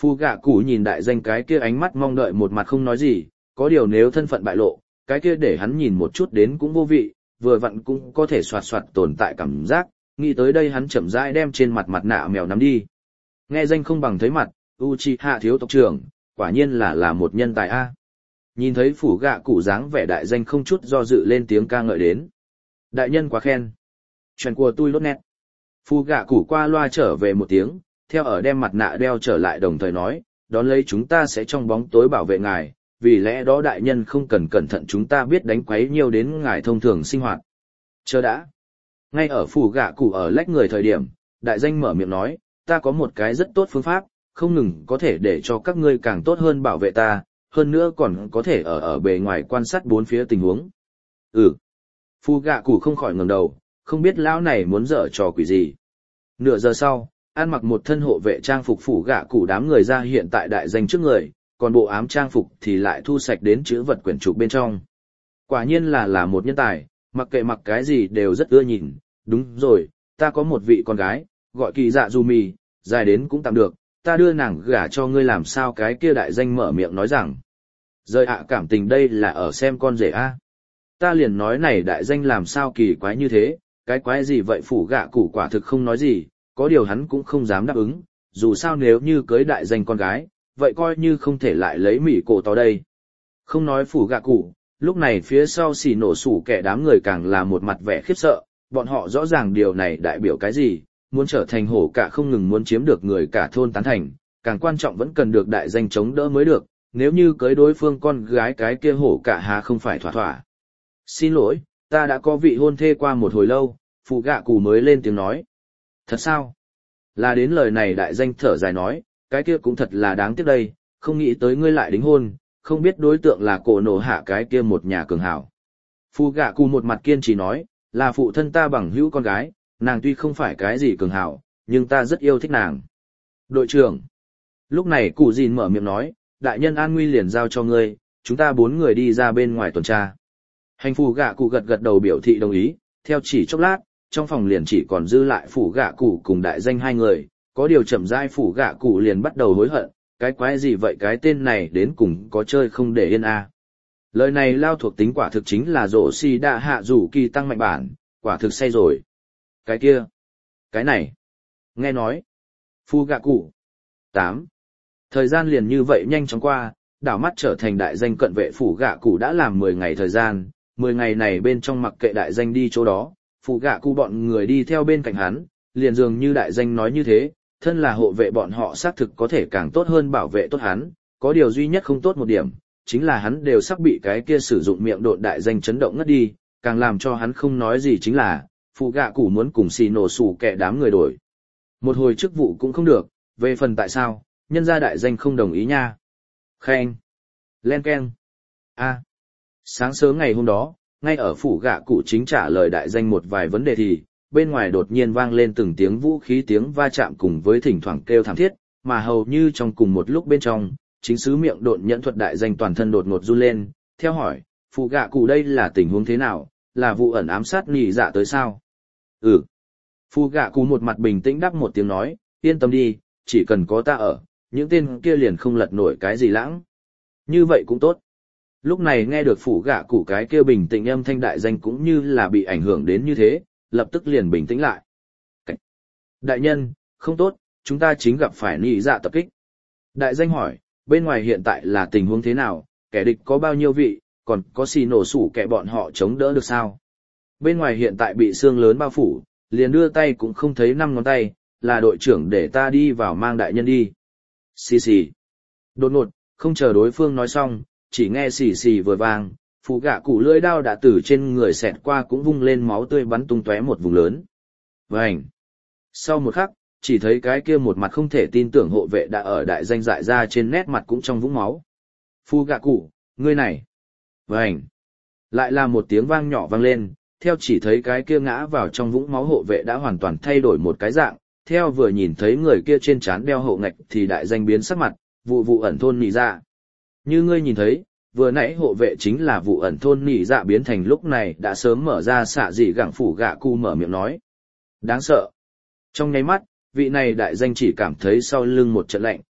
Phu gạ cụ nhìn đại danh cái kia ánh mắt mong đợi một mặt không nói gì, có điều nếu thân phận bại lộ, cái kia để hắn nhìn một chút đến cũng vô vị, vừa vặn cũng có thể soạt soạt tồn tại cảm giác, nghĩ tới đây hắn chậm rãi đem trên mặt mặt nạ mèo nắm đi. Nghe danh không bằng thấy mặt, Uchiha thiếu tộc trưởng, quả nhiên là một nhân tài a. Nhìn thấy phủ gạ cụ dáng vẻ đại danh không chút do dự lên tiếng ca ngợi đến. Đại nhân quá khen. Chuyện của tôi lốt nét. Phu gạ cụ qua loa trở về một tiếng, theo ở đem mặt nạ đeo trở lại đồng thời nói, đón lấy chúng ta sẽ trong bóng tối bảo vệ ngài, vì lẽ đó đại nhân không cần cẩn thận chúng ta biết đánh quấy nhiều đến ngài thông thường sinh hoạt. Chờ đã. Ngay ở phủ gạ cụ ở lách người thời điểm, đại danh mở miệng nói, ta có một cái rất tốt phương pháp, không ngừng có thể để cho các ngươi càng tốt hơn bảo vệ ta, hơn nữa còn có thể ở bề ngoài quan sát bốn phía tình huống. Phu gạ cụ không khỏi ngẩng đầu, không biết lão này muốn dở trò quỷ gì. Nửa giờ sau, ăn mặc một thân hộ vệ trang phục phủ gạ cụ đám người ra hiện tại đại danh trước người, còn bộ ám trang phục thì lại thu sạch đến chữ vật quyển trục bên trong. Quả nhiên là một nhân tài, mặc kệ mặc cái gì đều rất ưa nhìn. Đúng rồi, ta có một vị con gái, gọi Kỳ Dạ Du Mì, dài đến cũng tạm được, ta đưa nàng gả cho ngươi làm sao. Cái kia đại danh mở miệng nói rằng, rời ạ cảm tình đây là ở xem con rể a. Ta liền nói này đại danh làm sao kỳ quái như thế, cái quái gì vậy. Phủ gạ cụ quả thực không nói gì, có điều hắn cũng không dám đáp ứng, dù sao nếu như cưới đại danh con gái, vậy coi như không thể lại lấy mỉ cổ tao đây. Không nói phủ gạ cụ, lúc này phía sau xì nổ sủ kẻ đám người càng là một mặt vẻ khiếp sợ, bọn họ rõ ràng điều này đại biểu cái gì, muốn trở thành hổ cả không ngừng muốn chiếm được người cả thôn tán thành, càng quan trọng vẫn cần được đại danh chống đỡ mới được, nếu như cưới đối phương con gái cái kia hổ cả hà không phải thỏa thỏa. Xin lỗi, ta đã có vị hôn thê qua một hồi lâu, phụ gạ cụ mới lên tiếng nói. Thật sao? Là đến lời này đại danh thở dài nói, cái kia cũng thật là đáng tiếc đây, không nghĩ tới ngươi lại đính hôn, không biết đối tượng là cổ nổ hạ cái kia một nhà cường hảo. Phụ gạ cụ một mặt kiên trì nói, là phụ thân ta bằng hữu con gái, nàng tuy không phải cái gì cường hảo, nhưng ta rất yêu thích nàng. Đội trưởng. Lúc này cụ gìn mở miệng nói, đại nhân an nguy liền giao cho ngươi, chúng ta 4 người đi ra bên ngoài tuần tra. Hành phù gạ cụ gật đầu biểu thị đồng ý, theo chỉ chốc lát, trong phòng liền chỉ còn dư lại phủ gạ cụ cùng đại danh 2 người, có điều chậm rãi phủ gạ cụ liền bắt đầu hối hận, cái quái gì vậy cái tên này đến cùng có chơi không để yên a. Lời này lao thuộc tính quả thực chính là rổ xì đạ hạ rủ kỳ tăng mạnh bản, quả thực say rồi. Cái kia, cái này, nghe nói, phu gạ cụ. 8. Thời gian liền như vậy nhanh chóng qua, đảo mắt trở thành đại danh cận vệ phủ gạ cụ đã làm 10 ngày thời gian, 10 ngày này bên trong mặc kệ đại danh đi chỗ đó, phủ gạ cụ bọn người đi theo bên cạnh hắn, liền dường như đại danh nói như thế, thân là hộ vệ bọn họ xác thực có thể càng tốt hơn bảo vệ tốt hắn, có điều duy nhất không tốt một điểm, chính là hắn đều sắp bị cái kia sử dụng miệng độn đại danh chấn động ngất đi, càng làm cho hắn không nói gì chính là, phụ gạ cụ muốn cùng xì nổ sủ kẻ đám người đổi. Một hồi chức vụ cũng không được, về phần tại sao, nhân gia đại danh không đồng ý nha. Khen. Len keng. Sáng sớm ngày hôm đó, ngay ở phủ gạ cụ chính trả lời đại danh một vài vấn đề thì, bên ngoài đột nhiên vang lên từng tiếng vũ khí tiếng va chạm cùng với thỉnh thoảng kêu thảm thiết, mà hầu như trong cùng một lúc bên trong, chính sứ miệng độn nhẫn thuật đại danh toàn thân đột ngột run lên, theo hỏi, phụ gạ cụ đây là tình huống thế nào, là vụ ẩn ám sát nhị dạ tới sao? Phụ gạ cụ một mặt bình tĩnh đáp một tiếng nói, yên tâm đi, chỉ cần có ta ở, những tên kia liền không lật nổi cái gì lãng. Như vậy cũng tốt. Lúc này nghe được phụ gạ cụ cái kia bình tĩnh âm thanh đại danh cũng như là bị ảnh hưởng đến như thế, lập tức liền bình tĩnh lại. Đại nhân, không tốt, chúng ta chính gặp phải nhị dạ tập kích. Đại danh hỏi, bên ngoài hiện tại là tình huống thế nào, kẻ địch có bao nhiêu vị, còn có xì nổ sủ kẻ bọn họ chống đỡ được sao? Bên ngoài hiện tại bị xương lớn bao phủ, liền đưa tay cũng không thấy 5 ngón tay, là đội trưởng để ta đi vào mang đại nhân đi. Xì xì. Đột ngột, không chờ đối phương nói xong, chỉ nghe xì xì vừa vang, phụ gạ cụ lưỡi đao đã từ trên người xẹt qua cũng vung lên máu tươi bắn tung tóe một vùng lớn. Vành. Sau một khắc, chỉ thấy cái kia một mặt không thể tin tưởng hộ vệ đã ở đại danh dại ra trên nét mặt cũng trong vũng máu. Phụ gạ cụ, ngươi này. Vành. Lại là một tiếng vang nhỏ vang lên, theo chỉ thấy cái kia ngã vào trong vũng máu hộ vệ đã hoàn toàn thay đổi một cái dạng, theo vừa nhìn thấy người kia trên trán đeo hộ ngạch thì đại danh biến sắc mặt, vụ ẩn thôn nỉ dạ. Như ngươi nhìn thấy, vừa nãy hộ vệ chính là vụ ẩn thôn nỉ dạ biến thành lúc này đã sớm mở ra xạ dị gẳng phủ gạ cụ mở miệng nói. Đáng sợ. Trong nháy mắt, vị này đại danh chỉ cảm thấy sau lưng một trận lạnh,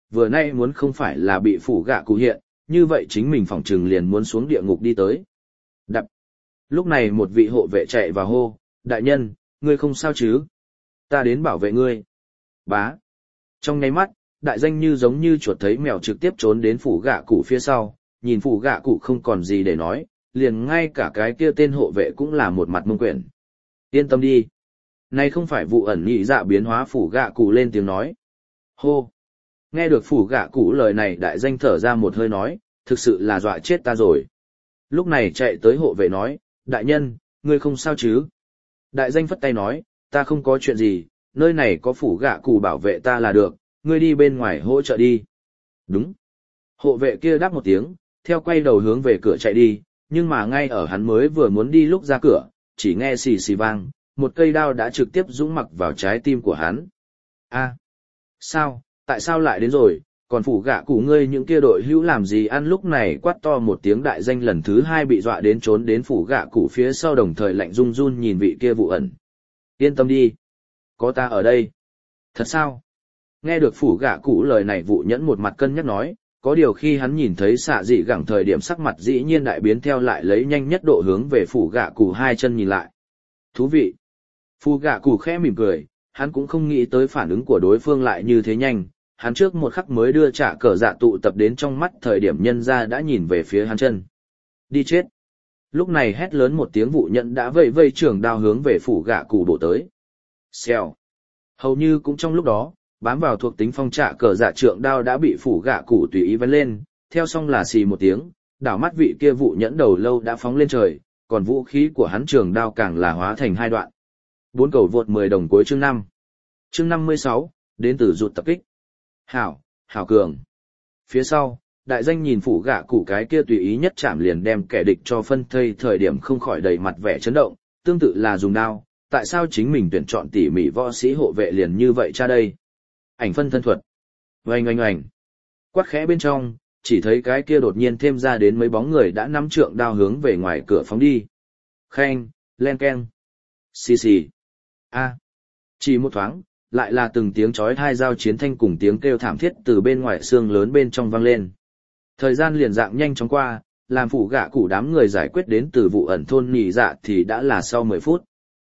vừa nay muốn không phải là bị phủ gạ cụ hiện, như vậy chính mình phỏng chừng liền muốn xuống địa ngục đi tới. Đập. Lúc này một vị hộ vệ chạy vào hô, đại nhân, ngươi không sao chứ? Ta đến bảo vệ ngươi. Bá. Trong nháy mắt, đại danh như giống như chuột thấy mèo trực tiếp trốn đến phủ gạ cụ phía sau, nhìn phủ gạ cụ không còn gì để nói, liền ngay cả cái kia tên hộ vệ cũng là một mặt mông quyển. Yên tâm đi. Này không phải vụ ẩn nhị dạ biến hóa phủ gạ cụ lên tiếng nói. Hô. Nghe được phủ gạ cụ lời này đại danh thở ra một hơi nói, thực sự là dọa chết ta rồi. Lúc này chạy tới hộ vệ nói, đại nhân, ngươi không sao chứ? Đại danh phất tay nói, ta không có chuyện gì, nơi này có phủ gạ cụ bảo vệ ta là được, ngươi đi bên ngoài hỗ trợ đi. Đúng. Hộ vệ kia đáp một tiếng, theo quay đầu hướng về cửa chạy đi, nhưng mà ngay ở hắn mới vừa muốn đi lúc ra cửa, chỉ nghe xì xì vang, một cây đao đã trực tiếp dũng mặc vào trái tim của hắn. A, sao, tại sao lại đến rồi, còn phủ gạ cụ ngươi những kia đội hữu làm gì ăn lúc này quát to một tiếng đại danh lần thứ hai bị dọa đến trốn đến phủ gạ cụ phía sau đồng thời lạnh run run nhìn vị kia vụ ẩn. Yên tâm đi. Có ta ở đây. Thật sao? Nghe được phủ gạ cụ lời này vụ nhẫn một mặt cân nhắc nói, có điều khi hắn nhìn thấy xạ dị gẳng thời điểm sắc mặt dĩ nhiên đại biến theo lại lấy nhanh nhất độ hướng về phủ gạ cụ hai chân nhìn lại. Thú vị. Phủ gạ cụ khẽ mỉm cười, hắn cũng không nghĩ tới phản ứng của đối phương lại như thế nhanh, hắn trước một khắc mới đưa trả cờ dạ tụ tập đến trong mắt thời điểm nhân ra đã nhìn về phía hắn chân. Đi chết. Lúc này hét lớn một tiếng vụ nhận đã vây vây trường đao hướng về phủ gạ cụ bổ tới. Xèo. Hầu như cũng trong lúc đó, bám vào thuộc tính phong trả cờ dạ trượng đao đã bị phủ gạ cụ tùy ý vén lên, theo xong là xì một tiếng, đảo mắt vị kia vụ nhẫn đầu lâu đã phóng lên trời, còn vũ khí của hắn trường đao càng là hóa thành hai đoạn. 4 cầu vượt 10 đồng cuối chương 5. Chương 56, đến từ rụt tập kích. Hảo, hảo cường. Phía sau, đại danh nhìn phủ gạ cụ cái kia tùy ý nhất chạm liền đem kẻ địch cho phân thây thời điểm không khỏi đầy mặt vẻ chấn động, tương tự là dùng đao, tại sao chính mình tuyển chọn tỉ mỉ võ sĩ hộ vệ liền như vậy cha đây? Ảnh phân thân thuật. Oanh oanh oanh. Quát khẽ bên trong, chỉ thấy cái kia đột nhiên thêm ra đến mấy bóng người đã nắm trượng đao hướng về ngoài cửa phóng đi. Khen, len keng. Xì xì. A. Chỉ một thoáng, lại là từng tiếng chói tai giao chiến thanh cùng tiếng kêu thảm thiết từ bên ngoài xương lớn bên trong vang lên. Thời gian liền dạng nhanh chóng qua, làm phủ gạ cụ đám người giải quyết đến từ vụ ẩn thôn nhị dạ thì đã là sau 10 phút.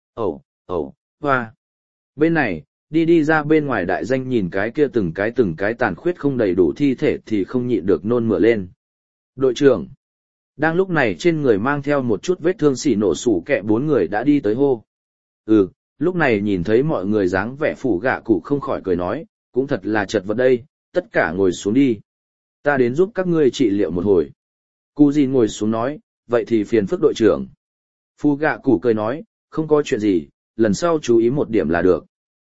Hoa. Bên này, đi ra bên ngoài đại danh nhìn cái kia từng cái tàn khuyết không đầy đủ thi thể thì không nhịn được nôn mửa lên. Đội trưởng. Đang lúc này trên người mang theo một chút vết thương xỉ nổ sủ kẹ 4 người đã đi tới hô. Lúc này nhìn thấy mọi người dáng vẻ phủ gạ cụ không khỏi cười nói, cũng thật là chật vật đây, tất cả ngồi xuống đi. Ta đến giúp các ngươi trị liệu một hồi. Cú Jin ngồi xuống nói, vậy thì phiền phức đội trưởng. Phủ gạ cụ cười nói, không có chuyện gì, lần sau chú ý một điểm là được.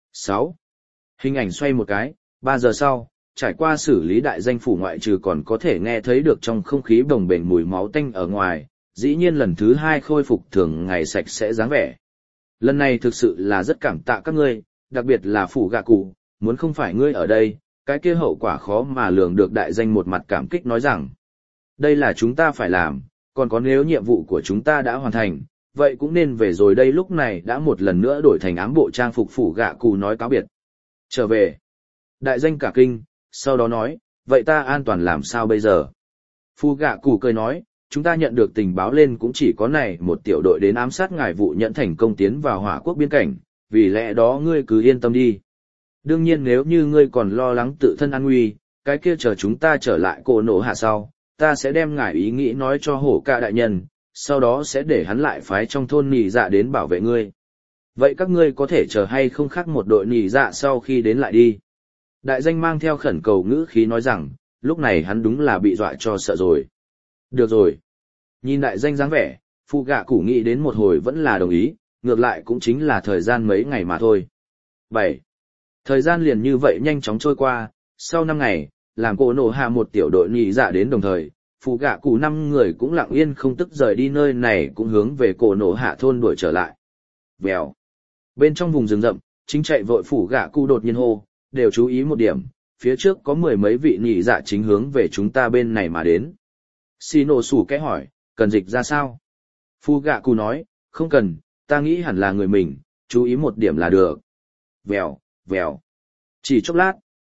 6. Hình ảnh xoay một cái, 3 giờ sau, trải qua xử lý đại danh phủ ngoại trừ còn có thể nghe thấy được trong không khí bồng bềnh mùi máu tanh ở ngoài, dĩ nhiên lần thứ 2 khôi phục thường ngày sạch sẽ dáng vẻ. Lần này thực sự là rất cảm tạ các ngươi, đặc biệt là phủ gạ cụ, muốn không phải ngươi ở đây, cái kia hậu quả khó mà lường được đại danh một mặt cảm kích nói rằng. Đây là chúng ta phải làm, còn có nếu nhiệm vụ của chúng ta đã hoàn thành, vậy cũng nên về rồi đây lúc này đã một lần nữa đổi thành ám bộ trang phục phủ gạ cụ nói cáo biệt. Trở về. Đại danh cả kinh, sau đó nói, vậy ta an toàn làm sao bây giờ? Phủ gạ cụ cười nói, chúng ta nhận được tình báo lên cũng chỉ có này một tiểu đội đến ám sát ngài vụ nhận thành công tiến vào hỏa quốc biên cảnh, vì lẽ đó ngươi cứ yên tâm đi. Đương nhiên nếu như ngươi còn lo lắng tự thân an nguy, cái kia chờ chúng ta trở lại cổ nổ hạ sau, ta sẽ đem ngài ý nghĩ nói cho hổ ca đại nhân, sau đó sẽ để hắn lại phái trong thôn nỉ dạ đến bảo vệ ngươi. Vậy các ngươi có thể chờ hay không khác một đội nỉ dạ sau khi đến lại đi. Đại danh mang theo khẩn cầu ngữ khí nói rằng, lúc này hắn đúng là bị dọa cho sợ rồi. Được rồi. Nhìn đại danh dáng vẻ, phụ gạ cụ nghĩ đến một hồi vẫn là đồng ý, ngược lại cũng chính là thời gian mấy ngày mà thôi. 7. Thời gian liền như vậy nhanh chóng trôi qua, sau 5 ngày, làm cổ nổ hạ một tiểu đội nhị dạ đến đồng thời, phụ gạ cụ 5 người cũng lặng yên không tức rời đi nơi này cũng hướng về cổ nổ hạ thôn đuổi trở lại. Vèo. Bên trong vùng rừng rậm, chính chạy vội phụ gạ cụ đột nhiên hô, đều chú ý một điểm, phía trước có 10 mấy vị nhị dạ chính hướng về chúng ta bên này mà đến. Shino sủ kẽ hỏi, cần dịch ra sao? Phụ gạ cụ nói, không cần, ta nghĩ hẳn là người mình, chú ý một điểm là được. Vèo, vèo. Chỉ chốc lát,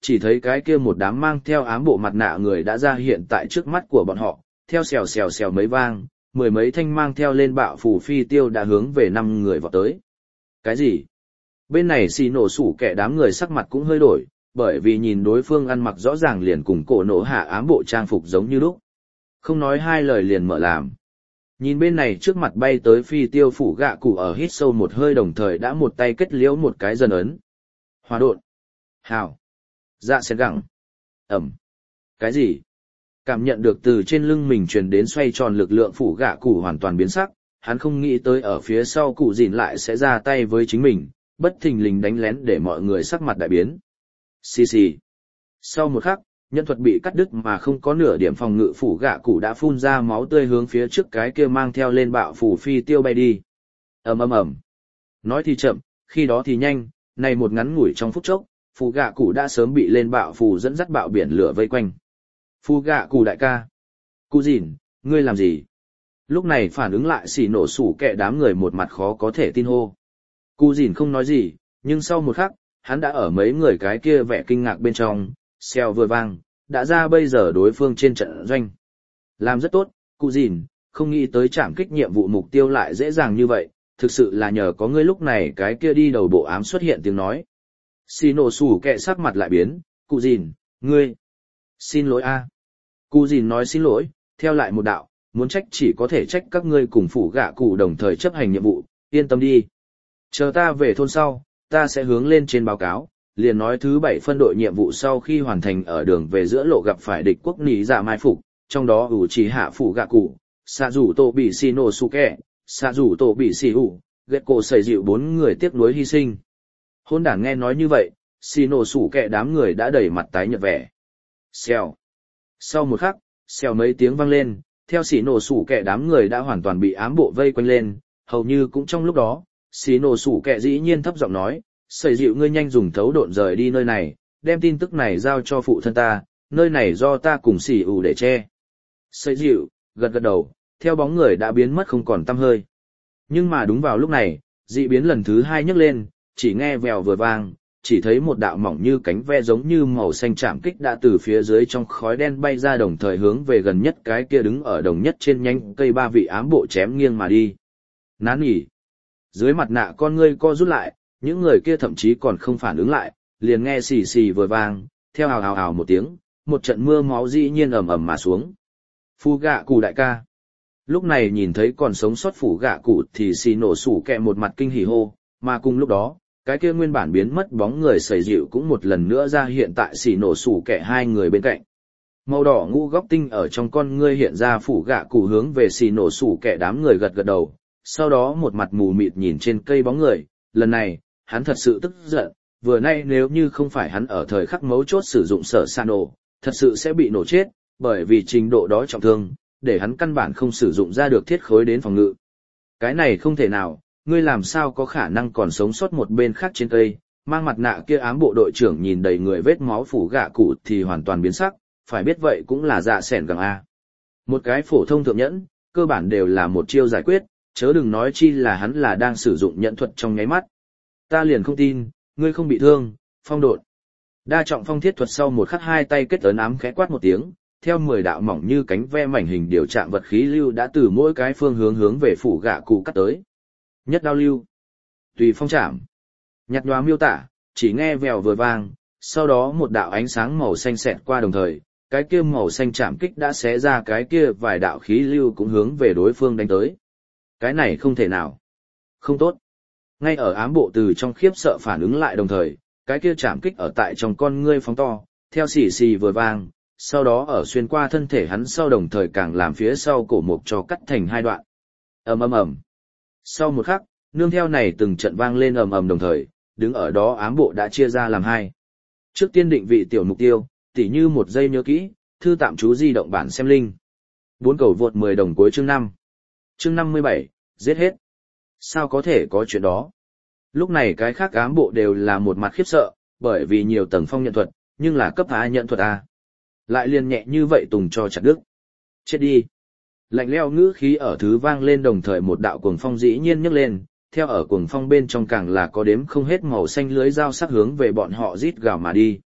chỉ thấy cái kia một đám mang theo ám bộ mặt nạ người đã ra hiện tại trước mắt của bọn họ, theo xèo xèo xèo mấy vang, mười mấy thanh mang theo lên bạo phủ phi tiêu đã hướng về 5 người vọt tới. Cái gì? Bên này xì nổ sủ kẻ đám người sắc mặt cũng hơi đổi, bởi vì nhìn đối phương ăn mặc rõ ràng liền cùng cổ nổ hạ ám bộ trang phục giống như lúc. Không nói hai lời liền mở làm. Nhìn bên này trước mặt bay tới phi tiêu phủ gạ cụ ở hít sâu một hơi đồng thời đã một tay kết liễu một cái dần ấn. Hòa độn. Hào. Dạ sen gẳng. Ẩm. Cái gì? Cảm nhận được từ trên lưng mình truyền đến xoay tròn lực lượng phủ gạ cụ hoàn toàn biến sắc, hắn không nghĩ tới ở phía sau cụ dìn lại sẽ ra tay với chính mình, bất thình lình đánh lén để mọi người sắc mặt đại biến. Xì xì. Sau một khắc, nhân thuật bị cắt đứt mà không có nửa điểm phòng ngự phủ gạ cụ đã phun ra máu tươi hướng phía trước cái kia mang theo lên bạo phủ phi tiêu bay đi. Ầm ầm ầm. Nói thì chậm, khi đó thì nhanh, này một ngắn ngủi trong phút chốc, phủ gạ cụ đã sớm bị lên bạo phủ dẫn dắt bạo biển lửa vây quanh. Phủ gạ cụ đại ca. Cụ dìn, ngươi làm gì? Lúc này phản ứng lại xì nổ sủ kẹ đám người một mặt khó có thể tin hô. Cụ dìn không nói gì, nhưng sau một khắc, hắn đã ở mấy người cái kia vẻ kinh ngạc bên trong, xèo vừa vang, đã ra bây giờ đối phương trên trận doanh. Làm rất tốt, cụ dìn, không nghĩ tới trảm kích nhiệm vụ mục tiêu lại dễ dàng như vậy, thực sự là nhờ có ngươi lúc này cái kia đi đầu bộ ám xuất hiện tiếng nói. Xì nổ sủ kẹ sắc mặt lại biến, cụ dìn, ngươi, xin lỗi a. Cụ dìn nói xin lỗi, theo lại một đạo, muốn trách chỉ có thể trách các ngươi cùng phủ gạ cụ đồng thời chấp hành nhiệm vụ, yên tâm đi. Chờ ta về thôn sau, ta sẽ hướng lên trên báo cáo, liền nói thứ 7 phân đội nhiệm vụ sau khi hoàn thành ở đường về giữa lộ gặp phải địch quốc nỉ dạ mai phục, trong đó ủ chỉ hạ phủ gạ cụ, xạ rủ tổ bị xì nổ su kẹ, xạ rủ tổ bị xì ủ, ghét cổ xảy dịu 4 người tiếc nuối hy sinh. Hôn đảng nghe nói như vậy, xì nổ sủ kẹ đám người đã đẩy mặt tái nhợt vẻ. Xèo. Sau một khắc, xèo mấy tiếng vang lên, theo xì nổ sủ kẹ đám người đã hoàn toàn bị ám bộ vây quanh lên, hầu như cũng trong lúc đó, xì nổ sủ kẹ dĩ nhiên thấp giọng nói, sẩy dịu ngươi nhanh dùng thấu độn rời đi nơi này, đem tin tức này giao cho phụ thân ta, nơi này do ta cùng xì ủ để che. Sẩy dịu, gật gật đầu, theo bóng người đã biến mất không còn tăm hơi. Nhưng mà đúng vào lúc này, dị biến lần thứ 2 nhấc lên, chỉ nghe vèo vừa vang, chỉ thấy một đạo mỏng như cánh ve giống như màu xanh chạm kích đã từ phía dưới trong khói đen bay ra đồng thời hướng về gần nhất cái kia đứng ở đồng nhất trên nhánh cây 3 vị ám bộ chém nghiêng mà đi. Nán nhỉ. Dưới mặt nạ con ngươi co rút lại, những người kia thậm chí còn không phản ứng lại, liền nghe xì xì vừa vang, theo hào hào hào một tiếng, một trận mưa máu dĩ nhiên ầm ầm mà xuống. Phu gạ cụ đại ca. Lúc này nhìn thấy còn sống sót phủ gạ cụ thì xì nổ sủ kẹ một mặt kinh hỉ hô, mà cùng lúc đó, cái kia nguyên bản biến mất bóng người sẩy dịu cũng một lần nữa ra hiện tại xì nổ sủ kẹ 2 người bên cạnh. Màu đỏ ngũ góc tinh ở trong con ngươi hiện ra phủ gạ cụ hướng về xì nổ sủ kẹ đám người gật gật đầu, sau đó một mặt mù mịt nhìn trên cây bóng người, lần này, hắn thật sự tức giận, vừa nay nếu như không phải hắn ở thời khắc mấu chốt sử dụng sở sa nổ, thật sự sẽ bị nổ chết, bởi vì trình độ đó trọng thương, để hắn căn bản không sử dụng ra được thiết khối đến phòng ngự. Cái này không thể nào, ngươi làm sao có khả năng còn sống sót một bên khác trên cây, mang mặt nạ kia ám bộ đội trưởng nhìn đầy người vết máu phủ gạ cụ thì hoàn toàn biến sắc, phải biết vậy cũng là dạ sẻn gẳng A. Một cái phổ thông thượng nhẫn, cơ bản đều là một chiêu giải quyết, chớ đừng nói chi là hắn là đang sử dụng nhẫn thuật trong nháy mắt. Ta liền không tin, ngươi không bị thương, phong độn. Đa trọng phong thiết thuật sau một khắc 2 tay kết ấn ám khẽ quát một tiếng, theo 10 đạo mỏng như cánh ve mảnh hình điều trạng vật khí lưu đã từ mỗi cái phương hướng hướng về phủ gạ cụ cắt tới. Nhất đao lưu, tùy phong chạm, nhạt nhòa miêu tả, chỉ nghe vèo vừa vang, sau đó một đạo ánh sáng màu xanh xẹt qua đồng thời, cái kia màu xanh chạm kích đã xé ra cái kia vài đạo khí lưu cũng hướng về đối phương đánh tới. Cái này không thể nào. Không tốt. Ngay ở ám bộ từ trong khiếp sợ phản ứng lại đồng thời, cái kia chạm kích ở tại trong con ngươi phóng to, theo xì xì vừa vang, sau đó ở xuyên qua thân thể hắn sau đồng thời càng làm phía sau cổ mục cho cắt thành 2 đoạn. Ầm ầm ầm. Sau một khắc, nương theo này từng trận vang lên ầm ầm đồng thời, đứng ở đó ám bộ đã chia ra làm 2. Trước tiên định vị tiểu mục tiêu, tỉ như 1 giây nhớ kỹ, thư tạm chú di động bản xem linh. 4 cầu vượt 10 đồng cuối chương 5. Chương 57, giết hết. Sao có thể có chuyện đó? Lúc này cái khác ám bộ đều là một mặt khiếp sợ, bởi vì nhiều tầng phong nhận thuật, nhưng là cấp A nhận thuật A. Lại liền nhẹ như vậy tùng cho chặt đứt. Chết đi. Lạnh lẽo ngữ khí ở thứ vang lên đồng thời một đạo cuồng phong dĩ nhiên nhấc lên, theo ở cuồng phong bên trong càng là có đếm không hết màu xanh lưới dao sắc hướng về bọn họ rít gào mà đi.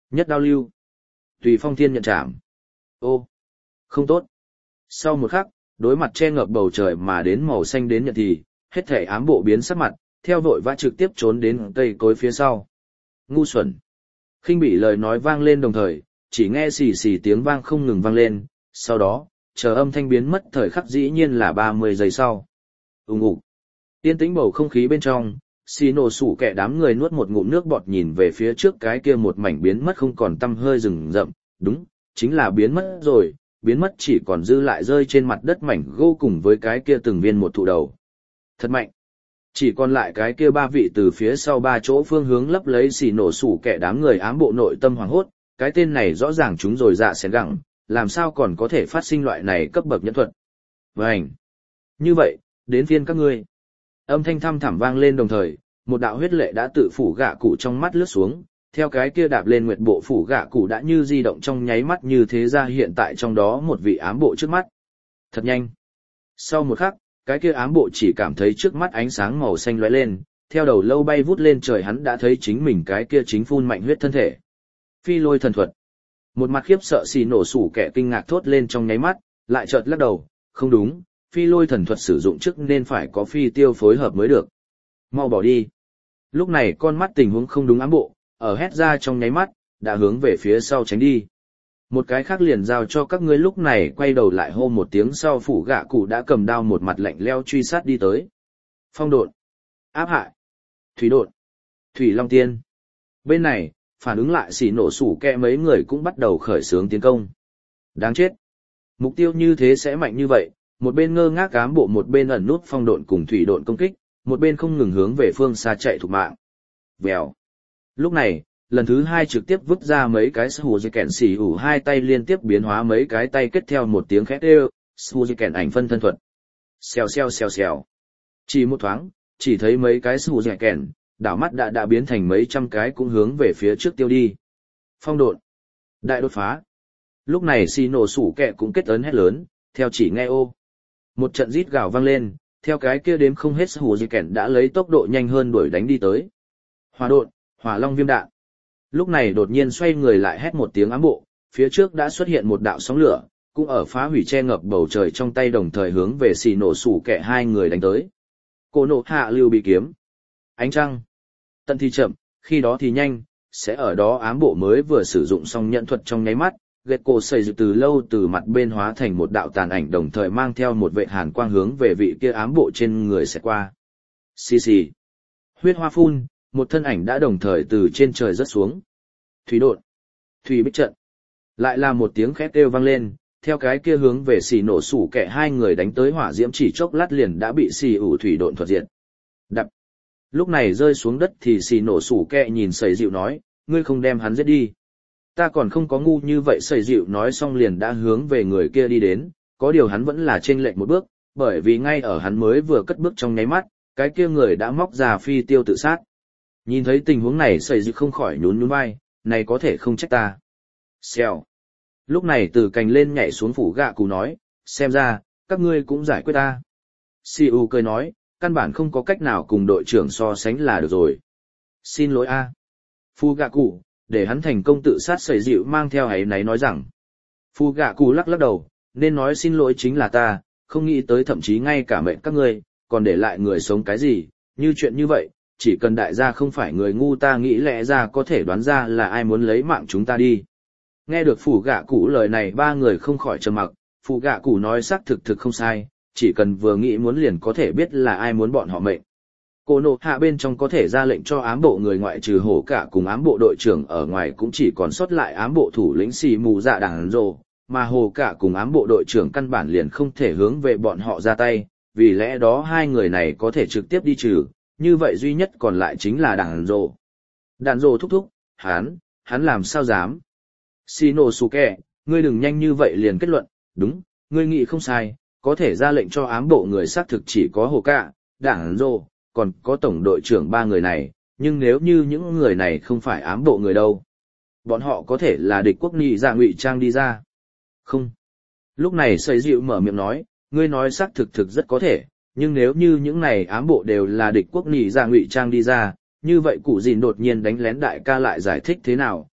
Nhất đao lưu. Tùy phong thiên nhận chạm. Ô, không tốt. Sau một khắc, đối mặt che ngập bầu trời mà đến màu xanh đến nhận thì, hết thể ám bộ biến sắc mặt, theo vội vã trực tiếp trốn đến cây cối phía sau. Ngu xuẩn. Khinh bỉ lời nói vang lên đồng thời, chỉ nghe xì xì tiếng vang không ngừng vang lên, sau đó, chờ âm thanh biến mất thời khắc dĩ nhiên là 30 giây sau. Ùng ục. Yên tĩnh bầu không khí bên trong, xì nổ sủ kẻ đám người nuốt một ngụm nước bọt nhìn về phía trước cái kia một mảnh biến mất không còn tăm hơi rừng rậm, đúng, chính là biến mất rồi, biến mất chỉ còn dư lại rơi trên mặt đất mảnh gỗ cùng với cái kia từng viên một thụ đầu. Thật mạnh. Chỉ còn lại cái kia ba vị từ phía sau ba chỗ phương hướng lấp lấy xì nổ sủ kẻ đám người ám bộ nội tâm hoàng hốt, cái tên này rõ ràng chúng rồi dạ xén gẳng, làm sao còn có thể phát sinh loại này cấp bậc nhẫn thuật. Vânh. Như vậy, đến phiên các ngươi. Âm thanh thăm thẳm vang lên đồng thời, một đạo huyết lệ đã tự phủ gạ cụ trong mắt lướt xuống, theo cái kia đạp lên nguyệt bộ phủ gạ cụ đã như di động trong nháy mắt như thế ra hiện tại trong đó một vị ám bộ trước mắt. Thật nhanh. Sau một khắc, cái kia ám bộ chỉ cảm thấy trước mắt ánh sáng màu xanh lóe lên, theo đầu lâu bay vút lên trời hắn đã thấy chính mình cái kia chính phun mạnh huyết thân thể. Phi lôi thần thuật. Một mặt khiếp sợ xì nổ sủ kẻ kinh ngạc thốt lên trong nháy mắt, lại chợt lắc đầu, không đúng, phi lôi thần thuật sử dụng trước nên phải có phi tiêu phối hợp mới được. Mau bỏ đi. Lúc này con mắt tình huống không đúng ám bộ, ở hét ra trong nháy mắt, đã hướng về phía sau tránh đi. Một cái khác liền giao cho các ngươi lúc này quay đầu lại hô một tiếng sau phủ gạ cụ đã cầm đao một mặt lạnh leo truy sát đi tới. Phong độn, áp hại, thủy độn, thủy long tiên. Bên này, phản ứng lại xỉ nổ sủ kẹ mấy người cũng bắt đầu khởi xướng tiến công. Đáng chết. Mục tiêu như thế sẽ mạnh như vậy, một bên ngơ ngác ám bộ một bên ẩn nút phong độn cùng thủy độn công kích, một bên không ngừng hướng về phương xa chạy thục mạng. Vèo. Lúc này, lần thứ hai trực tiếp vứt ra mấy cái sù dì kẹn xì ủ hai tay liên tiếp biến hóa mấy cái tay kết theo một tiếng khét đều, sù dì kẹn ảnh phân thân thuật. Xèo xèo xèo xèo. Chỉ một thoáng, chỉ thấy mấy cái sù dì kẹn, đảo mắt đã biến thành mấy trăm cái cũng hướng về phía trước tiêu đi. Phong độn. Đại đột phá. Lúc này xì nổ sủ kẹ cũng kết ấn hét lớn, theo chỉ nghe ô. Một trận rít gào vang lên, theo cái kia đếm không hết sù dì kẹn đã lấy tốc độ nhanh hơn đuổi đánh đi tới. Hỏa độn, hỏa long viêm đạn. Lúc này đột nhiên xoay người lại hét một tiếng ám bộ, phía trước đã xuất hiện một đạo sóng lửa, cũng ở phá hủy che ngập bầu trời trong tay đồng thời hướng về xì nổ sủ kẹ hai người đánh tới. Cô nộ hạ lưu bị kiếm. Ánh trăng. Tận thì chậm, khi đó thì nhanh, sẽ ở đó ám bộ mới vừa sử dụng xong nhận thuật trong nháy mắt, ghét cổ xây dựng từ lâu từ mặt bên hóa thành một đạo tàn ảnh đồng thời mang theo một vệ hàn quang hướng về vị kia ám bộ trên người sẽ qua. Xì xì. Huyết hoa phun, một thân ảnh đã đồng thời từ trên trời rớt xuống. Thủy độn. Thủy bích trận. Lại là một tiếng khét kêu vang lên, theo cái kia hướng về xì nổ sủ kẻ hai người đánh tới hỏa diễm chỉ chốc lát liền đã bị xì ủ thủy độn thuật diệt. Đập. Lúc này rơi xuống đất thì xì nổ sủ kẹ nhìn sầy dịu nói, ngươi không đem hắn giết đi. Ta còn không có ngu như vậy sầy dịu nói xong liền đã hướng về người kia đi đến, có điều hắn vẫn là chênh lệch một bước, bởi vì ngay ở hắn mới vừa cất bước trong nháy mắt, cái kia người đã móc ra phi tiêu tự sát. Nhìn thấy tình huống này sầy dịu không khỏi nhún nhún vai, này có thể không trách ta. Xèo. Lúc này từ cành lên nhảy xuống phủ gạ cụ nói, xem ra, các ngươi cũng giải quyết ta. Si-u cười nói, căn bản không có cách nào cùng đội trưởng so sánh là được rồi. Xin lỗi a. Phu gạ cụ, để hắn thành công tự sát sẩy dịu mang theo ấy náy nói rằng. Phu gạ cụ lắc lắc đầu, nên nói xin lỗi chính là ta, không nghĩ tới thậm chí ngay cả mệnh các ngươi, còn để lại người sống cái gì, như chuyện như vậy, chỉ cần đại gia không phải người ngu ta nghĩ lẽ ra có thể đoán ra là ai muốn lấy mạng chúng ta đi. Nghe được phủ gạ cụ lời này ba người không khỏi trầm mặc, phủ gạ cụ nói xác thực không sai, chỉ cần vừa nghĩ muốn liền có thể biết là ai muốn bọn họ mệnh. Cô nộ hạ bên trong có thể ra lệnh cho ám bộ người ngoại trừ hổ cả cùng ám bộ đội trưởng ở ngoài cũng chỉ còn sót lại ám bộ thủ lĩnh xì mù dạ đảng rồ, mà hồ cả cùng ám bộ đội trưởng căn bản liền không thể hướng về bọn họ ra tay, vì lẽ đó hai người này có thể trực tiếp đi trừ, như vậy duy nhất còn lại chính là đảng rồ. Đảng rồ thúc thúc, hắn làm sao dám. Shinosuke, ngươi đừng nhanh như vậy liền kết luận, đúng, ngươi nghĩ không sai, có thể ra lệnh cho ám bộ người xác thực chỉ có hồ cả, đảng rồ, còn có tổng đội trưởng ba người này, nhưng nếu như những người này không phải ám bộ người đâu, bọn họ có thể là địch quốc nhị dạ ngụy trang đi ra. Không. Lúc này Sấy Dịu mở miệng nói, ngươi nói xác thực rất có thể, nhưng nếu như những này ám bộ đều là địch quốc nhị dạ ngụy trang đi ra, như vậy cụ gìn đột nhiên đánh lén đại ca lại giải thích thế nào,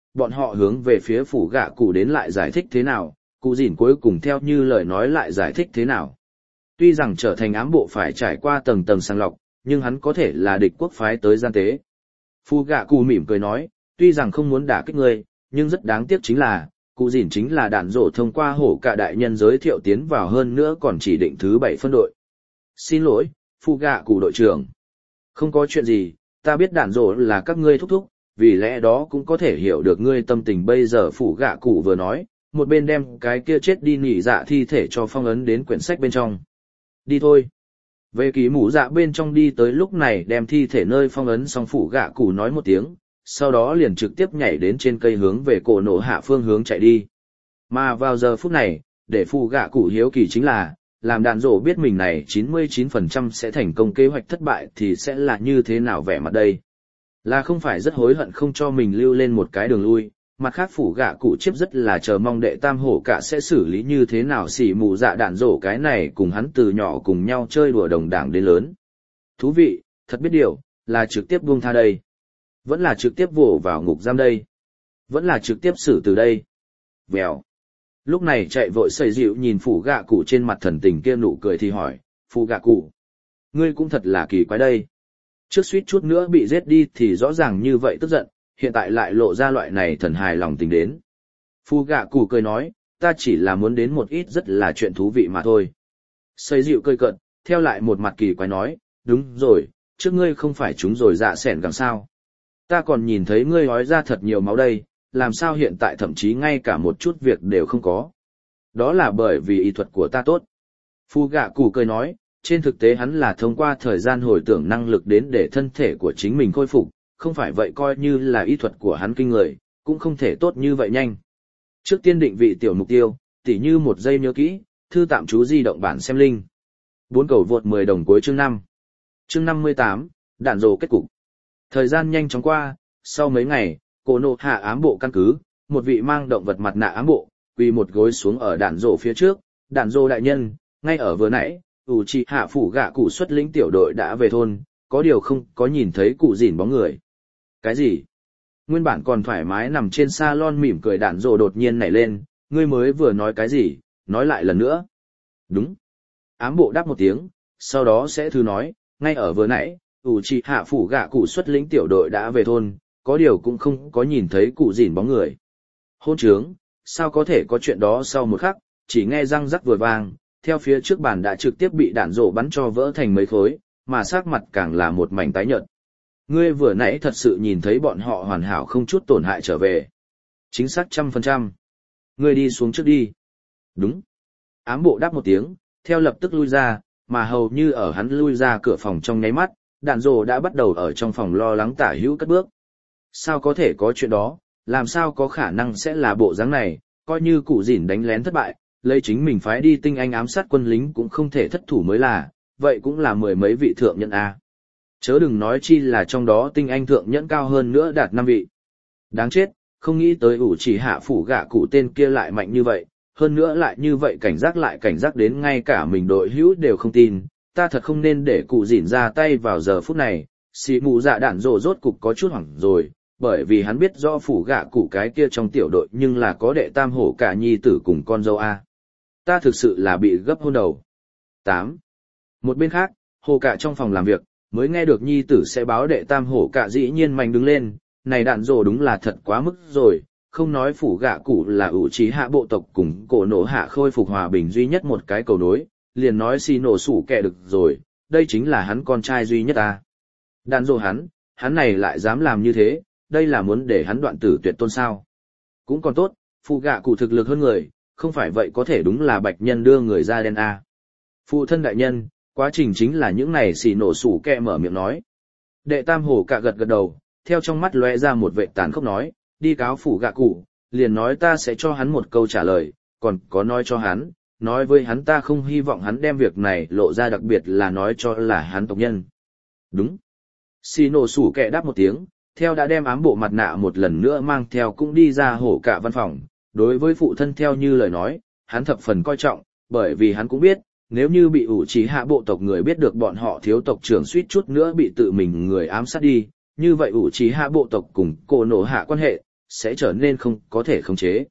bọn họ hướng về phía phủ gạ cụ đến lại giải thích thế nào, cụ dìn cuối cùng theo như lời nói lại giải thích thế nào. Tuy rằng trở thành ám bộ phải trải qua tầng tầng sàng lọc, nhưng hắn có thể là địch quốc phái tới gian tế. Phủ gạ cụ mỉm cười nói, tuy rằng không muốn đả kích ngươi, nhưng rất đáng tiếc chính là, cụ dìn chính là đạn rổ thông qua hổ cả đại nhân giới thiệu tiến vào hơn nữa còn chỉ định thứ 7 phân đội. Xin lỗi, phủ gạ cụ đội trưởng. Không có chuyện gì, ta biết đạn rổ là các ngươi thúc thúc, vì lẽ đó cũng có thể hiểu được ngươi tâm tình bây giờ. Phủ gạ cụ vừa nói, một bên đem cái kia chết đi nỉ dạ thi thể cho phong ấn đến quyển sách bên trong. Đi thôi. Về ký mũ dạ bên trong đi tới lúc này đem thi thể nơi phong ấn xong, phủ gạ cụ nói một tiếng, sau đó liền trực tiếp nhảy đến trên cây hướng về cổ nổ hạ phương hướng chạy đi. Mà vào giờ phút này, để phủ gạ cụ hiếu kỳ chính là, làm đạn rổ biết mình này 99% sẽ thành công kế hoạch thất bại thì sẽ là như thế nào vẻ mặt đây. Là không phải rất hối hận không cho mình lưu lên một cái đường lui, mặt khác phủ gạ cụ chiếp rất là chờ mong đệ tam hổ cả sẽ xử lý như thế nào xỉ mù dạ đạn rổ cái này cùng hắn từ nhỏ cùng nhau chơi đùa đồng đảng đến lớn. Thú vị, thật biết điều, là trực tiếp buông tha đây. Vẫn là trực tiếp vồ vào ngục giam đây. Vẫn là trực tiếp xử từ đây. Vèo. Lúc này chạy vội sầy dịu nhìn phủ gạ cụ trên mặt thần tình kia nụ cười thì hỏi, phủ gạ cụ, ngươi cũng thật là kỳ quái đây. Trước suýt chút nữa bị giết đi thì rõ ràng như vậy tức giận, hiện tại lại lộ ra loại này thần hài lòng tình đến. Phủ gạ cụ cười nói, ta chỉ là muốn đến một ít rất là chuyện thú vị mà thôi. Sầy dịu cười cợt, theo lại một mặt kỳ quái nói, đúng rồi, trước ngươi không phải chúng rồi dạ sẻn gẳng sao. Ta còn nhìn thấy ngươi hói ra thật nhiều máu đây, làm sao hiện tại thậm chí ngay cả một chút việc đều không có. Đó là bởi vì y thuật của ta tốt. Phu gạ cụ cười nói, trên thực tế hắn là thông qua thời gian hồi tưởng năng lực đến để thân thể của chính mình khôi phục, không phải vậy coi như là y thuật của hắn kinh người, cũng không thể tốt như vậy nhanh. Trước tiên định vị tiểu mục tiêu, tỉ như một giây nhớ kỹ, thư tạm chú di động bản xem linh. 4 cầu vượt 10 đồng cuối chương 5. Chương 58, đạn rồ kết cục. Thời gian nhanh chóng qua, sau mấy ngày, cổ nộ hạ ám bộ căn cứ, một vị mang động vật mặt nạ ám bộ, quỳ một gối xuống ở đạn rồ phía trước. Đạn rồ đại nhân, ngay ở vừa nãy, Uchiha phủ gạ cụ xuất lĩnh tiểu đội đã về thôn, có điều không có nhìn thấy cụ dìn bóng người. Cái gì? Nguyên bản còn thoải mái nằm trên salon mỉm cười đạn rồ đột nhiên nảy lên, ngươi mới vừa nói cái gì, nói lại lần nữa. Đúng. Ám bộ đáp một tiếng, sau đó sẽ thư nói, ngay ở vừa nãy, Uchiha phủ gạ cụ xuất lĩnh tiểu đội đã về thôn, có điều cũng không có nhìn thấy cụ dìn bóng người. Hôn trướng, sao có thể có chuyện đó sau một khắc, chỉ nghe răng rắc vừa vang, theo phía trước bàn đã trực tiếp bị đạn rổ bắn cho vỡ thành mấy khối, mà sắc mặt càng là một mảnh tái nhợt. Ngươi vừa nãy thật sự nhìn thấy bọn họ hoàn hảo không chút tổn hại trở về. Chính xác 100%. Ngươi đi xuống trước đi. Đúng. Ám bộ đáp một tiếng, theo lập tức lui ra, mà hầu như ở hắn lui ra cửa phòng trong nháy mắt, đạn rổ đã bắt đầu ở trong phòng lo lắng tả hữu cất bước. Sao có thể có chuyện đó, làm sao có khả năng sẽ là bộ dáng này, coi như cụ dìn đánh lén thất bại, lấy chính mình phái đi tinh anh ám sát quân lính cũng không thể thất thủ mới là, vậy cũng là mười mấy vị thượng nhẫn A. Chớ đừng nói chi là trong đó tinh anh thượng nhẫn cao hơn nữa đạt 5 vị. Đáng chết, không nghĩ tới Uchiha phủ gạ cụ tên kia lại mạnh như vậy, hơn nữa lại như vậy cảnh giác đến ngay cả mình đội hữu đều không tin, ta thật không nên để cụ dìn ra tay vào giờ phút này. Xì mù dạ đạn rồ rốt cục có chút hoảng rồi, bởi vì hắn biết rõ phủ gạ cụ cái kia trong tiểu đội nhưng là có đệ tam hổ cả nhi tử cùng con dâu A. Ta thực sự là bị gấp hôn đầu. 8. Một bên khác, hổ cả trong phòng làm việc, mới nghe được nhi tử sẽ báo đệ tam hổ cả dĩ nhiên mạnh đứng lên, này đạn rồ đúng là thật quá mức rồi, không nói phủ gạ cụ là Uchiha bộ tộc cùng cổ nổ hạ khôi phục hòa bình duy nhất một cái cầu nối, liền nói xì nổ sủ kẻ được rồi, đây chính là hắn con trai duy nhất A. Đạn rồ hắn này lại dám làm như thế, đây là muốn để hắn đoạn tử tuyệt tôn sao. Cũng còn tốt, phụ gạ cụ thực lực hơn người, không phải vậy có thể đúng là bạch nhân đưa người ra đen A. Phụ thân đại nhân, quá trình chính là những này xì nổ sủ kẹ mở miệng nói. Đệ tam hổ cả gật gật đầu, theo trong mắt lóe ra một vệ tàn khốc nói, đi cáo phủ gạ cụ, liền nói ta sẽ cho hắn một câu trả lời, còn có nói cho hắn, nói với hắn ta không hy vọng hắn đem việc này lộ ra, đặc biệt là nói cho là hắn tộc nhân. Đúng. Xì nổ sủ kẹ đáp một tiếng, theo đã đem ám bộ mặt nạ một lần nữa mang theo cũng đi ra hổ cả văn phòng. Đối với phụ thân theo như lời nói, hắn thập phần coi trọng, bởi vì hắn cũng biết, nếu như bị Uchiha bộ tộc người biết được bọn họ thiếu tộc trưởng suýt chút nữa bị tự mình người ám sát đi, như vậy Uchiha bộ tộc cùng cổ nổ hạ quan hệ, sẽ trở nên không có thể khống chế.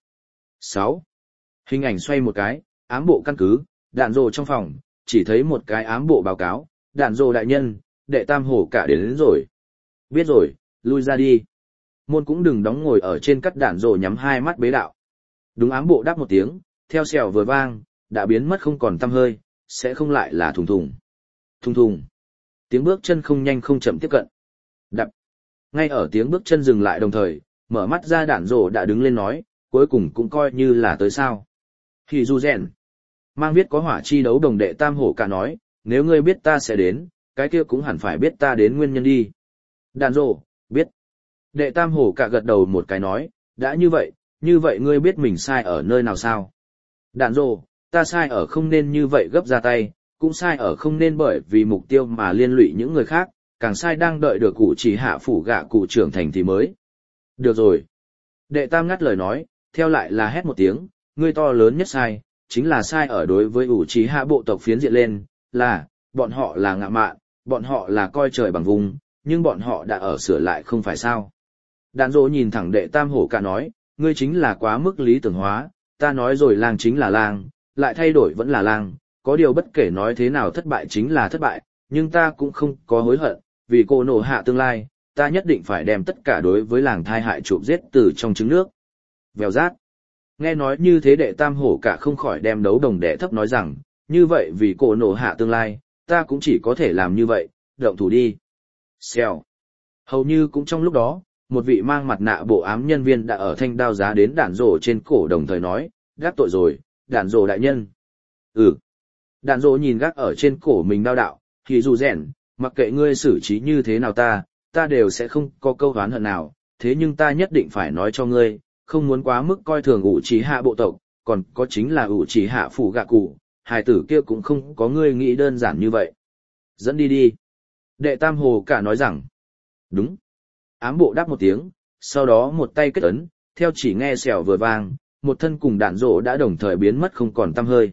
6. Hình ảnh xoay một cái, ám bộ căn cứ, đạn rồ trong phòng, chỉ thấy một cái ám bộ báo cáo, đạn rồ đại nhân, đệ tam hổ cả đến rồi. Biết rồi, lui ra đi. Môn cũng đừng đóng ngồi ở trên cắt đạn rồ nhắm hai mắt bế đạo. Đúng ám bộ đáp một tiếng, theo xèo vừa vang, đã biến mất không còn tăm hơi, sẽ không lại là thùng thùng. Thùng thùng. Tiếng bước chân không nhanh không chậm tiếp cận. Đập. Ngay ở tiếng bước chân dừng lại đồng thời, mở mắt ra đạn rồ đã đứng lên nói, cuối cùng cũng coi như là tới sao. Hỉ dù rèn. Mang viết có hỏa chi đấu đồng đệ tam hổ cả nói, nếu ngươi biết ta sẽ đến, cái kia cũng hẳn phải biết ta đến nguyên nhân đi. Đạn rồ, biết. Đệ tam hổ cả gật đầu một cái nói, đã như vậy ngươi biết mình sai ở nơi nào sao? Đạn rồ, ta sai ở không nên như vậy gấp ra tay, cũng sai ở không nên bởi vì mục tiêu mà liên lụy những người khác, càng sai đang đợi được cụ chỉ hạ phủ gạ cụ trưởng thành thì mới. Được rồi. Đệ tam ngắt lời nói, theo lại là hét một tiếng, ngươi to lớn nhất sai, chính là sai ở đối với ủ trí hạ bộ tộc phiến diện lên, là, bọn họ là ngạ mạn, bọn họ là coi trời bằng vùng, nhưng bọn họ đã ở sửa lại không phải sao. Đạn dỗ nhìn thẳng đệ tam hổ cả nói, ngươi chính là quá mức lý tưởng hóa, ta nói rồi lang chính là lang, lại thay đổi vẫn là lang, có điều bất kể nói thế nào thất bại chính là thất bại, nhưng ta cũng không có hối hận, vì cô nổ hạ tương lai, ta nhất định phải đem tất cả đối với làng thai hại chụp giết từ trong trứng nước. Vèo rát. Nghe nói như thế đệ tam hổ cả không khỏi đem đấu đồng đệ thấp nói rằng, như vậy vì cô nổ hạ tương lai, ta cũng chỉ có thể làm như vậy, động thủ đi. Xèo. Hầu như cũng trong lúc đó, một vị mang mặt nạ bộ ám nhân viên đã ở thanh đao giá đến đạn rổ trên cổ đồng thời nói, gác tội rồi, đạn rổ đại nhân. Ừ. Đạn rổ nhìn gác ở trên cổ mình đao đạo, thì dù rèn, mặc kệ ngươi xử trí như thế nào ta đều sẽ không có câu oán hận nào, thế nhưng ta nhất định phải nói cho ngươi, không muốn quá mức coi thường ủ trí hạ bộ tộc, còn có chính là ủ trí hạ phủ gạ cụ, hài tử kia cũng không có ngươi nghĩ đơn giản như vậy. Dẫn đi đi. Đệ tam hồ cả nói rằng, đúng. Ám bộ đáp một tiếng, sau đó một tay kết ấn, theo chỉ nghe xèo vừa vang, một thân cùng đạn rổ đã đồng thời biến mất không còn tăm hơi.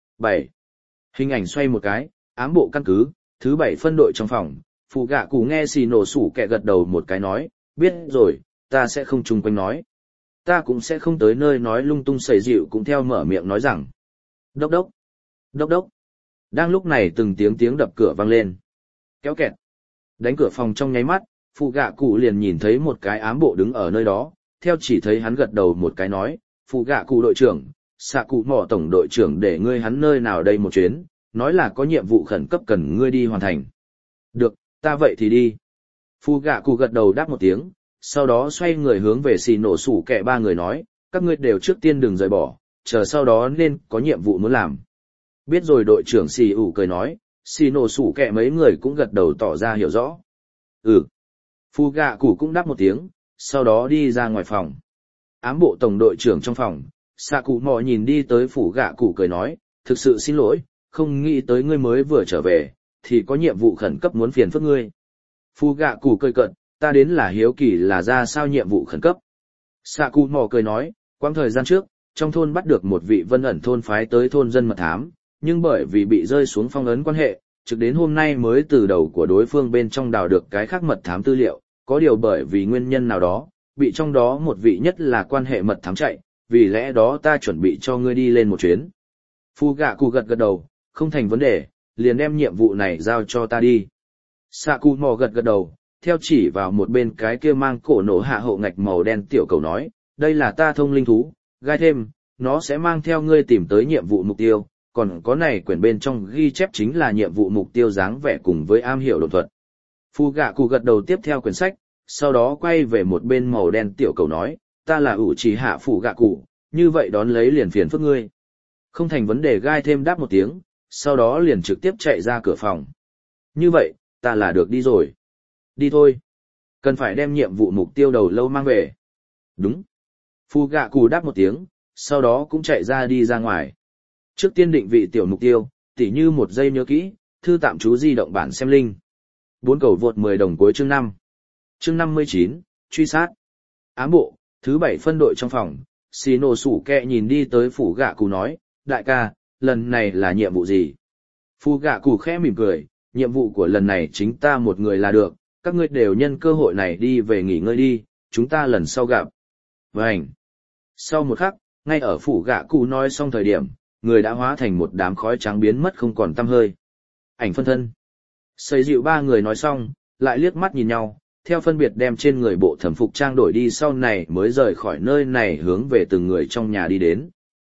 7. Hình ảnh xoay một cái, ám bộ căn cứ, thứ 7 phân đội trong phòng, phụ gạ cụ nghe xì nổ sủ kẹ gật đầu một cái nói, biết rồi, ta sẽ không chung quanh nói. Ta cũng sẽ không tới nơi nói lung tung sẩy dịu cũng theo mở miệng nói rằng. Đốc đốc, đốc đốc. Đang lúc này từng tiếng đập cửa vang lên. Kéo kẹt. Đánh cửa phòng trong nháy mắt, phụ gạ cụ liền nhìn thấy một cái ám bộ đứng ở nơi đó, theo chỉ thấy hắn gật đầu một cái nói, phụ gạ cụ đội trưởng, xạ cụ mỏ tổng đội trưởng để ngươi hắn nơi nào đây một chuyến, nói là có nhiệm vụ khẩn cấp cần ngươi đi hoàn thành. Được, ta vậy thì đi. Phụ gạ cụ gật đầu đáp một tiếng, sau đó xoay người hướng về xì nổ sủ kẹ ba người nói, các ngươi đều trước tiên đừng rời bỏ, chờ sau đó nên có nhiệm vụ muốn làm. Biết rồi đội trưởng xì ủ cười nói, xì nổ sủ kẹ mấy người cũng gật đầu tỏ ra hiểu rõ. Ừ. Phu gạ cụ cũng đáp một tiếng, sau đó đi ra ngoài phòng. Ám bộ tổng đội trưởng trong phòng, xạ cụ mò nhìn đi tới phủ gạ cụ cười nói, thực sự xin lỗi, không nghĩ tới ngươi mới vừa trở về, thì có nhiệm vụ khẩn cấp muốn phiền phức ngươi. Phu gạ cụ cười cợt, ta đến là hiếu kỳ là ra sao nhiệm vụ khẩn cấp. Xạ cụ mò cười nói, quãng thời gian trước, trong thôn bắt được một vị vân ẩn thôn phái tới thôn dân mật thám, nhưng bởi vì bị rơi xuống phong ấn quan hệ, trực đến hôm nay mới từ đầu của đối phương bên trong đào được cái khác mật thám tư liệu, có điều bởi vì nguyên nhân nào đó, bị trong đó một vị nhất là quan hệ mật thám chạy, vì lẽ đó ta chuẩn bị cho ngươi đi lên một chuyến. Phu gạ cụ gật đầu, không thành vấn đề, liền đem nhiệm vụ này giao cho ta đi. Xạ cụ mò gật đầu, theo chỉ vào một bên cái kia mang cổ nổ hạ hậu ngạch màu đen tiểu cầu nói, đây là ta thông linh thú, gai thêm, nó sẽ mang theo ngươi tìm tới nhiệm vụ mục tiêu, còn có này quyển bên trong ghi chép chính là nhiệm vụ mục tiêu dáng vẻ cùng với am hiểu độn thuật. Phu gạ cụ gật đầu tiếp theo quyển sách, sau đó quay về một bên màu đen tiểu cầu nói, ta là ủ trì hạ phủ gạ cụ, như vậy đón lấy liền phiền phức ngươi. Không thành vấn đề gai thêm đáp một tiếng, sau đó liền trực tiếp chạy ra cửa phòng. Như vậy, ta là được đi rồi. Đi thôi. Cần phải đem nhiệm vụ mục tiêu đầu lâu mang về. Đúng. Phu gạ cụ đáp một tiếng, sau đó cũng chạy ra đi ra ngoài. Trước tiên định vị tiểu mục tiêu, tỉ như một giây nhớ kỹ, thư tạm chú di động bản xem linh. 4 cầu vượt 10 đồng cuối chương 5. Chương 59, truy sát. Ám bộ, thứ 7 phân đội trong phòng, xì nổ sủ kẹ nhìn đi tới phủ gạ cụ nói, đại ca, lần này là nhiệm vụ gì? Phu gạ cụ khẽ mỉm cười, nhiệm vụ của lần này chính ta một người là được, các ngươi đều nhân cơ hội này đi về nghỉ ngơi đi, chúng ta lần sau gặp. Vành. Sau một khắc, ngay ở phủ gạ cụ nói xong thời điểm, người đã hóa thành một đám khói trắng biến mất không còn tăm hơi. Ảnh phân thân. Xây dịu ba người nói xong, lại liếc mắt nhìn nhau, theo phân biệt đem trên người bộ thẩm phục trang đổi đi sau này mới rời khỏi nơi này hướng về từng người trong nhà đi đến.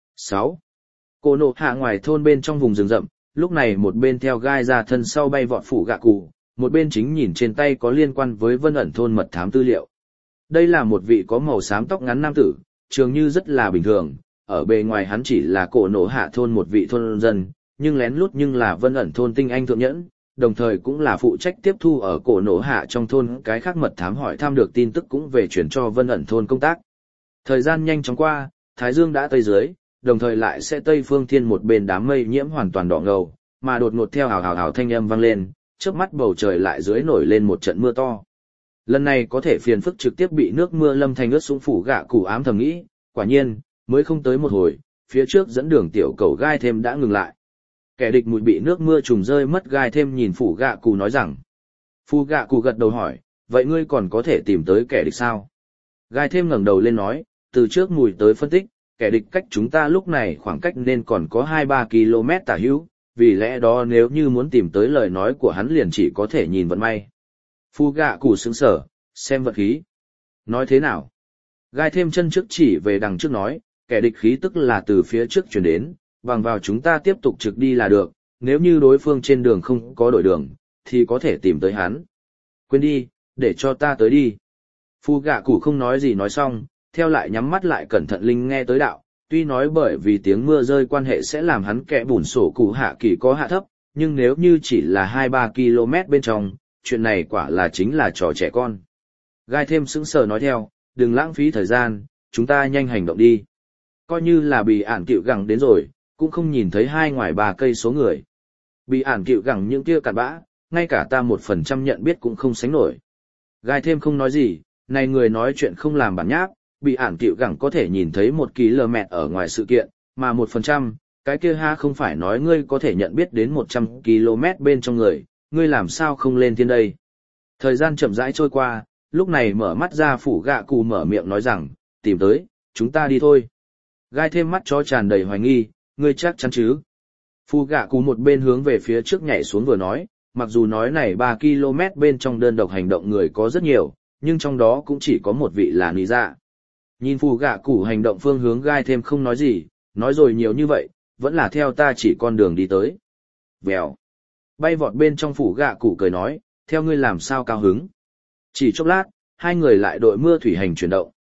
6. Cô nộ hạ ngoài thôn bên trong vùng rừng rậm, lúc này một bên theo gai ra thân sau bay vọt phủ gạ cụ, một bên chính nhìn trên tay có liên quan với vân ẩn thôn mật thám tư liệu. Đây là một vị có màu xám tóc ngắn nam tử, trường như rất là bình thường, ở bề ngoài hắn chỉ là cổ nổ hạ thôn một vị thôn dân, nhưng lén lút nhưng là vân ẩn thôn tinh anh thượng nhẫn, đồng thời cũng là phụ trách tiếp thu ở cổ nổ hạ trong thôn cái khác mật thám hỏi thăm được tin tức cũng về chuyển cho vân ẩn thôn công tác. Thời gian nhanh chóng qua, Thái Dương đã tây dưới, đồng thời lại sẽ tây phương thiên một bên đám mây nhiễm hoàn toàn đỏ ngầu, mà đột ngột theo hào hào hào thanh âm vang lên, chớp mắt bầu trời lại dưới nổi lên một trận mưa to. Lần này có thể phiền phức trực tiếp bị nước mưa lâm thành ướt sũng phủ gạ cụ ám thầm nghĩ, quả nhiên, mới không tới một hồi, phía trước dẫn đường tiểu cầu gai thêm đã ngừng lại. Kẻ địch mùi bị nước mưa trùng rơi mất gai thêm nhìn phủ gạ cụ nói rằng. Phủ gạ cụ gật đầu hỏi, vậy ngươi còn có thể tìm tới kẻ địch sao? Gai thêm ngẩng đầu lên nói, từ trước mùi tới phân tích, kẻ địch cách chúng ta lúc này khoảng cách nên còn có 2-3 km tả hữu, vì lẽ đó nếu như muốn tìm tới lời nói của hắn liền chỉ có thể nhìn vận may. Phu gạ cụ sững sở, xem vật khí. Nói thế nào? Gai thêm chân trước chỉ về đằng trước nói, kẻ địch khí tức là từ phía trước chuyển đến, bằng vào chúng ta tiếp tục trực đi là được, nếu như đối phương trên đường không có đổi đường, thì có thể tìm tới hắn. Quên đi, để cho ta tới đi. Phu gạ cụ không nói gì nói xong, theo lại nhắm mắt lại cẩn thận linh nghe tới đạo, tuy nói bởi vì tiếng mưa rơi quan hệ sẽ làm hắn kẻ bùn sổ cụ hạ kỳ có hạ thấp, nhưng nếu như chỉ là 2-3 km bên trong, chuyện này quả là chính là trò trẻ con. Gai thêm sững sờ nói theo, đừng lãng phí thời gian, chúng ta nhanh hành động đi. Coi như là bị ản cựu gẳng đến rồi, cũng không nhìn thấy hai ngoài 3 cây số người. Bị ản cựu gẳng những kia cặn bã, ngay cả ta 1% nhận biết cũng không sánh nổi. Gai thêm không nói gì, này người nói chuyện không làm bản nháp, bị ản cựu gẳng có thể nhìn thấy 1 km ở ngoài sự kiện, mà 1%, cái kia ha không phải nói ngươi có thể nhận biết đến 100 km bên trong người, ngươi làm sao không lên thiên đây. Thời gian chậm rãi trôi qua, lúc này mở mắt ra phủ gạ cụ mở miệng nói rằng, tìm tới, chúng ta đi thôi. Gai thêm mắt cho tràn đầy hoài nghi, ngươi chắc chắn chứ. Phủ gạ cụ một bên hướng về phía trước nhảy xuống vừa nói, mặc dù nói này 3 km bên trong đơn độc hành động người có rất nhiều, nhưng trong đó cũng chỉ có một vị là nì dạ. Nhìn phủ gạ cụ hành động phương hướng gai thêm không nói gì, nói rồi nhiều như vậy, vẫn là theo ta chỉ con đường đi tới. Vèo. Bay vọt bên trong phủ gạ cụ cười nói, theo ngươi làm sao cao hứng. Chỉ chốc lát, hai người lại đội mưa thủy hành chuyển động.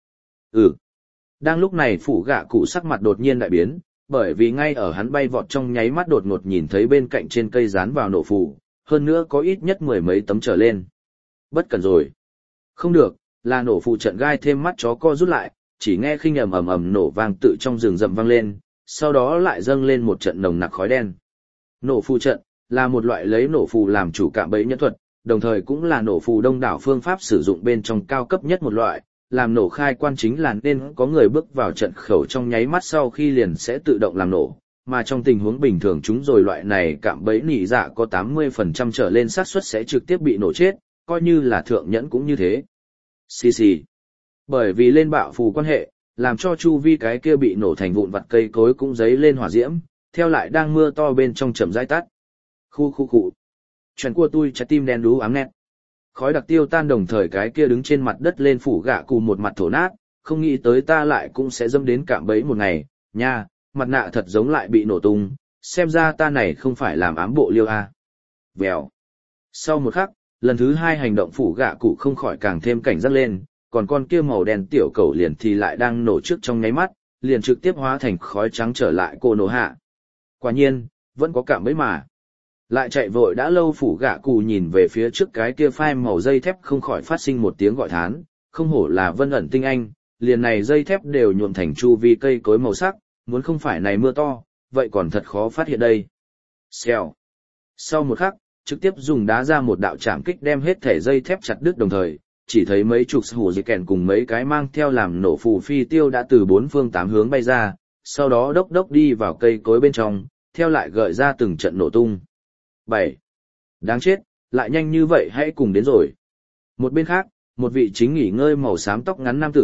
Đang lúc này phủ gạ cụ sắc mặt đột nhiên đại biến, bởi vì ngay ở hắn bay vọt trong nháy mắt đột ngột nhìn thấy bên cạnh trên cây dán vào nổ phù, hơn nữa có ít nhất 10 mấy tấm trở lên. Bất cần rồi. Không được, là nổ phù trận gai thêm mắt chó co rút lại, chỉ nghe khinh ầm ầm ầm nổ vang tự trong rừng rậm vang lên, sau đó lại dâng lên một trận nồng nặc khói đen. Nổ phù trận là một loại lấy nổ phù làm chủ cạm bẫy nhẫn thuật, đồng thời cũng là nổ phù đông đảo phương pháp sử dụng bên trong cao cấp nhất một loại, làm nổ khai quan chính là nên có người bước vào trận khẩu trong nháy mắt sau khi liền sẽ tự động làm nổ, mà trong tình huống bình thường chúng rồi loại này cạm bẫy nỉ dạ có 80% trở lên xác suất sẽ trực tiếp bị nổ chết, coi như là thượng nhẫn cũng như thế. Xì xì. Bởi vì lên bạo phù quan hệ, làm cho chu vi cái kia bị nổ thành vụn vặt cây cối cũng giấy lên hỏa diễm, theo lại đang mưa to bên trong chậm rãi tắt. Khu. Chuyện của tôi trái tim đen đú ám nét. Khói đặc tiêu tan đồng thời cái kia đứng trên mặt đất lên phủ gạ cụ một mặt thổ nát, không nghĩ tới ta lại cũng sẽ dâm đến cạm bẫy một ngày, nha, mặt nạ thật giống lại bị nổ tung, xem ra ta này không phải làm ám bộ liêu a. Vèo. Sau một khắc, lần thứ 2 hành động phủ gạ cụ không khỏi càng thêm cảnh giác lên, còn con kia màu đen tiểu cầu liền thì lại đang nổ trước trong nháy mắt, liền trực tiếp hóa thành khói trắng trở lại cô nổ hạ. Quả nhiên, vẫn có cạm bẫy mà. Lại chạy vội đã lâu phủ gạ cụ nhìn về phía trước cái kia phai màu dây thép không khỏi phát sinh một tiếng gọi thán, không hổ là vân ẩn tinh anh, liền này dây thép đều nhuộm thành chu vi cây cối màu sắc, muốn không phải này mưa to, vậy còn thật khó phát hiện đây. Xèo. Sau một khắc, trực tiếp dùng đá ra một đạo chạm kích đem hết thể dây thép chặt đứt đồng thời, chỉ thấy mấy chục hủ dì kèn cùng mấy cái mang theo làm nổ phù phi tiêu đã từ 4 phương 8 hướng bay ra, sau đó đốc đi vào cây cối bên trong, theo lại gợi ra từng trận nổ tung. 7. Đáng chết, lại nhanh như vậy hãy cùng đến rồi. Một bên khác, một vị chính nghỉ ngơi màu xám tóc ngắn nam tử,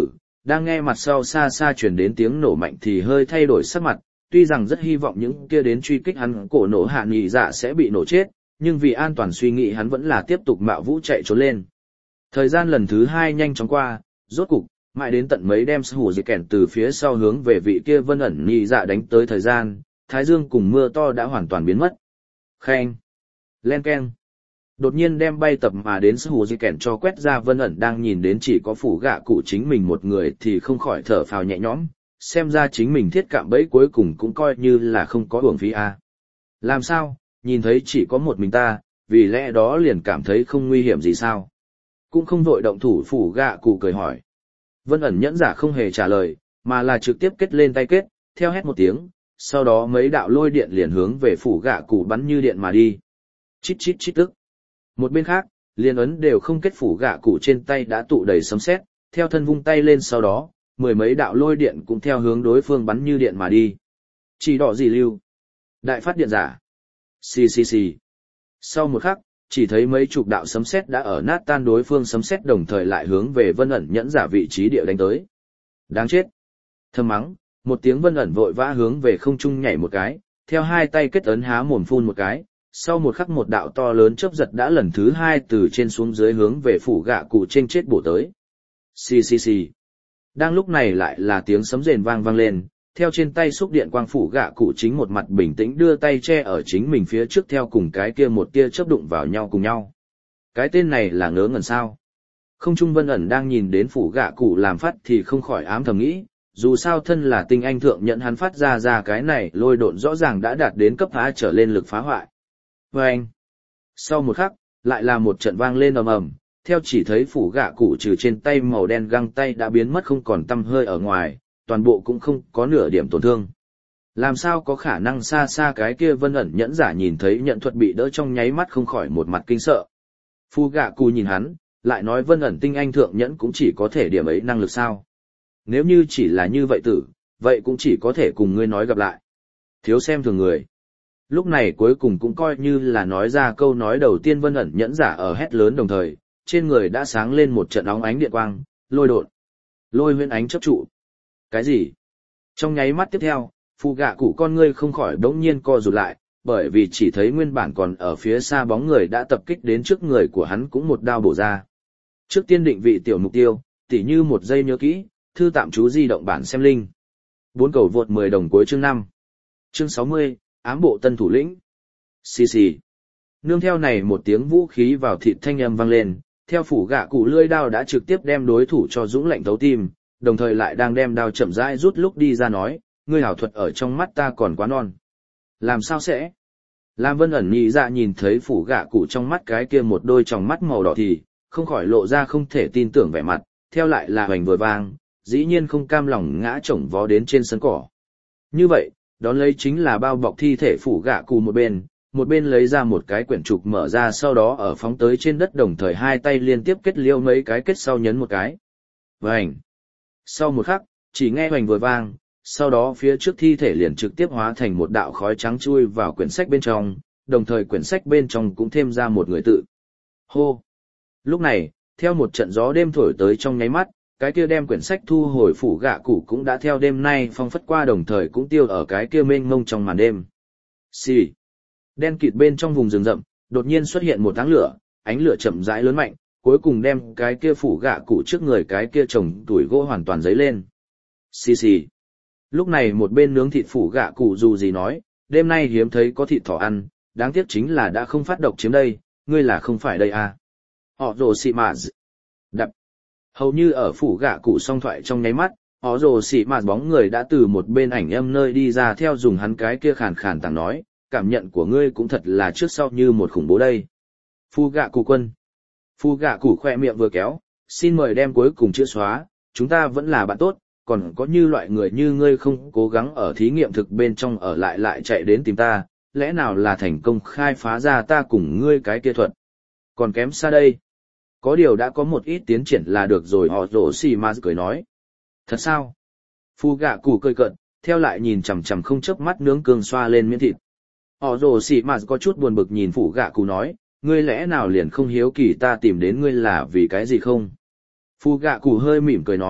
đang nghe mặt sau xa xa chuyển đến tiếng nổ mạnh thì hơi thay đổi sắc mặt, tuy rằng rất hy vọng những kia đến truy kích hắn cổ nổ hạ nghị dạ sẽ bị nổ chết, nhưng vì an toàn suy nghĩ hắn vẫn là tiếp tục mạo vũ chạy trốn lên. Thời gian lần thứ 2 nhanh chóng qua, rốt cục, mãi đến tận mấy đem hủ dị kèn từ phía sau hướng về vị kia vân ẩn nghị dạ đánh tới thời gian, thái dương cùng mưa to đã hoàn toàn biến mất. Khen! Len keng! Đột nhiên đem bay tập mà đến hủ dị kèn cho quét ra vân ẩn đang nhìn đến chỉ có phủ gạ cụ chính mình một người thì không khỏi thở phào nhẹ nhõm, xem ra chính mình thiết cạm bẫy cuối cùng cũng coi như là không có uổng phí a. Làm sao, nhìn thấy chỉ có một mình ta, vì lẽ đó liền cảm thấy không nguy hiểm gì sao? Cũng không vội động thủ phủ gạ cụ cười hỏi. Vân ẩn nhẫn giả không hề trả lời, mà là trực tiếp kết lên tay kết, theo hét một tiếng, sau đó mấy đạo lôi điện liền hướng về phủ gạ cụ bắn như điện mà đi. Chít chít chít tức. Một bên khác, liền ấn đều không kết phủ gạ cụ trên tay đã tụ đầy sấm sét, theo thân vung tay lên sau đó, mười mấy đạo lôi điện cũng theo hướng đối phương bắn như điện mà đi. Chỉ đỏ gì lưu. Đại phát điện giả. Xì xì xì. Sau một khắc, chỉ thấy mấy chục đạo sấm sét đã ở nát tan đối phương sấm sét đồng thời lại hướng về vân ẩn nhẫn giả vị trí địa đánh tới. Đáng chết. Thầm mắng, một tiếng vân ẩn vội vã hướng về không trung nhảy một cái, theo hai tay kết ấn há mồm phun một cái, sau một khắc một đạo to lớn chớp giật đã lần thứ 2 từ trên xuống dưới hướng về phủ gạ cụ trên chết bổ tới. Xì xì xì. Đang lúc này lại là tiếng sấm rền vang vang lên, theo trên tay xúc điện quang phủ gạ cụ chính một mặt bình tĩnh đưa tay che ở chính mình phía trước theo cùng cái kia một tia chớp đụng vào nhau cùng nhau. Cái tên này là ngớ ngẩn sao? Không trung vân ẩn đang nhìn đến phủ gạ cụ làm phát thì không khỏi ám thầm nghĩ, dù sao thân là tinh anh thượng nhận hắn phát ra cái này lôi độn rõ ràng đã đạt đến cấp phá trở lên lực phá hoại. Vâng! Sau một khắc, lại là một trận vang lên ầm ầm, theo chỉ thấy phủ gạ cụ trừ trên tay màu đen găng tay đã biến mất không còn tăm hơi ở ngoài, toàn bộ cũng không có nửa điểm tổn thương. Làm sao có khả năng xa xa cái kia vân ẩn nhẫn giả nhìn thấy nhận thuật bị đỡ trong nháy mắt không khỏi một mặt kinh sợ. Phủ gạ cụ nhìn hắn, lại nói vân ẩn tinh anh thượng nhẫn cũng chỉ có thể điểm ấy năng lực sao. Nếu như chỉ là như vậy tử, vậy cũng chỉ có thể cùng ngươi nói gặp lại. Thiếu xem thường người. Lúc này cuối cùng cũng coi như là nói ra câu nói đầu tiên vân ẩn nhẫn giả ở hét lớn đồng thời, trên người đã sáng lên một trận óng ánh điện quang, lôi đột. Lôi huyễn ánh chớp trụ. Cái gì? Trong nháy mắt tiếp theo, phụ gạ cụ con ngươi không khỏi đống nhiên co rụt lại, bởi vì chỉ thấy nguyên bản còn ở phía xa bóng người đã tập kích đến trước người của hắn cũng một đao bổ ra. Trước tiên định vị tiểu mục tiêu, tỉ như một giây nhớ kỹ, thư tạm chú di động bản xem linh. 4 cầu vượt 10 đồng cuối chương 5. Chương 60, ám bộ tân thủ lĩnh. Xì xì. Nương theo này một tiếng vũ khí vào thịt thanh âm vang lên, theo phủ gạ cụ lưỡi đao đã trực tiếp đem đối thủ cho dũng lạnh thấu tim, đồng thời lại đang đem đao chậm rãi rút lúc đi ra nói, ngươi hảo thuật ở trong mắt ta còn quá non. Làm sao sẽ? Lam Vân ẩn nhị dạ nhìn thấy phủ gạ cụ trong mắt cái kia một đôi tròng mắt màu đỏ thì, không khỏi lộ ra không thể tin tưởng vẻ mặt, theo lại là hoành vừa vang, dĩ nhiên không cam lòng ngã chổng vó đến trên sân cỏ. Như vậy, đón lấy chính là bao bọc thi thể phủ gạ cụ một bên lấy ra một cái quyển trục mở ra sau đó ở phóng tới trên đất đồng thời hai tay liên tiếp kết liêu mấy cái kết sau nhấn một cái. Vành! Sau một khắc, chỉ nghe hoành vừa vang, sau đó phía trước thi thể liền trực tiếp hóa thành một đạo khói trắng chui vào quyển sách bên trong, đồng thời quyển sách bên trong cũng thêm ra một người tự. Hô! Lúc này, theo một trận gió đêm thổi tới trong nháy mắt, cái kia đem quyển sách thu hồi phủ gạ cụ cũng đã theo đêm nay phong phất qua đồng thời cũng tiêu ở cái kia mênh mông trong màn đêm. Xì! Đen kịt bên trong vùng rừng rậm, đột nhiên xuất hiện một áng lửa, ánh lửa chậm rãi lớn mạnh, cuối cùng đem cái kia phủ gạ cụ trước người cái kia trồng tuổi gỗ hoàn toàn dấy lên. Xì xì! Lúc này một bên nướng thịt phủ gạ cụ dù gì nói, đêm nay hiếm thấy có thịt thỏ ăn, đáng tiếc chính là đã không phát độc chiếm đây, ngươi là không phải đây à. Họ rồ xị mạ đập. Hầu như ở phủ gạ cụ song thoại trong nháy mắt, họ rồ xị mạ bóng người đã từ một bên ảnh âm nơi đi ra theo dùng hắn cái kia khàn khàn tàng nói, cảm nhận của ngươi cũng thật là trước sau như một khủng bố đây. Phu gạ cụ quân. Phu gạ cụ khoe miệng vừa kéo, xin mời đem cuối cùng chữa xóa, chúng ta vẫn là bạn tốt, còn có như loại người như ngươi không cố gắng ở thí nghiệm thực bên trong ở lại chạy đến tìm ta, lẽ nào là thành công khai phá ra ta cùng ngươi cái kia thuật. Còn kém xa đây. Có điều đã có một ít tiến triển là được rồi họ rổ xì mà cười nói. Thật sao? Phu gạ cụ cười cợt, theo lại nhìn chằm chằm không chớp mắt nướng cương xoa lên miếng thịt. Họ rổ xì mà có chút buồn bực nhìn phủ gạ cụ nói, ngươi lẽ nào liền không hiếu kỳ ta tìm đến ngươi là vì cái gì không? Phu gạ cụ hơi mỉm cười nói,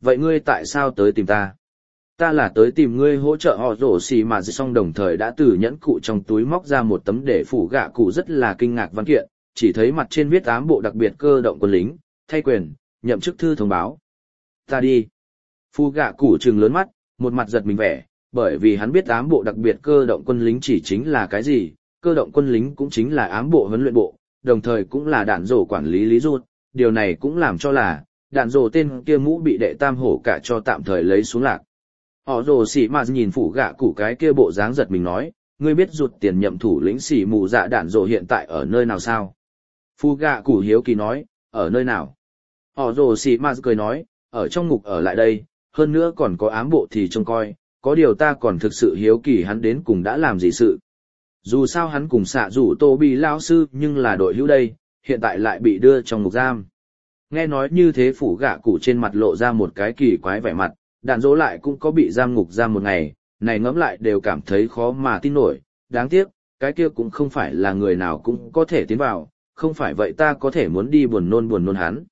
vậy ngươi tại sao tới tìm ta? Ta là tới tìm ngươi hỗ trợ họ rổ xì mà xong đồng thời đã từ nhẫn cụ trong túi móc ra một tấm để phủ gạ cụ rất là kinh ngạc văn kiện, chỉ thấy mặt trên viết ám bộ đặc biệt cơ động quân lính, thay quyền, nhậm chức thư thông báo. Ta đi. Phủ gạ cụ trừng lớn mắt, một mặt giật mình vẻ, bởi vì hắn biết ám bộ đặc biệt cơ động quân lính chỉ chính là cái gì, cơ động quân lính cũng chính là ám bộ huấn luyện bộ, đồng thời cũng là đạn rổ quản lý lý ruột, điều này cũng làm cho là, đạn rổ tên kia mũ bị đệ tam hổ cả cho tạm thời lấy xuống lạc. Họ rồ xỉ mà nhìn phủ gạ cụ cái kia bộ dáng giật mình nói, ngươi biết ruột tiền nhậm thủ lĩnh xỉ mù dạ đạn rổ hiện tại ở nơi nào sao? Phủ gạ cụ hiếu kỳ nói, ở nơi nào? Họ rồ xỉ mà cười nói, ở trong ngục ở lại đây, hơn nữa còn có ám bộ thì trông coi, có điều ta còn thực sự hiếu kỳ hắn đến cùng đã làm gì sự. Dù sao hắn cùng xạ rủ tô bị lao sư nhưng là đội hữu đây, hiện tại lại bị đưa trong ngục giam. Nghe nói như thế phủ gạ cụ trên mặt lộ ra một cái kỳ quái vẻ mặt, đạn dỗ lại cũng có bị giam ngục giam một ngày, này ngẫm lại đều cảm thấy khó mà tin nổi, đáng tiếc, cái kia cũng không phải là người nào cũng có thể tiến vào, không phải vậy ta có thể muốn đi buồn nôn hắn.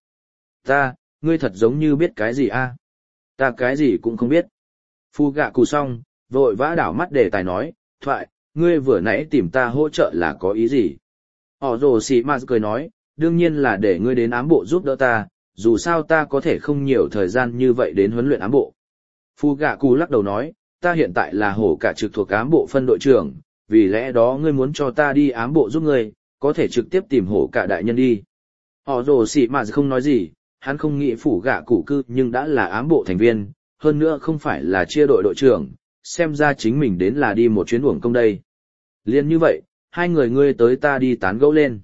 Ngươi thật giống như biết cái gì a? Ta cái gì cũng không biết. Phu gạ cụ xong, vội vã đảo mắt để tài nói, thoại, ngươi vừa nãy tìm ta hỗ trợ là có ý gì? Họ rồ xì mà cười nói, đương nhiên là để ngươi đến ám bộ giúp đỡ ta, dù sao ta có thể không nhiều thời gian như vậy đến huấn luyện ám bộ. Phu gạ cụ lắc đầu nói, ta hiện tại là hổ cả trực thuộc ám bộ phân đội trưởng, vì lẽ đó ngươi muốn cho ta đi ám bộ giúp ngươi, có thể trực tiếp tìm hổ cả đại nhân đi. Họ rồ xì mà không nói gì, hắn không nghĩ phủ gạ cụ cư nhưng đã là ám bộ thành viên, hơn nữa không phải là chia đội đội trưởng, xem ra chính mình đến là đi một chuyến uổng công đây. Liên như vậy, hai người ngươi tới ta đi tán gẫu lên.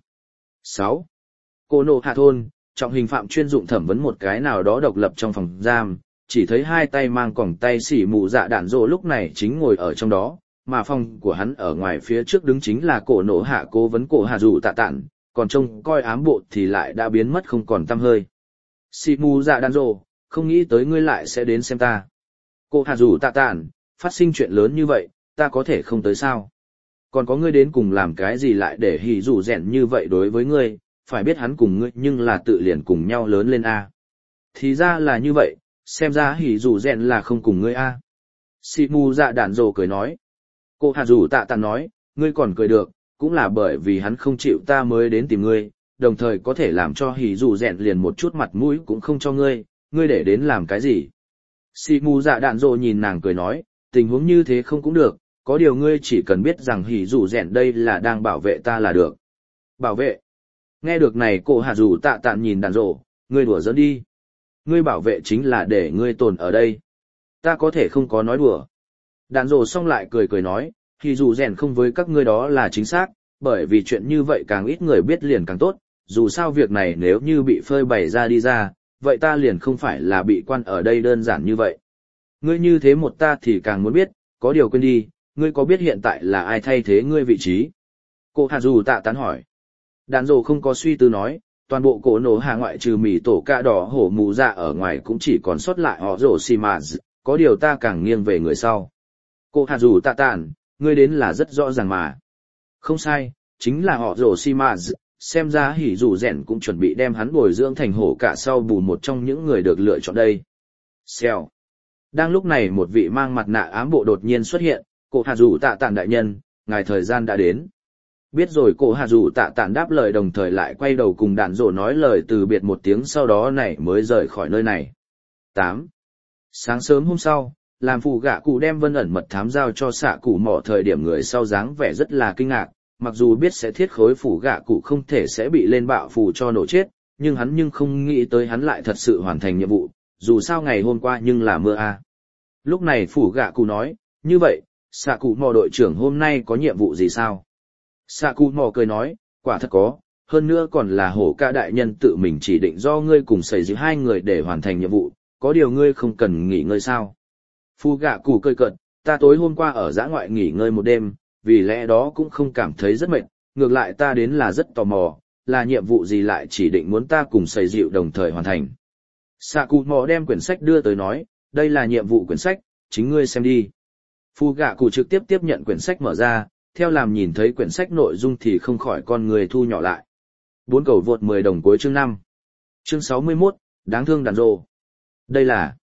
6. Cô nộ hạ thôn, trọng hình phạm chuyên dụng thẩm vấn một cái nào đó độc lập trong phòng giam, chỉ thấy hai tay mang còng tay xỉ mù dạ đạn rộ lúc này chính ngồi ở trong đó, mà phòng của hắn ở ngoài phía trước đứng chính là cổ nộ hạ cố vấn cổ hạ dù tạ tản, còn trông coi ám bộ thì lại đã biến mất không còn tăm hơi. Xỉ mù dạ đạn rộ, không nghĩ tới ngươi lại sẽ đến xem ta. Cổ hạ dù tạ tản, phát sinh chuyện lớn như vậy, ta có thể không tới sao? Còn có ngươi đến cùng làm cái gì lại để hỉ dù rèn như vậy đối với ngươi, phải biết hắn cùng ngươi nhưng là tự liền cùng nhau lớn lên a. Thì ra là như vậy, xem ra hỉ dù rèn là không cùng ngươi a. Xì mù dạ đạn rồ cười nói. Cô hạ dù tạ tạ nói, ngươi còn cười được, cũng là bởi vì hắn không chịu ta mới đến tìm ngươi, đồng thời có thể làm cho hỉ dù rèn liền một chút mặt mũi cũng không cho ngươi, ngươi để đến làm cái gì. Xì mù dạ đạn rồ nhìn nàng cười nói, tình huống như thế không cũng được, có điều ngươi chỉ cần biết rằng hỉ dù rèn đây là đang bảo vệ ta là được. Bảo vệ. Nghe được này cô hạ dù tạ tạn nhìn đàn rộ, ngươi đùa giỡn đi. Ngươi bảo vệ chính là để ngươi tồn ở đây. Ta có thể không có nói đùa. Đàn rộ xong lại cười nói, hỉ dù rèn không với các ngươi đó là chính xác, bởi vì chuyện như vậy càng ít người biết liền càng tốt, dù sao việc này nếu như bị phơi bày ra đi ra, vậy ta liền không phải là bị quan ở đây đơn giản như vậy. Ngươi như thế một ta thì càng muốn biết, có điều quên đi, ngươi có biết hiện tại là ai thay thế ngươi vị trí? Cô hạ dù tạ tán hỏi. Đàn rồ không có suy tư nói, toàn bộ cổ nổ hạ ngoại trừ mì tổ cạ đỏ hổ mù dạ ở ngoài cũng chỉ còn sót lại họ rồ xì mà, có điều ta càng nghiêng về người sau. Cô hạ dù tạ tản, ngươi đến là rất rõ ràng mà. Không sai, chính là họ rồ xì mà, xem ra hỉ dù rèn cũng chuẩn bị đem hắn bồi dưỡng thành hổ cả sau bù một trong những người được lựa chọn đây. Xèo. Đang lúc này một vị mang mặt nạ ám bộ đột nhiên xuất hiện, cô hạ dù tạ tản đại nhân, ngài thời gian đã đến. Biết rồi cô hạ dù tạ tản đáp lời đồng thời lại quay đầu cùng đàn rổ nói lời từ biệt một tiếng sau đó này mới rời khỏi nơi này. 8. Sáng sớm hôm sau, làm phù gạ cụ đem vân ẩn mật thám giao cho xạ cụ mỏ thời điểm người sau dáng vẻ rất là kinh ngạc, mặc dù biết sẽ thiết khối phù gạ cụ không thể sẽ bị lên bạo phù cho nổ chết, nhưng hắn không nghĩ tới hắn lại thật sự hoàn thành nhiệm vụ, dù sao ngày hôm qua nhưng là mưa a. Lúc này phù gạ cụ nói, như vậy, xạ cụ mỏ đội trưởng hôm nay có nhiệm vụ gì sao? Xạ cụ mỏ cười nói, quả thật có, hơn nữa còn là hổ ca đại nhân tự mình chỉ định do ngươi cùng xảy giữ hai người để hoàn thành nhiệm vụ, có điều ngươi không cần nghỉ ngơi sao? Phu gạ cụ cười cợt, ta tối hôm qua ở dã ngoại nghỉ ngơi một đêm, vì lẽ đó cũng không cảm thấy rất mệt, ngược lại ta đến là rất tò mò, là nhiệm vụ gì lại chỉ định muốn ta cùng xảy dịu đồng thời hoàn thành. Xạ cụ mỏ đem quyển sách đưa tới nói, đây là nhiệm vụ quyển sách, chính ngươi xem đi. Phu gạ cụ trực tiếp tiếp nhận quyển sách mở ra, theo làm nhìn thấy quyển sách nội dung thì không khỏi con người thu nhỏ lại. 4 cầu vượt 10 đồng cuối chương 5. Chương 61, đáng thương đàn rồ. Đây là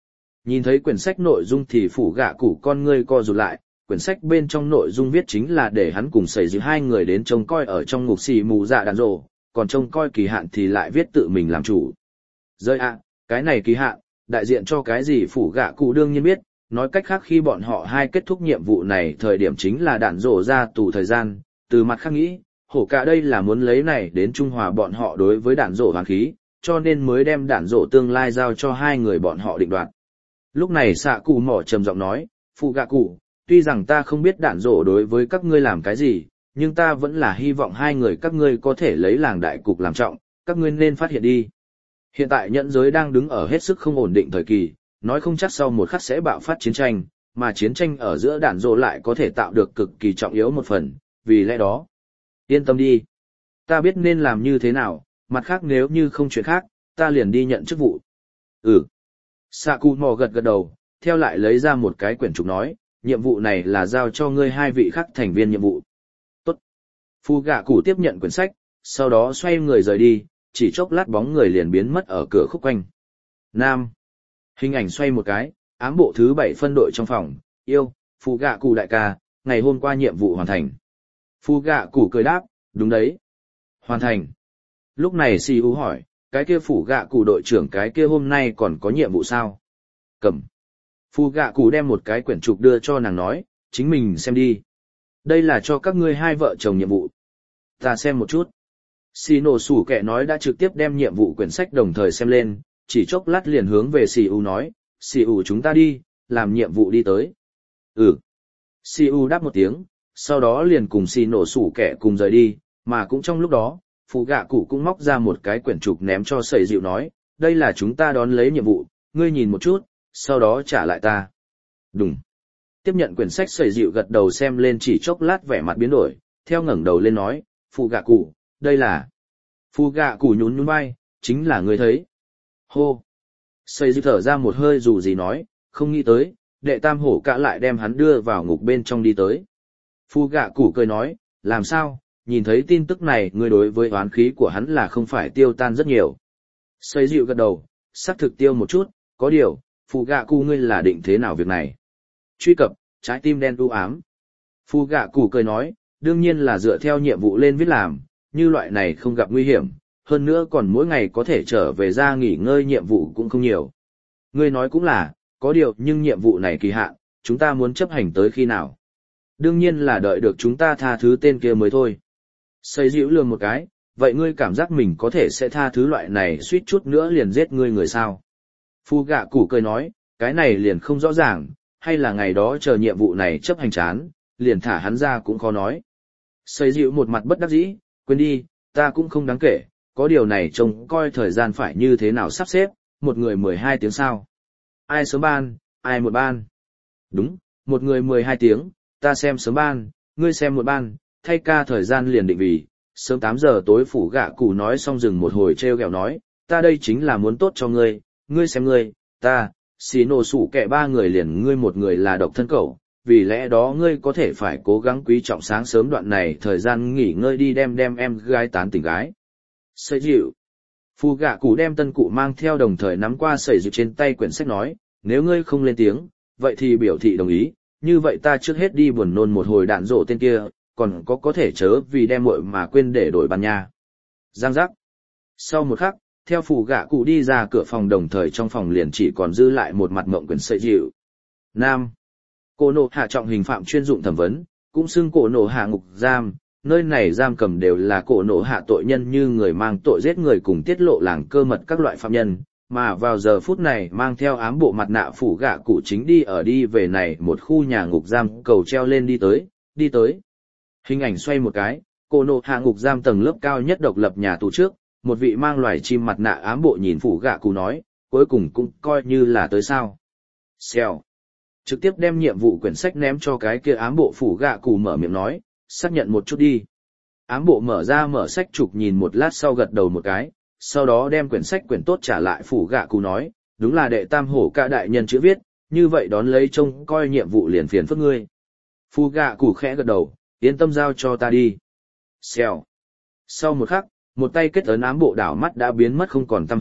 Nhìn thấy quyển sách nội dung thì phủ gạ cụ con ngươi co rụt lại, quyển sách bên trong nội dung viết chính là để hắn cùng xảy dịu hai người đến trông coi ở trong ngục xì mù dạ đàn rộ, còn trông coi kỳ hạn thì lại viết tự mình làm chủ. Rơi ạ, cái này kỳ hạn, đại diện cho cái gì phủ gạ cụ đương nhiên biết, nói cách khác khi bọn họ hai kết thúc nhiệm vụ này thời điểm chính là đạn rộ ra tù thời gian, từ mặt khác nghĩ, hổ cả đây là muốn lấy này đến trung hòa bọn họ đối với đạn rộ hoàn khí, cho nên mới đem đạn rộ tương lai giao cho hai người bọn họ định đoạt. Lúc này xạ cụ mỏ trầm giọng nói, phụ gạ cụ, tuy rằng ta không biết đạn rộ đối với các ngươi làm cái gì, nhưng ta vẫn là hy vọng hai người các ngươi có thể lấy làng đại cục làm trọng, các ngươi nên phát hiện đi. Hiện tại nhẫn giới đang đứng ở hết sức không ổn định thời kỳ, nói không chắc sau một khắc sẽ bạo phát chiến tranh, mà chiến tranh ở giữa đạn rộ lại có thể tạo được cực kỳ trọng yếu một phần, vì lẽ đó. Yên tâm đi. Ta biết nên làm như thế nào, mặt khác nếu như không chuyện khác, ta liền đi nhận chức vụ. Ừ. Sạ cụ mò gật gật đầu, theo lại lấy ra một cái quyển trục nói, nhiệm vụ này là giao cho ngươi hai vị khác thành viên nhiệm vụ. Tốt. Phu gạ cụ tiếp nhận quyển sách, sau đó xoay người rời đi, chỉ chốc lát bóng người liền biến mất ở cửa khúc quanh. Nam. Hình ảnh xoay một cái, ám bộ thứ 7 phân đội trong phòng, yêu, phu gạ cụ đại ca, ngày hôm qua nhiệm vụ hoàn thành. Phu gạ cụ cười đáp, đúng đấy. Hoàn thành. Lúc này si u hỏi, cái kia phủ gạ cụ đội trưởng cái kia hôm nay còn có nhiệm vụ sao? Cầm. Phu gạ cụ đem một cái quyển trục đưa cho nàng nói, chính mình xem đi. Đây là cho các ngươi hai vợ chồng nhiệm vụ. Ta xem một chút. Xì nổ sủ kẻ nói đã trực tiếp đem nhiệm vụ quyển sách đồng thời xem lên, chỉ chốc lát liền hướng về xì u nói, xì u chúng ta đi, làm nhiệm vụ đi tới. Ừ. Xì u đáp một tiếng, sau đó liền cùng xì nổ sủ kẻ cùng rời đi, mà cũng trong lúc đó, phụ gạ cụ cũng móc ra một cái quyển trục ném cho sẩy dịu nói, đây là chúng ta đón lấy nhiệm vụ, ngươi nhìn một chút, sau đó trả lại ta. Đúng. Tiếp nhận quyển sách sẩy dịu gật đầu xem lên chỉ chốc lát vẻ mặt biến đổi, theo ngẩng đầu lên nói, phụ gạ cụ, đây là. Phụ gạ cụ nhún nhún vai, chính là ngươi thấy. Hô. Sẩy dịu thở ra một hơi dù gì nói, không nghĩ tới, đệ tam hổ cả lại đem hắn đưa vào ngục bên trong đi tới. Phụ gạ cụ cười nói, làm sao? Nhìn thấy tin tức này ngươi đối với oán khí của hắn là không phải tiêu tan rất nhiều. Xây dịu gật đầu, xác thực tiêu một chút, có điều, phụ gạ cụ ngươi là định thế nào việc này. Truy cập, trái tim đen u ám. Phụ gạ cụ cười nói, đương nhiên là dựa theo nhiệm vụ lên viết làm, như loại này không gặp nguy hiểm, hơn nữa còn mỗi ngày có thể trở về ra nghỉ ngơi nhiệm vụ cũng không nhiều. Ngươi nói cũng là, có điều nhưng nhiệm vụ này kỳ hạn, chúng ta muốn chấp hành tới khi nào. Đương nhiên là đợi được chúng ta tha thứ tên kia mới thôi. Xây dịu lường một cái, vậy ngươi cảm giác mình có thể sẽ tha thứ loại này suýt chút nữa liền giết ngươi người sao? Phu gạ cụ cười nói, cái này liền không rõ ràng, hay là ngày đó chờ nhiệm vụ này chấp hành chán, liền thả hắn ra cũng khó nói. Xây dịu một mặt bất đắc dĩ, quên đi, ta cũng không đáng kể, có điều này trông coi thời gian phải như thế nào sắp xếp, một người 12 tiếng sao? Ai sớm ban, ai một ban? Đúng, một người 12 tiếng, ta xem sớm ban, ngươi xem một ban. Thay ca thời gian liền định vì, sớm 8 giờ tối phủ gạ cụ nói xong dừng một hồi treo gẹo nói, ta đây chính là muốn tốt cho ngươi, ngươi xem ngươi, ta, xì nổ sủ kẻ ba người liền ngươi một người là độc thân cậu, vì lẽ đó ngươi có thể phải cố gắng quý trọng sáng sớm đoạn này thời gian nghỉ ngơi đi đem em gái tán tỉnh gái. Sẩy dịu. Phu gạ cụ đem tân cụ mang theo đồng thời nắm qua sẩy dịu trên tay quyển sách nói, nếu ngươi không lên tiếng, vậy thì biểu thị đồng ý, như vậy ta trước hết đi buồn nôn một hồi đạn rộ tên kia. Còn có thể chớ vì đem muội mà quên để đổi bàn nha. Giang giác. Sau một khắc, theo phủ gạ cụ đi ra cửa phòng đồng thời trong phòng liền chỉ còn dư lại một mặt mộng quyển sợi dịu. Nam. Cổ nộ hạ trọng hình phạm chuyên dụng thẩm vấn, cũng xưng cổ nộ hạ ngục giam, nơi này giam cầm đều là cổ nộ hạ tội nhân như người mang tội giết người cùng tiết lộ làng cơ mật các loại phạm nhân, mà vào giờ phút này mang theo ám bộ mặt nạ phủ gạ cụ chính đi về này một khu nhà ngục giam cầu treo lên đi tới. Hình ảnh xoay một cái, cổ nộ hạ ngục giam tầng lớp cao nhất độc lập nhà tù trước, một vị mang loài chim mặt nạ ám bộ nhìn phủ gạ cụ nói, cuối cùng cũng coi như là tới sao. Xèo. Trực tiếp đem nhiệm vụ quyển sách ném cho cái kia ám bộ phủ gạ cụ mở miệng nói, xác nhận một chút đi. Ám bộ mở sách trục nhìn một lát sau gật đầu một cái, sau đó đem quyển tốt trả lại phủ gạ cụ nói, đúng là đệ tam hổ ca đại nhân chữ viết, như vậy đón lấy trông coi nhiệm vụ liền phiền phức ngươi. Phủ gạ cụ khẽ gật đầu, yên tâm giao cho ta đi. Xèo. Sau một khắc, một tay kết ấn ám bộ đảo mắt đã biến mất không còn tăm hơi,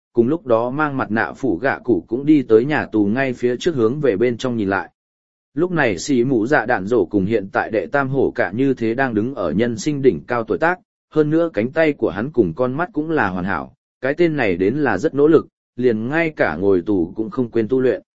cùng lúc đó mang mặt nạ phủ gạ cụ cũng đi tới nhà tù ngay phía trước hướng về bên trong nhìn lại. Lúc này xì mũ dạ đạn rổ cùng hiện tại đệ tam hổ cả như thế đang đứng ở nhân sinh đỉnh cao tuổi tác, hơn nữa cánh tay của hắn cùng con mắt cũng là hoàn hảo, cái tên này đến là rất nỗ lực, liền ngay cả ngồi tù cũng không quên tu luyện.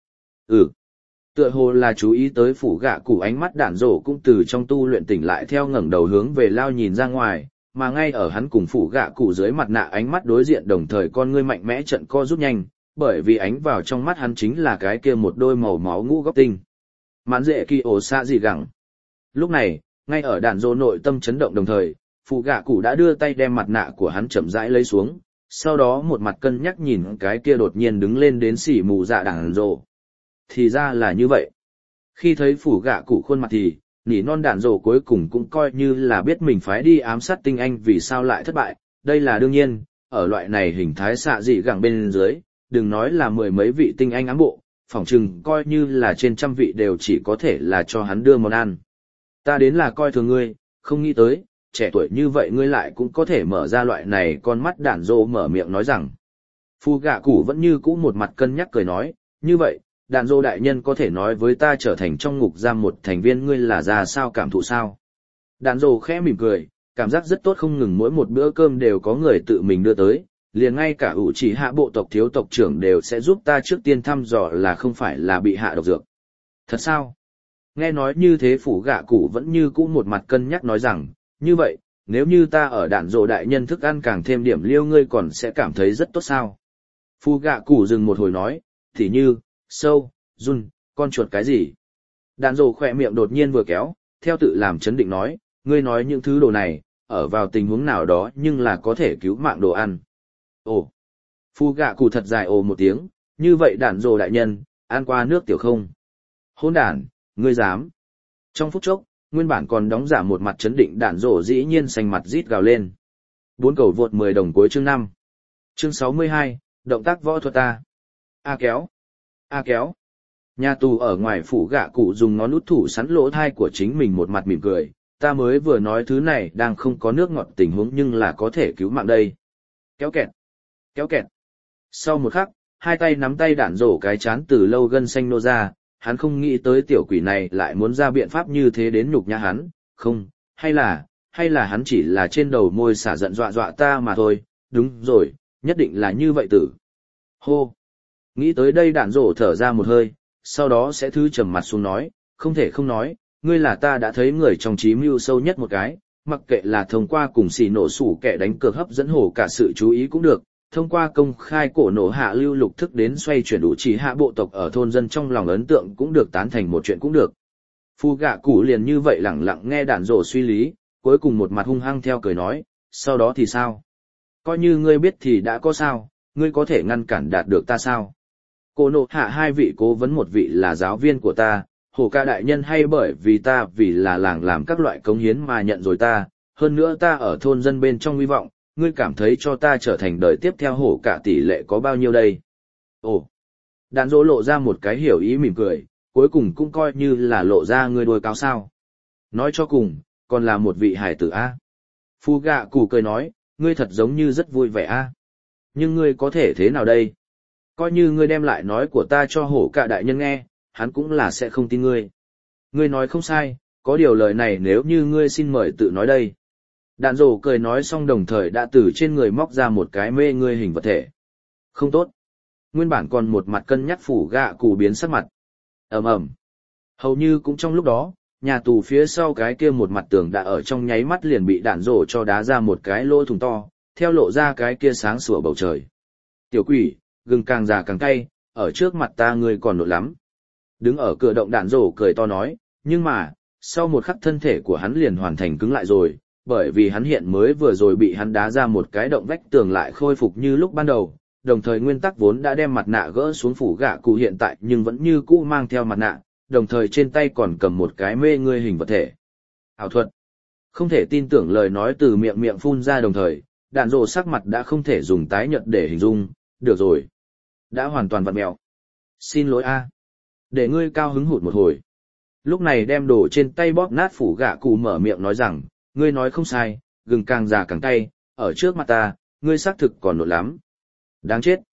Tựa hồ là chú ý tới phủ gạ cụ ánh mắt đạn rổ cũng từ trong tu luyện tỉnh lại theo ngẩng đầu hướng về lao nhìn ra ngoài, mà ngay ở hắn cùng phủ gạ cụ dưới mặt nạ ánh mắt đối diện đồng thời con ngươi mạnh mẽ trận co rút nhanh, bởi vì ánh vào trong mắt hắn chính là cái kia một đôi màu máu ngũ góc tinh. Mãn dễ kỳ ổ xạ gì gẳng. Lúc này, ngay ở đạn rổ nội tâm chấn động đồng thời, phủ gạ cụ đã đưa tay đem mặt nạ của hắn chậm rãi lấy xuống, sau đó một mặt cân nhắc nhìn cái kia đột nhiên đứng lên đến xỉ mù dạ đạn rổ. Thì ra là như vậy. Khi thấy phủ gạ cụ khuôn mặt thì, nỉ non đạn rổ cuối cùng cũng coi như là biết mình phái đi ám sát tinh anh vì sao lại thất bại. Đây là đương nhiên, ở loại này hình thái xạ dị gẳng bên dưới, đừng nói là mười mấy vị tinh anh ám bộ, phỏng chừng coi như là trên trăm vị đều chỉ có thể là cho hắn đưa món ăn. Ta đến là coi thường ngươi, không nghĩ tới, trẻ tuổi như vậy ngươi lại cũng có thể mở ra loại này con mắt đạn rổ mở miệng nói rằng. Phu gạ cụ vẫn như cũ một mặt cân nhắc cười nói, như vậy, đạn dô đại nhân có thể nói với ta trở thành trong ngục giam một thành viên ngươi là ra sao cảm thụ sao? Đạn dô khẽ mỉm cười, cảm giác rất tốt không ngừng mỗi một bữa cơm đều có người tự mình đưa tới, liền ngay cả ủ chỉ hạ bộ tộc thiếu tộc trưởng đều sẽ giúp ta trước tiên thăm dò là không phải là bị hạ độc dược. Thật sao? Nghe nói như thế phủ gạ cụ vẫn như cũ một mặt cân nhắc nói rằng, như vậy, nếu như ta ở đạn dô đại nhân thức ăn càng thêm điểm liêu ngươi còn sẽ cảm thấy rất tốt sao? Phu gạ cụ dừng một hồi nói, thì như, sâu, run, con chuột cái gì? Đạn rồ khỏe miệng đột nhiên vừa kéo, theo tự làm chấn định nói, ngươi nói những thứ đồ này, ở vào tình huống nào đó nhưng là có thể cứu mạng đồ ăn. Ồ! Phu gạ cụ thật dài ồ một tiếng, như vậy đạn rồ đại nhân, ăn qua nước tiểu không? Hỗn đản, ngươi dám! Trong phút chốc, nguyên bản còn đóng giả một mặt chấn định đạn rồ dĩ nhiên xanh mặt rít gào lên. 4 cầu vượt 10 đồng cuối chương 5. Chương 62, động tác võ thuật ta. A kéo. A kéo. Nhà tù ở ngoài phủ gạ cụ dùng ngón út thủ sắn lỗ thai của chính mình một mặt mỉm cười, ta mới vừa nói thứ này đang không có nước ngọt tình huống nhưng là có thể cứu mạng đây. Kéo kẹt. Kéo kẹt. Sau một khắc, hai tay nắm tay đạn rổ cái chán từ lâu gân xanh nô ra, hắn không nghĩ tới tiểu quỷ này lại muốn ra biện pháp như thế đến nhục nhã hắn, không, hay là hắn chỉ là trên đầu môi xả giận dọa dọa ta mà thôi, đúng rồi, nhất định là như vậy tử. Hô. Nghĩ tới đây đạn rổ thở ra một hơi, sau đó sẽ thứ trầm mặt xuống nói, không thể không nói, ngươi là ta đã thấy người trong trí mưu sâu nhất một cái, mặc kệ là thông qua cùng xì nổ sủ kẻ đánh cược hấp dẫn hổ cả sự chú ý cũng được, thông qua công khai cổ nổ hạ lưu lục thức đến xoay chuyển đủ chỉ hạ bộ tộc ở thôn dân trong lòng ấn tượng cũng được tán thành một chuyện cũng được. Phu gạ cụ liền như vậy lẳng lặng nghe đạn rổ suy lý, cuối cùng một mặt hung hăng theo cười nói, sau đó thì sao? Coi như ngươi biết thì đã có sao, ngươi có thể ngăn cản đạt được ta sao? Cổ nộ hạ hai vị cố vấn một vị là giáo viên của ta, hổ ca đại nhân hay bởi vì ta vì là làng làm các loại cống hiến mà nhận rồi ta, hơn nữa ta ở thôn dân bên trong hy vọng, ngươi cảm thấy cho ta trở thành đời tiếp theo hổ cả tỷ lệ có bao nhiêu đây? Ồ! Đạn dỗ lộ ra một cái hiểu ý mỉm cười, cuối cùng cũng coi như là lộ ra ngươi đôi cáo sao. Nói cho cùng, còn là một vị hải tử A. Phu gạ cụ cười nói, ngươi thật giống như rất vui vẻ A. Nhưng ngươi có thể thế nào đây? Coi như ngươi đem lại nói của ta cho hổ cả đại nhân nghe, hắn cũng là sẽ không tin ngươi. Ngươi nói không sai, có điều lời này nếu như ngươi xin mời tự nói đây. Đạn rổ cười nói xong đồng thời đã từ trên người móc ra một cái mê ngươi hình vật thể. Không tốt. Nguyên bản còn một mặt cân nhắc phủ gạ cụ biến sắc mặt. Ầm ầm. Hầu như cũng trong lúc đó, nhà tù phía sau cái kia một mặt tường đã ở trong nháy mắt liền bị đạn rổ cho đá ra một cái lỗ thủng to, theo lộ ra cái kia sáng sủa bầu trời. Tiểu quỷ, gừng càng già càng cay, ở trước mặt ta ngươi còn nổi lắm. Đứng ở cửa động đạn rổ cười to nói, nhưng mà, sau một khắc thân thể của hắn liền hoàn thành cứng lại rồi, bởi vì hắn hiện mới vừa rồi bị hắn đá ra một cái động vách tường lại khôi phục như lúc ban đầu, đồng thời nguyên tắc vốn đã đem mặt nạ gỡ xuống phủ gạ cụ hiện tại nhưng vẫn như cũ mang theo mặt nạ, đồng thời trên tay còn cầm một cái mê ngươi hình vật thể. Ảo thuật. Không thể tin tưởng lời nói từ miệng miệng phun ra đồng thời, đạn rổ sắc mặt đã không thể dùng tái nhợt để hình dung, được rồi. Đã hoàn toàn vặn mẹo. Xin lỗi a, để ngươi cao hứng hụt một hồi. Lúc này đem đồ trên tay bóp nát phủ gạ cụ mở miệng nói rằng, ngươi nói không sai, gừng càng già càng cay, ở trước mặt ta, ngươi xác thực còn nổi lắm. Đáng chết,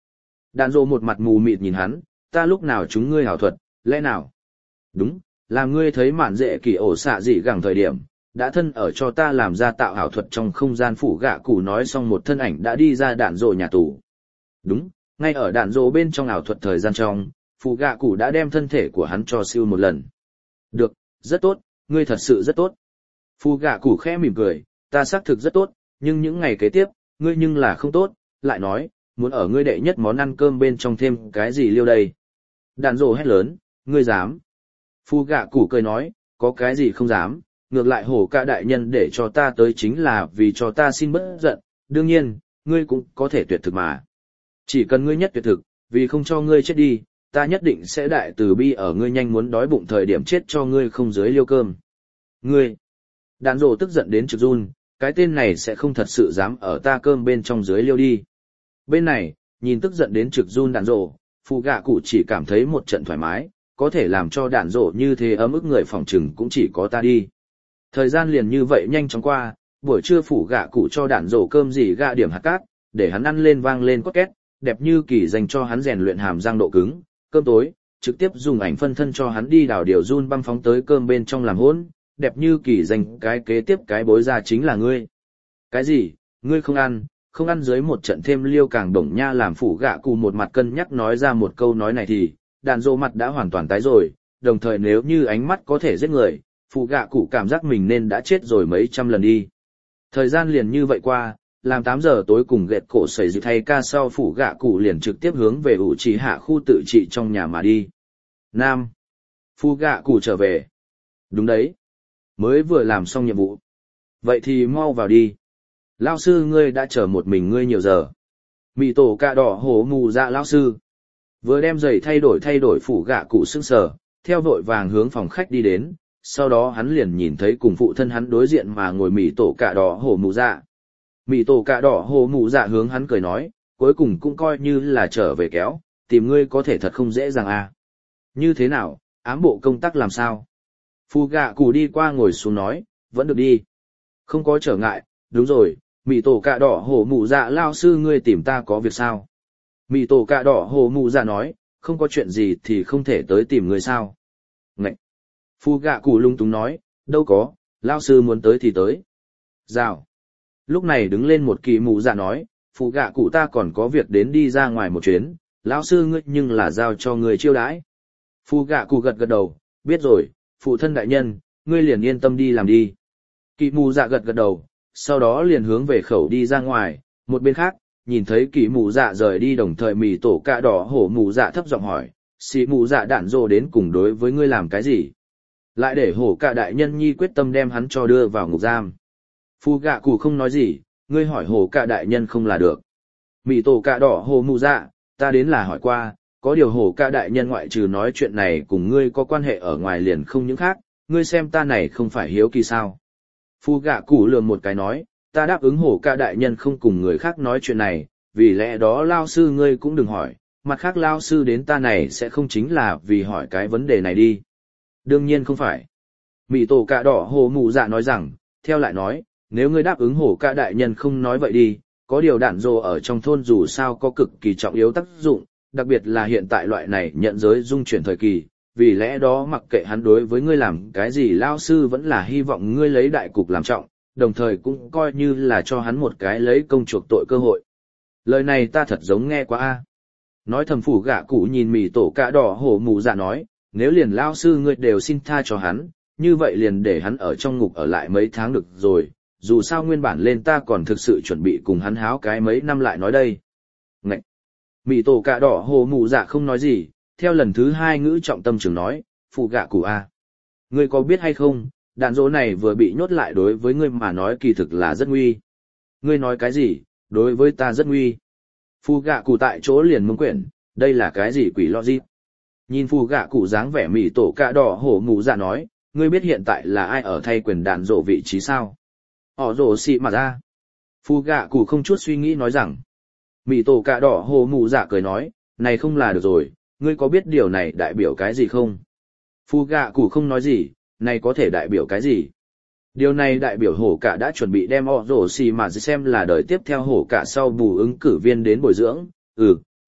Đàn rộ một mặt mù mịt nhìn hắn, ta lúc nào chúng ngươi hảo thuật, lẽ nào? Đúng, làm ngươi thấy mạn dễ kỳ ổ xạ dị gẳng thời điểm, đã thân ở cho ta làm ra tạo ảo thuật trong không gian phủ gạ cụ nói xong một thân ảnh đã đi ra đạn rộ nhà tù. Đúng, ngay ở đạn rộ bên trong ảo thuật thời gian trong, phủ gạ cụ đã đem thân thể của hắn cho siêu một lần. Được, rất tốt, ngươi thật sự rất tốt. Phủ gạ cụ khẽ mỉm cười, ta xác thực rất tốt, nhưng những ngày kế tiếp, ngươi nhưng là không tốt, lại nói, muốn ở ngươi đệ nhất món ăn cơm bên trong thêm cái gì liêu đây. Đạn rộ hét lớn, ngươi dám. Phu gạ củ cười nói, có cái gì không dám, ngược lại hổ ca đại nhân để cho ta tới chính là vì cho ta xin bất giận, đương nhiên, ngươi cũng có thể tuyệt thực mà. Chỉ cần ngươi nhất tuyệt thực, vì không cho ngươi chết đi, ta nhất định sẽ đại từ bi ở ngươi nhanh muốn đói bụng thời điểm chết cho ngươi không dưới liêu cơm. Ngươi, đàn rồ tức giận đến trực run, cái tên này sẽ không thật sự dám ở ta cơm bên trong dưới liêu đi. Bên này, nhìn tức giận đến trực run đàn rồ, phu gạ cụ chỉ cảm thấy một trận thoải mái, có thể làm cho đạn rộ như thế ấm ức người phòng trừng cũng chỉ có ta đi. Thời gian liền như vậy nhanh chóng qua, buổi trưa phủ gạ cụ cho đạn rộ cơm gì gạ điểm hạt cát, để hắn ăn lên vang lên cốt két, đẹp như kỳ dành cho hắn rèn luyện hàm răng độ cứng, cơm tối, trực tiếp dùng ảnh phân thân cho hắn đi đào điều run băm phóng tới cơm bên trong làm hỗn, đẹp như kỳ dành cái kế tiếp cái bối ra chính là ngươi. Cái gì, ngươi không ăn dưới một trận thêm liêu càng đồng nha làm phủ gạ cụ một mặt cân nhắc nói ra một câu nói này thì, đàn rộ mặt đã hoàn toàn tái rồi, đồng thời nếu như ánh mắt có thể giết người, phụ gạ cụ cảm giác mình nên đã chết rồi mấy trăm lần đi. Thời gian liền như vậy qua, làm 8 giờ tối cùng ghẹt cổ sẩy dự thay ca sau phụ gạ cụ liền trực tiếp hướng về ủ trì hạ khu tự trị trong nhà mà đi. Nam. Phụ gạ cụ trở về. Đúng đấy. Mới vừa làm xong nhiệm vụ. Vậy thì mau vào đi. Lao sư ngươi đã chờ một mình ngươi nhiều giờ. Mị tổ cạ đỏ hổ mù dạ lao sư. Vừa đem giày thay đổi phủ gạ cụ sững sờ, theo vội vàng hướng phòng khách đi đến, sau đó hắn liền nhìn thấy cùng phụ thân hắn đối diện mà ngồi mì tổ cạ đỏ hổ mù dạ. Mì tổ cạ đỏ hổ mù dạ hướng hắn cười nói, cuối cùng cũng coi như là trở về kéo, tìm ngươi có thể thật không dễ dàng à. Như thế nào, ám bộ công tác làm sao? Phu gạ cụ đi qua ngồi xuống nói, vẫn được đi. Không có trở ngại, đúng rồi, mì tổ cạ đỏ hổ mù dạ lao sư ngươi tìm ta có việc sao? Mị tổ cạ đỏ hồ mù dạ nói, không có chuyện gì thì không thể tới tìm người sao. Ngậy! Phu gạ cụ lung túng nói, đâu có, lao sư muốn tới thì tới. Rào! Lúc này đứng lên một kỳ mù dạ nói, phu gạ cụ ta còn có việc đến đi ra ngoài một chuyến, lão sư ngươi nhưng là giao cho người chiêu đãi. Phu gạ cụ gật gật đầu, biết rồi, phụ thân đại nhân, ngươi liền yên tâm đi làm đi. Kỳ mù dạ gật gật đầu, sau đó liền hướng về khẩu đi ra ngoài, một bên khác, nhìn thấy kỳ mù dạ rời đi đồng thời mì tổ cạ đỏ hổ mù dạ thấp giọng hỏi, xì mù dạ đạn rồ đến cùng đối với ngươi làm cái gì? Lại để hổ cạ đại nhân nhi quyết tâm đem hắn cho đưa vào ngục giam. Phu gạ cụ không nói gì, ngươi hỏi hổ cạ đại nhân không là được. Mì tổ cạ đỏ hổ mù dạ, ta đến là hỏi qua, có điều hổ cạ đại nhân ngoại trừ nói chuyện này cùng ngươi có quan hệ ở ngoài liền không những khác, ngươi xem ta này không phải hiếu kỳ sao. Phu gạ cụ lườm một cái nói, ta đáp ứng hổ ca đại nhân không cùng người khác nói chuyện này, vì lẽ đó lao sư ngươi cũng đừng hỏi, mặt khác lao sư đến ta này sẽ không chính là vì hỏi cái vấn đề này đi. Đương nhiên không phải. Mị tổ cạ đỏ hồ mù dạ nói rằng, theo lại nói, nếu ngươi đáp ứng hổ ca đại nhân không nói vậy đi, có điều đạn rồ ở trong thôn dù sao có cực kỳ trọng yếu tác dụng, đặc biệt là hiện tại loại này nhận giới dung chuyển thời kỳ, vì lẽ đó mặc kệ hắn đối với ngươi làm cái gì lao sư vẫn là hy vọng ngươi lấy đại cục làm trọng, đồng thời cũng coi như là cho hắn một cái lấy công chuộc tội cơ hội. Lời này ta thật giống nghe quá a. Nói thầm phủ gạ cụ nhìn mì tổ cạ đỏ hổ mù dạ nói, nếu liền lao sư ngươi đều xin tha cho hắn, như vậy liền để hắn ở trong ngục ở lại mấy tháng được rồi, dù sao nguyên bản lên ta còn thực sự chuẩn bị cùng hắn háo cái mấy năm lại nói đây. Ngậy! Mì tổ cạ đỏ hổ mù dạ không nói gì, theo lần thứ 2 ngữ trọng tâm trường nói, phủ gạ cụ a. Ngươi có biết hay không, đạn dỗ này vừa bị nhốt lại đối với ngươi mà nói kỳ thực là rất nguy. Ngươi nói cái gì, đối với ta rất nguy. Phu gạ cụ tại chỗ liền mông quyển, đây là cái gì quỷ logic. Nhìn phu gạ cụ dáng vẻ mỉ tổ cạ đỏ hổ mù dạ nói, ngươi biết hiện tại là ai ở thay quyền đạn dỗ vị trí sao? Họ rổ xị mà ra. Phu gạ cụ không chút suy nghĩ nói rằng, mỉ tổ cạ đỏ hổ mù dạ cười nói, này không là được rồi, ngươi có biết điều này đại biểu cái gì không? Phu gạ cụ không nói gì, này có thể đại biểu cái gì? Điều này đại biểu hổ cả đã chuẩn bị đem họ rổ xì mà xem là đời tiếp theo hổ cả sau bù ứng cử viên đến bồi dưỡng,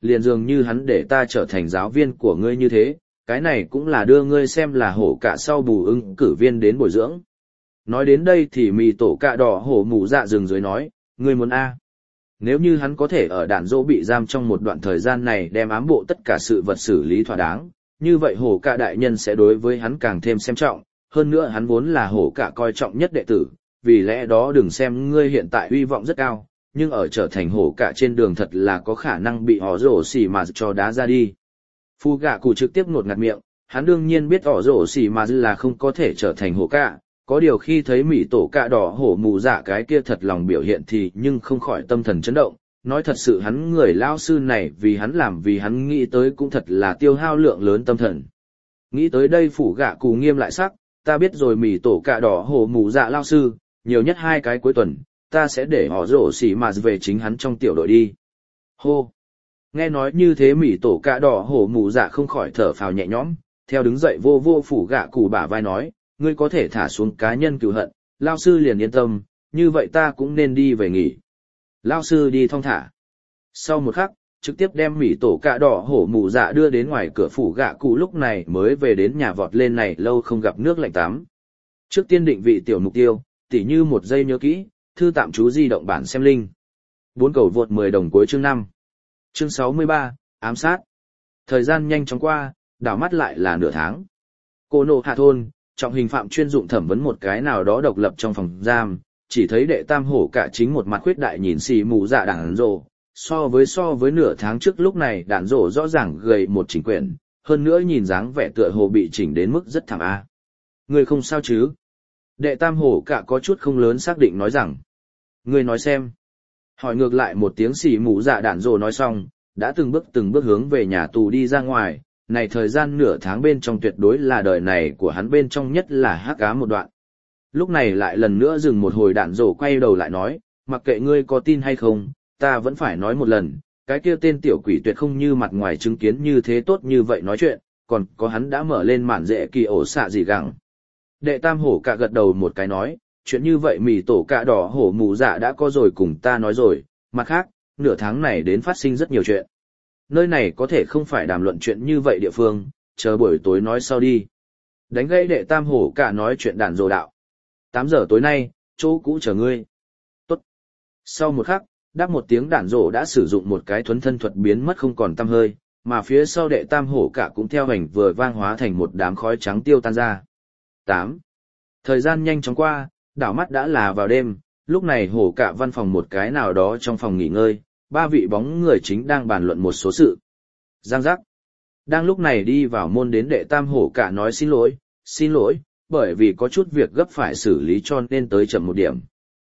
liền dường như hắn để ta trở thành giáo viên của ngươi như thế, cái này cũng là đưa ngươi xem là hổ cả sau bù ứng cử viên đến bồi dưỡng. Nói đến đây thì mì tổ cạ đỏ hổ mù dạ dừng dưới nói, ngươi muốn A. Nếu như hắn có thể ở đạn dỗ bị giam trong một đoạn thời gian này đem ám bộ tất cả sự vật xử lý thỏa đáng, như vậy hổ cả đại nhân sẽ đối với hắn càng thêm xem trọng, hơn nữa hắn vốn là hổ cả coi trọng nhất đệ tử, vì lẽ đó đừng xem ngươi hiện tại uy vọng rất cao, nhưng ở trở thành hổ cả trên đường thật là có khả năng bị họ rổ xỉ mà cho đá ra đi. Phu gạ cụ trực tiếp ngột ngạt miệng, hắn đương nhiên biết họ rổ xỉ mà là không có thể trở thành hổ cả, có điều khi thấy mỉ tổ cạ đỏ hổ mù dạ cái kia thật lòng biểu hiện thì nhưng không khỏi tâm thần chấn động, nói thật sự hắn người lao sư này vì hắn làm vì hắn nghĩ tới cũng thật là tiêu hao lượng lớn tâm thần. Nghĩ tới đây phủ gạ cụ nghiêm lại sắc, ta biết rồi mỉ tổ cạ đỏ hổ mù dạ lao sư, nhiều nhất 2 cái cuối tuần, ta sẽ để họ rổ xỉ mà về chính hắn trong tiểu đội đi. Hô! Nghe nói như thế mỉ tổ cạ đỏ hổ mù dạ không khỏi thở phào nhẹ nhõm, theo đứng dậy vô vô phủ gạ cụ bả vai nói, ngươi có thể thả xuống cá nhân cừu hận, lao sư liền yên tâm, như vậy ta cũng nên đi về nghỉ. Lao sư đi thong thả. Sau một khắc, trực tiếp đem mỉ tổ cạ đỏ hổ mù dạ đưa đến ngoài cửa phủ gạ cụ lúc này mới về đến nhà vọt lên này lâu không gặp nước lạnh tắm. Trước tiên định vị tiểu mục tiêu, tỉ như 1 giây nhớ kỹ, thư tạm chú di động bản xem linh. 4 cầu vượt 10 đồng cuối chương 5. Chương 63, ám sát. Thời gian nhanh chóng qua, đảo mắt lại là nửa tháng. Cô nộ hạ thôn, trọng hình phạm chuyên dụng thẩm vấn một cái nào đó độc lập trong phòng giam, chỉ thấy đệ tam hổ cả chính một mặt khuyết đại nhìn xì mù dạ đạn rổ. So với nửa tháng trước lúc này đạn rổ rõ ràng gầy một chỉnh quyển, hơn nữa nhìn dáng vẻ tựa hồ bị chỉnh đến mức rất thảm a. Người không sao chứ? Đệ tam hổ cả có chút không lớn xác định nói rằng. Người nói xem. Hỏi ngược lại một tiếng xì mù dạ đạn rổ nói xong, đã từng bước hướng về nhà tù đi ra ngoài. Này thời gian nửa tháng bên trong tuyệt đối là đời này của hắn bên trong nhất là hắc ám một đoạn. Lúc này lại lần nữa dừng một hồi đạn rổ quay đầu lại nói, mặc kệ ngươi có tin hay không, ta vẫn phải nói một lần, cái kia tên tiểu quỷ tuyệt không như mặt ngoài chứng kiến như thế tốt như vậy nói chuyện, còn có hắn đã mở lên mạn dễ kỳ ổ xạ gì gặng. Đệ tam hổ cả gật đầu một cái nói, chuyện như vậy mì tổ cạ đỏ hổ mù dạ đã có rồi cùng ta nói rồi, mặt khác, nửa tháng này đến phát sinh rất nhiều chuyện. Nơi này có thể không phải đàm luận chuyện như vậy địa phương, chờ buổi tối nói sau đi. Đánh gãy đệ tam hổ cả nói chuyện đàn rồ đạo. 8 giờ tối nay, chỗ cũ chờ ngươi. Tốt. Sau một khắc, đáp một tiếng đàn rồ đã sử dụng một cái thuấn thân thuật biến mất không còn tăm hơi, mà phía sau đệ tam hổ cả cũng theo hành vừa vang hóa thành một đám khói trắng tiêu tan ra. 8. Thời gian nhanh chóng qua, đảo mắt đã là vào đêm, lúc này hổ cả văn phòng một cái nào đó trong phòng nghỉ ngơi. 3 vị bóng người chính đang bàn luận một số sự. Giang giác. Đang lúc này đi vào môn đến đệ tam hổ cả nói xin lỗi, bởi vì có chút việc gấp phải xử lý cho nên tới chậm một điểm.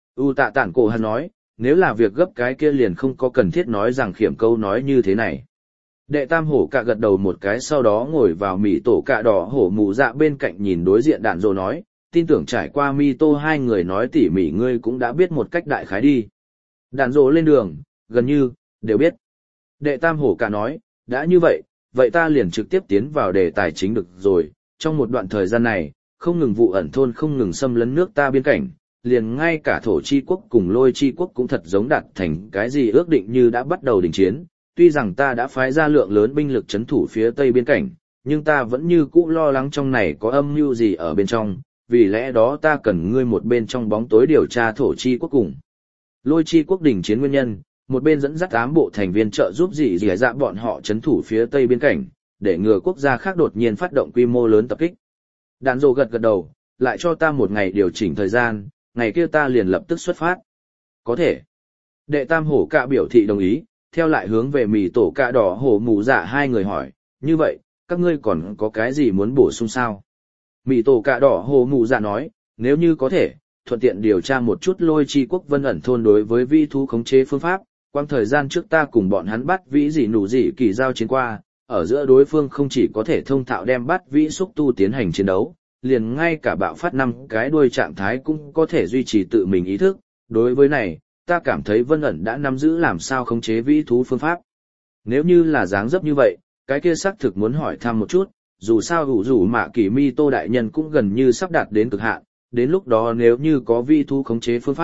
Tạ tản cổ hắn nói, nếu là việc gấp cái kia liền không có cần thiết nói rằng khiểm câu nói như thế này. Đệ tam hổ cả gật đầu một cái sau đó ngồi vào mì tổ cạ đỏ hổ mù dạ bên cạnh nhìn đối diện đạn rồ nói, tin tưởng trải qua mi tô 2 người nói tỉ mỉ ngươi cũng đã biết một cách đại khái đi. Đạn rồ lên đường. Gần như, đều biết. Đệ tam hổ cả nói, đã như vậy, vậy ta liền trực tiếp tiến vào đề tài chính được rồi. Trong một đoạn thời gian này, không ngừng vụ ẩn thôn không ngừng xâm lấn nước ta biên cảnh, liền ngay cả thổ chi quốc cùng lôi chi quốc cũng thật giống đạt thành cái gì ước định như đã bắt đầu đình chiến. Tuy rằng ta đã phái ra lượng lớn binh lực chấn thủ phía tây biên cảnh, nhưng ta vẫn như cũ lo lắng trong này có âm mưu gì ở bên trong, vì lẽ đó ta cần ngươi một bên trong bóng tối điều tra thổ chi quốc cùng lôi chi quốc đình chiến nguyên nhân. Một bên dẫn dắt ám bộ thành viên trợ giúp dị dạ bọn họ chấn thủ phía tây biên cảnh, để ngừa quốc gia khác đột nhiên phát động quy mô lớn tập kích. Đàn rồ gật đầu, lại cho ta một ngày điều chỉnh thời gian, ngày kia ta liền lập tức xuất phát. Có thể. Đệ tam hổ cạ biểu thị đồng ý, theo lại hướng về mì tổ cạ đỏ hổ mù dạ 2 người hỏi, như vậy, các ngươi còn có cái gì muốn bổ sung sao? Mì tổ cạ đỏ hổ mù dạ nói, nếu như có thể, thuận tiện điều tra một chút lôi chi quốc vân ẩn thôn đối với vi thú khống chế phương pháp. Quang thời gian trước ta cùng bọn hắn bắt vĩ gì nụ gì kỳ giao chiến qua, ở giữa đối phương không chỉ có thể thông thạo đem bắt vĩ xúc tu tiến hành chiến đấu, liền ngay cả bạo phát 5 cái đuôi trạng thái cũng có thể duy trì tự mình ý thức. Đối với này, ta cảm thấy Vân ẩn đã nắm giữ làm sao khống chế vĩ thú phương pháp. Nếu như là dáng dấp như vậy, cái kia xác thực muốn hỏi thăm một chút, dù sao rủ mạ kỳ mi tô đại nhân cũng gần như sắp đạt đến cực hạn, đến lúc đó nếu như có vĩ thú khống chế phương pháp,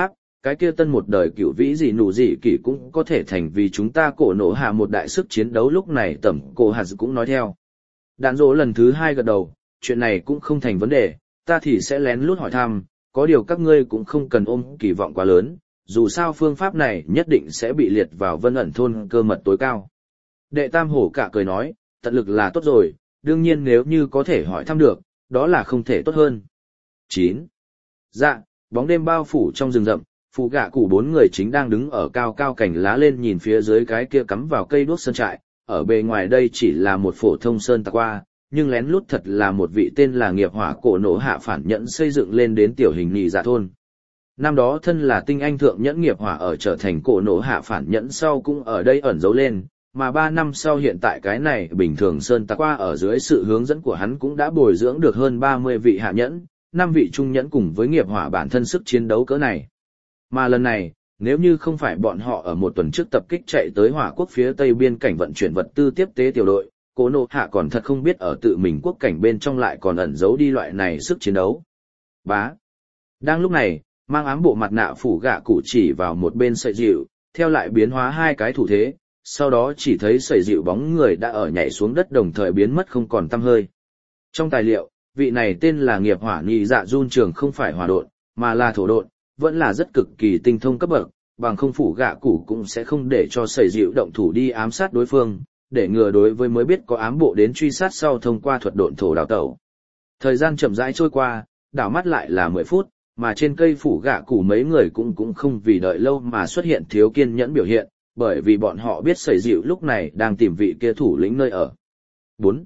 cái kia tân một đời cựu vĩ gì nụ gì kỳ cũng có thể thành vì chúng ta cổ nổ hạ một đại sức chiến đấu. Lúc này tẩm cổ hạt cũng nói theo. Đạn dỗ lần thứ 2 gật đầu, chuyện này cũng không thành vấn đề, ta thì sẽ lén lút hỏi thăm, có điều các ngươi cũng không cần ôm kỳ vọng quá lớn, dù sao phương pháp này nhất định sẽ bị liệt vào vân ẩn thôn cơ mật tối cao. Đệ Tam Hổ cả cười nói, tận lực là tốt rồi, đương nhiên nếu như có thể hỏi thăm được, đó là không thể tốt hơn. 9. Dạ, bóng đêm bao phủ trong rừng rậm, phụ gạ cụ 4 người chính đang đứng ở cao cao cành lá lên nhìn phía dưới cái kia cắm vào cây đuốc sơn trại, ở bề ngoài đây chỉ là một phổ thông sơn tạc qua, nhưng lén lút thật là một vị tên là nghiệp hỏa cổ nổ hạ phản nhẫn xây dựng lên đến tiểu hình nhị dạ thôn. Năm đó thân là tinh anh thượng nhẫn nghiệp hỏa ở trở thành cổ nổ hạ phản nhẫn sau cũng ở đây ẩn giấu lên, mà 3 năm sau hiện tại cái này bình thường sơn tạc qua ở dưới sự hướng dẫn của hắn cũng đã bồi dưỡng được hơn 30 vị hạ nhẫn, 5 vị trung nhẫn cùng với nghiệp hỏa bản thân sức chiến đấu cỡ này. Mà lần này, nếu như không phải bọn họ ở một tuần trước tập kích chạy tới hỏa quốc phía tây biên cảnh vận chuyển vật tư tiếp tế tiểu đội, Cổ Nộ Hạ còn thật không biết ở tự mình quốc cảnh bên trong lại còn ẩn giấu đi loại này sức chiến đấu. Bá. Đang lúc này, mang ám bộ mặt nạ phủ gạ cụ chỉ vào một bên sợi dịu, theo lại biến hóa 2 cái thủ thế, sau đó chỉ thấy sợi dịu bóng người đã ở nhảy xuống đất đồng thời biến mất không còn tăm hơi. Trong tài liệu, vị này tên là nghiệp hỏa nhị dạ Jun Trường không phải hỏa độn, mà là thổ độn, vẫn là rất cực kỳ tinh thông cấp bậc, bằng không phủ gạ cụ cũng sẽ không để cho sợi dịu động thủ đi ám sát đối phương, để ngừa đối với mới biết có ám bộ đến truy sát sau thông qua thuật độn thổ đào tẩu. Thời gian chậm rãi trôi qua, đảo mắt lại là 10 phút, mà trên cây phủ gạ cụ mấy người cũng không vì đợi lâu mà xuất hiện thiếu kiên nhẫn biểu hiện, bởi vì bọn họ biết sợi dịu lúc này đang tìm vị kia thủ lĩnh nơi ở. 4.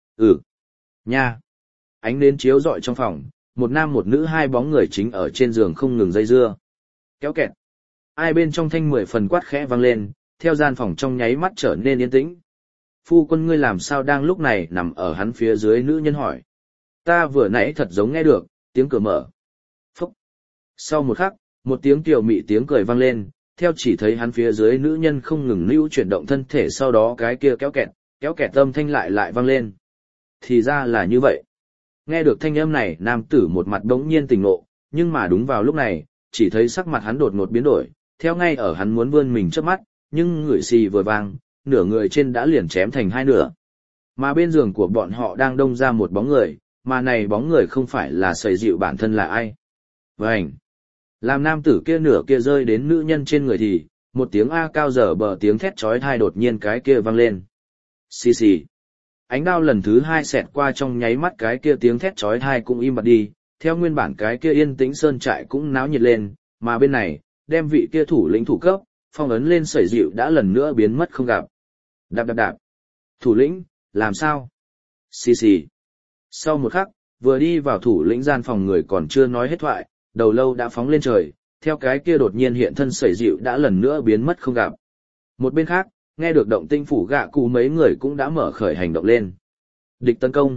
Nha. Ánh nến chiếu rọi trong phòng, một nam một nữ 2 bóng người chính ở trên giường không ngừng dây dưa. Kéo kẹt. Ai bên trong thanh 10 phần quát khẽ vang lên, theo gian phòng trong nháy mắt trở nên yên tĩnh. Phu quân ngươi làm sao đang lúc này nằm ở hắn phía dưới, nữ nhân hỏi. Ta vừa nãy thật giống nghe được, tiếng cửa mở. Phúc. Sau một khắc, một tiếng tiểu mị tiếng cười vang lên, theo chỉ thấy hắn phía dưới nữ nhân không ngừng lưu chuyển động thân thể, sau đó cái kia kéo kẹt âm thanh lại vang lên. Thì ra là như vậy. Nghe được thanh âm này, nam tử một mặt đống nhiên tỉnh ngộ, nhưng mà đúng vào lúc này, chỉ thấy sắc mặt hắn đột ngột biến đổi, theo ngay ở hắn muốn vươn mình trước mắt, nhưng người xì vừa vang, nửa người trên đã liền chém thành 2 nửa. Mà bên giường của bọn họ đang đông ra một bóng người, mà này bóng người không phải là sầy dịu bản thân là ai. Vânh! Làm nam tử kia nửa kia rơi đến nữ nhân trên người thì, một tiếng A cao dở bờ tiếng thét chói tai đột nhiên cái kia vang lên. Xì xì! Ánh đao lần thứ 2 xẹt qua, trong nháy mắt cái kia tiếng thét chói tai cũng im bặt đi, theo nguyên bản cái kia yên tĩnh sơn trại cũng náo nhiệt lên, mà bên này, đem vị kia thủ lĩnh thủ cấp, phong ấn lên sẩy dịu đã lần nữa biến mất không gặp. Đạp. Thủ lĩnh, làm sao? Xì xì. Sau một khắc, vừa đi vào thủ lĩnh gian phòng người còn chưa nói hết thoại, đầu lâu đã phóng lên trời, theo cái kia đột nhiên hiện thân sẩy dịu đã lần nữa biến mất không gặp. Một bên khác, nghe được động tinh phủ gạ cụ mấy người cũng đã mở khởi hành động lên. Địch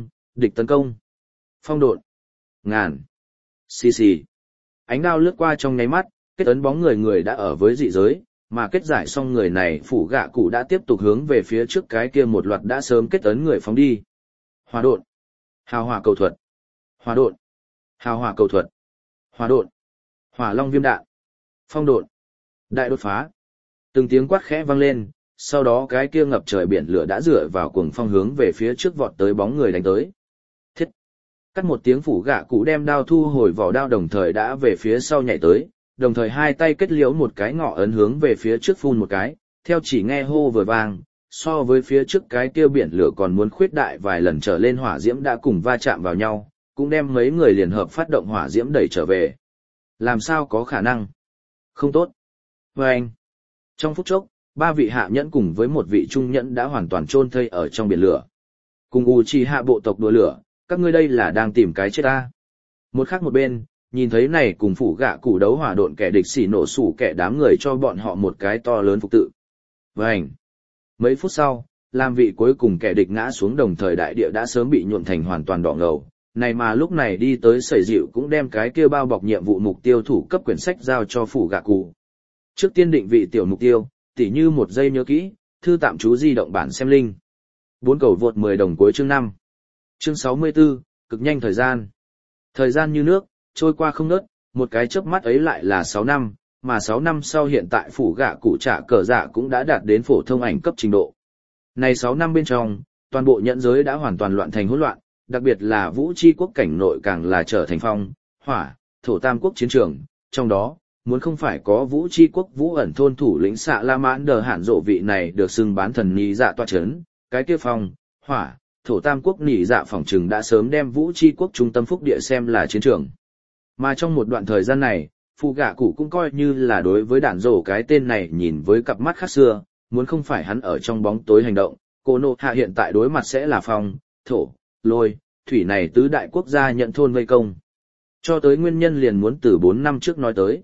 tấn công. Phong độn. Ngàn. Xì xì. Ánh đao lướt qua trong nháy mắt, kết ấn bóng người đã ở với dị giới, mà kết giải xong người này phủ gạ cụ đã tiếp tục hướng về phía trước cái kia một loạt đã sớm kết ấn người phóng đi. Hỏa độn. Hào hỏa cầu thuật. Hỏa độn. Hào hỏa cầu thuật. Hỏa độn. Hỏa long viêm đạn. Phong độn. Đại đột phá. Từng tiếng quát khẽ vang lên, sau đó cái kia ngập trời biển lửa đã dựa vào cuồng phong hướng về phía trước vọt tới bóng người đánh tới. Thiết. Cắt một tiếng, phủ gạ cụ đem đao thu hồi vỏ đao đồng thời đã về phía sau nhảy tới, đồng thời 2 tay kết liễu một cái ngọ ấn hướng về phía trước phun một cái, theo chỉ nghe hô vừa vang, so với phía trước cái kia biển lửa còn muốn khuyết đại vài lần trở lên, hỏa diễm đã cùng va chạm vào nhau, cũng đem mấy người liền hợp phát động hỏa diễm đẩy trở về. Làm sao có khả năng? Không tốt. Vâng. Trong phút chốc, 3 vị hạ nhẫn cùng với một vị trung nhẫn đã hoàn toàn chôn thây ở trong biển lửa. Cùng Uchiha bộ tộc đùa lửa, các ngươi đây là đang tìm cái chết ta. Một khác một bên, nhìn thấy này cùng phủ gạ cụ đấu hỏa độn kẻ địch xỉ nổ sủ kẻ đám người cho bọn họ một cái to lớn phục tự. Vành. Mấy phút sau, làm vị cuối cùng kẻ địch ngã xuống đồng thời đại địa đã sớm bị nhuộm thành hoàn toàn đỏ ngầu. Này mà lúc này đi tới sẩy dịu cũng đem cái kia bao bọc nhiệm vụ mục tiêu thủ cấp quyển sách giao cho phủ gạ cụ. Trước tiên định vị tiểu mục tiêu, tỉ như 1 giây nhớ kỹ, thư tạm chú di động bản xem linh. 4 cầu vượt 10 đồng cuối chương 5. Chương 64, cực nhanh thời gian. Thời gian như nước, trôi qua không ngớt, một cái chớp mắt ấy lại là 6 năm, mà 6 năm sau hiện tại phủ gạ cụ trả cờ dạ cũng đã đạt đến phổ thông ảnh cấp trình độ. Này 6 năm bên trong, toàn bộ nhẫn giới đã hoàn toàn loạn thành hỗn loạn, đặc biệt là vũ chi quốc cảnh nội càng là trở thành phong, hỏa, thổ tam quốc chiến trường, trong đó, muốn không phải có vũ chi quốc vũ ẩn thôn thủ lĩnh xạ la mãn đờ hạn rộ vị này được xưng bán thần nì dạ tọa chấn, cái kia phong, hỏa, thổ tam quốc nì dạ phỏng trừng đã sớm đem vũ chi quốc trung tâm phúc địa xem là chiến trường. Mà trong một đoạn thời gian này, phụ gạ cụ cũng coi như là đối với đạn rổ cái tên này nhìn với cặp mắt khác xưa, muốn không phải hắn ở trong bóng tối hành động, cô nô hạ hiện tại đối mặt sẽ là phong, thổ, lôi, thủy này tứ đại quốc gia nhận thôn vây công. Cho tới nguyên nhân liền muốn từ 4 năm trước nói tới.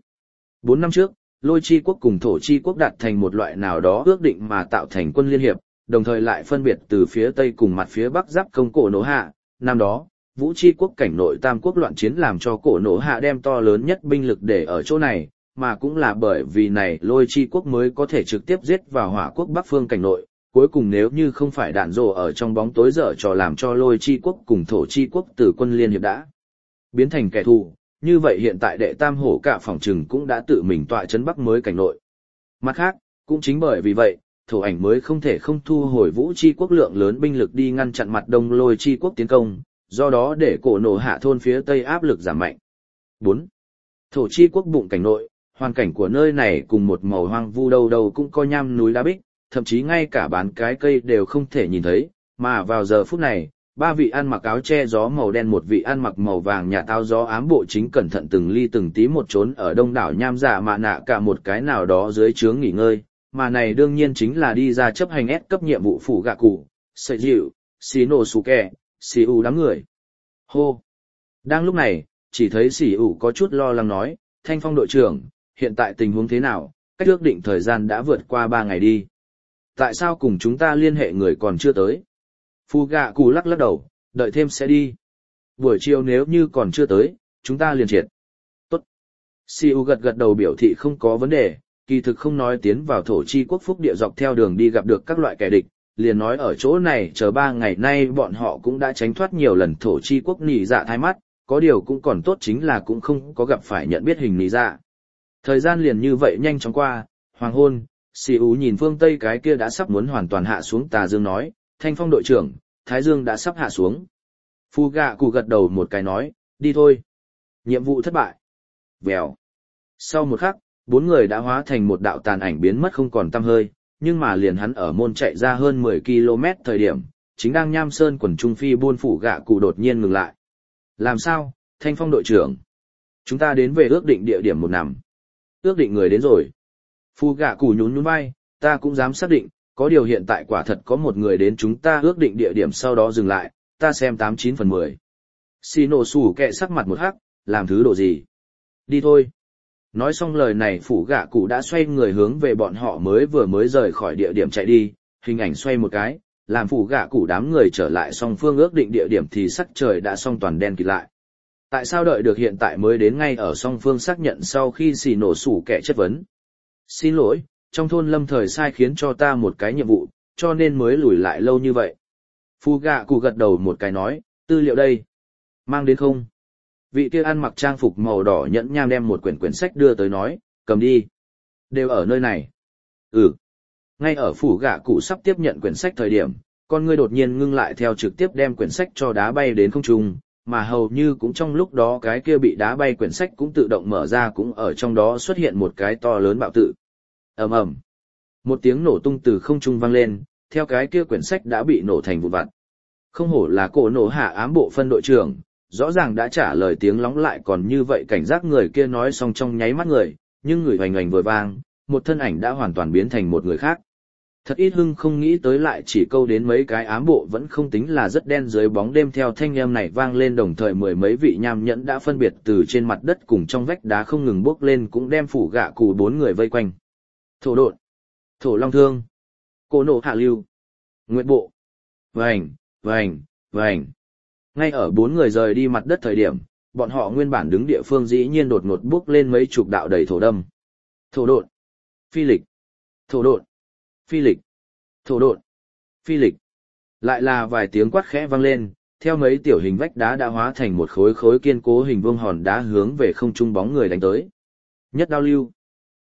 4 năm trước, lôi chi quốc cùng thổ chi quốc đạt thành một loại nào đó ước định mà tạo thành quân liên hiệp, đồng thời lại phân biệt từ phía tây cùng mặt phía bắc giáp công cổ nổ hạ. Năm đó, vũ chi quốc cảnh nội tam quốc loạn chiến làm cho cổ nổ hạ đem to lớn nhất binh lực để ở chỗ này, mà cũng là bởi vì này lôi chi quốc mới có thể trực tiếp giết vào hỏa quốc bắc phương cảnh nội. Cuối cùng nếu như không phải đạn rồ ở trong bóng tối dở trò làm cho lôi chi quốc cùng thổ chi quốc từ quân liên hiệp đã biến thành kẻ thù, như vậy hiện tại đệ tam hổ cả phòng trừng cũng đã tự mình tọa chấn bắc mới cảnh nội. Mặt khác, cũng chính bởi vì vậy, thổ ảnh mới không thể không thu hồi vũ chi quốc lượng lớn binh lực đi ngăn chặn mặt đông lôi chi quốc tiến công, do đó để cổ nổ hạ thôn phía tây áp lực giảm mạnh. 4. Thổ chi quốc bụng cảnh nội, hoàn cảnh của nơi này cùng một màu hoang vu đâu đâu cũng có nham núi đá bích, thậm chí ngay cả bán cái cây đều không thể nhìn thấy, mà vào giờ phút này, 3 vị ăn mặc áo che gió màu đen, một vị ăn mặc màu vàng nhà táo gió ám bộ chính cẩn thận từng ly từng tí một trốn ở đông đảo nham dạ mạ nạ cả một cái nào đó dưới trướng nghỉ ngơi, mà này đương nhiên chính là đi ra chấp hành S cấp nhiệm vụ phủ gạ cụ, sợi dịu, xí nổ sù kẹ, xí u đám người. Hô! Đang lúc này, chỉ thấy xí u có chút lo lắng nói, Thanh Phong đội trưởng, hiện tại tình huống thế nào, cách ước định thời gian đã vượt qua 3 ngày đi. Tại sao cùng chúng ta liên hệ người còn chưa tới? Phu gạ cụ lắc lắc đầu, đợi thêm sẽ đi. Buổi chiều nếu như còn chưa tới, chúng ta liền triệt. Tốt. Siu gật gật đầu biểu thị không có vấn đề, kỳ thực không nói tiến vào thổ chi quốc phúc địa dọc theo đường đi gặp được các loại kẻ địch, liền nói ở chỗ này chờ 3 ngày nay bọn họ cũng đã tránh thoát nhiều lần thổ chi quốc nỉ dạ thái mắt, có điều cũng còn tốt chính là cũng không có gặp phải nhận biết hình nỉ dạ. Thời gian liền như vậy nhanh chóng qua, hoàng hôn, Siu nhìn phương Tây cái kia đã sắp muốn hoàn toàn hạ xuống tà dương nói, Thanh Phong đội trưởng, Thái Dương đã sắp hạ xuống. Phu gạ cụ gật đầu một cái nói, đi thôi. Nhiệm vụ thất bại. Vèo. Sau một khắc, 4 người đã hóa thành một đạo tàn ảnh biến mất không còn tăm hơi, nhưng mà liền hắn ở môn chạy ra hơn 10 km thời điểm, chính đang nham sơn quần trung phi buôn phủ gạ cụ đột nhiên ngừng lại. Làm sao, Thanh Phong đội trưởng? Chúng ta đến về ước định địa điểm một nằm. Ước định người đến rồi. Phu gạ cụ nhún nhún vai, ta cũng dám xác định, có điều hiện tại quả thật có một người đến chúng ta ước định địa điểm sau đó dừng lại, ta xem 89 phần 10. Xì nổ sủ kẹ sắc mặt một hắc, làm thứ độ gì? Đi thôi. Nói xong lời này phủ gạ cụ đã xoay người hướng về bọn họ mới rời khỏi địa điểm chạy đi, hình ảnh xoay một cái, làm phủ gạ cụ đám người trở lại song phương ước định địa điểm thì sắc trời đã xong toàn đen kịt lại. Tại sao đợi được hiện tại mới đến ngay ở song phương xác nhận sau khi xì nổ sủ kẹ chất vấn? Xin lỗi, trong thôn lâm thời sai khiến cho ta một cái nhiệm vụ, cho nên mới lùi lại lâu như vậy. Phu gạ cụ gật đầu một cái nói, tư liệu đây. Mang đến không? Vị kia ăn mặc trang phục màu đỏ nhẫn nham đem một quyển sách đưa tới nói, cầm đi. Đều ở nơi này. Ừ. Ngay ở phủ gạ cụ sắp tiếp nhận quyển sách thời điểm, con ngươi đột nhiên ngưng lại theo trực tiếp đem quyển sách cho đá bay đến không trung, mà hầu như cũng trong lúc đó cái kia bị đá bay quyển sách cũng tự động mở ra, cũng ở trong đó xuất hiện một cái to lớn bạo tự. Ầm ầm. Một tiếng nổ tung từ không trung vang lên, theo cái kia quyển sách đã bị nổ thành vụn vặt. Không hổ là cổ nổ hạ ám bộ phân đội trưởng, rõ ràng đã trả lời tiếng lóng lại còn như vậy cảnh giác người kia nói xong trong nháy mắt người, nhưng người hoành hoành vừa vang, một thân ảnh đã hoàn toàn biến thành một người khác. Thật ít hưng không nghĩ tới lại chỉ câu đến mấy cái ám bộ vẫn không tính là rất đen dưới bóng đêm theo thanh âm này vang lên đồng thời mười mấy vị nham nhẫn đã phân biệt từ trên mặt đất cùng trong vách đá không ngừng bốc lên cũng đem phủ gạ cụ 4 người vây quanh. Thổ độn, thổ long thương, cổ nổ hạ lưu, nguyệt bộ, vành, vành, vành. Ngay ở 4 người rời đi mặt đất thời điểm, bọn họ nguyên bản đứng địa phương dĩ nhiên đột ngột bước lên mấy chục đạo đầy thổ đâm. Thổ độn, phi lịch, thổ độn, phi lịch, thổ độn, phi lịch. Lại là vài tiếng quát khẽ vang lên, theo mấy tiểu hình vách đá đã hóa thành một khối khối kiên cố hình vuông hòn đá hướng về không trung bóng người đánh tới. Nhất đao lưu,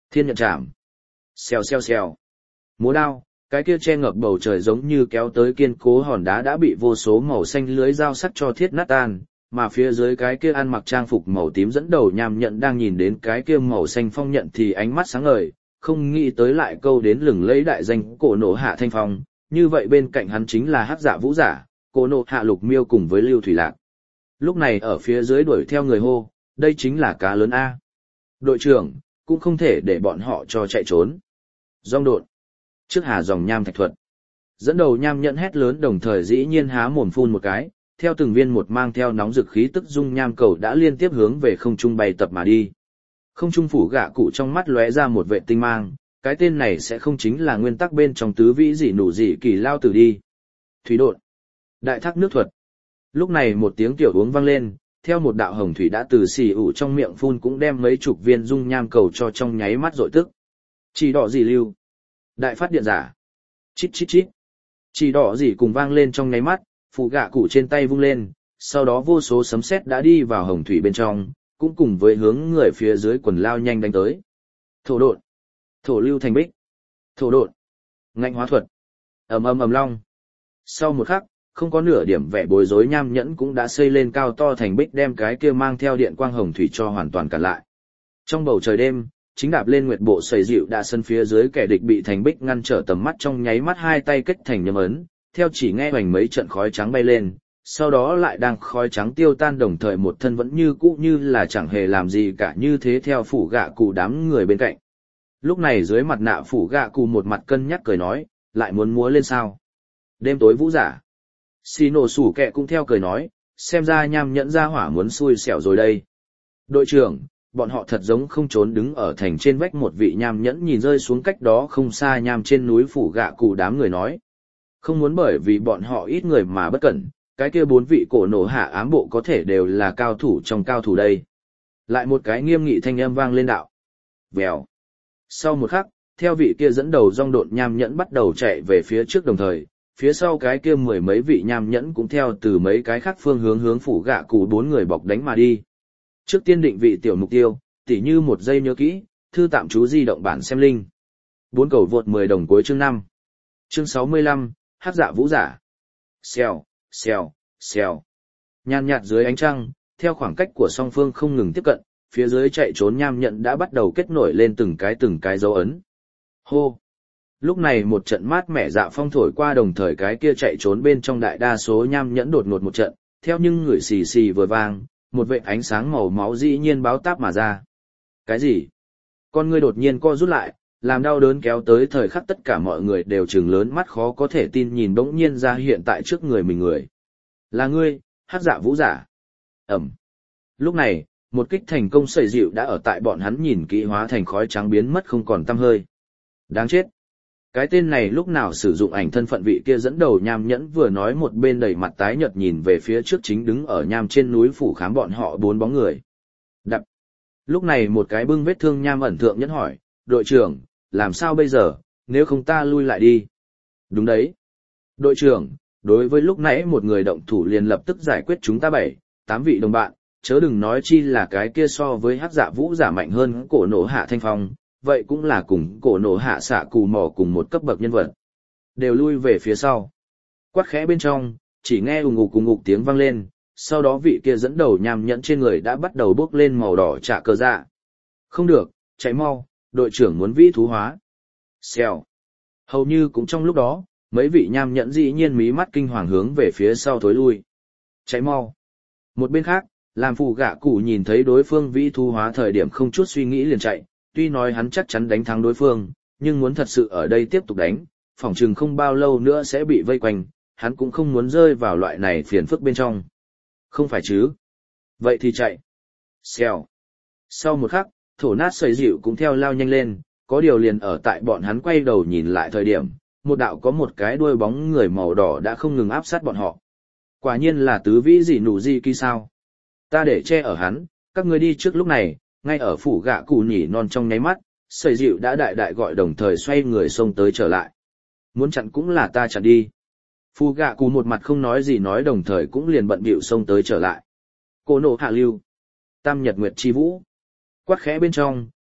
Thiên nhận chạm. Xèo xèo xèo. Múa đao, cái kia che ngập bầu trời giống như kéo tới kiên cố hòn đá đã bị vô số màu xanh lưới dao sắc cho thiết nát tan, mà phía dưới cái kia ăn mặc trang phục màu tím dẫn đầu nham nhận đang nhìn đến cái kia màu xanh phong nhận thì ánh mắt sáng ngời, không nghĩ tới lại câu đến lừng lẫy đại danh cổ nổ hạ thanh phong, như vậy bên cạnh hắn chính là hắc dạ vũ giả, cổ nổ hạ lục miêu cùng với lưu thủy lạc. Lúc này ở phía dưới đuổi theo người hô, đây chính là cá lớn A. Đội trưởng, cũng không thể để bọn họ cho chạy trốn. Dòng đột. Trước hà dòng nham thạch thuật. Dẫn đầu nham nhận hét lớn đồng thời dĩ nhiên há mồm phun một cái, theo từng viên một mang theo nóng dực khí tức dung nham cầu đã liên tiếp hướng về không trung bay tập mà đi. Không trung phủ gạ cụ trong mắt lóe ra một vệ tinh mang, cái tên này sẽ không chính là nguyên tắc bên trong tứ vĩ dị nụ dị kỳ lao tử đi. Thủy đột. Đại thác nước thuật. Lúc này một tiếng tiểu uống vang lên, theo một đạo hồng thủy đã từ xì ủ trong miệng phun cũng đem mấy chục viên dung nham cầu cho trong nháy mắt rội tức. Chỉ đỏ dị lưu. Đại phát điện giả. Chít chít chít. Chỉ đỏ dị cùng vang lên trong nháy mắt, phụ gạ cụ trên tay vung lên, sau đó vô số sấm sét đã đi vào hồng thủy bên trong, cũng cùng với hướng người phía dưới quần lao nhanh đánh tới. Thổ độn. Thổ lưu thành bích. Thổ độn. Ngạnh hóa thuật. Ầm ầm ầm long. Sau một khắc, không có nửa điểm vẻ bối rối nham nhẫn cũng đã xây lên cao to thành bích đem cái kia mang theo điện quang hồng thủy cho hoàn toàn cản lại. Trong bầu trời đêm, chính đạp lên nguyệt bộ sầy dịu đã sân phía dưới kẻ địch bị thành bích ngăn trở tầm mắt trong nháy mắt hai tay kết thành nhâm ấn, theo chỉ nghe hoành mấy trận khói trắng bay lên, sau đó lại đang khói trắng tiêu tan đồng thời một thân vẫn như cũ như là chẳng hề làm gì cả như thế theo phủ gạ cụ đám người bên cạnh. Lúc này dưới mặt nạ phủ gạ cụ một mặt cân nhắc cười nói, lại muốn múa lên sao? Đêm tối vũ giả. Xì nổ sủ kẹ cũng theo cười nói, xem ra nham nhẫn ra hỏa muốn xui xẻo rồi đây. Đội trưởng, bọn họ thật giống không trốn đứng ở thành trên vách một vị nham nhẫn nhìn rơi xuống cách đó không xa nham trên núi phủ gạ cụ đám người nói. Không muốn bởi vì bọn họ ít người mà bất cẩn, cái kia bốn vị cổ nổ hạ ám bộ có thể đều là cao thủ trong cao thủ đây. Lại một cái nghiêm nghị thanh âm vang lên đạo. Vèo. Sau một khắc, theo vị kia dẫn đầu dòng độn nham nhẫn bắt đầu chạy về phía trước đồng thời, phía sau cái kia mười mấy vị nham nhẫn cũng theo từ mấy cái khác phương hướng phủ gạ cụ bốn người bọc đánh mà đi. Trước tiên định vị tiểu mục tiêu, tỉ như một giây nhớ kỹ, thư tạm chú di động bản xem linh. 4 cầu vượt 10 đồng cuối chương 5. Chương 65, hắc dạ vũ giả. Xèo, xèo, xèo. Nhàn nhạt dưới ánh trăng, theo khoảng cách của song phương không ngừng tiếp cận, phía dưới chạy trốn nham nhẫn đã bắt đầu kết nổi lên từng cái dấu ấn. Hô. Lúc này một trận mát mẻ dạ phong thổi qua đồng thời cái kia chạy trốn bên trong đại đa số nham nhẫn đột ngột một trận, theo nhưng người xì xì vừa vang, một vệt ánh sáng màu máu dĩ nhiên báo táp mà ra. Cái gì? Con ngươi đột nhiên co rút lại, làm đau đớn kéo tới thời khắc tất cả mọi người đều trừng lớn mắt khó có thể tin nhìn bỗng nhiên ra hiện tại trước người mình người. Là ngươi, hắc dạ vũ giả. Ẩm. Lúc này, một kích thành công sẩy dịu đã ở tại bọn hắn nhìn kỹ hóa thành khói trắng biến mất không còn tăm hơi. Đáng chết. Cái tên này lúc nào sử dụng ảnh thân phận vị kia dẫn đầu nham nhẫn vừa nói một bên đầy mặt tái nhợt nhìn về phía trước chính đứng ở nham trên núi phủ khám bọn họ 4 bóng người. Đập. Lúc này một cái bưng vết thương nham ẩn thượng nhẫn hỏi, đội trưởng, làm sao bây giờ, nếu không ta lui lại đi. Đúng đấy. Đội trưởng, đối với lúc nãy một người động thủ liền lập tức giải quyết chúng ta 7-8 vị đồng bạn, chớ đừng nói chi là cái kia so với hắc dạ vũ giả mạnh hơn cổ nổ hạ thanh phong, vậy cũng là cùng cổ nổ hạ xạ cù mỏ cùng một cấp bậc nhân vật. Đều lui về phía sau. Quát khẽ bên trong, chỉ nghe ùng ục tiếng vang lên, sau đó vị kia dẫn đầu nham nhẫn trên người đã bắt đầu bốc lên màu đỏ trạ cờ dạ. Không được, chạy mau, đội trưởng muốn vĩ thú hóa. Xèo. Hầu như cũng trong lúc đó, mấy vị nham nhẫn dĩ nhiên mí mắt kinh hoàng hướng về phía sau thối lui. Chạy mau. Một bên khác, làm phù gạ cụ nhìn thấy đối phương vĩ thú hóa thời điểm không chút suy nghĩ liền chạy, tuy nói hắn chắc chắn đánh thắng đối phương, nhưng muốn thật sự ở đây tiếp tục đánh, phỏng chừng không bao lâu nữa sẽ bị vây quanh, hắn cũng không muốn rơi vào loại này phiền phức bên trong. Không phải chứ? Vậy thì chạy. Xèo. Sau một khắc, thổ nát sầy dịu cũng theo lao nhanh lên, có điều liền ở tại bọn hắn quay đầu nhìn lại thời điểm, một đạo có một cái đuôi bóng người màu đỏ đã không ngừng áp sát bọn họ. Quả nhiên là tứ vĩ dị nụ dị kỳ sao. Ta để che ở hắn, các ngươi đi trước lúc này, ngay ở phủ gạ cụ nhỉ non trong nháy mắt, sầy dịu đã đại đại gọi đồng thời xoay người xông tới trở lại. Muốn chặn cũng là ta chặn đi. Phủ gạ cụ một mặt không nói gì nói đồng thời cũng liền bận bịu xông tới trở lại. Cổ nổ hạ lưu. Tam nhật nguyệt chi vũ. Quát khẽ bên trong,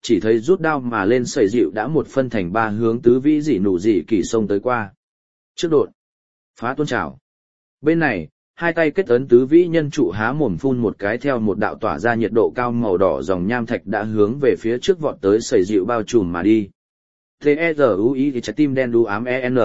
chỉ thấy rút đao mà lên sẩy dịu đã một phân thành ba hướng tứ vĩ dị nụ dị kỳ xông tới qua. Trước đột, phá tôn trào. Bên này, hai tay kết ấn tứ vĩ nhân trụ há mồm phun một cái theo một đạo tỏa ra nhiệt độ cao màu đỏ dòng nham thạch đã hướng về phía trước vọt tới sẩy dịu bao trùm mà đi. T-E-Z-U-I thì trái tim đen đu ám E-N.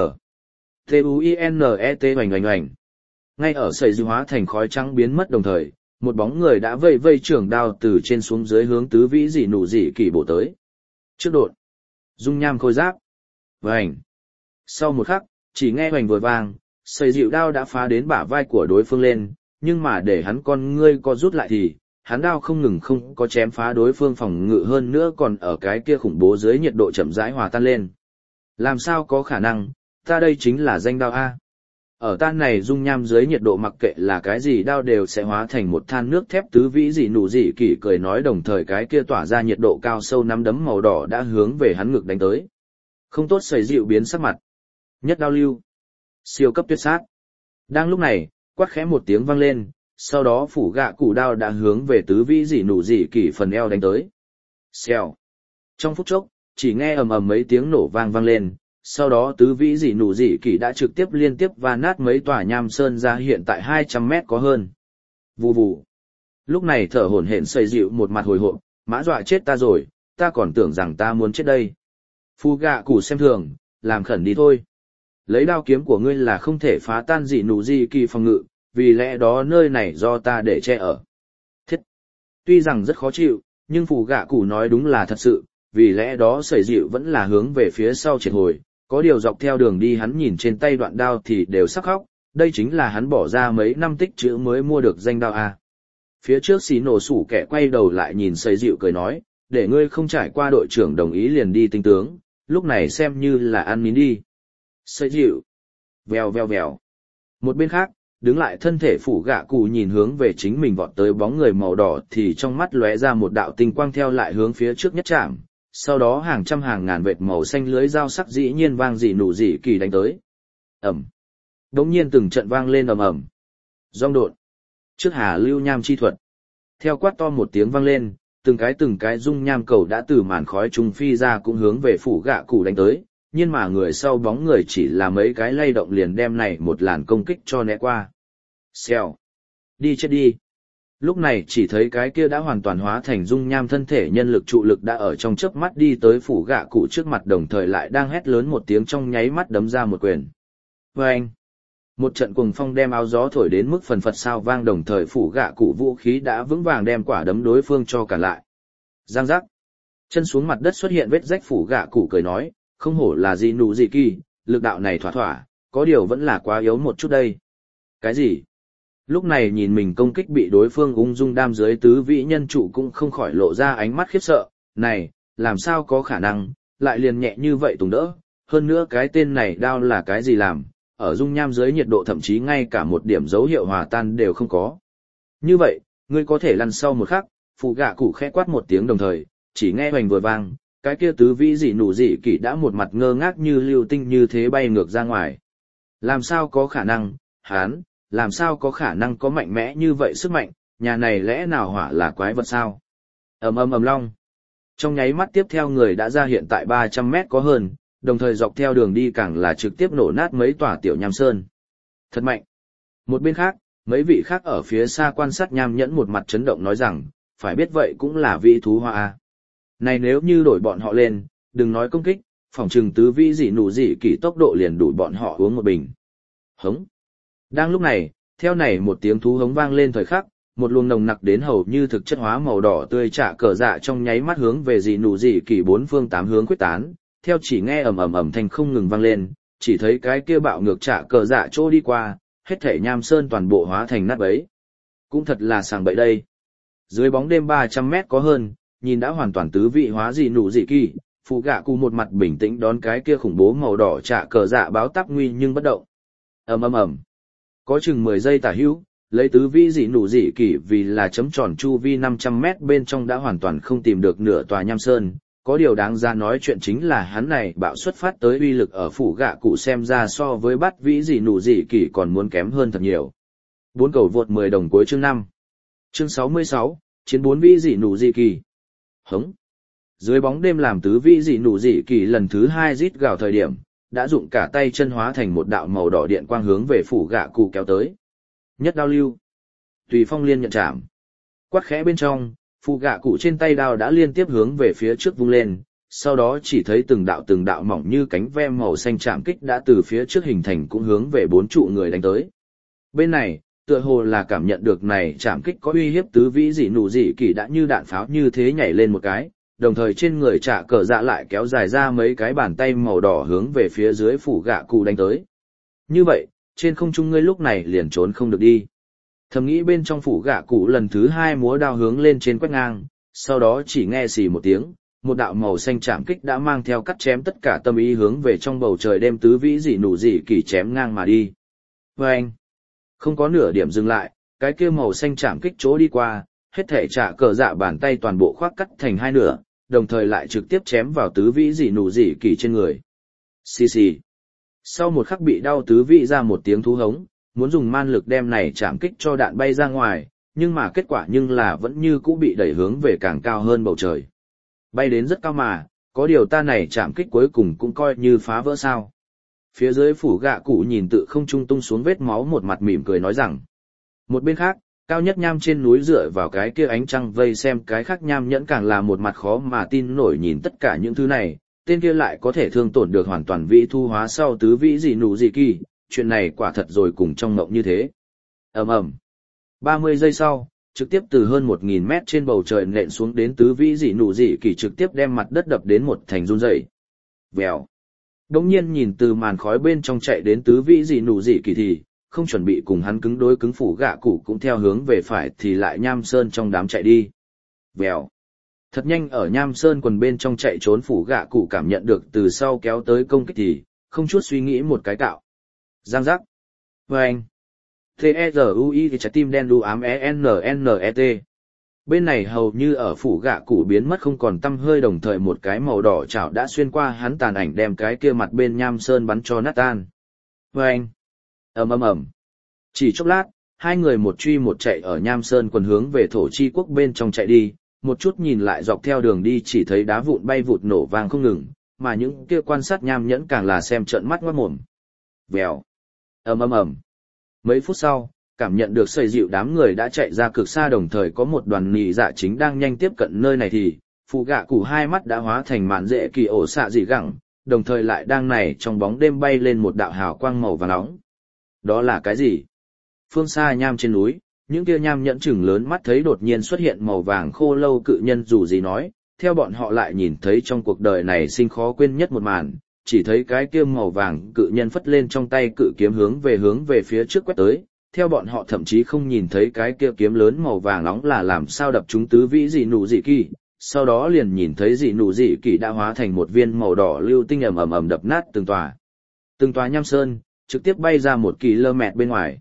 T-U-I-N-E-T hoành hoành hoành. Ngay ở sẩy dịu hóa thành khói trắng biến mất đồng thời, một bóng người đã vây vây trường đao từ trên xuống dưới hướng tứ vĩ dị nụ dị kỳ bổ tới. Trước đột, dung nham khôi giáp. Vành. Sau một khắc, chỉ nghe hoành vừa vang, sẩy dịu đao đã phá đến bả vai của đối phương lên, nhưng mà để hắn con ngươi co rút lại thì, hắn đao không ngừng không có chém phá đối phương phòng ngự hơn nữa còn ở cái kia khủng bố dưới nhiệt độ chậm rãi hòa tan lên. Làm sao có khả năng, ta đây chính là danh đao A. Ở tan này dung nham dưới nhiệt độ mặc kệ là cái gì đao đều sẽ hóa thành một than nước thép tứ vĩ dị nụ dị kỳ cười nói đồng thời cái kia tỏa ra nhiệt độ cao sâu nắm đấm màu đỏ đã hướng về hắn ngực đánh tới. Không tốt sẩy dịu biến sắc mặt. Nhất đao lưu. Siêu cấp tuyệt sát. Đang lúc này, quát khẽ một tiếng vang lên, sau đó phủ gạ cụ đao đã hướng về tứ vĩ dị nụ dị kỳ phần eo đánh tới. Xèo. Trong phút chốc, chỉ nghe ầm ầm mấy tiếng nổ vang vang lên, sau đó tứ vĩ dị nụ dị kỳ đã trực tiếp liên tiếp va nát mấy tòa nham sơn ra hiện tại 200 mét có hơn. Vù vù. Lúc này thở hổn hển sẩy dịu một mặt hồi hộp, mã dọa chết ta rồi, ta còn tưởng rằng ta muốn chết đây. Phu gạ cụ xem thường, làm khẩn đi thôi. Lấy đao kiếm của ngươi là không thể phá tan dị nụ dị kỳ phòng ngự, vì lẽ đó nơi này do ta để che ở. Thiết. Tuy rằng rất khó chịu, nhưng phù gạ cụ nói đúng là thật sự, vì lẽ đó sẩy dịu vẫn là hướng về phía sau triệt hồi, có điều dọc theo đường đi hắn nhìn trên tay đoạn đao thì đều sắc khóc, đây chính là hắn bỏ ra mấy năm tích trữ mới mua được danh đao A. Phía trước xí nổ sủ kẻ quay đầu lại nhìn sẩy dịu cười nói, để ngươi không trải qua đội trưởng đồng ý liền đi tinh tướng, lúc này xem như là ăn nín đi. Sẩy dịu. Vèo vèo vèo. Một bên khác, đứng lại thân thể phủ gạ cụ nhìn hướng về chính mình vọt tới bóng người màu đỏ thì trong mắt lóe ra một đạo tinh quang theo lại hướng phía trước nhất chạm, sau đó hàng trăm hàng ngàn vệt màu xanh lưới dao sắc dĩ nhiên vang dị nụ dị kỳ đánh tới. Ẩm. Đống nhiên từng trận vang lên ầm ầm. Giong độn. Trước hà lưu nham chi thuật. Theo quát to một tiếng vang lên, từng cái dung nham cầu đã từ màn khói trung phi ra cũng hướng về phủ gạ cụ đánh tới, nhưng mà người sau bóng người chỉ là mấy cái lay động liền đem này một làn công kích cho né qua. Xèo. Đi chết đi. Lúc này chỉ thấy cái kia đã hoàn toàn hóa thành dung nham thân thể nhân lực trụ lực đã ở trong chớp mắt đi tới phủ gạ cụ trước mặt đồng thời lại đang hét lớn một tiếng trong nháy mắt đấm ra một quyền. Vâng! Một trận cuồng phong đem áo gió thổi đến mức phần phật sao vang đồng thời phủ gạ cụ vũ khí đã vững vàng đem quả đấm đối phương cho cả lại. Giang giác! Chân xuống mặt đất xuất hiện vết rách phủ gạ cụ cười nói, không hổ là gì nụ gì kỳ, lực đạo này thỏa thỏa, có điều vẫn là quá yếu một chút đây. Cái gì? Lúc này nhìn mình công kích bị đối phương ung dung đam dưới tứ vĩ nhân trụ cũng không khỏi lộ ra ánh mắt khiếp sợ, này, làm sao có khả năng, lại liền nhẹ như vậy tùng đỡ, hơn nữa cái tên này đao là cái gì làm, ở dung nham dưới nhiệt độ thậm chí ngay cả một điểm dấu hiệu hòa tan đều không có. Như vậy, ngươi có thể lăn sau một khắc, phụ gạ cụ khẽ quát một tiếng đồng thời, chỉ nghe hoành vừa vang, cái kia tứ vĩ dị nụ dị kỳ đã một mặt ngơ ngác như lưu tinh như thế bay ngược ra ngoài. Làm sao có khả năng, hán, làm sao có khả năng có mạnh mẽ như vậy sức mạnh, nhà này lẽ nào hỏa là quái vật sao? Ầm ầm ầm long. Trong nháy mắt tiếp theo người đã ra hiện tại 300 mét có hơn, đồng thời dọc theo đường đi càng là trực tiếp nổ nát mấy tòa tiểu nham sơn. Thật mạnh. Một bên khác, mấy vị khác ở phía xa quan sát nham nhẫn một mặt chấn động nói rằng, phải biết vậy cũng là vị thú hoa a. Này nếu như đổi bọn họ lên, đừng nói công kích, phòng trừng tứ vĩ dị nụ dị kỳ tốc độ liền đủ bọn họ uống một bình. Hống. Đang lúc này, theo này một tiếng thú hống vang lên thời khắc, một luồng nồng nặc đến hầu như thực chất hóa màu đỏ tươi trả cờ dạ trong nháy mắt hướng về dị nụ dị kỳ bốn phương tám hướng quyết tán, theo chỉ nghe ầm ầm ầm thanh không ngừng vang lên, chỉ thấy cái kia bạo ngược trả cờ dạ trô đi qua, hết thảy nham sơn toàn bộ hóa thành nát bấy. Cũng thật là sảng bậy đây. Dưới bóng đêm 300 mét có hơn, nhìn đã hoàn toàn tứ vị hóa dị nụ dị kỳ, phụ gạ cụ một mặt bình tĩnh đón cái kia khủng bố màu đỏ trả cờ dạ báo táp nguy nhưng bất động. Ầm ầm ầm. Có chừng 10 giây tả hữu, lấy tứ vĩ dị nụ dị kỳ vì là chấm tròn chu vi 500 mét bên trong đã hoàn toàn không tìm được nửa tòa nham sơn. Có điều đáng ra nói chuyện chính là hắn này bạo xuất phát tới uy lực ở phủ gạ cụ xem ra so với bắt vĩ dị nụ dị kỳ còn muốn kém hơn thật nhiều. 4 cầu vượt 10 đồng cuối chương 5. Chương 66, chiến 4 vĩ dị nụ dị kỳ. Hống. Dưới bóng đêm làm tứ vĩ dị nụ dị kỳ lần thứ 2 rít gào thời điểm, đã dụng cả tay chân hóa thành một đạo màu đỏ điện quang hướng về phủ gạ cụ kéo tới. Nhất đao lưu. Tùy phong liên nhận chạm. Quát khẽ bên trong, phủ gạ cụ trên tay đao đã liên tiếp hướng về phía trước vung lên, sau đó chỉ thấy từng đạo mỏng như cánh ve màu xanh chạm kích đã từ phía trước hình thành cũng hướng về 4 trụ người đánh tới. Bên này, tựa hồ là cảm nhận được này chạm kích có uy hiếp tứ vĩ dị nụ dị kỳ đã như đạn pháo như thế nhảy lên một cái, đồng thời trên người trả cờ dạ lại kéo dài ra mấy cái bàn tay màu đỏ hướng về phía dưới phủ gạ cụ đánh tới. Như vậy, trên không trung ngươi lúc này liền trốn không được đi. Thầm nghĩ bên trong phủ gạ cụ lần thứ 2 múa đao hướng lên trên quét ngang, sau đó chỉ nghe xì một tiếng, một đạo màu xanh chạm kích đã mang theo cắt chém tất cả tâm ý hướng về trong bầu trời đêm tứ vĩ dị nụ dị kỳ chém ngang mà đi. Vâng! Không có nửa điểm dừng lại, cái kia màu xanh chạm kích chỗ đi qua, hết thể trả cờ dạ bàn tay toàn bộ khoác cắt thành 2 nửa, đồng thời lại trực tiếp chém vào tứ vĩ dị nụ dị kỳ trên người. Xì xì. Sau một khắc bị đau tứ vĩ ra một tiếng thú hống, muốn dùng man lực đem này chạm kích cho đạn bay ra ngoài, nhưng mà kết quả là vẫn như cũ bị đẩy hướng về càng cao hơn bầu trời. Bay đến rất cao mà, có điều ta này chạm kích cuối cùng cũng coi như phá vỡ sao. Phía dưới phủ gạ cụ nhìn tự không trung tung xuống vết máu một mặt mỉm cười nói rằng. Một bên khác, cao nhất nham trên núi dựa vào cái kia ánh trăng vây xem cái khác nham nhẫn càng là một mặt khó mà tin nổi nhìn tất cả những thứ này, tên kia lại có thể thương tổn được hoàn toàn vĩ thu hóa sau tứ vĩ dị nụ dị kỳ, chuyện này quả thật rồi cùng trong mộng như thế. Ầm ầm. 30 giây sau, trực tiếp từ hơn 1000 mét trên bầu trời nện xuống đến tứ vĩ dị nụ dị kỳ trực tiếp đem mặt đất đập đến một thành run rẩy. Vèo. Đống nhiên nhìn từ màn khói bên trong chạy đến tứ vĩ dị nụ dị kỳ thì, không chuẩn bị cùng hắn cứng đối cứng phủ gạ cụ cũng theo hướng về phải thì lại nham sơn trong đám chạy đi. Vèo. Thật nhanh ở nham sơn quần bên trong chạy trốn phủ gạ cụ cảm nhận được từ sau kéo tới công kích thì, không chút suy nghĩ một cái cạo. Giang giác. Vâng. T-E-Z-U-I trái tim đen đu ám E-N-N-E-T. Bên này hầu như ở phủ gạ cụ biến mất không còn tăm hơi đồng thời một cái màu đỏ chảo đã xuyên qua hắn tàn ảnh đem cái kia mặt bên nham sơn bắn cho nát tan. Vâng. Ầm ầm ầm. Chỉ chốc lát, hai người một truy một chạy ở nham sơn quần hướng về thổ chi quốc bên trong chạy đi, một chút nhìn lại dọc theo đường đi chỉ thấy đá vụn bay vụt nổ vang không ngừng, mà những kia quan sát nham nhẫn càng là xem trợn mắt ngoát mồm. Vèo. Ầm ầm ầm. Mấy phút sau, cảm nhận được sầy dịu đám người đã chạy ra cực xa đồng thời có một đoàn nị dạ chính đang nhanh tiếp cận nơi này thì, phụ gạ cụ hai mắt đã hóa thành màn dễ kỳ ổ xạ dị gẳng, đồng thời lại đang này trong bóng đêm bay lên một đạo hào quang màu vàng nóng. Đó là cái gì? Phương xa nham trên núi, những kia nham nhẫn chừng lớn mắt thấy đột nhiên xuất hiện màu vàng khô lâu cự nhân dù gì nói, theo bọn họ lại nhìn thấy trong cuộc đời này sinh khó quên nhất một màn, chỉ thấy cái kia màu vàng cự nhân phất lên trong tay cự kiếm hướng về phía trước quét tới, theo bọn họ thậm chí không nhìn thấy cái kia kiếm lớn màu vàng nóng là làm sao đập trúng tứ vĩ dị nụ dị kỳ, sau đó liền nhìn thấy dị nụ dị kỳ đã hóa thành một viên màu đỏ lưu tinh ầm ầm ầm đập nát từng tòa nham sơn, trực tiếp bay ra 1 km bên ngoài.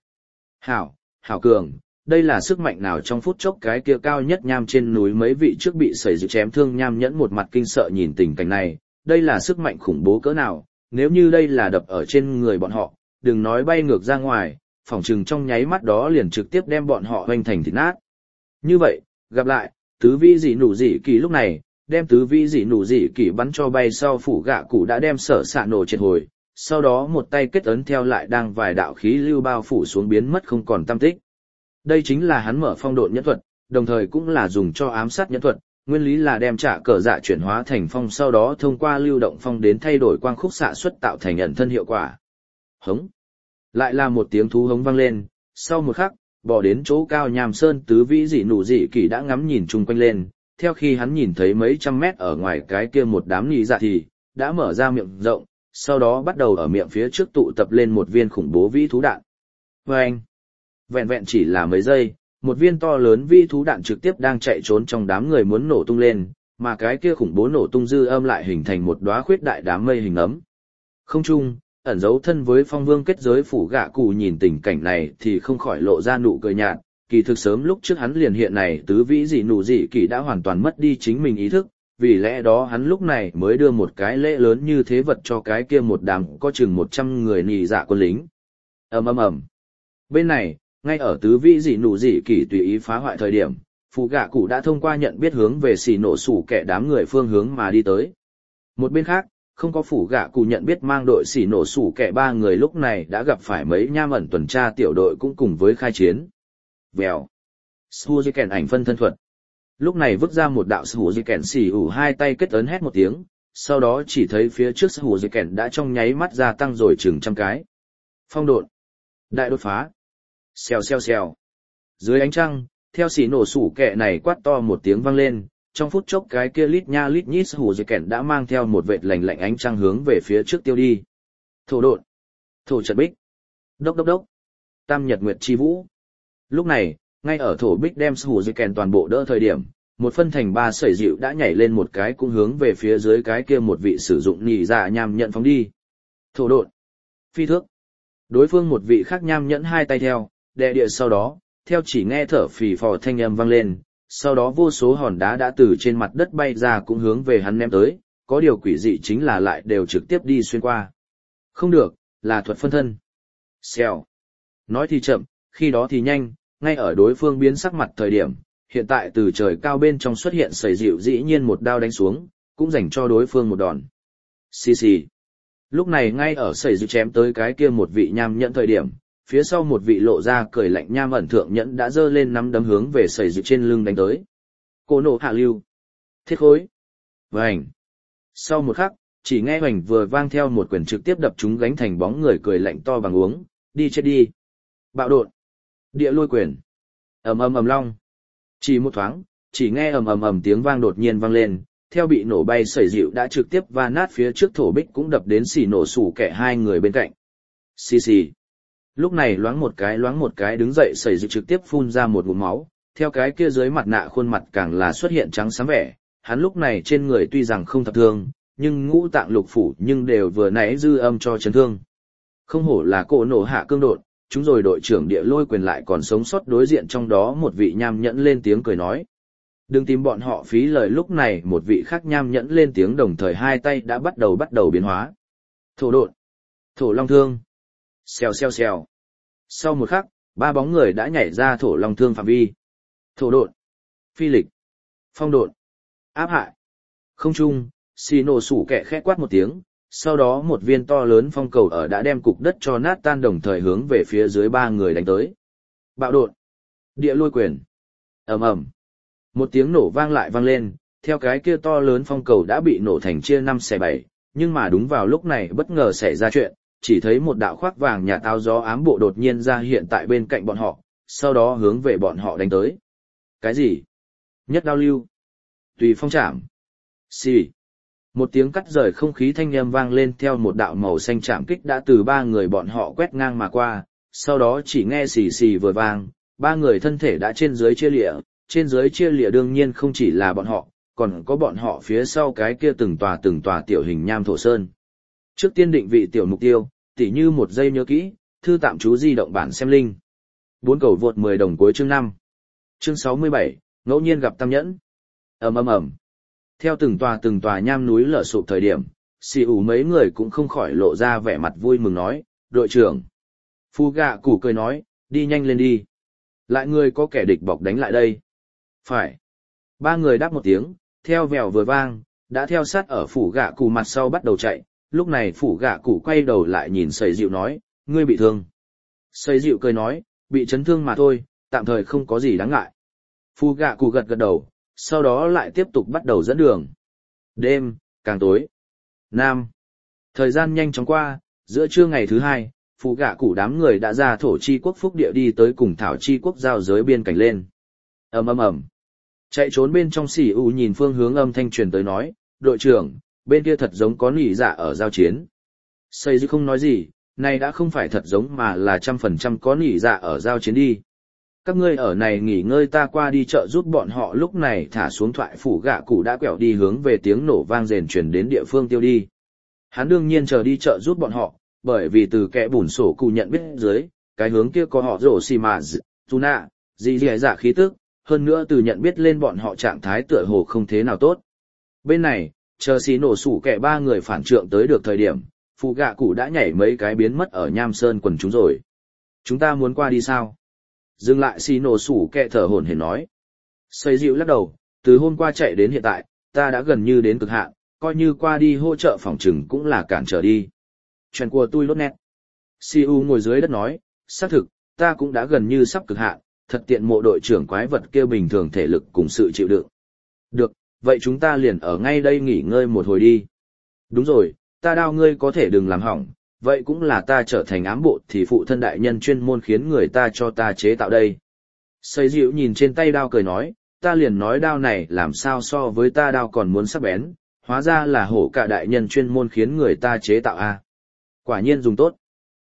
Hảo cường, đây là sức mạnh nào trong phút chốc cái kia cao nhất nham trên núi mấy vị trước bị sẩy dự chém thương nham nhẫn một mặt kinh sợ nhìn tình cảnh này, đây là sức mạnh khủng bố cỡ nào, nếu như đây là đập ở trên người bọn họ, đừng nói bay ngược ra ngoài, phỏng chừng trong nháy mắt đó liền trực tiếp đem bọn họ hoành thành thịt nát. Như vậy, gặp lại, tứ vĩ dị nụ dị kỳ lúc này, đem tứ vĩ dị nụ dị kỳ bắn cho bay sau phủ gạ cụ đã đem sở xạ nổ triệt hồi, sau đó một tay kết ấn theo lại đang vài đạo khí lưu bao phủ xuống biến mất không còn tăm tích. Đây chính là hắn mở phong độn nhẫn thuật, đồng thời cũng là dùng cho ám sát nhẫn thuật, nguyên lý là đem trả cờ dạ chuyển hóa thành phong sau đó thông qua lưu động phong đến thay đổi quang khúc xạ xuất tạo thành ẩn thân hiệu quả. Hống. Lại là một tiếng thú hống vang lên, sau một khắc, bỏ đến chỗ cao nham sơn tứ vĩ dị nụ dị kỳ đã ngắm nhìn chung quanh lên, theo khi hắn nhìn thấy mấy trăm mét ở ngoài cái kia một đám nị dạ thì, đã mở ra miệng rộng, sau đó bắt đầu ở miệng phía trước tụ tập lên một viên khủng bố vĩ thú đạn. Vâng! Vẹn vẹn chỉ là mấy giây, một viên to lớn vĩ thú đạn trực tiếp đang chạy trốn trong đám người muốn nổ tung lên, mà cái kia khủng bố nổ tung dư âm lại hình thành một đóa khuyết đại đám mây hình ấm. Không trung, ẩn giấu thân với phong vương kết giới phủ gạ cụ nhìn tình cảnh này thì không khỏi lộ ra nụ cười nhạt, kỳ thực sớm lúc trước hắn liền hiện này tứ vĩ dị nụ dị kỳ đã hoàn toàn mất đi chính mình ý thức, vì lẽ đó hắn lúc này mới đưa một cái lễ lớn như thế vật cho cái kia một đám có chừng 100 người nị dạ quân lính. Ầm ầm ầm. Bên này, ngay ở tứ vĩ dị nụ dị kỳ tùy ý phá hoại thời điểm, Phụ gạ cụ đã thông qua nhận biết hướng về xì nổ sủ kẻ đám người phương hướng mà đi tới. Một bên khác, không có phủ gạ cụ nhận biết mang đội xì nổ sủ kẻ ba người lúc này đã gặp phải mấy nham ẩn tuần tra tiểu đội cũng cùng với khai chiến. Vèo. Suzuken ảnh phân thân thuật. Lúc này vứt ra một đạo Suzuken xì ủ hai tay kết ấn hét một tiếng, sau đó chỉ thấy phía trước Suzuken đã trong nháy mắt gia tăng rồi chừng trăm cái. Phong độn. Đại đột phá. Xèo xèo xèo. Dưới ánh trăng, theo xì nổ sủ kẹ này quát to một tiếng vang lên, trong phút chốc cái kia lít nha lít nhít Suzuken đã mang theo một vệt lạnh lạnh ánh trăng hướng về phía trước tiêu đi. Thổ độn. Thổ trận bích. Đốc đốc đốc. Tam nhật nguyệt chi vũ. Lúc này, ngay ở thổ bích đem Suzuken toàn bộ đỡ thời điểm, một phân thành ba sẩy dịu đã nhảy lên một cái cũng hướng về phía dưới cái kia một vị sử dụng nhị dạ nham nhận phóng đi. Thổ độn. Phi thước. Đối phương một vị khác nham nhẫn hai tay theo, đè địa sau đó, theo chỉ nghe thở phì phò thanh âm vang lên, sau đó vô số hòn đá đã từ trên mặt đất bay ra cũng hướng về hắn ném tới, có điều quỷ dị chính là lại đều trực tiếp đi xuyên qua. Không được, là thuật phân thân. Xèo. Nói thì chậm, khi đó thì nhanh, ngay ở đối phương biến sắc mặt thời điểm, hiện tại từ trời cao bên trong xuất hiện sẩy dịu dĩ nhiên một đao đánh xuống, cũng dành cho đối phương một đòn. Xì xì. Lúc này ngay ở sẩy dịu chém tới cái kia một vị nham nhẫn thời điểm, phía sau một vị lộ ra cười lạnh nham ẩn thượng nhẫn đã giơ lên nắm đấm hướng về sẩy dịu trên lưng đánh tới. Cô nộ hạ lưu. Thiết khối. Vành. Sau một khắc, chỉ nghe hoành vừa vang theo một quyền trực tiếp đập chúng gánh thành bóng người cười lạnh to bằng uống, đi chết đi. Bạo đột. Địa lôi quyền. Ầm ầm ầm long. Chỉ một thoáng, chỉ nghe ầm ầm ầm tiếng vang đột nhiên vang lên, theo bị nổ bay sẩy dịu đã trực tiếp va nát phía trước thổ bích cũng đập đến xì nổ sủ kẻ hai người bên cạnh. Xì xì. Lúc này loáng một cái đứng dậy sẩy dịu trực tiếp phun ra một ngụm máu, theo cái kia dưới mặt nạ khuôn mặt càng là xuất hiện trắng xám vẻ, hắn lúc này trên người tuy rằng không thập thương, nhưng ngũ tạng lục phủ nhưng đều vừa nãy dư âm cho chấn thương. Không hổ là cổ nổ hạ cương đột, chúng rồi đội trưởng địa lôi quyền lại còn sống sót đối diện trong đó một vị nham nhẫn lên tiếng cười nói. Đừng tìm bọn họ phí lời lúc này một vị khác nham nhẫn lên tiếng đồng thời hai tay đã bắt đầu biến hóa. Thổ độn. Thổ long thương. Xèo xèo xèo. Sau một khắc, ba bóng người đã nhảy ra thổ long thương phạm vi. Thổ độn. Phi lịch. Phong độn. Áp hại. Không trung, xì nổ sủ kẹ khẽ quát một tiếng, sau đó một viên to lớn phong cầu ở đã đem cục đất cho nát tan đồng thời hướng về phía dưới ba người đánh tới. Bạo độn. Địa lôi quyền. Ầm ầm. Một tiếng nổ vang lại vang lên, theo cái kia to lớn phong cầu đã bị nổ thành chia 5 xẻ 7, nhưng mà đúng vào lúc này bất ngờ xảy ra chuyện, chỉ thấy một đạo khoác vàng nhà táo gió ám bộ đột nhiên ra hiện tại bên cạnh bọn họ, sau đó hướng về bọn họ đánh tới. Cái gì? Nhất đao lưu. Tùy phong chạm. Xì. Một tiếng cắt rời không khí thanh âm vang lên theo một đạo màu xanh chạm kích đã từ ba người bọn họ quét ngang mà qua, sau đó chỉ nghe xì xì vừa vang, ba người thân thể đã trên dưới chia lịa, trên dưới chia lịa đương nhiên không chỉ là bọn họ, còn có bọn họ phía sau cái kia từng tòa tiểu hình nham thổ sơn. Trước tiên định vị tiểu mục tiêu, tỉ như một giây nhớ kỹ, thư tạm chú di động bản xem linh. 4 cầu vượt 10 đồng cuối chương 5. Chương 67, ngẫu nhiên gặp tam nhẫn. Ầm ầm ầm. Theo từng tòa nham núi lở sụp thời điểm, xì ủ mấy người cũng không khỏi lộ ra vẻ mặt vui mừng nói, đội trưởng. Phu gạ củ cười nói, đi nhanh lên đi. Lại người có kẻ địch bọc đánh lại đây. Phải. Ba người đáp một tiếng, theo vèo vừa vang, đã theo sát ở phủ gạ củ mặt sau bắt đầu chạy. Lúc này phủ gạ củ quay đầu lại nhìn sầy dịu nói, ngươi bị thương. Sầy dịu cười nói, bị chấn thương mà thôi, tạm thời không có gì đáng ngại. Phủ gạ củ gật gật đầu, sau đó lại tiếp tục bắt đầu dẫn đường. Đêm, càng tối. Nam. Thời gian nhanh chóng qua, giữa trưa ngày thứ hai, phủ gạ củ đám người đã ra thổ chi quốc phúc địa đi tới cùng thảo chi quốc giao giới biên cảnh lên. Ầm ầm ầm. Chạy trốn bên trong xỉ u nhìn phương hướng âm thanh truyền tới nói, đội trưởng, bên kia thật giống có nỉ dạ ở giao chiến. Xây dư không nói gì, này đã không phải thật giống mà là 100% có nỉ dạ ở giao chiến đi. Các ngươi ở này nghỉ ngơi ta qua đi chợ giúp bọn họ lúc này thả xuống thoại phủ gạ cụ đã quẹo đi hướng về tiếng nổ vang rền truyền đến địa phương tiêu đi. Hắn đương nhiên chờ đi chợ giúp bọn họ, bởi vì từ kẻ bùn sổ cụ nhận biết dưới, cái hướng kia có họ rổ xì mà Tuna, gì dạ khí tức, hơn nữa từ nhận biết lên bọn họ trạng thái tựa hồ không thế nào tốt. Bên này, chờ xì nổ sủ kẻ ba người phản trượng tới được thời điểm, phụ gạ cụ đã nhảy mấy cái biến mất ở nham sơn quần chúng rồi. Chúng ta muốn qua đi sao? Dừng lại xì nổ sủ kẻ thở hổn hển nói. Xây dịu lắc đầu, từ hôm qua chạy đến hiện tại, ta đã gần như đến cực hạn, coi như qua đi hỗ trợ phòng trừng cũng là cản trở đi. Chuyện của tôi lốt nét. Siu ngồi dưới đất nói, xác thực, ta cũng đã gần như sắp cực hạn, thật tiện mộ đội trưởng quái vật kia bình thường thể lực cùng sự chịu đựng. Được, vậy chúng ta liền ở ngay đây nghỉ ngơi một hồi đi. Đúng rồi, ta đao ngươi có thể đừng làm hỏng, vậy cũng là ta trở thành ám bộ thì phụ thân đại nhân chuyên môn khiến người ta cho ta chế tạo đây. Xây dịu nhìn trên tay đao cười nói, ta liền nói đao này làm sao so với ta đao còn muốn sắc bén, hóa ra là hổ cả đại nhân chuyên môn khiến người ta chế tạo a. Quả nhiên dùng tốt.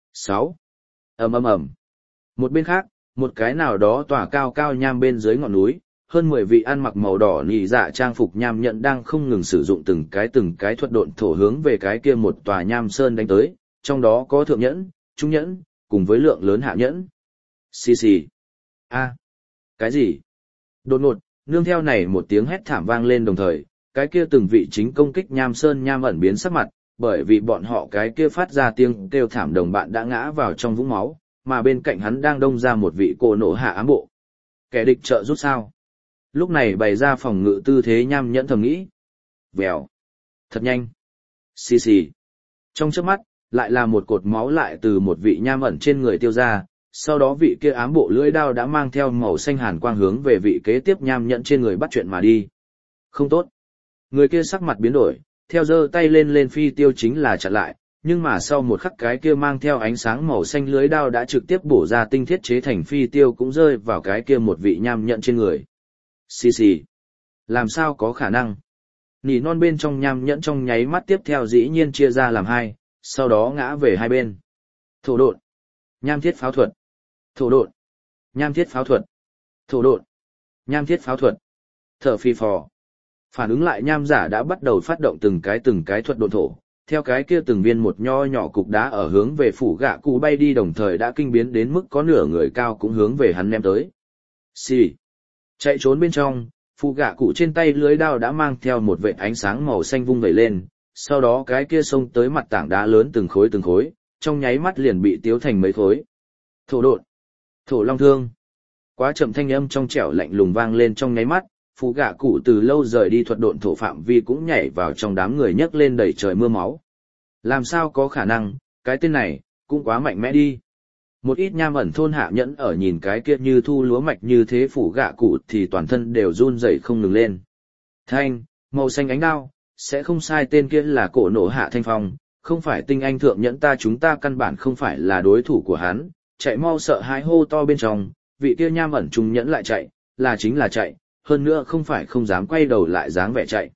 6. ầm ầm ầm. Một bên khác, một cái nào đó tỏa cao cao nham bên dưới ngọn núi, hơn 10 vị ăn mặc màu đỏ nhị dạ trang phục nham nhận đang không ngừng sử dụng từng cái thuật độn thổ hướng về cái kia một tòa nham sơn đánh tới, trong đó có thượng nhẫn, trung nhẫn, cùng với lượng lớn hạ nhẫn. Xì xì. A. Cái gì? Đột ngột, nương theo này một tiếng hét thảm vang lên đồng thời, cái kia từng vị chính công kích nham sơn nham ẩn biến sắc mặt, bởi vì bọn họ cái kia phát ra tiếng kêu thảm đồng bạn đã ngã vào trong vũng máu, mà bên cạnh hắn đang đông ra một vị cổ nổ hạ ám bộ. Kẻ địch trợ rút sao? Lúc này bày ra phòng ngự tư thế nham nhẫn thầm nghĩ. Vèo. Thật nhanh. Xì xì. Trong chớp mắt, lại là một cột máu lại từ một vị nham ẩn trên người tiêu ra, sau đó vị kia ám bộ lưỡi đao đã mang theo màu xanh hàn quang hướng về vị kế tiếp nham nhẫn trên người bắt chuyện mà đi. Không tốt. Người kia sắc mặt biến đổi, theo giơ tay lên phi tiêu chính là chặn lại, nhưng mà sau một khắc cái kia mang theo ánh sáng màu xanh lưới đao đã trực tiếp bổ ra tinh thiết chế thành phi tiêu cũng rơi vào cái kia một vị nham nhẫn trên người. Xì xì. Làm sao có khả năng? Nỉ non bên trong nham nhẫn trong nháy mắt tiếp theo dĩ nhiên chia ra làm hai, sau đó ngã về hai bên. Thổ độn. Nham thiết pháo thuật. Thổ độn. Nham thiết pháo thuật. Thổ độn. Nham thiết pháo thuật. Thở phi phò. Phản ứng lại nham giả đã bắt đầu phát động từng cái thuật độn thổ, theo cái kia từng viên một nho nhỏ cục đá ở hướng về phủ gạ cụ bay đi đồng thời đã kinh biến đến mức có nửa người cao cũng hướng về hắn ném tới. Xì. Chạy trốn bên trong, phủ gạ cụ trên tay lưới đao đã mang theo một vệt ánh sáng màu xanh vung vẩy lên, sau đó cái kia xông tới mặt tảng đá lớn từng khối, trong nháy mắt liền bị tiếu thành mấy khối. Thổ độn. Thổ long thương. Quá chậm thanh âm trong trẻo lạnh lùng vang lên trong nháy mắt, phụ gạ cụ từ lâu rời đi thuật độn thổ phạm vi cũng nhảy vào trong đám người nhấc lên đầy trời mưa máu. Làm sao có khả năng, cái tên này, cũng quá mạnh mẽ đi. Một ít nham ẩn thôn hạ nhẫn ở nhìn cái kia như thu lúa mạch như thế phủ gạ cụ thì toàn thân đều run rẩy không ngừng lên. Thanh, màu xanh ánh đao, sẽ không sai tên kia là cổ nổ hạ thanh phong, không phải tinh anh thượng nhẫn ta chúng ta căn bản không phải là đối thủ của hắn, chạy mau sợ hãi hô to bên trong, vị kia nham ẩn trung nhẫn lại chạy, là chính là chạy, hơn nữa không phải không dám quay đầu lại dáng vẻ chạy.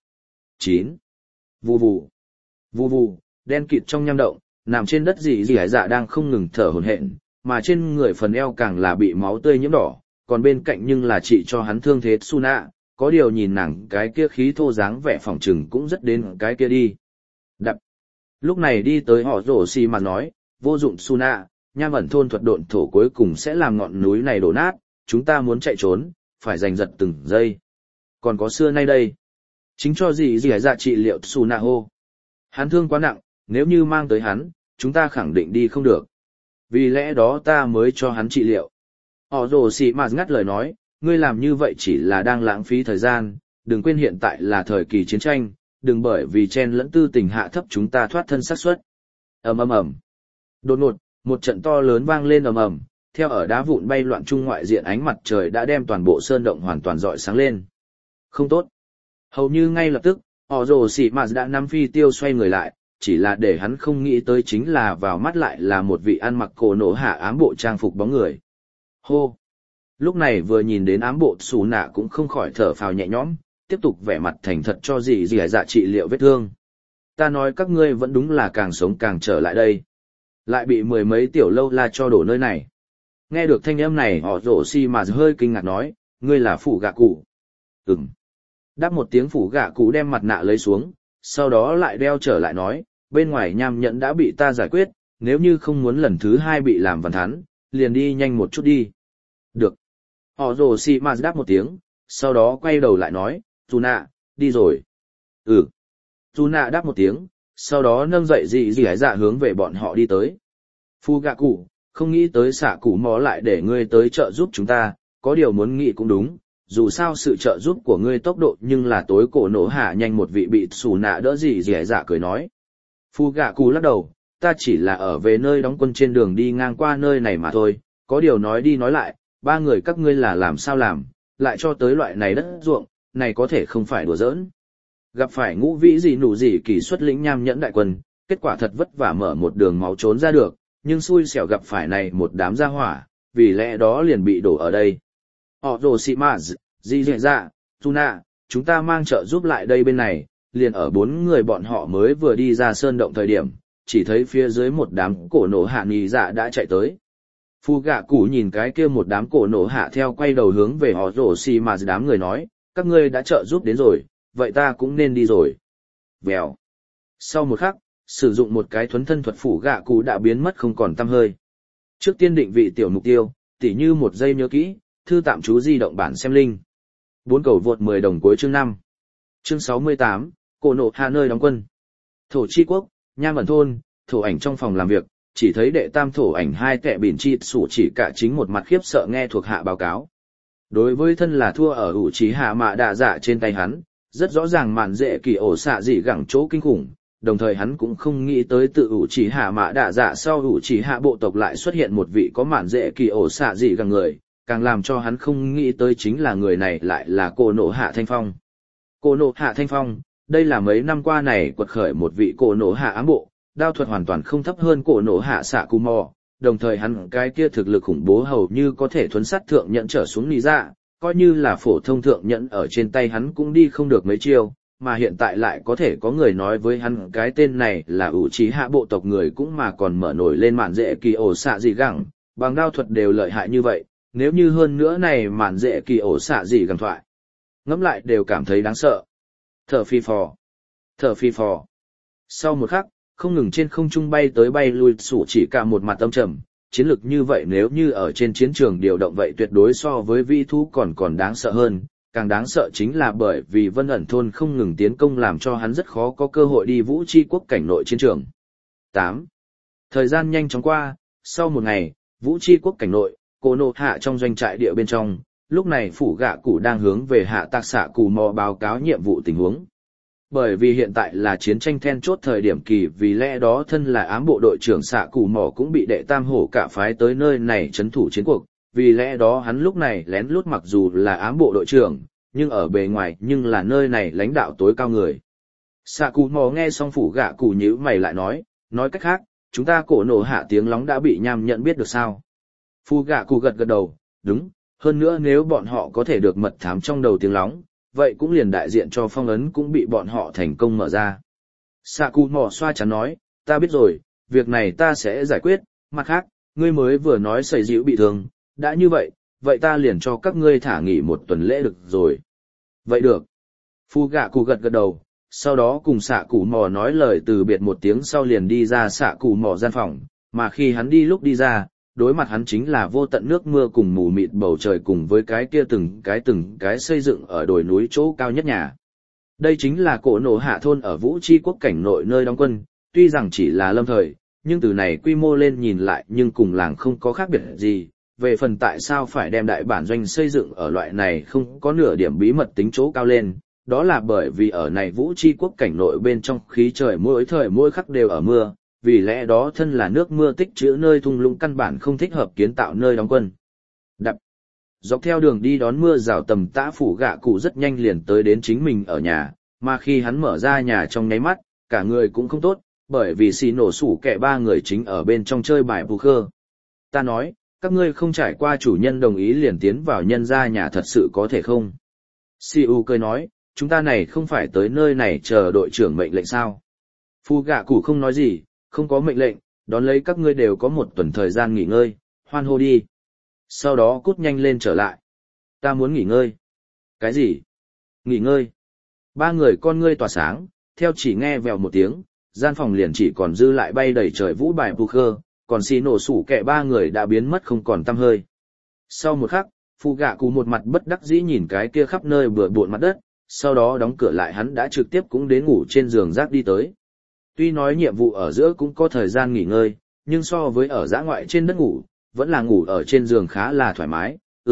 9. Vù vù. Vù vù, đen kịt trong nham động, nằm trên đất dị hải dạ đang không ngừng thở hổn hển, mà trên người phần eo càng là bị máu tươi nhiễm đỏ, còn bên cạnh nhưng là trị cho hắn thương thế Suna, có điều nhìn nàng cái kia khí thô dáng vẻ phỏng trừng cũng rất đến cái kia đi. Đập. Lúc này đi tới họ rổ xì mà nói, vô dụng Suna, nham ẩn thôn thuật độn thổ cuối cùng sẽ làm ngọn núi này đổ nát, chúng ta muốn chạy trốn, phải giành giật từng giây. Còn có xưa nay đây. Chính cho gì hải dạ trị liệu Suna hô. Hắn thương quá nặng, nếu như mang tới hắn, chúng ta khẳng định đi không được. Vì lẽ đó ta mới cho hắn trị liệu. Họ rồ xì mà ngắt lời nói, ngươi làm như vậy chỉ là đang lãng phí thời gian, đừng quên hiện tại là thời kỳ chiến tranh, đừng bởi vì chen lẫn tư tình hạ thấp chúng ta thoát thân xác suất. Ầm ầm ầm. Đột ngột, một trận to lớn vang lên ầm ầm, theo ở đá vụn bay loạn trung ngoại diện ánh mặt trời đã đem toàn bộ sơn động hoàn toàn rọi sáng lên. Không tốt. Hầu như ngay lập tức, họ rồ xì mà đã nắm phi tiêu xoay người lại, chỉ là để hắn không nghĩ tới chính là vào mắt lại là một vị ăn mặc cổ nổ hạ ám bộ trang phục bóng người. Hô! Lúc này vừa nhìn đến ám bộ xù nạ cũng không khỏi thở phào nhẹ nhõm, tiếp tục vẻ mặt thành thật cho gì dạ trị liệu vết thương. Ta nói các ngươi vẫn đúng là càng sống càng trở lại đây. Lại bị mười mấy tiểu lâu la cho đổ nơi này. Nghe được thanh âm này họ rổ xi mà hơi kinh ngạc nói, ngươi là phủ gạ cụ. Ừm. Đáp một tiếng phủ gạ cụ đem mặt nạ lấy xuống, sau đó lại đeo trở lại nói, bên ngoài nham nhẫn đã bị ta giải quyết, nếu như không muốn lần thứ hai bị làm vằn thắn, liền đi nhanh một chút đi. Được. Họ rồ xì mà đáp một tiếng, sau đó quay đầu lại nói, Zuna, đi rồi. Ừ. Zuna đáp một tiếng, sau đó nâng dậy dị hải dạ hướng về bọn họ đi tới. Phu gạ cụ, không nghĩ tới xạ cụ mò lại để ngươi tới trợ giúp chúng ta, có điều muốn nghĩ cũng đúng, dù sao sự trợ giúp của ngươi tốc độ nhưng là tối cổ nổ hạ nhanh một vị bị xù nạ đỡ gì dẻ dạ cười nói. Phu gạ cụ lắc đầu, ta chỉ là ở về nơi đóng quân trên đường đi ngang qua nơi này mà thôi, có điều nói đi nói lại, ba người các ngươi là làm sao làm, lại cho tới loại này đất ruộng, này có thể không phải đùa giỡn. Gặp phải ngũ vĩ gì nụ gì kỳ xuất lĩnh nham nhẫn đại quân, kết quả thật vất vả mở một đường máu trốn ra được, nhưng xui xẻo gặp phải này một đám gia hỏa, vì lẽ đó liền bị đổ ở đây. Họ rồ xị mạ gì dễ dạ, Tuna, chúng ta mang trợ giúp lại đây bên này, liền ở 4 người bọn họ mới vừa đi ra sơn động thời điểm, chỉ thấy phía dưới một đám cổ nổ hạ nhì dạ đã chạy tới. Phu gạ cụ nhìn cái kia một đám cổ nổ hạ theo quay đầu hướng về họ rồ xì mà đám người nói, các ngươi đã trợ giúp đến rồi, vậy ta cũng nên đi rồi. Vèo. Sau một khắc, sử dụng một cái thuấn thân thuật phủ gạ cụ đã biến mất không còn tăm hơi. Trước tiên định vị tiểu mục tiêu, tỉ như một giây nhớ kỹ, thư tạm chú di động bản xem linh. 4 cầu vượt 10 đồng cuối chương 5. Chương 68, cổ nổ hạ nơi đóng quân. Thổ chi quốc, Nham ẩn thôn, thổ ảnh trong phòng làm việc, chỉ thấy đệ tam thổ ảnh hai kẻ bỉn chi sủ chỉ cả chính một mặt khiếp sợ nghe thuộc hạ báo cáo. Đối với thân là thua ở ủ trí hạ mạ đạ dạ trên tay hắn, rất rõ ràng mạn dễ kỳ ổ xạ dị gẳng chỗ kinh khủng, đồng thời hắn cũng không nghĩ tới tự ủ trí hạ mạ đạ dạ sau ủ trí hạ bộ tộc lại xuất hiện một vị có mạn dễ kỳ ổ xạ dị gẳng người, càng làm cho hắn không nghĩ tới chính là người này lại là cổ nổ hạ thanh phong. Cổ nổ hạ thanh phong, đây là mấy năm qua này quật khởi một vị cổ nổ hạ ám bộ, đao thuật hoàn toàn không thấp hơn cổ nổ hạ xạ cù mò, đồng thời hắn cái kia thực lực khủng bố hầu như có thể thuấn sát thượng nhận trở xuống nì dạ, coi như là phổ thông thượng nhận ở trên tay hắn cũng đi không được mấy chiêu, mà hiện tại lại có thể có người nói với hắn cái tên này là ủ trí hạ bộ tộc người cũng mà còn mở nổi lên mạn dễ kỳ ổ xạ dị gẳng, bằng đao thuật đều lợi hại như vậy, nếu như hơn nữa này mạn dễ kỳ ổ xạ dị gẳng thoại. Ngẫm lại đều cảm thấy đáng sợ. Thở phi phò. Thở phi phò. Sau một khắc, không ngừng trên không trung bay tới bay lui sủ chỉ cả một mặt âm trầm, chiến lược như vậy nếu như ở trên chiến trường điều động vậy tuyệt đối so với vĩ thú còn đáng sợ hơn, càng đáng sợ chính là bởi vì Vân ẩn thôn không ngừng tiến công làm cho hắn rất khó có cơ hội đi vũ chi quốc cảnh nội chiến trường. 8. Thời gian nhanh chóng qua, sau một ngày, vũ chi quốc cảnh nội, cổ nổ hạ trong doanh trại địa bên trong, lúc này phủ gạ cụ đang hướng về hạ tạc xạ cù mò báo cáo nhiệm vụ tình huống. Bởi vì hiện tại là chiến tranh then chốt thời điểm kỳ, vì lẽ đó thân là ám bộ đội trưởng xạ cù mò cũng bị đệ tam hổ cả phái tới nơi này trấn thủ chiến cuộc, vì lẽ đó hắn lúc này lén lút mặc dù là ám bộ đội trưởng, nhưng ở bề ngoài nhưng là nơi này lãnh đạo tối cao người. Xạ cù mò nghe xong phủ gạ cụ nhíu mày lại nói cách khác, chúng ta cổ nổ hạ tiếng lóng đã bị nham nhận biết được sao? Phu gạ cụ gật gật đầu, đúng, hơn nữa nếu bọn họ có thể được mật thám trong đầu tiếng lóng, vậy cũng liền đại diện cho phong ấn cũng bị bọn họ thành công mở ra. Sạ cụ mò xoa chắn nói, ta biết rồi, việc này ta sẽ giải quyết, mặt khác, ngươi mới vừa nói sẩy dịu bị thương, đã như vậy ta liền cho các ngươi thả nghỉ 1 tuần lễ được rồi. Vậy được. Phu gạ cụ gật gật đầu, sau đó cùng sạ cụ mò nói lời từ biệt một tiếng sau liền đi ra sạ cụ mò gian phòng, mà khi hắn đi lúc đi ra, đối mặt hắn chính là vô tận nước mưa cùng mù mịt bầu trời cùng với cái kia từng cái xây dựng ở đồi núi chỗ cao nhất nhà. Đây chính là cổ nổ hạ thôn ở vũ chi quốc cảnh nội nơi đóng quân, tuy rằng chỉ là lâm thời, nhưng từ này quy mô lên nhìn lại nhưng cùng làng không có khác biệt gì. Về phần tại sao phải đem đại bản doanh xây dựng ở loại này không có nửa điểm bí mật tính chỗ cao lên, đó là bởi vì ở này vũ chi quốc cảnh nội bên trong khí trời mỗi thời mỗi khắc đều ở mưa, vì lẽ đó thân là nước mưa tích trữ nơi thung lũng căn bản không thích hợp kiến tạo nơi đóng quân. Đập. Dọc theo đường đi đón mưa rào tầm tã phủ gạ cụ rất nhanh liền tới đến chính mình ở nhà, mà khi hắn mở ra nhà trong nháy mắt, cả người cũng không tốt, bởi vì xì nổ sủ kẻ 3 người chính ở bên trong chơi bài poker. Ta nói, các ngươi không trải qua chủ nhân đồng ý liền tiến vào nhân gia nhà thật sự có thể không? Siu cười nói, chúng ta này không phải tới nơi này chờ đội trưởng mệnh lệnh sao? Phu gạ cụ không nói gì, không có mệnh lệnh, đón lấy các ngươi đều có 1 tuần thời gian nghỉ ngơi, hoan hô đi. Sau đó cút nhanh lên trở lại. Ta muốn nghỉ ngơi. Cái gì? Nghỉ ngơi. 3 người con ngươi tỏa sáng, theo chỉ nghe vèo một tiếng, gian phòng liền chỉ còn dư lại bay đầy trời vũ bài poker, còn xì nổ sủ kẹ 3 người đã biến mất không còn tăm hơi. Sau một khắc, Phu gạ cụ một mặt bất đắc dĩ nhìn cái kia khắp nơi bừa bộn mặt đất, sau đó đóng cửa lại hắn đã trực tiếp cũng đến ngủ trên giường rác đi tới. Tuy nói nhiệm vụ ở giữa cũng có thời gian nghỉ ngơi, nhưng so với ở dã ngoại trên đất ngủ, vẫn là ngủ ở trên giường khá là thoải mái.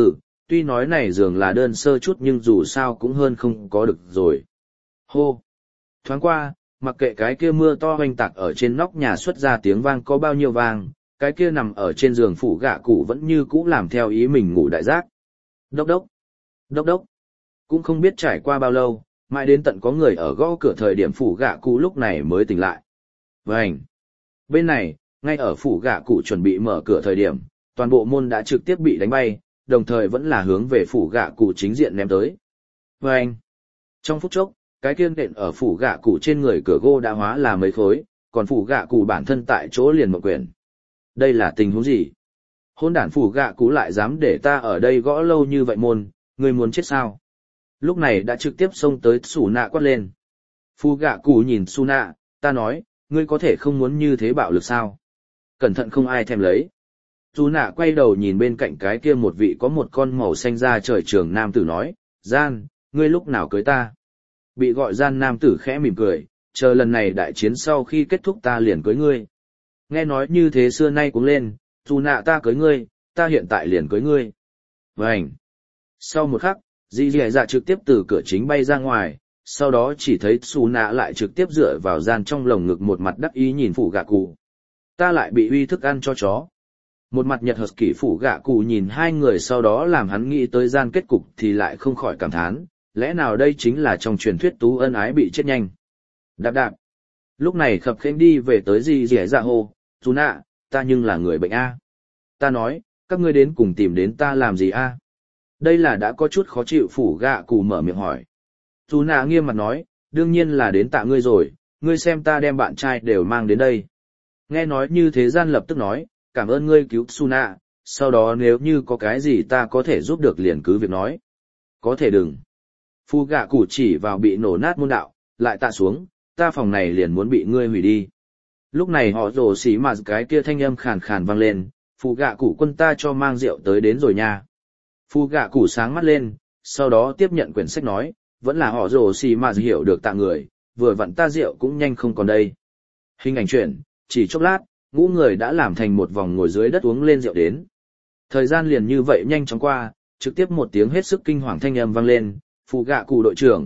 tuy nói này giường là đơn sơ chút nhưng dù sao cũng hơn không có được rồi. Hô! Thoáng qua, mặc kệ cái kia mưa to hoành tạc ở trên nóc nhà xuất ra tiếng vang có bao nhiêu vang, cái kia nằm ở trên giường phủ gạ cụ vẫn như cũ làm theo ý mình ngủ đại giác. Đốc đốc! Đốc đốc! Cũng không biết trải qua bao lâu, mãi đến tận có người ở gõ cửa thời điểm phủ gạ cụ lúc này mới tỉnh lại. Vânh! Bên này, ngay ở phủ gạ cụ chuẩn bị mở cửa thời điểm, toàn bộ môn đã trực tiếp bị đánh bay, đồng thời vẫn là hướng về phủ gạ cụ chính diện ném tới. Vânh! Trong phút chốc, cái kiên đện ở phủ gạ cụ trên người cửa gỗ đã hóa là mấy khối, còn phủ gạ cụ bản thân tại chỗ liền một quyển. Đây là tình huống gì? Hôn đản phủ gạ cụ lại dám để ta ở đây gõ lâu như vậy môn, ngươi muốn chết sao? Lúc này đã trực tiếp xông tới Sủ Nạ quát lên. Phủ gạ cụ nhìn Su Nạ, ta nói, ngươi có thể không muốn như thế bạo lực sao? Cẩn thận không ai thèm lấy. Su Nạ quay đầu nhìn bên cạnh cái kia một vị có một con màu xanh da trời trường nam tử nói, Gian, ngươi lúc nào cưới ta? Bị gọi Gian nam tử khẽ mỉm cười, chờ lần này đại chiến sau khi kết thúc ta liền cưới ngươi. Nghe nói như thế xưa nay cũng lên, Su Nạ ta cưới ngươi, ta hiện tại liền cưới ngươi. Vânh! Sau một khắc, dì dì dạ trực tiếp từ cửa chính bay ra ngoài, sau đó chỉ thấy Su Nạ lại trực tiếp dựa vào Gian trong lồng ngực một mặt đắc ý nhìn phủ gạ cụ. Ta lại bị uy thức ăn cho chó. Một mặt nhật hợp kỷ phủ gạ cụ nhìn hai người sau đó làm hắn nghĩ tới Gian kết cục thì lại không khỏi cảm thán, lẽ nào đây chính là trong truyền thuyết tú ân ái bị chết nhanh. Đạp đạp. Lúc này khập khênh đi về tới dì dì dạ hô, Su Nạ, ta nhưng là người bệnh A. Ta nói, các ngươi đến cùng tìm đến ta làm gì A? Đây là đã có chút khó chịu phủ gạ cụ mở miệng hỏi. Su Nạ nghiêm mặt nói, đương nhiên là đến tạ ngươi rồi, ngươi xem ta đem bạn trai đều mang đến đây. Nghe nói như thế Gian lập tức nói, cảm ơn ngươi cứu Su Nạ, sau đó nếu như có cái gì ta có thể giúp được liền cứ việc nói. Có thể đừng. Phu gạ cụ chỉ vào bị nổ nát môn đạo, lại tạ xuống, ta phòng này liền muốn bị ngươi hủy đi. Lúc này họ rồ xỉ mà cái kia thanh âm khàn khàn vang lên, phu gạ cụ quân ta cho mang rượu tới đến rồi nha. Phu gạ cụ sáng mắt lên, sau đó tiếp nhận quyển sách nói, vẫn là họ rồ xỉ mà hiểu được tạ người, vừa vặn ta rượu cũng nhanh không còn đây. Hình ảnh chuyển, chỉ chốc lát, ngũ người đã làm thành một vòng ngồi dưới đất uống lên rượu đến. Thời gian liền như vậy nhanh chóng qua, trực tiếp một tiếng hết sức kinh hoàng thanh âm vang lên, phụ gạ cụ đội trưởng,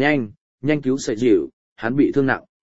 nhanh cứu sợi dịu, hắn bị thương nặng.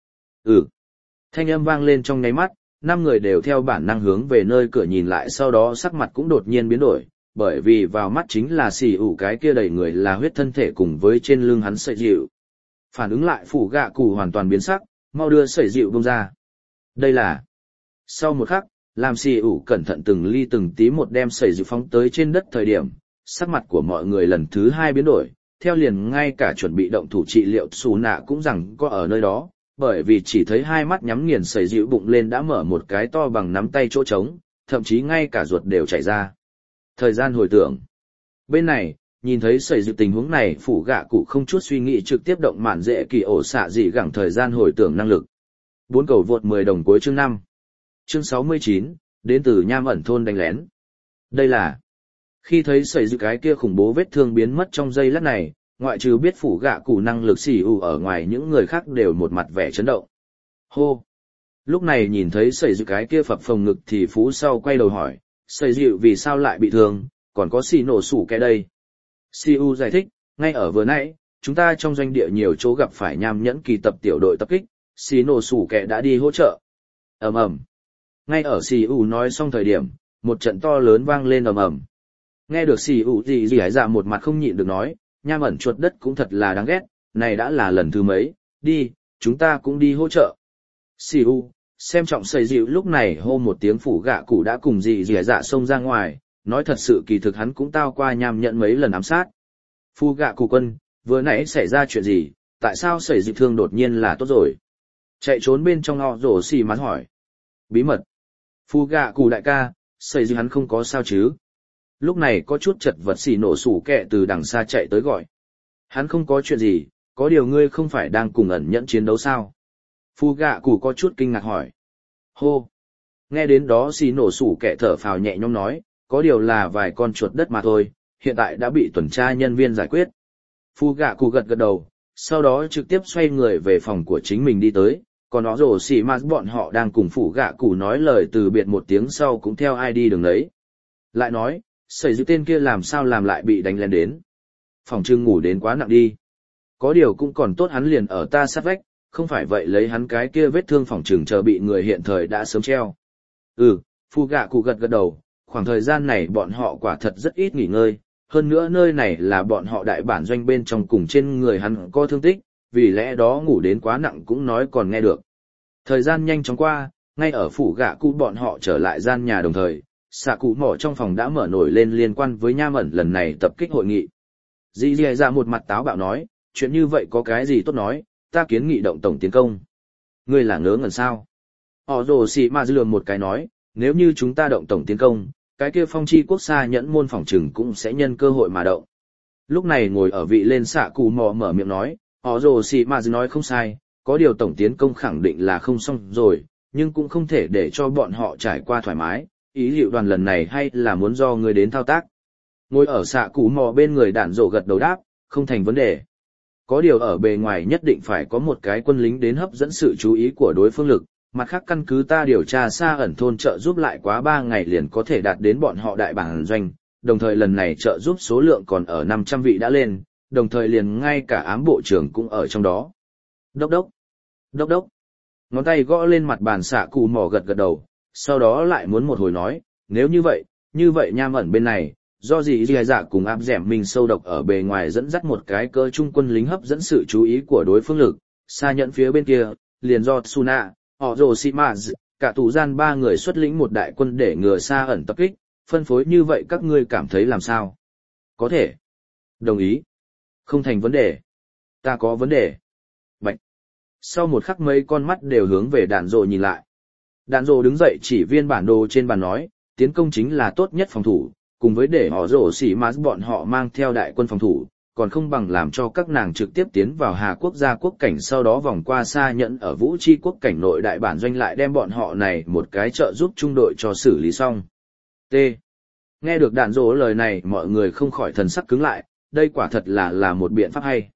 Thanh âm vang lên trong nháy mắt, 5 người đều theo bản năng hướng về nơi cửa nhìn lại sau đó sắc mặt cũng đột nhiên biến đổi, bởi vì vào mắt chính là xì ủ cái kia đầy người là huyết thân thể cùng với trên lưng hắn sợi dịu. Phản ứng lại phụ gạ cụ hoàn toàn biến sắc, mau đưa sợi dịu bông ra. Đây là... Sau một khắc, làm xì ủ cẩn thận từng ly từng tí một đem sợi dịu phóng tới trên đất thời điểm, sắc mặt của mọi người lần thứ 2 biến đổi, theo liền ngay cả chuẩn bị động thủ trị liệu Su Nạ cũng rằng có ở nơi đó, bởi vì chỉ thấy hai mắt nhắm nghiền sẩy dịu bụng lên đã mở một cái to bằng nắm tay chỗ trống, thậm chí ngay cả ruột đều chảy ra. Thời gian hồi tưởng. Bên này, nhìn thấy sẩy dịu tình huống này phủ gạ cụ không chút suy nghĩ trực tiếp động mạn dễ kỳ ổ xạ dị gẳng thời gian hồi tưởng năng lực. 4 cầu vượt 10 đồng cuối chương 5. Chương 69, đến từ Nham ẩn thôn đánh lén. Đây là... Khi thấy sẩy dịu cái kia khủng bố vết thương biến mất trong giây lát này, ngoại trừ biết phủ gạ cụ năng lực xỉ ủ ở ngoài những người khác đều một mặt vẻ chấn động. Hô! Lúc này nhìn thấy sẩy dịu cái kia phập phồng ngực thì phú sau quay đầu hỏi, sẩy dịu vì sao lại bị thương, còn có xì nổ sủ cái đây. Xì u giải thích, ngay ở vừa nãy, chúng ta trong doanh địa nhiều chỗ gặp phải nham nhẫn kỳ tập tiểu đội tập kích, xì nổ sủ kẻ đã đi hỗ trợ. Ầm ầm. Ngay ở xì u nói xong thời điểm, một trận to lớn vang lên ầm ầm. Nghe được xì ủ gì hải dạ một mặt không nhịn được nói, Nham ẩn chuột đất cũng thật là đáng ghét, này đã là lần thứ mấy, đi, chúng ta cũng đi hỗ trợ. Xì ủ, xem trọng sầy dịu lúc này hô một tiếng phủ gạ cụ đã cùng gì hải dạ xông ra ngoài, nói thật sự kỳ thực hắn cũng tao qua Nham nhận mấy lần ám sát. Phu gạ cụ quân, vừa nãy xảy ra chuyện gì, tại sao sầy dịu thương đột nhiên là tốt rồi? Chạy trốn bên trong họ rổ xì mắt hỏi. Bí mật. Phu gạ cụ đại ca, sầy dịu hắn không có sao chứ? Lúc này có chút chật vật xì nổ sủ kẹ từ đằng xa chạy tới gọi. Hắn không có chuyện gì, có điều ngươi không phải đang cùng ẩn nhẫn chiến đấu sao? Phu gạ cụ có chút kinh ngạc hỏi. Hô! Nghe đến đó xì nổ sủ kẹ thở phào nhẹ nhõm nói, có điều là vài con chuột đất mà thôi, hiện tại đã bị tuần tra nhân viên giải quyết. Phu gạ cụ gật gật đầu, sau đó trực tiếp xoay người về phòng của chính mình đi tới, còn nó rổ xì mà bọn họ đang cùng phủ gạ cụ nói lời từ biệt một tiếng sau cũng theo ai đi đường đấy. Lại nói, Sẩy dư tên kia làm sao làm lại bị đánh lén đến. Phòng trưng ngủ đến quá nặng đi. Có điều cũng còn tốt hắn liền ở ta sát vách, không phải vậy lấy hắn cái kia vết thương phòng trừng chờ bị người hiện thời đã sớm treo. Phu gạ cụ gật gật đầu, khoảng thời gian này bọn họ quả thật rất ít nghỉ ngơi, hơn nữa nơi này là bọn họ đại bản doanh bên trong cùng trên người hắn có thương tích, vì lẽ đó ngủ đến quá nặng cũng nói còn nghe được. Thời gian nhanh chóng qua, ngay ở phủ gạ cụ bọn họ trở lại gian nhà đồng thời, xạ cụ mỏ trong phòng đã mở nổi lên liên quan với Nham ẩn lần này tập kích hội nghị. Dì dì ra một mặt táo bạo nói, chuyện như vậy có cái gì tốt nói, ta kiến nghị động tổng tiến công. Ngươi là ngớ ngẩn sao? Họ rồ xì mà lườm một cái nói, nếu như chúng ta động tổng tiến công, cái kia phong chi quốc xa nhẫn môn phòng trừng cũng sẽ nhân cơ hội mà động. Lúc này ngồi ở vị lên xạ cụ mò mở miệng nói, họ rồ xì mà nói không sai, có điều tổng tiến công khẳng định là không xong rồi, nhưng cũng không thể để cho bọn họ trải qua thoải mái, ý liệu đoàn lần này hay là muốn do người đến thao tác. Ngồi ở xạ cụ mò bên người đạn rổ gật đầu đáp, không thành vấn đề. Có điều ở bề ngoài nhất định phải có một cái quân lính đến hấp dẫn sự chú ý của đối phương lực, mặt khác căn cứ ta điều tra xa ẩn thôn trợ giúp lại quá 3 ngày liền có thể đạt đến bọn họ đại bản doanh, đồng thời lần này trợ giúp số lượng còn ở 500 vị đã lên, đồng thời liền ngay cả ám bộ trưởng cũng ở trong đó. Đốc đốc, đốc đốc, ngón tay gõ lên mặt bàn xạ cụ mỏ gật gật đầu, sau đó lại muốn một hồi nói, nếu như vậy Nham ẩn bên này, do gì dì dạ cùng áp dẻm mình sâu độc ở bề ngoài dẫn dắt một cái cơ trung quân lính hấp dẫn sự chú ý của đối phương lực, xa nhận phía bên kia, liền do Tsuna, họ rồ Shimaz, cả tù gian 3 người xuất lĩnh một đại quân để ngừa xa ẩn tập kích, phân phối như vậy các ngươi cảm thấy làm sao? Có thể. Đồng ý. Không thành vấn đề. Ta có vấn đề. Bạch. Sau một khắc mấy con mắt đều hướng về đạn rồ nhìn lại. Đạn rồ đứng dậy chỉ viên bản đồ trên bàn nói, tiến công chính là tốt nhất phòng thủ, cùng với để họ rồ xỉ mà bọn họ mang theo đại quân phòng thủ, còn không bằng làm cho các nàng trực tiếp tiến vào Hà Quốc gia quốc cảnh sau đó vòng qua xa nhẫn ở Vũ Chi quốc cảnh nội đại bản doanh lại đem bọn họ này một cái trợ giúp trung đội cho xử lý xong. T. Nghe được đạn rồ lời này mọi người không khỏi thần sắc cứng lại, đây quả thật là một biện pháp hay.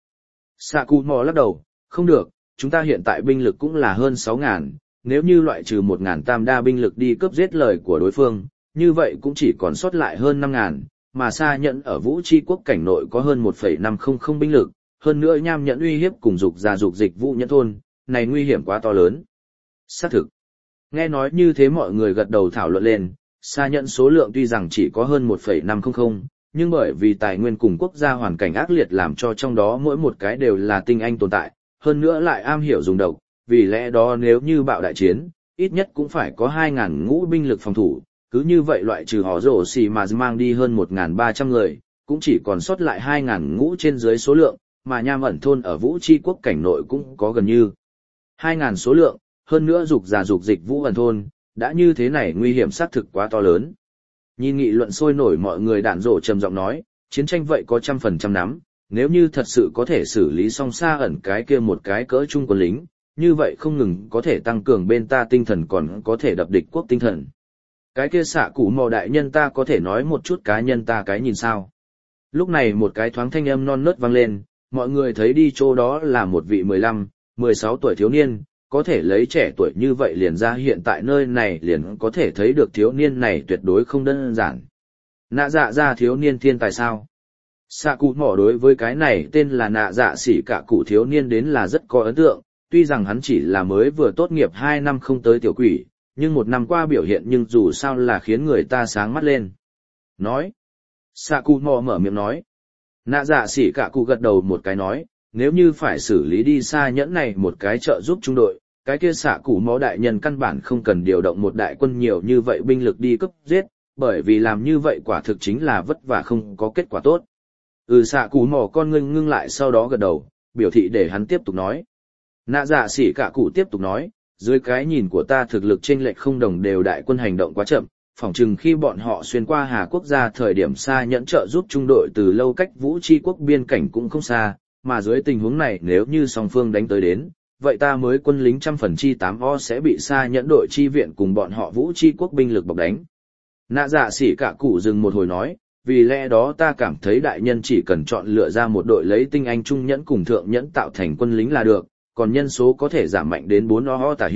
Sakumo lắc đầu, không được, chúng ta hiện tại binh lực cũng là hơn 6.000, nếu như loại trừ 1.000 tam đa binh lực đi cướp giết lời của đối phương, như vậy cũng chỉ còn sót lại hơn 5.000, mà xa nhẫn ở Vũ Chi quốc cảnh nội có hơn 1,500 binh lực, hơn nữa Nham nhẫn uy hiếp cùng dục dịch Vũ nhẫn thôn, này nguy hiểm quá to lớn. Xác thực. Nghe nói như thế mọi người gật đầu thảo luận lên, xa nhẫn số lượng tuy rằng chỉ có hơn 1,500, nhưng bởi vì tài nguyên cùng quốc gia hoàn cảnh ác liệt làm cho trong đó mỗi một cái đều là tinh anh tồn tại, hơn nữa lại am hiểu dùng độc, vì lẽ đó nếu như bạo đại chiến, ít nhất cũng phải có 2.000 ngũ binh lực phòng thủ, cứ như vậy loại trừ họ rổ xì mà mang đi hơn 1.300 người, cũng chỉ còn sót lại 2.000 ngũ trên dưới số lượng, mà Nham ẩn thôn ở Vũ Chi quốc cảnh nội cũng có gần như 2.000 số lượng, hơn nữa dục dịch Vũ ẩn thôn, đã như thế này nguy hiểm xác thực quá to lớn. Nhìn nghị luận sôi nổi mọi người đạn rổ trầm giọng nói, chiến tranh vậy có 100% nắm, nếu như thật sự có thể xử lý xong xa ẩn cái kia một cái cỡ trung quân lính, như vậy không ngừng có thể tăng cường bên ta tinh thần còn có thể đập địch quốc tinh thần. Cái kia xạ cụ mò đại nhân ta có thể nói một chút cá nhân ta cái nhìn sao. Lúc này một cái thoáng thanh âm non nớt vang lên, mọi người thấy đi chỗ đó là một vị 15, 16 tuổi thiếu niên, có thể lấy trẻ tuổi như vậy liền ra hiện tại nơi này liền có thể thấy được thiếu niên này tuyệt đối không đơn giản. Nạ dạ ra thiếu niên thiên tài sao? Xạ cụ mỏ đối với cái này tên là nạ dạ xỉ cả cụ thiếu niên đến là rất có ấn tượng, tuy rằng hắn chỉ là mới vừa tốt nghiệp 2 năm không tới tiểu quỷ, nhưng 1 năm qua biểu hiện nhưng dù sao là khiến người ta sáng mắt lên. Nói. Xạ cụ mỏ mở miệng nói. Nạ dạ xỉ cả cụ gật đầu một cái nói, nếu như phải xử lý đi xa nhẫn này một cái trợ giúp trung đội, cái kia xạ cụ mỏ đại nhân căn bản không cần điều động một đại quân nhiều như vậy binh lực đi cấp giết, bởi vì làm như vậy quả thực chính là vất vả không có kết quả tốt. Xạ cụ mỏ con ngưng lại sau đó gật đầu, biểu thị để hắn tiếp tục nói. Nạ dạ xỉ cả cụ tiếp tục nói, dưới cái nhìn của ta thực lực chênh lệch không đồng đều đại quân hành động quá chậm, phỏng chừng khi bọn họ xuyên qua Hà Quốc gia thời điểm xa nhẫn trợ giúp trung đội từ lâu cách Vũ Chi quốc biên cảnh cũng không xa, mà dưới tình huống này nếu như song phương đánh tới đến, vậy ta mới quân lính 100% sẽ bị xa nhẫn đội chi viện cùng bọn họ Vũ Chi quốc binh lực bọc đánh. Nạ dạ xỉ cả cụ dừng một hồi nói, vì lẽ đó ta cảm thấy đại nhân chỉ cần chọn lựa ra một đội lấy tinh anh trung nhẫn cùng thượng nhẫn tạo thành quân lính là được, còn nhân số có thể giảm mạnh đến 4 tả hưu,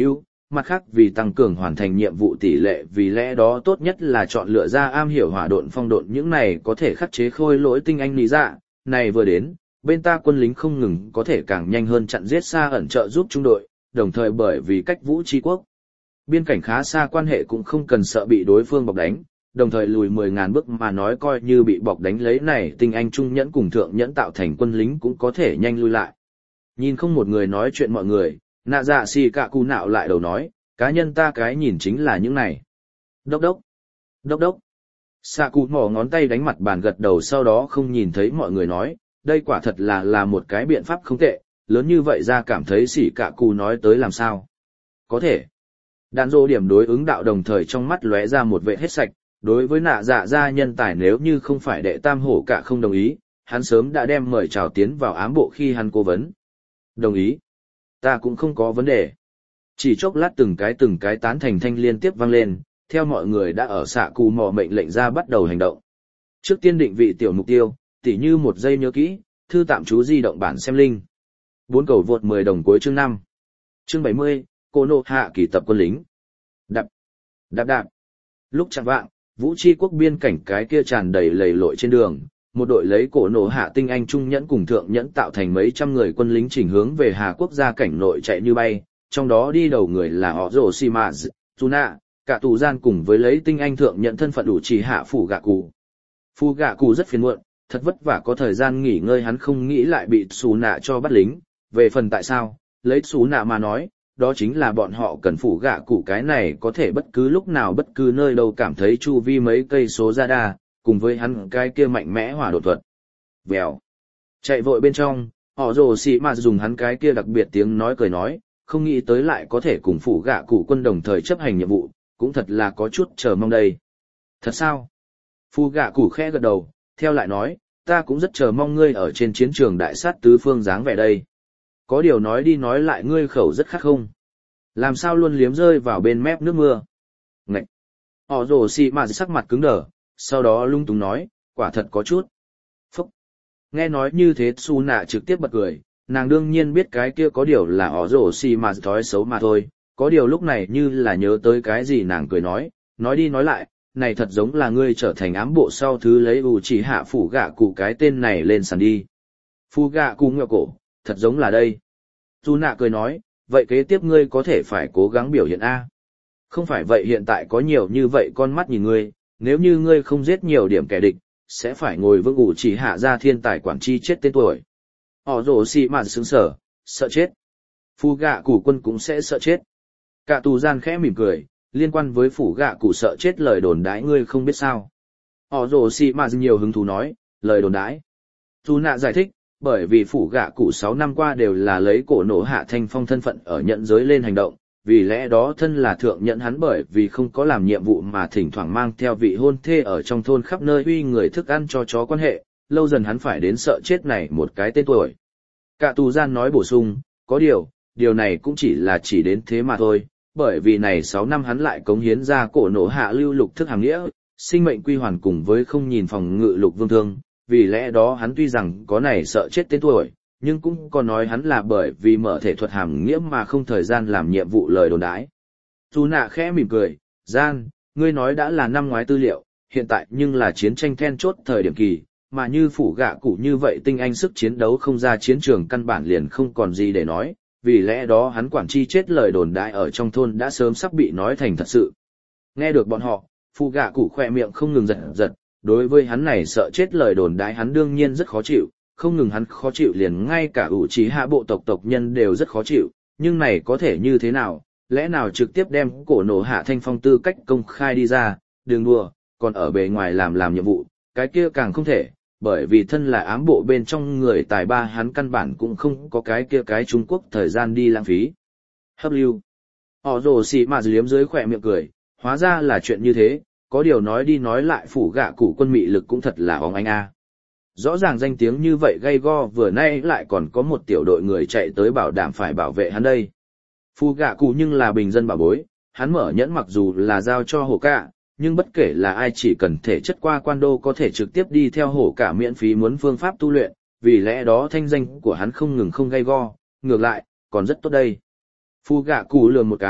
mặt khác vì tăng cường hoàn thành nhiệm vụ tỷ lệ, vì lẽ đó tốt nhất là chọn lựa ra am hiểu hỏa độn phong độn những này có thể khắc chế khôi lỗi tinh anh lý dạ, này vừa đến, bên ta quân lính không ngừng có thể càng nhanh hơn chặn giết xa ẩn trợ giúp trung đội, đồng thời bởi vì cách Vũ Chi quốc biên cảnh khá xa quan hệ cũng không cần sợ bị đối phương bọc đánh, đồng thời lùi 10.000 bước mà nói coi như bị bọc đánh lấy này tinh anh trung nhẫn cùng thượng nhẫn tạo thành quân lính cũng có thể nhanh lui lại. Nhìn không một người nói chuyện mọi người, nạ dạ xì cạ cụ nạo lại đầu nói, cá nhân ta cái nhìn chính là những này. Đốc đốc, đốc đốc. Xạ cụ mỏ ngón tay đánh mặt bàn gật đầu sau đó không nhìn thấy mọi người nói, đây quả thật là một cái biện pháp không tệ, lớn như vậy ra cảm thấy xì cạ cụ nói tới làm sao. Có thể. Đạn dô điểm đối ứng đạo đồng thời trong mắt lóe ra một vệ hết sạch, đối với nạ dạ gia nhân tài nếu như không phải đệ tam hổ cả không đồng ý, hắn sớm đã đem mời chào tiến vào ám bộ khi hắn cố vấn. Đồng ý. Ta cũng không có vấn đề. Chỉ chốc lát từng cái tán thành thanh liên tiếp vang lên, theo mọi người đã ở xạ cù mò mệnh lệnh ra bắt đầu hành động. Trước tiên định vị tiểu mục tiêu, tỉ như một giây nhớ kỹ, thư tạm chú di động bản xem linh. 4 cầu vượt 10 đồng cuối chương 5. Chương 70, Cô Nô Hạ kỳ tập quân lính. Đạp, đạp đạp. Lúc chẳng vạng, Vũ Chi quốc biên cảnh cái kia tràn đầy lầy lội trên đường, một đội lấy Cổ Nô Hạ tinh anh trung nhẫn cùng thượng nhẫn tạo thành mấy trăm người quân lính chỉnh hướng về Hà quốc gia cảnh nội chạy như bay, trong đó đi đầu người là Orochimaru, Tsuna, cả tù gian cùng với lấy tinh anh thượng nhẫn thân phận đủ chỉ hạ phủ gạ cụ. Phủ gạ cụ rất phiền muộn, thật vất vả có thời gian nghỉ ngơi hắn không nghĩ lại bị Tsuna cho bắt lính, về phần tại sao, lấy Tsuna mà nói, đó chính là bọn họ cần phủ gạ cụ cái này có thể bất cứ lúc nào bất cứ nơi đâu cảm thấy chu vi mấy cây số ra đa, cùng với hắn cái kia mạnh mẽ hỏa độ thuật. Vèo. Chạy vội bên trong, họ rồ xì mà dùng hắn cái kia đặc biệt tiếng nói cười nói, không nghĩ tới lại có thể cùng phủ gạ cụ quân đồng thời chấp hành nhiệm vụ, cũng thật là có chút chờ mong đây. Thật sao? Phủ gạ cụ khẽ gật đầu, theo lại nói, ta cũng rất chờ mong ngươi ở trên chiến trường đại sát tứ phương dáng vẻ đây. Có điều nói đi nói lại ngươi khẩu rất khắc không? Làm sao luôn liếm rơi vào bên mép nước mưa? Ngậy! Họ rồ xì mà sắc mặt cứng đờ, sau đó lung tung nói, quả thật có chút. Phúc! Nghe nói như thế Su nạ trực tiếp bật cười, nàng đương nhiên biết cái kia có điều là họ rồ xì mà thói xấu mà thôi, có điều lúc này như là nhớ tới cái gì nàng cười nói đi nói lại, này thật giống là ngươi trở thành ám bộ sau thứ lấy ủ chỉ hạ phủ gạ cụ cái tên này lên sàn đi. Phu gạ cụ ngựa cổ, thật giống là đây. Su nạ cười nói, vậy kế tiếp ngươi có thể phải cố gắng biểu hiện A. Không phải vậy hiện tại có nhiều như vậy con mắt nhìn ngươi, nếu như ngươi không giết nhiều điểm kẻ địch, sẽ phải ngồi vững ủ chỉ hạ ra thiên tài quản chi chết tên tuổi. Họ rổ xì mà sướng sở, sợ chết. Phu gạ cụ quân cũng sẽ sợ chết. Cả tù gian khẽ mỉm cười, liên quan với phủ gạ cụ sợ chết lời đồn đãi ngươi không biết sao. Họ rổ xì mà nhiều hứng thú nói, lời đồn đãi. Dù nạ giải thích, bởi vì phủ gạ cụ 6 năm qua đều là lấy Cổ Nô Hạ thanh phong thân phận ở nhận giới lên hành động, vì lẽ đó thân là thượng nhẫn hắn bởi vì không có làm nhiệm vụ mà thỉnh thoảng mang theo vị hôn thê ở trong thôn khắp nơi uy người thức ăn cho chó quan hệ, lâu dần hắn phải đến sợ chết này một cái tên tuổi. Cả tù gian nói bổ sung, có điều này cũng chỉ là chỉ đến thế mà thôi, bởi vì này 6 năm hắn lại cống hiến ra Cổ Nô Hạ lưu lục thức hàng nghĩa, sinh mệnh quy hoàn cùng với không nhìn phòng ngự lục vương thương. Vì lẽ đó hắn tuy rằng có này sợ chết tên tuổi, nhưng cũng có nói hắn là bởi vì mở thể thuật hàm nghĩa mà không thời gian làm nhiệm vụ lời đồn đãi. Dù nạ khẽ mỉm cười, gian, ngươi nói đã là năm ngoái tư liệu, hiện tại nhưng là chiến tranh then chốt thời điểm kỳ, mà như phủ gạ cụ như vậy tinh anh sức chiến đấu không ra chiến trường căn bản liền không còn gì để nói, vì lẽ đó hắn quản chi chết lời đồn đãi ở trong thôn đã sớm sắp bị nói thành thật sự. Nghe được bọn họ, phủ gạ cụ khỏe miệng không ngừng giật. Đối với hắn này sợ chết lời đồn đãi hắn đương nhiên rất khó chịu, không ngừng hắn khó chịu liền ngay cả ủ trí hạ bộ tộc nhân đều rất khó chịu, nhưng này có thể như thế nào, lẽ nào trực tiếp đem Cổ Nô Hạ thanh phong tư cách công khai đi ra, đừng đùa, còn ở bề ngoài làm nhiệm vụ, cái kia càng không thể, bởi vì thân là ám bộ bên trong người tài ba hắn căn bản cũng không có cái kia cái Trung Quốc thời gian đi lãng phí. Hấp lưu. Họ rồ xì mà liếm dưới khỏe miệng cười, hóa ra là chuyện như thế. Có điều nói đi nói lại phủ gạ cụ quân mị lực cũng thật là óng ánh a. Rõ ràng danh tiếng như vậy gay go vừa nay lại còn có một tiểu đội người chạy tới bảo đảm phải bảo vệ hắn đây. Phủ gạ cụ nhưng là bình dân bảo bối, hắn mở nhẫn mặc dù là giao cho hổ cả, nhưng bất kể là ai chỉ cần thể chất qua quan đô có thể trực tiếp đi theo hổ cả miễn phí muốn phương pháp tu luyện, vì lẽ đó thanh danh của hắn không ngừng không gay go, ngược lại, còn rất tốt đây. Phủ gạ cụ lườm một cái,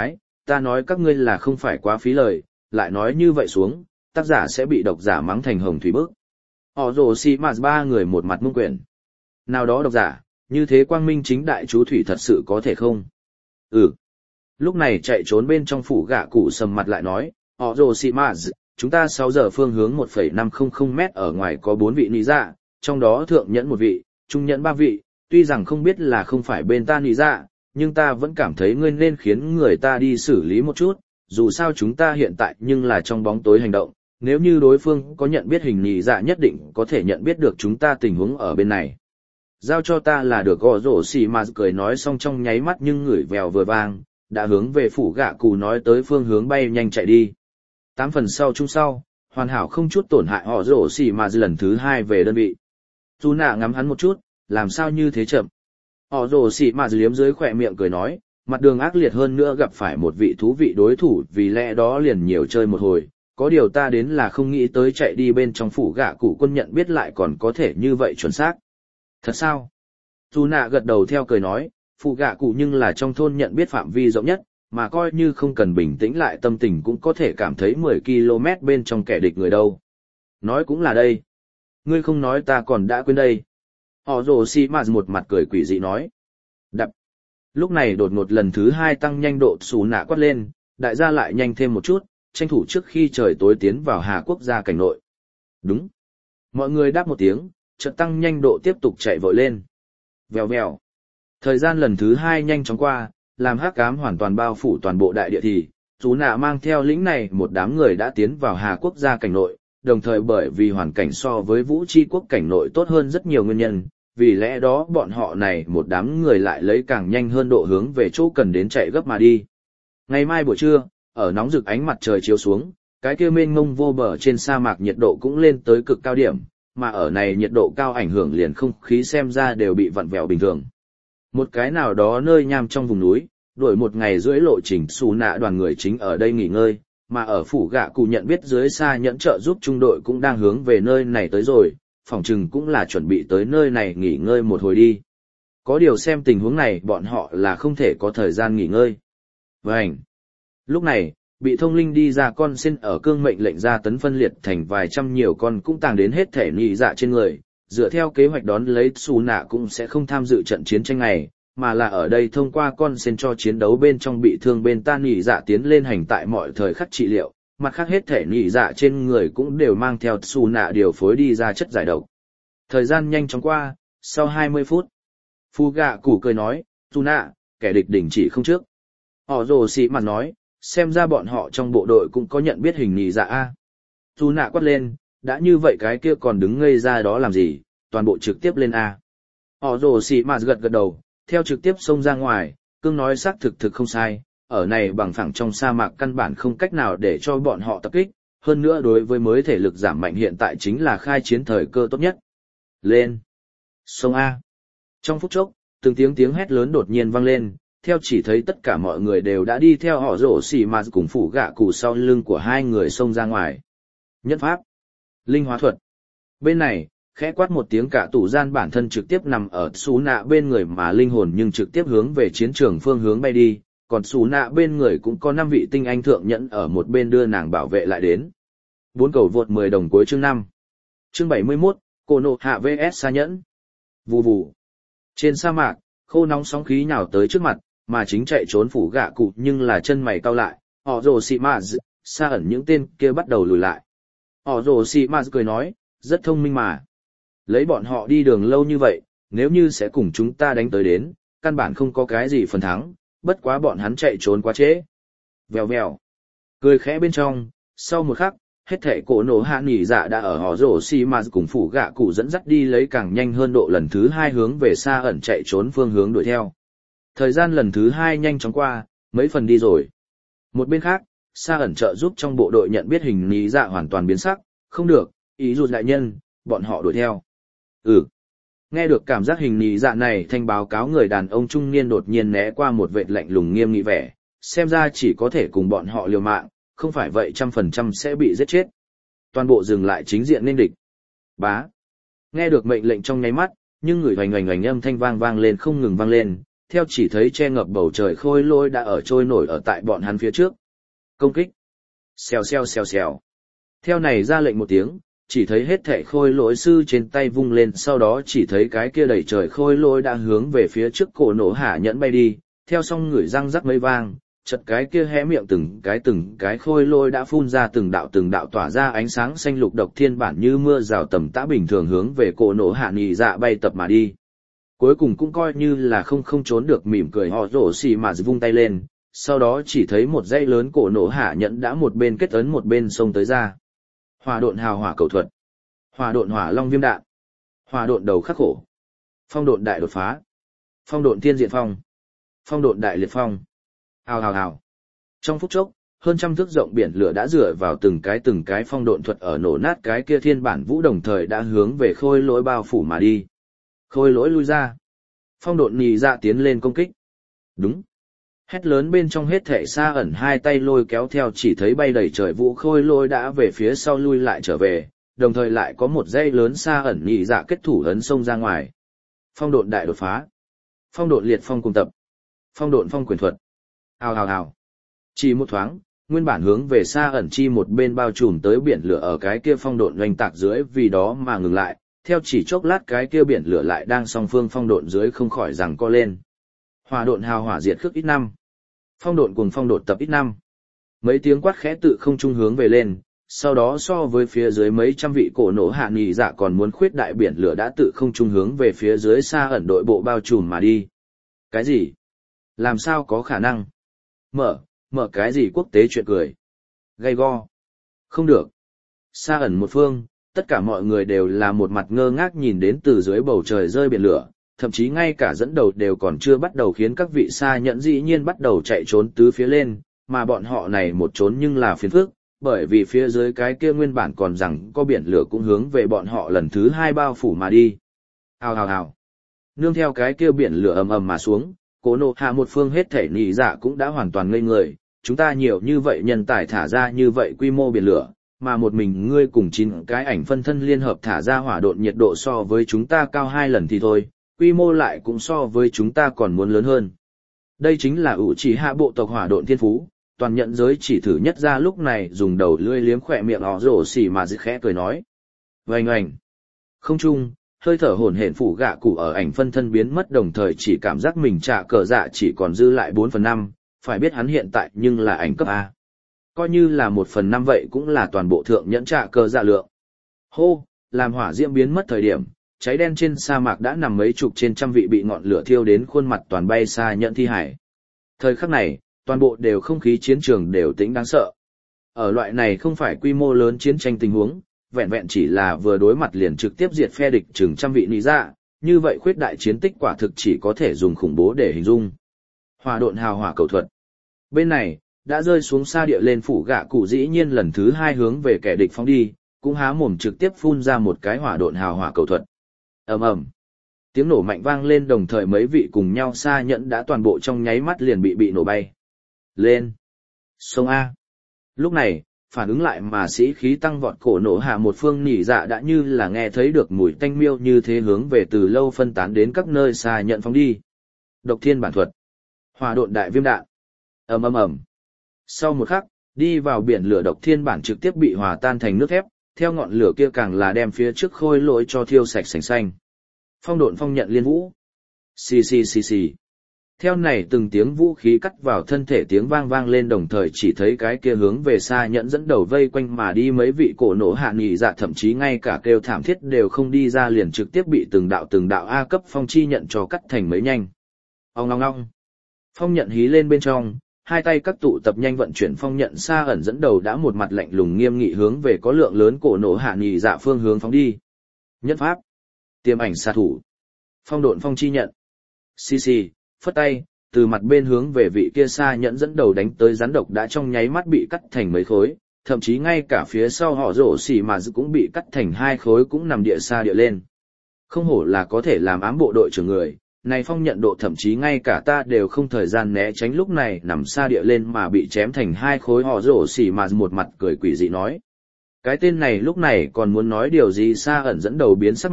ta nói các ngươi là không phải quá phí lời, lại nói như vậy xuống, tác giả sẽ bị độc giả mắng thành hồng thủy bức. Họ rồ xì mà ba người một mặt mông quyển. Nào đó độc giả, như thế quang minh chính đại chú thủy thật sự có thể không? Ừ. Lúc này chạy trốn bên trong phủ gạ cụ sầm mặt lại nói, họ rồ xì mà chúng ta 6 giờ phương hướng 1,500 mét ở ngoài có 4 vị nị dạ, trong đó thượng nhẫn 1 vị, trung nhẫn 3 vị, tuy rằng không biết là không phải bên ta nị dạ, nhưng ta vẫn cảm thấy ngươi nên khiến người ta đi xử lý một chút, dù sao chúng ta hiện tại nhưng là trong bóng tối hành động, nếu như đối phương có nhận biết hình nị dạ nhất định có thể nhận biết được chúng ta tình huống ở bên này. Giao cho ta là được. Gõ rổ xì mà cười nói xong trong nháy mắt nhưng ngửi vèo vừa vang, đã hướng về phủ gạ cụ nói tới phương hướng bay nhanh chạy đi. 8 phần sau chung sau, hoàn hảo không chút tổn hại họ rổ xì mà lần thứ 2 về đơn vị. Dù nạ ngắm hắn một chút, làm sao như thế chậm. Họ rồ xì mà liếm dưới khỏe miệng cười nói, mặt đường ác liệt hơn nữa gặp phải một vị thú vị đối thủ vì lẽ đó liền nhiều chơi một hồi, có điều ta đến là không nghĩ tới chạy đi bên trong phủ gạ cụ quân nhận biết lại còn có thể như vậy chuẩn xác. Thật sao? Dù nạ gật đầu theo cười nói, phủ gạ cụ nhưng là trong thôn nhận biết phạm vi rộng nhất, mà coi như không cần bình tĩnh lại tâm tình cũng có thể cảm thấy 10 km bên trong kẻ địch người đâu. Nói cũng là đây. Ngươi không nói ta còn đã quên đây. Họ rồ xì mà một mặt cười quỷ dị nói. Đập. Lúc này đột ngột lần thứ 2 tăng nhanh độ xù nạ quát lên, đại gia lại nhanh thêm một chút, tranh thủ trước khi trời tối tiến vào Hà Quốc gia cảnh nội. Đúng. Mọi người đáp một tiếng, chợt tăng nhanh độ tiếp tục chạy vội lên. Vèo vèo. Thời gian lần thứ 2 nhanh chóng qua, làm hắc ám hoàn toàn bao phủ toàn bộ đại địa thì, xù nạ mang theo lĩnh này một đám người đã tiến vào Hà Quốc gia cảnh nội, đồng thời bởi vì hoàn cảnh so với Vũ Chi quốc cảnh nội tốt hơn rất nhiều nguyên nhân, vì lẽ đó bọn họ này một đám người lại lấy càng nhanh hơn độ hướng về chỗ cần đến chạy gấp mà đi. Ngày mai buổi trưa, ở nóng rực ánh mặt trời chiếu xuống, cái kia mênh mông vô bờ trên sa mạc nhiệt độ cũng lên tới cực cao điểm, mà ở này nhiệt độ cao ảnh hưởng liền không khí xem ra đều bị vặn vẹo bình thường. Một cái nào đó nơi nham trong vùng núi, đổi 1 ngày rưỡi lộ trình xù nạ đoàn người chính ở đây nghỉ ngơi, mà ở phủ gạ cụ nhận biết dưới xa nhẫn trợ giúp trung đội cũng đang hướng về nơi này tới rồi, phỏng chừng cũng là chuẩn bị tới nơi này nghỉ ngơi một hồi đi. Có điều xem tình huống này bọn họ là không thể có thời gian nghỉ ngơi. Vânh! Lúc này, bị thông linh đi ra con xin ở cương mệnh lệnh ra tấn phân liệt thành vài trăm nhiều con cũng tàng đến hết thể nhị dạ trên người, dựa theo kế hoạch đón lấy xù nạ cũng sẽ không tham dự trận chiến tranh này, mà là ở đây thông qua con sen cho chiến đấu bên trong bị thương bên ta nhị dạ tiến lên hành tại mọi thời khắc trị liệu, mặt khác hết thể nhị dạ trên người cũng đều mang theo xù nạ điều phối đi ra chất giải độc. Thời gian nhanh chóng qua, sau 20 phút, phu gạ củ cười nói, xù nạ, kẻ địch đình chỉ không trước. Họ rồ xì mặt nói, xem ra bọn họ trong bộ đội cũng có nhận biết hình nhị dạ a. Xù nạ quát lên, đã như vậy cái kia còn đứng ngây ra đó làm gì, toàn bộ trực tiếp lên a. Họ rồ xì mặt gật gật đầu, theo trực tiếp xông ra ngoài, cương nói xác thực không sai, ở này bằng phẳng trong sa mạc căn bản không cách nào để cho bọn họ tập kích, hơn nữa đối với mới thể lực giảm mạnh hiện tại chính là khai chiến thời cơ tốt nhất. Lên! Sông A! Trong phút chốc, từng tiếng hét lớn đột nhiên vang lên, theo chỉ thấy tất cả mọi người đều đã đi theo họ rổ xì mà cùng phủ gạ cụ sau lưng của hai người xông ra ngoài. Nhất pháp! Linh hóa thuật! Bên này, khẽ quát một tiếng cả tủ gian bản thân trực tiếp nằm ở xú nạ bên người mà linh hồn nhưng trực tiếp hướng về chiến trường phương hướng bay đi, còn xú nạ bên người cũng có 5 vị tinh anh thượng nhẫn ở một bên đưa nàng bảo vệ lại đến. 4 cầu vượt 10 đồng cuối chương 5. Chương 71, Cổ nộ hạ vs Sa nhẫn. Vù vù. Trên sa mạc, khô nóng sóng khí nhào tới trước mặt, mà chính chạy trốn phủ gạ cụ nhưng là chân mày cau lại, họ rồ xì mà xa ẩn những tên kia bắt đầu lùi lại. Họ rồ xì mà cười nói, rất thông minh mà. Lấy bọn họ đi đường lâu như vậy, nếu như sẽ cùng chúng ta đánh tới đến, căn bản không có cái gì phần thắng, bất quá bọn hắn chạy trốn quá trễ. Vèo vèo. Cười khẽ bên trong, sau một khắc, hết thảy cổ nổ hạ nghỉ dạ đã ở họ rổ xì mà cùng phủ gạ cụ dẫn dắt đi lấy càng nhanh hơn độ lần thứ 2 hướng về xa ẩn chạy trốn phương hướng đuổi theo. Thời gian lần thứ 2 nhanh chóng qua, mấy phần đi rồi. Một bên khác, xa ẩn trợ giúp trong bộ đội nhận biết hình nghỉ dạ hoàn toàn biến sắc, không được, ý rụt đại nhân, bọn họ đuổi theo. Nghe được cảm giác hình nhị dạ này thanh báo cáo người đàn ông trung niên đột nhiên né qua một vệt lạnh lùng nghiêm nghị vẻ, xem ra chỉ có thể cùng bọn họ liều mạng, không phải vậy 100% sẽ bị giết chết. Toàn bộ dừng lại chính diện nên địch. Bá. Nghe được mệnh lệnh trong nháy mắt, nhưng người hoành âm thanh vang lên không ngừng vang lên, theo chỉ thấy che ngập bầu trời khôi lỗi đã ở trôi nổi ở tại bọn hắn phía trước. Công kích. Xèo xèo xèo xèo. Theo này ra lệnh một tiếng, chỉ thấy hết thảy khôi lỗi sư trên tay vung lên, sau đó chỉ thấy cái kia đầy trời khôi lỗi đã hướng về phía trước cổ nổ hạ nhẫn bay đi, theo song người răng rắc mấy vang, chật cái kia hé miệng từng cái khôi lỗi đã phun ra từng đạo tỏa ra ánh sáng xanh lục độc thiên bản như mưa rào tầm tã bình thường hướng về cổ nổ hạ nhị dạ bay tập mà đi. Cuối cùng cũng coi như là không trốn được, mỉm cười họ rổ xì mà vung tay lên, sau đó chỉ thấy một dãy lớn cổ nổ hạ nhẫn đã một bên kết ấn một bên xông tới ra. Hỏa độn hào hỏa cầu thuật, hỏa độn hỏa long viêm đạn, hỏa độn đầu khắc khổ, phong độn đại đột phá, phong độn thiên diện phong, phong độn đại liệt phong. Hào hào hào. Trong phút chốc, hơn trăm thước rộng biển lửa đã rửa vào từng cái phong độn thuật ở nổ nát cái kia thiên bản vũ, đồng thời đã hướng về khôi lỗi bao phủ mà đi. Khôi lỗi lui ra. Phong độn nhì dạ tiến lên công kích. Đúng. Hét lớn bên trong hết thảy xa ẩn hai tay lôi kéo theo, chỉ thấy bay đầy trời vũ khôi lỗi đã về phía sau lui lại trở về, đồng thời lại có một dây lớn xa ẩn nhị dạ kết thủ ấn xông ra ngoài. Phong độn đại đột phá. Phong độn liệt phong cùng tập. Phong độn phong quyền thuật. Hào hào hào. Chỉ một thoáng, nguyên bản hướng về xa ẩn chi một bên bao trùm tới biển lửa ở cái kia phong độn oanh tạc dưới vì đó mà ngừng lại, theo chỉ chốc lát cái kia biển lửa lại đang song phương phong độn dưới không khỏi rằng co lên. Hỏa độn hào hỏa diệt khước ít năm. Phong độn cùng phong độn tập ít năm. Mấy tiếng quát khẽ tự không trung hướng về lên, sau đó so với phía dưới mấy trăm vị cổ nổ hạ nhị dạ còn muốn khuyết đại biển lửa đã tự không trung hướng về phía dưới xa ẩn đội bộ bao trùm mà đi. Cái gì? Làm sao có khả năng? Mở cái gì quốc tế chuyện cười? Gay go. Không được. Xa ẩn một phương, tất cả mọi người đều là một mặt ngơ ngác nhìn đến từ dưới bầu trời rơi biển lửa, thậm chí ngay cả dẫn đầu đều còn chưa bắt đầu khiến các vị xa nhẫn dĩ nhiên bắt đầu chạy trốn tứ phía lên, mà bọn họ này một trốn nhưng là phiền phức, bởi vì phía dưới cái kia nguyên bản còn rằng có biển lửa cũng hướng về bọn họ lần thứ hai bao phủ mà đi. Hào hào hào. Nương theo cái kia biển lửa ầm ầm mà xuống, Cố nộ hạ một phương hết thể nỉ dạ cũng đã hoàn toàn ngây người, chúng ta nhiều như vậy nhân tài thả ra như vậy quy mô biển lửa, mà một mình ngươi cùng 9 cái ảnh phân thân liên hợp thả ra hỏa độn nhiệt độ so với chúng ta cao 2 lần thì thôi, quy mô lại cũng so với chúng ta còn muốn lớn hơn. Đây chính là ủ chỉ hạ bộ tộc hỏa độn thiên phú, toàn nhận giới chỉ thử nhất ra lúc này dùng đầu lưỡi liếm khỏe miệng họ rổ xỉ mà dứt khẽ cười nói. Oanh oanh. Không chung, hơi thở hổn hển phủ gạ cụ ở ảnh phân thân biến mất, đồng thời chỉ cảm giác mình trả cờ dạ chỉ còn dư lại 4/5, phải biết hắn hiện tại nhưng là ảnh cấp A. Coi như là 1/5 vậy cũng là toàn bộ thượng nhẫn trả cờ dạ lượng. Hô, làm hỏa diễm biến mất thời điểm, cháy đen trên sa mạc đã nằm mấy chục trên trăm vị bị ngọn lửa thiêu đến khuôn mặt toàn bay xa nhẫn thi hải. Thời khắc này, toàn bộ đều không khí chiến trường đều tĩnh đáng sợ. Ở loại này không phải quy mô lớn chiến tranh tình huống, vẹn vẹn chỉ là vừa đối mặt liền trực tiếp diệt phe địch chừng trăm vị nị dạ, như vậy khuyết đại chiến tích quả thực chỉ có thể dùng khủng bố để hình dung. Hỏa độn hào hỏa cầu thuật. Bên này, đã rơi xuống xa địa lên phủ gạ cụ dĩ nhiên lần thứ 2 hướng về kẻ địch phóng đi, cũng há mồm trực tiếp phun ra một cái hỏa độn hào hỏa cầu thuật. Ầm ầm. Tiếng nổ mạnh vang lên, đồng thời mấy vị cùng nhau xa nhẫn đã toàn bộ trong nháy mắt liền bị nổ bay. Lên. Sông A. Lúc này, phản ứng lại mà sĩ khí tăng vọt cổ nổ hạ một phương nỉ dạ đã như là nghe thấy được mùi tanh miêu như thế hướng về từ lâu phân tán đến các nơi xa nhận phóng đi. Độc thiên bản thuật. Hỏa độn đại viêm đạn. Ầm ầm ầm. Sau một khắc, đi vào biển lửa độc thiên bản trực tiếp bị hòa tan thành nước thép, theo ngọn lửa kia càng là đem phía trước khôi lỗi cho thiêu sạch sành xanh. Phong độn phong nhận liên vũ. Xì xì xì xì. Theo này từng tiếng vũ khí cắt vào thân thể tiếng vang vang lên, đồng thời chỉ thấy cái kia hướng về xa nhẫn dẫn đầu vây quanh mà đi mấy vị cổ nổ hạ nghỉ dạ thậm chí ngay cả kêu thảm thiết đều không đi ra, liền trực tiếp bị từng đạo A cấp phong chi nhận cho cắt thành mấy nhanh. Ong ong ong. Phong nhận hí lên bên trong, hai tay các tụ tập nhanh vận chuyển phong nhận, xa ẩn dẫn đầu đã một mặt lạnh lùng nghiêm nghị hướng về có lượng lớn cổ nổ hạ nghỉ dạ phương hướng phóng đi. Nhất pháp. Tiềm ảnh xạ thủ. Phong độn phong chi nhận. Xì xì. Phất tay, từ mặt bên hướng về vị kia xa nhẫn dẫn đầu đánh tới, rắn độc đã trong nháy mắt bị cắt thành mấy khối, thậm chí ngay cả phía sau họ rổ xỉ mà cũng bị cắt thành 2 khối, cũng nằm địa xa địa lên. Không hổ là có thể làm ám bộ đội trưởng người, này phong nhận độ thậm chí ngay cả ta đều không thời gian né tránh, lúc này nằm xa địa lên mà bị chém thành 2 khối, họ rổ xỉ mà một mặt cười quỷ dị nói. Cái tên này lúc này còn muốn nói điều gì, xa ẩn dẫn đầu biến sắc mặt,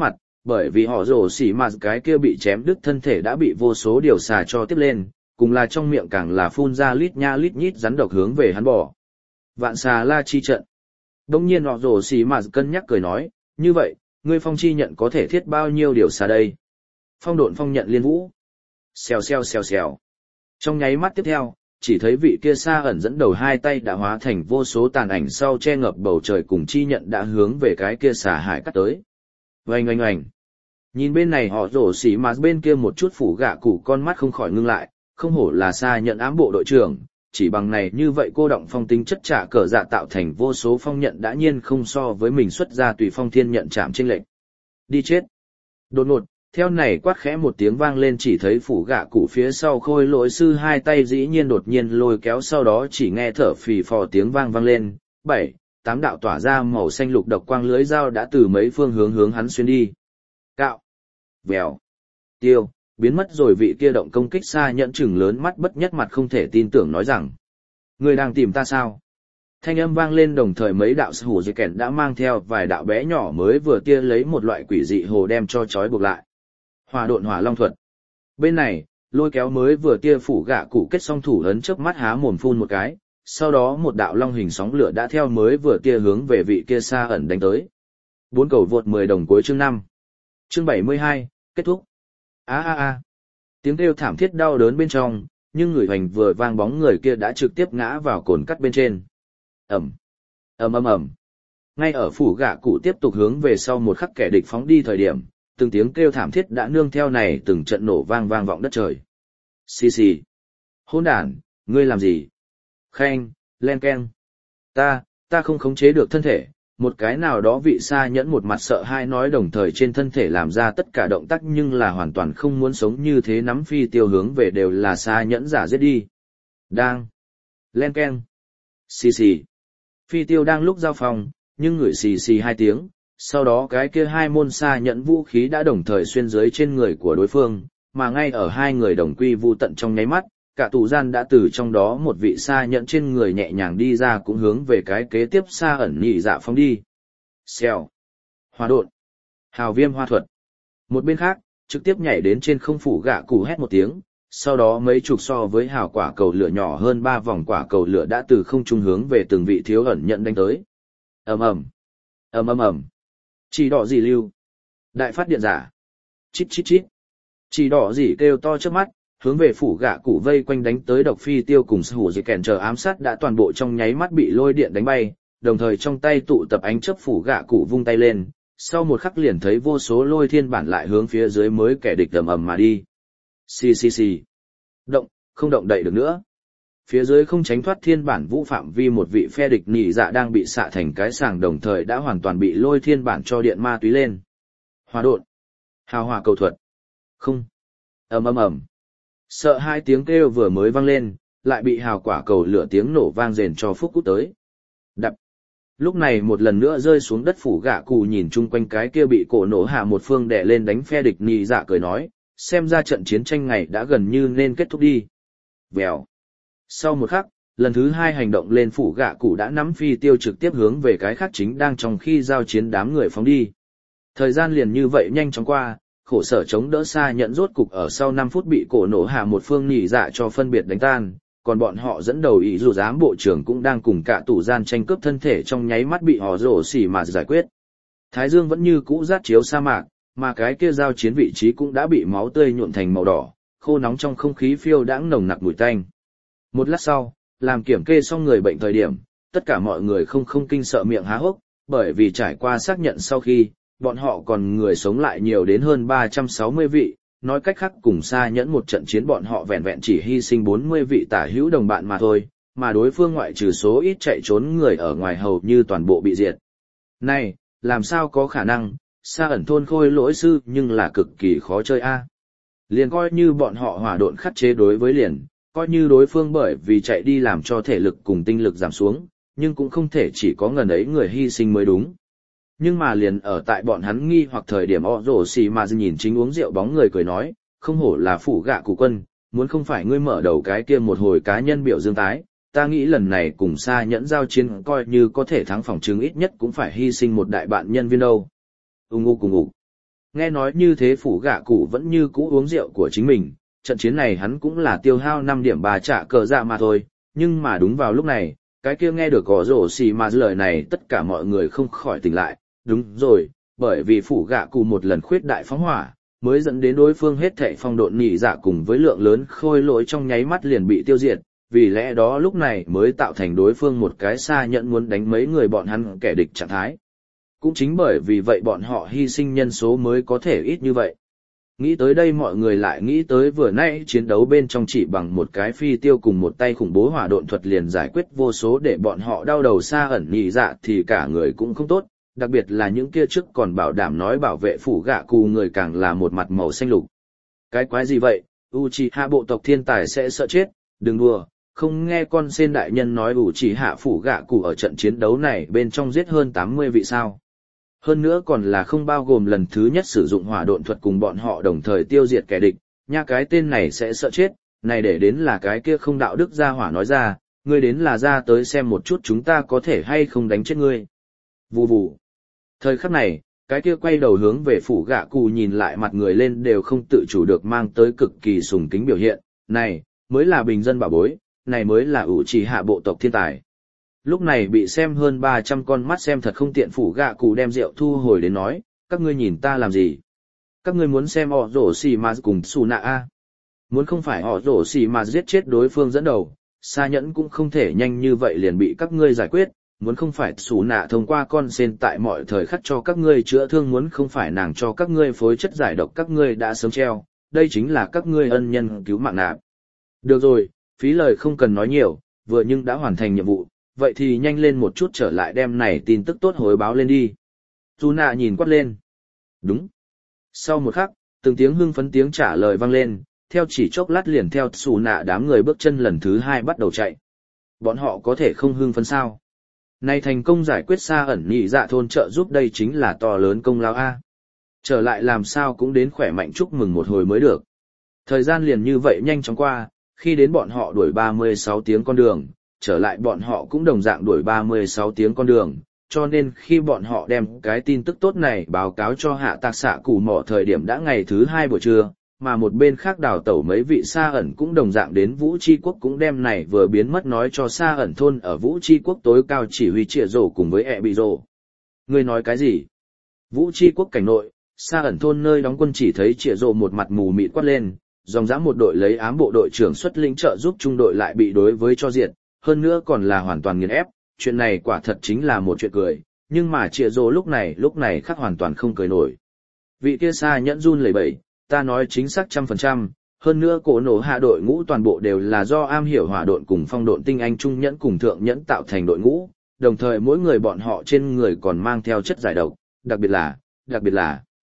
bởi vì họ rổ xỉ mà cái kia bị chém đứt thân thể đã bị vô số điều xà cho tiếp lên, cùng là trong miệng càng là phun ra lít nha lít nhít rắn độc hướng về hắn bỏ. Vạn xà la chi trận. Đông nhiên họ rổ xỉ mà cân nhắc cười nói, như vậy, ngươi phong chi nhận có thể thiết bao nhiêu điều xà đây? Phong độn phong nhận liên vũ. Xèo xèo xèo xèo. Trong nháy mắt tiếp theo, chỉ thấy vị kia xa ẩn dẫn đầu hai tay đã hóa thành vô số tàn ảnh sau che ngập bầu trời cùng chi nhận đã hướng về cái kia xà hải cắt tới. Oanh oanh oanh. Nhìn bên này họ rổ xỉ mà bên kia một chút phủ gạ cụ con mắt không khỏi ngưng lại, không hổ là xa nhận ám bộ đội trưởng, chỉ bằng này như vậy cô động phong tính chất trả cờ dạ tạo thành vô số phong nhận đã nhiên không so với mình xuất ra tùy phong thiên nhận chạm chênh lệnh. Đi chết. Đột ngột, theo này quát khẽ một tiếng vang lên chỉ thấy phủ gạ cụ phía sau khôi lỗi sư hai tay dĩ nhiên đột nhiên lôi kéo sau đó chỉ nghe thở phì phò tiếng vang lên, 7, 8 đạo tỏa ra màu xanh lục độc quang lưới dao đã từ mấy phương hướng hắn xuyên đi. Cạo. Vèo. Tiêu. Biến mất rồi vị kia động công kích xa nhẫn chừng lớn mắt bất nhất mặt không thể tin tưởng nói rằng. Người đang tìm ta sao? Thanh âm vang lên đồng thời mấy đạo sư hủ dây kèn đã mang theo vài đạo bé nhỏ mới vừa kia lấy một loại quỷ dị hồ đem cho trói buộc lại. Hỏa độn hỏa long thuật. Bên này, lôi kéo mới vừa tia phủ gạ cụ kết xong thủ ấn chớp mắt há mồm phun một cái, sau đó một đạo long hình sóng lửa đã theo mới vừa tia hướng về vị kia xa ẩn đánh tới. 4 cầu vượt 10 đồng cuối chương 5. Chương 72, kết thúc. Tiếng kêu thảm thiết đau đớn bên trong, nhưng người hoành vừa vang bóng người kia đã trực tiếp ngã vào cồn cắt bên trên. Ầm ầm. Ngay ở phủ gạ cụ tiếp tục hướng về sau một khắc kẻ địch phóng đi thời điểm, từng tiếng kêu thảm thiết đã nương theo này từng trận nổ vang vọng đất trời. Xì xì. Hỗn đản, ngươi làm gì? Khanh, len keng. Ta không khống chế được thân thể, một cái nào đó vị xa nhẫn một mặt sợ hãi nói đồng thời trên thân thể làm ra tất cả động tác nhưng là hoàn toàn không muốn sống như thế nắm phi tiêu hướng về đều là xa nhẫn giả giết đi. Đang. Len keng. Xì xì. Phi tiêu đang lúc giao phòng, nhưng ngửi xì xì hai tiếng. Sau đó cái kia hai môn xa nhẫn vũ khí đã đồng thời xuyên dưới trên người của đối phương, mà ngay ở hai người đồng quy vu tận trong nháy mắt, cả tù gian đã từ trong đó một vị xa nhẫn trên người nhẹ nhàng đi ra cũng hướng về cái kế tiếp xa ẩn nhị dạ phóng đi. Xèo. Hoa độn. Hào viêm hoa thuật. Một bên khác, trực tiếp nhảy đến trên không phủ gạ cụ hét một tiếng, sau đó mấy chục so với hào quả cầu lửa nhỏ hơn 3 vòng quả cầu lửa đã từ không trung hướng về từng vị thiếu ẩn nhận đánh tới. Ầm ầm. Chỉ đỏ gì lưu. Đại phát điện giả. Chít chít chít. Chỉ đỏ gì kêu to trước mắt, hướng về phủ gạ cụ vây quanh đánh tới độc phi tiêu cùng sư hủ dây kèn chờ ám sát đã toàn bộ trong nháy mắt bị lôi điện đánh bay, đồng thời trong tay tụ tập ánh chớp phủ gạ cụ vung tay lên, sau một khắc liền thấy vô số lôi thiên bản lại hướng phía dưới mới kẻ địch ầm mà đi. Xì xì xì. Động, không động đậy được nữa. Phía dưới không tránh thoát thiên bản vũ phạm vi một vị phe địch nỉ dạ đang bị xạ thành cái sàng đồng thời đã hoàn toàn bị lôi thiên bản cho điện ma túy lên. Hỏa độn. Hào hỏa cầu thuật. Không. Ầm. Sợ hai tiếng kêu vừa mới vang lên, lại bị hào quả cầu lửa tiếng nổ vang rền cho phúc cút tới. Đập. Lúc này một lần nữa rơi xuống đất phủ gạ cụ nhìn chung quanh cái kia bị cổ nổ hạ một phương đè lên đánh phe địch nỉ dạ cười nói, xem ra trận chiến tranh này đã gần như nên kết thúc đi. Vèo. Sau một khắc, lần thứ hai hành động lên phủ gạ cụ đã nắm phi tiêu trực tiếp hướng về cái khác chính đang trong khi giao chiến đám người phóng đi. Thời gian liền như vậy nhanh chóng qua, khổ sở chống đỡ xa nhận rốt cục ở sau 5 phút bị cổ nổ hạ một phương nhị dạ cho phân biệt đánh tan, còn bọn họ dẫn đầu ý dù giám bộ trưởng cũng đang cùng cả tủ gian tranh cướp thân thể trong nháy mắt bị họ rổ xỉ mà giải quyết. Thái dương vẫn như cũ rát chiếu sa mạc, mà cái kia giao chiến vị trí cũng đã bị máu tươi nhuộm thành màu đỏ, khô nóng trong không khí phiêu đãng nồng nặc mùi tanh. Một lát sau, làm kiểm kê xong người bệnh thời điểm, tất cả mọi người không kinh sợ miệng há hốc, bởi vì trải qua xác nhận sau khi, bọn họ còn người sống lại nhiều đến hơn 360 vị, nói cách khác cùng xa nhẫn một trận chiến bọn họ vẹn vẹn chỉ hy sinh 40 vị tả hữu đồng bạn mà thôi, mà đối phương ngoại trừ số ít chạy trốn người ở ngoài hầu như toàn bộ bị diệt. Này, làm sao có khả năng, xa ẩn thôn khôi lỗi sư nhưng là cực kỳ khó chơi a. Liền coi như bọn họ hỏa độn khắc chế đối với liền, coi như đối phương bởi vì chạy đi làm cho thể lực cùng tinh lực giảm xuống, nhưng cũng không thể chỉ có ngần ấy người hy sinh mới đúng. Nhưng mà liền ở tại bọn hắn nghi hoặc thời điểm ọ rổ xì mà nhìn chính uống rượu bóng người cười nói, không hổ là phủ gạ cụ quân, muốn không phải ngươi mở đầu cái kia một hồi cá nhân biểu dương tái, ta nghĩ lần này cùng xa nhẫn giao chiến coi như có thể thắng phòng chứng ít nhất cũng phải hy sinh một đại bạn nhân viên đâu. Ung ung cùng ục. Nghe nói như thế phủ gạ cụ vẫn như cũ uống rượu của chính mình, trận chiến này hắn cũng là tiêu hao 5 điểm bà trả cờ dạ mà thôi, nhưng mà đúng vào lúc này, cái kia nghe được có rổ xì mà lời này tất cả mọi người không khỏi tỉnh lại, đúng rồi, bởi vì phủ gạ cụ một lần khuyết đại phóng hỏa, mới dẫn đến đối phương hết thảy phong độn nhị dạ cùng với lượng lớn khôi lỗi trong nháy mắt liền bị tiêu diệt, vì lẽ đó lúc này mới tạo thành đối phương một cái xa nhận muốn đánh mấy người bọn hắn kẻ địch trạng thái. Cũng chính bởi vì vậy bọn họ hy sinh nhân số mới có thể ít như vậy. Nghĩ tới đây mọi người lại nghĩ tới vừa nãy chiến đấu bên trong chỉ bằng một cái phi tiêu cùng một tay khủng bố hỏa độn thuật liền giải quyết vô số để bọn họ đau đầu xa ẩn nhị dạ thì cả người cũng không tốt, đặc biệt là những kia trước còn bảo đảm nói bảo vệ phủ gạ cụ người càng là một mặt màu xanh lục. Cái quái gì vậy, Uchiha bộ tộc thiên tài sẽ sợ chết, đừng đùa, không nghe con sen đại nhân nói Uchiha phủ gạ cụ ở trận chiến đấu này bên trong giết hơn 80 vị sao. Hơn nữa còn là không bao gồm lần thứ nhất sử dụng hỏa độn thuật cùng bọn họ đồng thời tiêu diệt kẻ địch, nha cái tên này sẽ sợ chết, này để đến là cái kia không đạo đức gia hỏa nói ra, ngươi đến là ra tới xem một chút chúng ta có thể hay không đánh chết ngươi. Vù vù. Thời khắc này, cái kia quay đầu hướng về phủ gạ cụ nhìn lại mặt người lên đều không tự chủ được mang tới cực kỳ sùng kính biểu hiện, này, mới là bình dân bảo bối, này mới là Uchiha bộ tộc thiên tài. Lúc này bị xem hơn 300 con mắt xem thật không tiện phủ gạ cụ đem rượu thu hồi đến nói, các ngươi nhìn ta làm gì? Các ngươi muốn xem họ rổ xì mà cùng Suna A. Muốn không phải họ rổ xì mà giết chết đối phương dẫn đầu, Sa Nhẫn cũng không thể nhanh như vậy liền bị các ngươi giải quyết, muốn không phải Suna thông qua con sen tại mọi thời khắc cho các ngươi chữa thương, muốn không phải nàng cho các ngươi phối chất giải độc các ngươi đã sớm treo, đây chính là các ngươi ân nhân cứu mạng nạp. Được rồi, phí lời không cần nói nhiều, vừa nhưng đã hoàn thành nhiệm vụ. Vậy thì nhanh lên một chút trở lại đem này tin tức tốt hồi báo lên đi. Suna nhìn quát lên. Đúng. Sau một khắc, từng tiếng hưng phấn tiếng trả lời vang lên, theo chỉ chốc lát liền theo Suna đám người bước chân lần thứ 2 bắt đầu chạy. Bọn họ có thể không hưng phấn sao? Này thành công giải quyết xa ẩn nhị dạ thôn trợ giúp đây chính là to lớn công lao A. Trở lại làm sao cũng đến khỏe mạnh chúc mừng một hồi mới được. Thời gian liền như vậy nhanh chóng qua, khi đến bọn họ đuổi 36 tiếng con đường. Trở lại bọn họ cũng đồng dạng đuổi 36 tiếng con đường, cho nên khi bọn họ đem cái tin tức tốt này báo cáo cho hạ tạc xạ củ mỏ thời điểm đã ngày thứ 2 buổi trưa, mà một bên khác đào tẩu mấy vị Sa ẩn cũng đồng dạng đến Vũ Chi Quốc cũng đem này vừa biến mất nói cho Sa ẩn thôn ở Vũ Chi Quốc tối cao chỉ huy Trịa Rổ cùng với ẹ bị rổ. Ngươi nói cái gì? Vũ Chi Quốc cảnh nội, Sa ẩn thôn nơi đóng quân chỉ thấy Trịa Rổ một mặt mù mịt quát lên, dòng dã một đội lấy ám bộ đội trưởng xuất lĩnh trợ giúp trung đội lại bị đối với cho diệt. Hơn nữa còn là hoàn toàn nghiền ép, chuyện này quả thật chính là một chuyện cười, nhưng mà Trịa Rổ lúc này khác hoàn toàn không cười nổi. Vị kia Sa Nhẫn run lẩy bẩy, ta nói chính xác 100%, hơn nữa cổ nổ hạ đội ngũ toàn bộ đều là do am hiểu hỏa độn cùng phong độn tinh anh trung nhẫn cùng thượng nhẫn tạo thành đội ngũ, đồng thời mỗi người bọn họ trên người còn mang theo chất giải độc, đặc biệt là.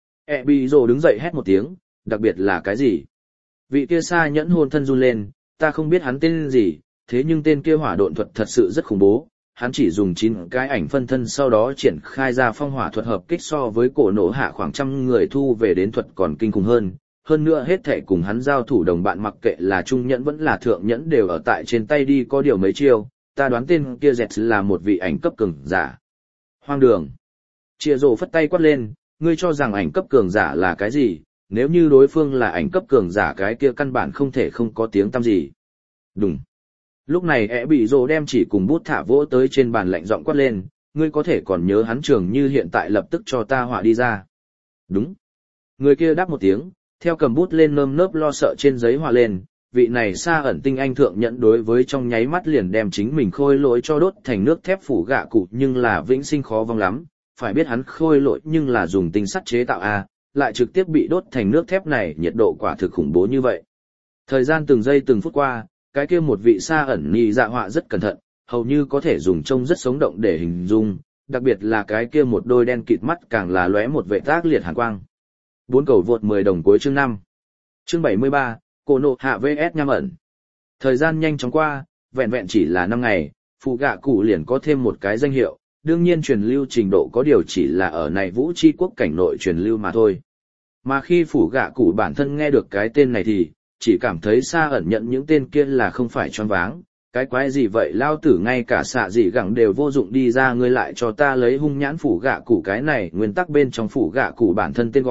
Bị Rổ đứng dậy hét một tiếng, đặc biệt là cái gì? Vị kia Sa Nhẫn hôn thân run lên, ta không biết hắn tên gì. Thế nhưng tên kia hỏa độn thuật thật sự rất khủng bố, hắn chỉ dùng 9 cái ảnh phân thân sau đó triển khai ra phong hỏa thuật hợp kích so với cổ nổ hạ khoảng 100 người thu về đến thuật còn kinh khủng hơn nữa hết thể cùng hắn giao thủ đồng bạn mặc kệ là trung nhẫn vẫn là thượng nhẫn đều ở tại trên tay đi có điều mấy chiêu, ta đoán tên kia dẹt là một vị ảnh cấp cường giả. Hoang đường. Trịa Rổ phất tay quát lên, ngươi cho rằng ảnh cấp cường giả là cái gì, nếu như đối phương là ảnh cấp cường giả cái kia căn bản không thể không có tiếng tăm gì. Đúng. Lúc này ẻ bị Rổ đem chỉ cùng bút thả vỗ tới trên bàn lạnh giọng quát lên, ngươi có thể còn nhớ hắn trường như hiện tại lập tức cho ta họa đi ra. Đúng. Người kia đáp một tiếng, theo cầm bút lên nơm nớp lo sợ trên giấy họa lên, vị này Sa ẩn tinh anh thượng nhẫn đối với trong nháy mắt liền đem chính mình khôi lỗi cho đốt thành nước thép phủ gạ cụ nhưng là vĩnh sinh khó vong lắm, phải biết hắn khôi lỗi nhưng là dùng tinh sắt chế tạo a, lại trực tiếp bị đốt thành nước thép này nhiệt độ quả thực khủng bố như vậy. Thời gian từng giây từng phút qua, cái kia một vị Sa ẩn nhị dạ họa rất cẩn thận, hầu như có thể dùng trông rất sống động để hình dung, đặc biệt là cái kia một đôi đen kịt mắt càng là lóe một vệ tác liệt hàn quang. 4 cầu vượt 10 đồng cuối chương 5. Chương 73, Cổ nộ hạ vs nham ẩn. Thời gian nhanh chóng qua, vẹn vẹn chỉ là 5 ngày, phụ gạ cụ liền có thêm một cái danh hiệu, đương nhiên truyền lưu trình độ có điều chỉ là ở này Vũ Chi Quốc cảnh nội truyền lưu mà thôi. Mà khi phủ gạ cụ bản thân nghe được cái tên này thì, chỉ cảm thấy Sa ẩn nhận những tên kia là không phải choáng váng, cái quái gì vậy lao tử ngay cả xạ gì gẳng đều vô dụng đi ra ngươi lại cho ta lấy hung nhãn phủ gạ cụ cái này nguyên tắc bên trong phủ gạ cụ bản thân tên gọi,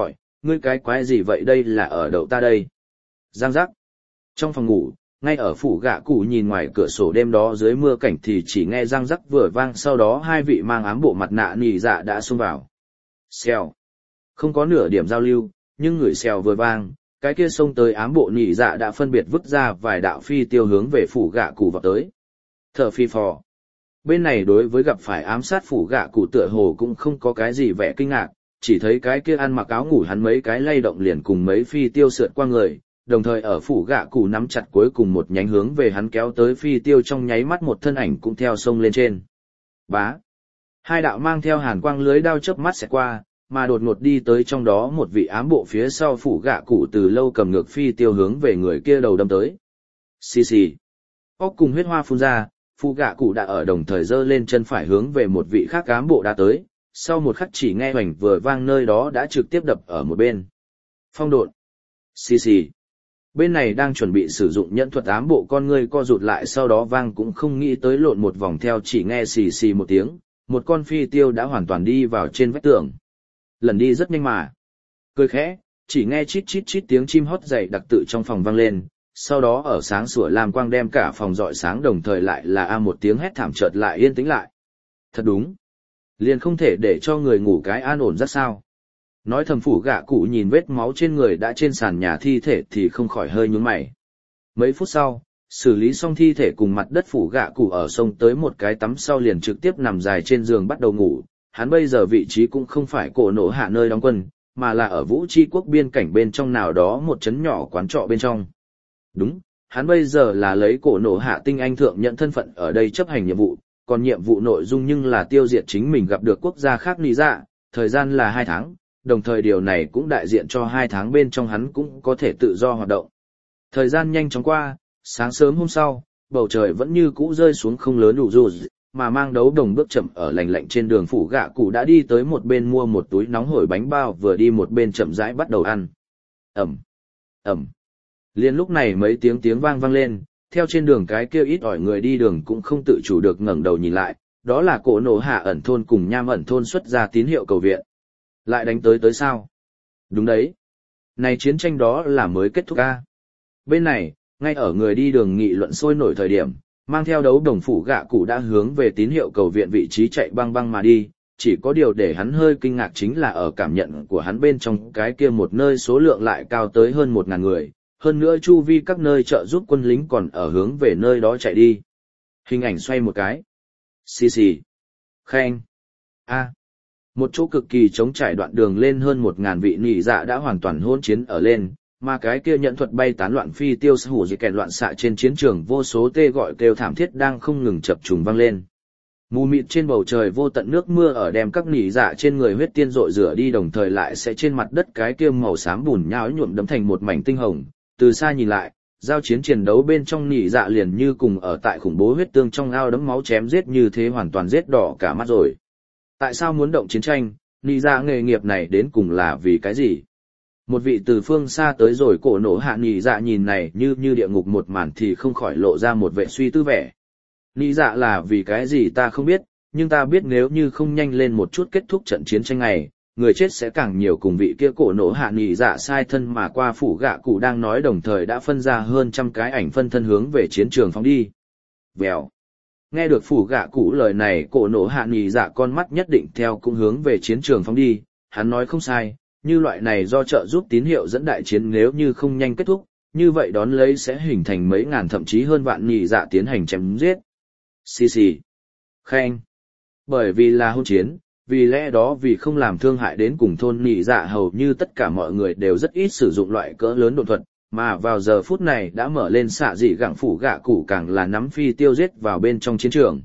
ngươi cái quái gì vậy, đây là ở đậu ta đây. Giang giác. Trong phòng ngủ, ngay ở phủ gạ cụ nhìn ngoài cửa sổ đêm đó dưới mưa cảnh thì chỉ nghe răng rắc vừa vang, sau đó hai vị mang ám bộ mặt nạ nỉ dạ đã xông vào. Xèo. Không có nửa điểm giao lưu, nhưng người xèo vừa vang, cái kia xông tới ám bộ nỉ dạ đã phân biệt vứt ra vài đạo phi tiêu hướng về phủ gạ cụ vào tới. Thở phi phò. Bên này đối với gặp phải ám sát phủ gạ cụ tựa hồ cũng không có cái gì vẻ kinh ngạc, chỉ thấy cái kia ăn mặc áo ngủ hắn mấy cái lay động liền cùng mấy phi tiêu sượt qua người, đồng thời ở phủ gạ cụ nắm chặt cuối cùng một nhánh hướng về hắn kéo tới phi tiêu, trong nháy mắt một thân ảnh cũng theo sông lên trên. Bá. Hai đạo mang theo hàn quang lưới đao chớp mắt sẽ qua, mà đột ngột đi tới trong đó một vị ám bộ phía sau phủ gạ cụ từ lâu cầm ngược phi tiêu hướng về người kia đầu đâm tới. Xì xì. Óc cùng huyết hoa phun ra, phủ gạ cụ đã ở đồng thời giơ lên chân phải hướng về một vị khác ám bộ đã tới, sau một khắc chỉ nghe hoành vừa vang, nơi đó đã trực tiếp đập ở một bên. Phong độn. Xì xì. Bên này đang chuẩn bị sử dụng nhẫn thuật ám bộ con ngươi co rụt lại, sau đó vang cũng không nghĩ tới lộn một vòng theo chỉ nghe xì xì một tiếng, một con phi tiêu đã hoàn toàn đi vào trên vách tường. Lần đi rất nhanh mà. Cười khẽ, chỉ nghe chít chít chít tiếng chim hót dày đặc tự trong phòng vang lên, sau đó ở sáng sủa lam quang đem cả phòng rọi sáng, đồng thời lại là a một tiếng hét thảm, chợt lại yên tĩnh lại. Thật đúng. Liền không thể để cho người ngủ cái an ổn rất sao. Nói thầm phủ gạ cụ nhìn vết máu trên người đã trên sàn nhà thi thể thì không khỏi hơi nhướng mày. Mấy phút sau, xử lý xong thi thể cùng mặt đất, phủ gạ cụ ở sông tới một cái tắm sau liền trực tiếp nằm dài trên giường bắt đầu ngủ. Hắn bây giờ vị trí cũng không phải cổ nổ hạ nơi đóng quân, mà là ở Vũ Tri quốc biên cảnh bên trong nào đó một trấn nhỏ quán trọ bên trong. Đúng, hắn bây giờ là lấy cổ nổ hạ tinh anh thượng nhận thân phận ở đây chấp hành nhiệm vụ, còn nhiệm vụ nội dung nhưng là tiêu diệt chính mình gặp được quốc gia khác nỉ dạ, thời gian là 2 tháng, đồng thời điều này cũng đại diện cho 2 tháng bên trong hắn cũng có thể tự do hoạt động. Thời gian nhanh chóng qua, sáng sớm hôm sau, bầu trời vẫn như cũ rơi xuống không lớn đủ dù, mà mang đấu đồng bước chậm ở lành lạnh trên đường, phủ gạ cụ đã đi tới một bên mua một túi nóng hổi bánh bao, vừa đi một bên chậm rãi bắt đầu ăn. Ẩm, Ẩm. Liên lúc này mấy tiếng vang vang lên, theo trên đường cái kia ít ỏi người đi đường cũng không tự chủ được ngẩng đầu nhìn lại, đó là cổ nổ hạ ẩn thôn cùng nham ẩn thôn xuất ra tín hiệu cầu viện. Lại đánh tới sao? Đúng đấy. Này chiến tranh đó là mới kết thúc a. Bên này, ngay ở người đi đường nghị luận sôi nổi thời điểm, mang theo đấu đồng phủ gạ cụ đã hướng về tín hiệu cầu viện vị trí chạy băng băng mà đi, chỉ có điều để hắn hơi kinh ngạc chính là ở cảm nhận của hắn bên trong cái kia một nơi số lượng lại cao tới hơn 1.000 người, hơn nữa chu vi các nơi trợ giúp quân lính còn ở hướng về nơi đó chạy đi. Hình ảnh xoay một cái. Xì xì. Khen. A. Một chỗ cực kỳ trống trải đoạn đường lên hơn 1.000 vị nỉ dạ đã hoàn toàn hỗn chiến ở lên, mà cái kia nhận thuật bay tán loạn phi tiêu hủ dị kèn loạn xạ trên chiến trường, vô số tê gọi kêu thảm thiết đang không ngừng chập trùng vang lên. Mù mịt trên bầu trời vô tận nước mưa ở đem các nỉ dạ trên người huyết tiên rội rửa đi, đồng thời lại sẽ trên mặt đất cái kia màu xám bùn nhão nhuộm đấm thành một mảnh tinh hồng. Từ xa nhìn lại, giao chiến đấu bên trong nỉ dạ liền như cùng ở tại khủng bố huyết tương trong ao đấm máu chém giết như thế, hoàn toàn giết đỏ cả mắt rồi. Tại sao muốn động chiến tranh, nỉ dạ nghề nghiệp này đến cùng là vì cái gì? Một vị từ phương xa tới rồi cổ nổ hạ nỉ dạ nhìn này như địa ngục một màn thì không khỏi lộ ra một vẻ suy tư vẻ. Nỉ dạ là vì cái gì ta không biết, nhưng ta biết nếu như không nhanh lên một chút kết thúc trận chiến tranh này, người chết sẽ càng nhiều. Cùng vị kia cổ nổ hạ nỉ dạ sai thân mà qua, phủ gạ cụ đang nói đồng thời đã phân ra hơn 100 cái ảnh phân thân hướng về chiến trường phóng đi. Vèo. Nghe được phủ gạ cụ lời này, cổ nổ hạ nỉ dạ con mắt nhất định theo cũng hướng về chiến trường phóng đi, hắn nói không sai, như loại này do trợ giúp tín hiệu dẫn đại chiến nếu như không nhanh kết thúc, như vậy đón lấy sẽ hình thành mấy ngàn thậm chí hơn vạn nỉ dạ tiến hành chém giết. Xì xì. Khen. Bởi vì là hôn chiến, vì lẽ đó vì không làm thương hại đến cùng thôn nỉ dạ, hầu như tất cả mọi người đều rất ít sử dụng loại cỡ lớn độn thuật, mà vào giờ phút này đã mở lên xạ dị gặng, phủ gạ cụ càng là nắm phi tiêu giết vào bên trong chiến trường.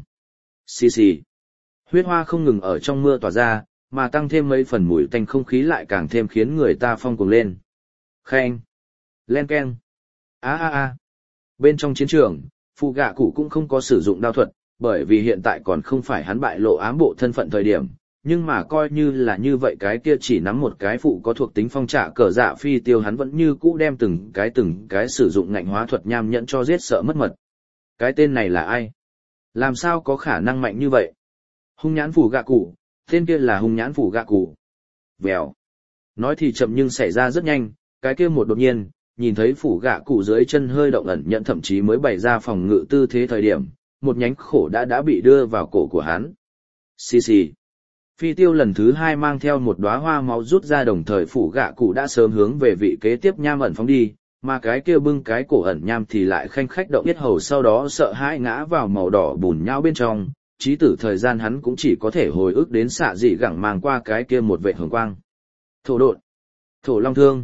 Xì xì. Huyết hoa không ngừng ở trong mưa tỏa ra, mà tăng thêm mấy phần mùi tanh, không khí lại càng thêm khiến người ta phong cuồng lên. Khen. Len keng. A. Bên trong chiến trường, phủ gạ cụ cũng không có sử dụng đao thuật, bởi vì hiện tại còn không phải hắn bại lộ ám bộ thân phận thời điểm, nhưng mà coi như là như vậy, cái kia chỉ nắm một cái phụ có thuộc tính phong trả cờ dạ phi tiêu, hắn vẫn như cũ đem từng cái sử dụng ngạnh hóa thuật nham nhẫn cho giết sợ mất mật. Cái tên này là ai? Làm sao có khả năng mạnh như vậy? Hung nhãn phủ gạ cụ, tên kia là hung nhãn phủ gạ cụ. Vèo. Nói thì chậm nhưng xảy ra rất nhanh, cái kia một đột nhiên, nhìn thấy phủ gạ cụ dưới chân hơi động ẩn nhận thậm chí mới bày ra phòng ngự tư thế thời điểm, một nhánh khổ đã bị đưa vào cổ của hắn. Xì xì. Phi tiêu lần thứ 2 mang theo một đóa hoa máu rút ra, đồng thời phủ gạ cụ đã sớm hướng về vị kế tiếp nham ẩn phóng đi, mà cái kia bưng cái cổ ẩn nham thì lại khanh khách động yết hầu, sau đó sợ hãi ngã vào màu đỏ bùn nhão bên trong, chí tử thời gian hắn cũng chỉ có thể hồi ức đến xạ dị gẳng mang qua cái kia một vệ hường quang. Thổ độn, thổ long thương,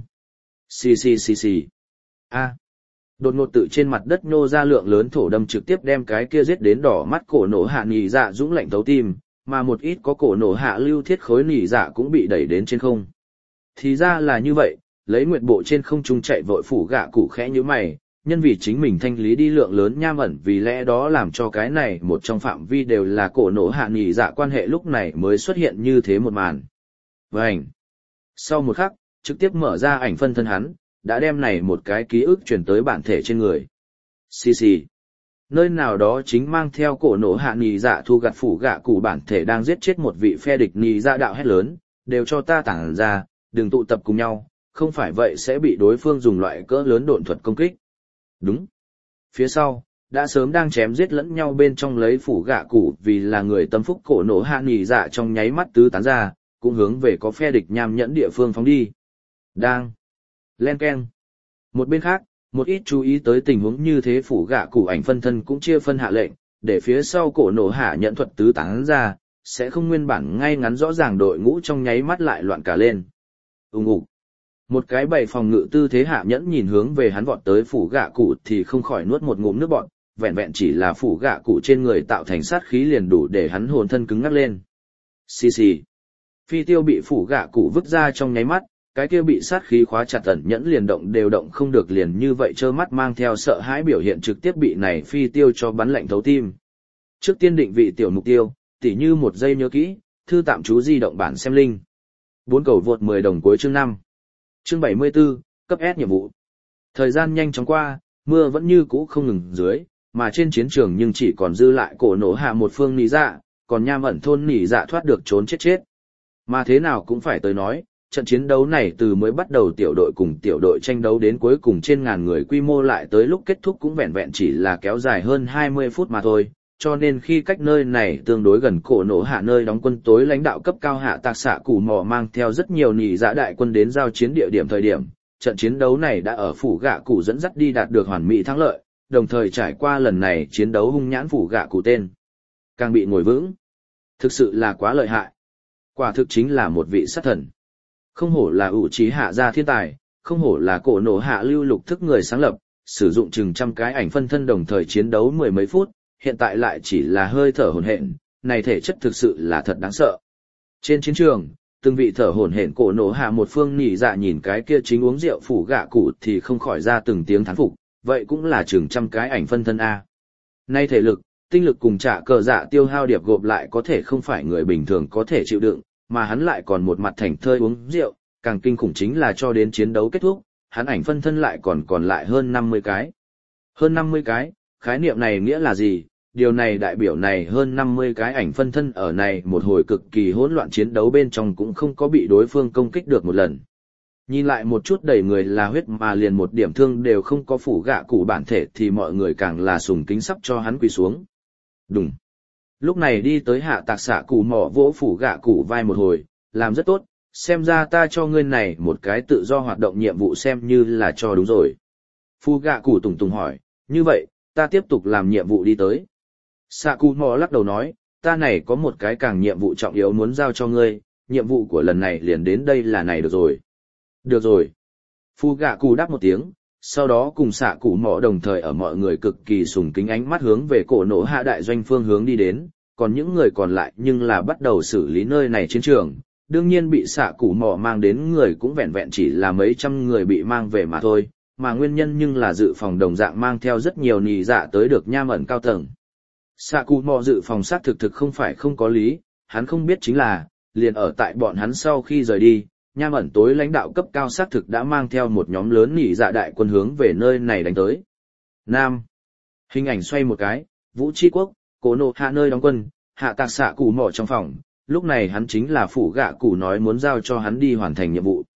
xì xì xì xì. A. Đột ngột tự trên mặt đất nhô ra lượng lớn thổ đâm, trực tiếp đem cái kia giết đến đỏ mắt cổ nổ hạ nỉ dạ dũng lạnh thấu tim, mà một ít có cổ nổ hạ lưu thiết khối nỉ dạ cũng bị đẩy đến trên không. Thì ra là như vậy, lấy nguyệt bộ trên không trung chạy vội phủ gạ cụ khẽ như mày, nhân vì chính mình thanh lý đi lượng lớn nham ẩn, vì lẽ đó làm cho cái này một trong phạm vi đều là cổ nổ hạ nỉ dạ quan hệ, lúc này mới xuất hiện như thế một màn. Vành. Sau một khắc, trực tiếp mở ra ảnh phân thân hắn, đã đem này một cái ký ức truyền tới bản thể trên người. Xì xì. Nơi nào đó chính mang theo cổ nổ hạ nỉ dạ thu gặt phủ gạ cụ bản thể đang giết chết một vị phe địch nỉ dạ đạo hét lớn, đều cho ta tản ra, đừng tụ tập cùng nhau, không phải vậy sẽ bị đối phương dùng loại cỡ lớn độn thuật công kích. Đúng. Phía sau, đã sớm đang chém giết lẫn nhau bên trong lấy phủ gạ cụ vì là người tâm phúc cổ nổ hạ nỉ dạ trong nháy mắt tứ tán ra, cũng hướng về có phe địch nham nhẫn địa phương phóng đi. Đang. Len keng. Một bên khác, một ít chú ý tới tình huống như thế phủ gạ cụ ảnh phân thân cũng chia phân hạ lệnh, để phía sau cổ nổ hạ nhẫn thuật tứ tán ra, sẽ không nguyên bản ngay ngắn rõ ràng đội ngũ trong nháy mắt lại loạn cả lên. Ùng ục. Một cái bày phòng ngự tư thế hạ nhẫn nhìn hướng về hắn vọt tới phủ gạ cụ thì không khỏi nuốt một ngụm nước bọt, vẹn vẹn chỉ là phủ gạ cụ trên người tạo thành sát khí liền đủ để hắn hồn thân cứng ngắc lên. Xì xì. Phi tiêu bị phủ gạ cụ vứt ra trong nháy mắt, cái kia bị sát khí khóa chặt ẩn nhẫn liền động đều động không được, liền như vậy trơ mắt mang theo sợ hãi biểu hiện trực tiếp bị này phi tiêu cho bắn lạnh thấu tim. Trước tiên định vị tiểu mục tiêu, tỉ như một giây nhớ kỹ, thư tạm chú di động bản xem linh. 4 cầu vượt 10 đồng cuối chương 5. Chương 74, cấp S nhiệm vụ. Thời gian nhanh chóng qua, mưa vẫn như cũ không ngừng dưới, mà trên chiến trường nhưng chỉ còn dư lại cổ nổ hạ một phương nỉ dạ, còn nham ẩn thôn nỉ dạ thoát được trốn chết. Mà thế nào cũng phải tới nói, trận chiến đấu này từ mới bắt đầu tiểu đội cùng tiểu đội tranh đấu đến cuối cùng trên ngàn người quy mô lại tới lúc kết thúc cũng vẹn vẹn chỉ là kéo dài hơn 20 phút mà thôi, cho nên khi cách nơi này tương đối gần cổ nổ hạ nơi đóng quân tối lãnh đạo cấp cao hạ tạc xạ củ mò mang theo rất nhiều nỉ dạ đại quân đến giao chiến địa điểm thời điểm, trận chiến đấu này đã ở phủ gạ cụ dẫn dắt đi đạt được hoàn mỹ thắng lợi, đồng thời trải qua lần này chiến đấu hung nhãn phủ gạ cụ tên càng bị ngồi vững. Thực sự là quá lợi hại. Quả thực chính là một vị sát thần. Không hổ là ủ trí hạ gia thiên tài, không hổ là cổ nổ hạ lưu lục thức người sáng lập, sử dụng chừng trăm cái ảnh phân thân đồng thời chiến đấu mười mấy phút, hiện tại lại chỉ là hơi thở hổn hển, này thể chất thực sự là thật đáng sợ. Trên chiến trường, từng vị thở hổn hển cổ nổ hạ một phương nhị dạ nhìn cái kia chính uống rượu phủ gạ cụ thì không khỏi ra từng tiếng thán phục, vậy cũng là chừng trăm cái ảnh phân thân a. Nay thể lực, tinh lực cùng trả cờ dạ tiêu hao điệp gộp lại có thể không phải người bình thường có thể chịu đựng, mà hắn lại còn một mặt thành thơi uống rượu, càng kinh khủng chính là cho đến chiến đấu kết thúc, hắn ảnh phân thân lại còn lại hơn 50 cái. Hơn 50 cái, khái niệm này nghĩa là gì? Điều này đại biểu này hơn 50 cái ảnh phân thân ở này một hồi cực kỳ hỗn loạn chiến đấu bên trong cũng không có bị đối phương công kích được một lần. Nhìn lại một chút đầy người là huyết mà liền một điểm thương đều không có phủ gạ cụ bản thể thì mọi người càng là sùng kính sắp cho hắn quỳ xuống. Đúng. Lúc này đi tới hạ tạc xạ cụ mỏ vỗ phủ gạ cụ vai một hồi, làm rất tốt, xem ra ta cho ngươi này một cái tự do hoạt động nhiệm vụ xem như là cho đúng rồi. Phủ gạ cụ tùng tùng hỏi, như vậy, ta tiếp tục làm nhiệm vụ đi tới. Xạ cụ mỏ lắc đầu nói, ta này có một cái càng nhiệm vụ trọng yếu muốn giao cho ngươi, nhiệm vụ của lần này liền đến đây là này được rồi. Được rồi. Phủ gạ cụ đáp một tiếng, sau đó cùng xạ cụ mỏ đồng thời ở mọi người cực kỳ sùng kính ánh mắt hướng về cổ nổ hạ đại doanh phương hướng đi đến, còn những người còn lại nhưng là bắt đầu xử lý nơi này chiến trường. Đương nhiên bị xạ cụ mỏ mang đến người cũng vẹn vẹn chỉ là mấy trăm người bị mang về mà thôi, mà nguyên nhân nhưng là dự phòng đồng dạng mang theo rất nhiều nì dạ tới được nham ẩn cao tầng. Xạ cụ mỏ dự phòng xác thực không phải không có lý, hắn không biết chính là, liền ở tại bọn hắn sau khi rời đi, nham ẩn tối lãnh đạo cấp cao xác thực đã mang theo một nhóm lớn nỉ dạ đại quân hướng về nơi này đánh tới. Nam. Hình ảnh xoay một cái, Vũ Tri Quốc, cổ nổ hạ nơi đóng quân, hạ tạc xạ cụ mỏ trong phòng, lúc này hắn chính là phủ gạ cụ nói muốn giao cho hắn đi hoàn thành nhiệm vụ.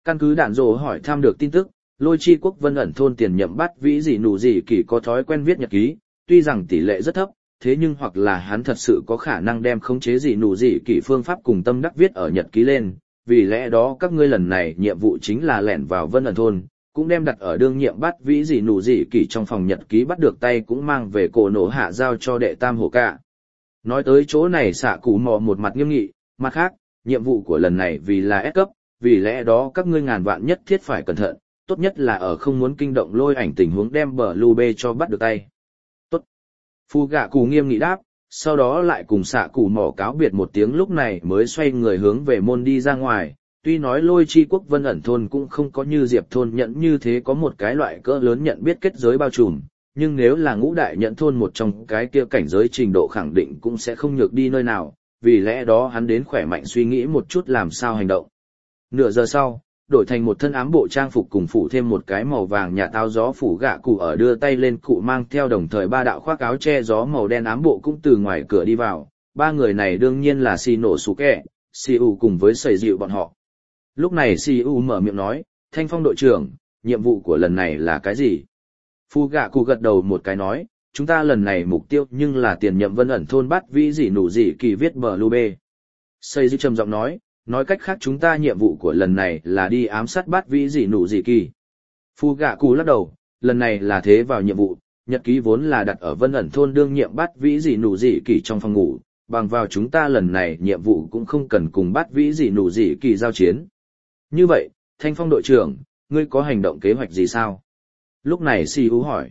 Căn cứ đạn dồ hỏi thăm được tin tức, Lôi Chi Quốc Vân ẩn thôn tiền nhậm bắt vĩ dị nụ dị kỳ có thói quen viết nhật ký, tuy rằng tỷ lệ rất thấp, thế nhưng hoặc là hắn thật sự có khả năng đem khống chế dị nụ dị kỳ phương pháp cùng tâm đắc viết ở nhật ký lên, vì lẽ đó các ngươi lần này nhiệm vụ chính là lẻn vào Vân ẩn thôn, cũng đem đặt ở đương nhiệm bắt vĩ dị nụ dị kỳ trong phòng nhật ký bắt được tay cũng mang về cổ nổ hạ giao cho đệ tam hổ cả. Nói tới chỗ này xạ cụ mò một mặt nghiêm nghị, mặt khác, nhiệm vụ của lần này vì là S cấp, vì lẽ đó các ngươi ngàn vạn nhất thiết phải cẩn thận, tốt nhất là ở không muốn kinh động lôi ảnh tình huống đem bờ lưu bê cho bắt được tay. Tốt. Phu gạ cụ nghiêm nghị đáp, sau đó lại cùng xạ cụ mỏ cáo biệt một tiếng lúc này mới xoay người hướng về môn đi ra ngoài. Tuy nói Lôi Chi Quốc Vân ẩn thôn cũng không có như Diệp thôn nhận như thế có một cái loại cỡ lớn nhận biết kết giới bao trùm, nhưng nếu là ngũ đại nhận thôn một trong cái kia cảnh giới trình độ khẳng định cũng sẽ không nhược đi nơi nào, vì lẽ đó hắn đến khỏe mạnh suy nghĩ một chút làm sao hành động. Nửa giờ sau, đổi thành một thân ám bộ trang phục cùng phủ thêm một cái màu vàng nhà táo gió phủ gạ cụ ở đưa tay lên cụ mang theo đồng thời ba đạo khoác áo che gió màu đen ám bộ cũng từ ngoài cửa đi vào, ba người này đương nhiên là xì nổ sủ kẹ, xì ủ cùng với sầy dịu bọn họ. Lúc này xì ủ mở miệng nói, Thanh Phong đội trưởng, nhiệm vụ của lần này là cái gì? Phu gạ cụ gật đầu một cái nói, chúng ta lần này mục tiêu nhưng là tiền nhậm Vân ẩn thôn bắt vĩ dị nụ dị kỳ viết bờ lưu bê. Sầy dịu trầm giọng nói cách khác chúng ta nhiệm vụ của lần này là đi ám sát bắt vĩ dị nụ dị kỳ. Phu gạ cụ lắc đầu, lần này là thế vào nhiệm vụ, nhật ký vốn là đặt ở Vân ẩn thôn đương nhiệm bắt vĩ dị nụ dị kỳ trong phòng ngủ, bằng vào chúng ta lần này nhiệm vụ cũng không cần cùng bắt vĩ dị nụ dị kỳ giao chiến. Như vậy, Thanh Phong đội trưởng, ngươi có hành động kế hoạch gì sao? Lúc này Si Ú hỏi.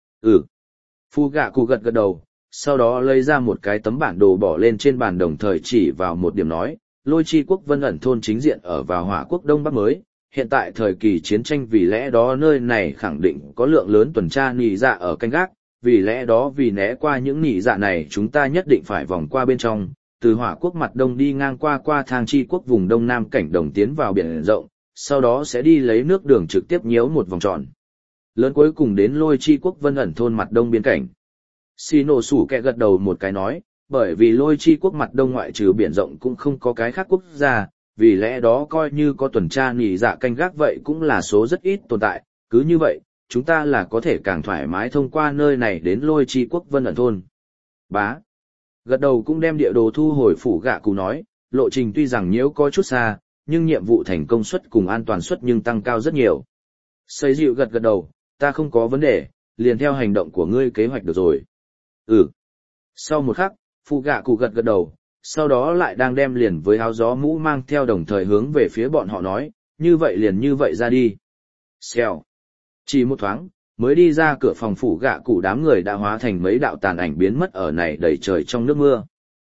Phu gạ cụ gật đầu, sau đó lấy ra một cái tấm bản đồ bỏ lên trên bàn đồng thời chỉ vào một điểm nói, Lôi Chi Quốc Vân ẩn thôn chính diện ở vào Hỏa Quốc Đông Bắc mới, hiện tại thời kỳ chiến tranh vì lẽ đó nơi này khẳng định có lượng lớn tuần tra nỉ dạ ở canh gác, vì lẽ đó vì né qua những nỉ dạ này chúng ta nhất định phải vòng qua bên trong, từ Hỏa Quốc mặt đông đi ngang qua Thang Chi Quốc vùng đông nam cảnh đồng tiến vào biển rộng, sau đó sẽ đi lấy nước đường trực tiếp nhiễu một vòng tròn lớn cuối cùng đến Lôi Chi Quốc Vân ẩn thôn mặt đông biên cảnh. Xì nổ sủ kẹ gật đầu một cái nói, bởi vì Lôi Chi Quốc mặt đông ngoại trừ biển rộng cũng không có cái khác quốc gia, vì lẽ đó coi như có tuần tra nỉ dạ canh gác vậy cũng là số rất ít tồn tại, cứ như vậy, chúng ta là có thể càng thoải mái thông qua nơi này đến Lôi Chi Quốc Vân ẩn thôn. Bá. Gật đầu cũng đem địa đồ thu hồi phủ gạ cụ nói, lộ trình tuy rằng nhiễu có chút xa, nhưng nhiệm vụ thành công suất cùng an toàn suất nhưng tăng cao rất nhiều. Xây dịu gật đầu, ta không có vấn đề, liền theo hành động của ngươi kế hoạch được rồi. Sau một khắc, phụ gạ cụ gật đầu, sau đó lại đang đem liền với áo gió mũ mang theo đồng thời hướng về phía bọn họ nói, như vậy liền như vậy ra đi. Xèo. Chỉ một thoáng, mới đi ra cửa phòng phủ gạ cụ đám người đã hóa thành mấy đạo tàn ảnh biến mất ở này đầy trời trong nước mưa.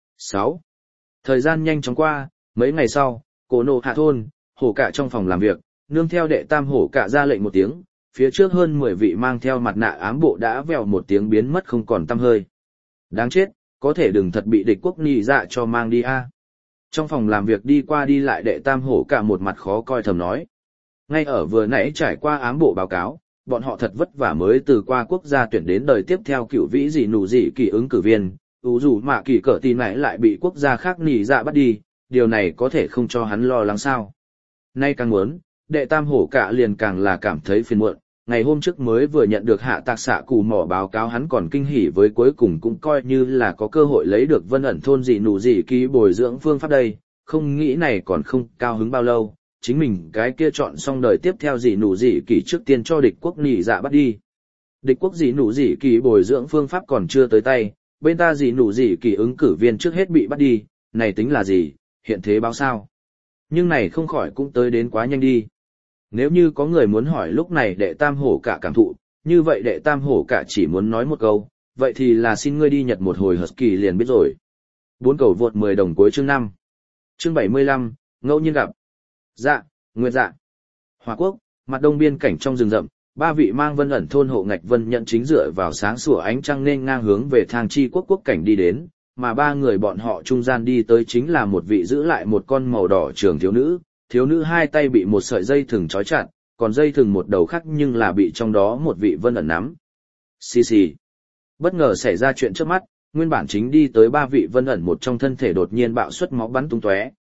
6. Thời gian nhanh chóng qua, mấy ngày sau, cổ nổ hạ thôn, hổ cả trong phòng làm việc, nương theo đệ tam hổ cả ra lệnh một tiếng, phía trước hơn 10 vị mang theo mặt nạ ám bộ đã vèo một tiếng biến mất không còn tăm hơi. Đáng chết, có thể đừng thật bị địch quốc nỉ dạ cho mang đi a. Trong phòng làm việc đi qua đi lại đệ tam hổ cả một mặt khó coi thầm nói. Ngay ở vừa nãy trải qua ám bộ báo cáo, bọn họ thật vất vả mới từ qua quốc gia tuyển đến đời tiếp theo cựu vĩ dị nụ dị kỳ ứng cử viên, dù mà kỳ cỡ tin này lại bị quốc gia khác nỉ dạ bắt đi, điều này có thể không cho hắn lo lắng sao. Nay càng muốn, đệ tam hổ cả liền càng là cảm thấy phiền muộn. Ngày hôm trước mới vừa nhận được hạ tạc xạ cụ mỏ báo cáo hắn còn kinh hỉ với cuối cùng cũng coi như là có cơ hội lấy được Vân ẩn thôn dị nụ dị kỳ bồi dưỡng phương pháp đây, không nghĩ này còn không cao hứng bao lâu, chính mình cái kia chọn xong đời tiếp theo dị nụ dị kỳ trước tiên cho địch quốc nỉ dạ bắt đi. Địch quốc dị nụ dị kỳ bồi dưỡng phương pháp còn chưa tới tay, bên ta dị nụ dị kỳ ứng cử viên trước hết bị bắt đi, này tính là gì, hiện thế báo sao? Nhưng này không khỏi cũng tới đến quá nhanh đi. Nếu như có người muốn hỏi lúc này đệ tam hổ cả cảm thụ, như vậy đệ tam hổ cả chỉ muốn nói một câu, vậy thì là xin ngươi đi nhặt một hồi Husky liền biết rồi. 4 cầu vượt 10 đồng cuối chương 5. Chương 75, ngẫu nhiên gặp. Dạ, Nguyệt dạ. Hỏa Quốc, mặt đông biên cảnh trong rừng rậm, ba vị mang Vân ẩn thôn hộ ngạch Vân nhận chính dựa vào sáng sủa ánh trăng nên ngang hướng về Thang Chi Quốc quốc cảnh đi đến, mà ba người bọn họ trung gian đi tới chính là một vị giữ lại một con màu đỏ trường thiếu nữ hai tay bị một sợi dây thừng trói chặt, còn dây thừng một đầu khác nhưng là bị trong đó một vị Vân ẩn nắm. Xì xì. Bất ngờ xảy ra chuyện trước mắt, nguyên bản chính đi tới ba vị Vân ẩn một trong thân thể đột nhiên bạo xuất máu bắn tung tóe,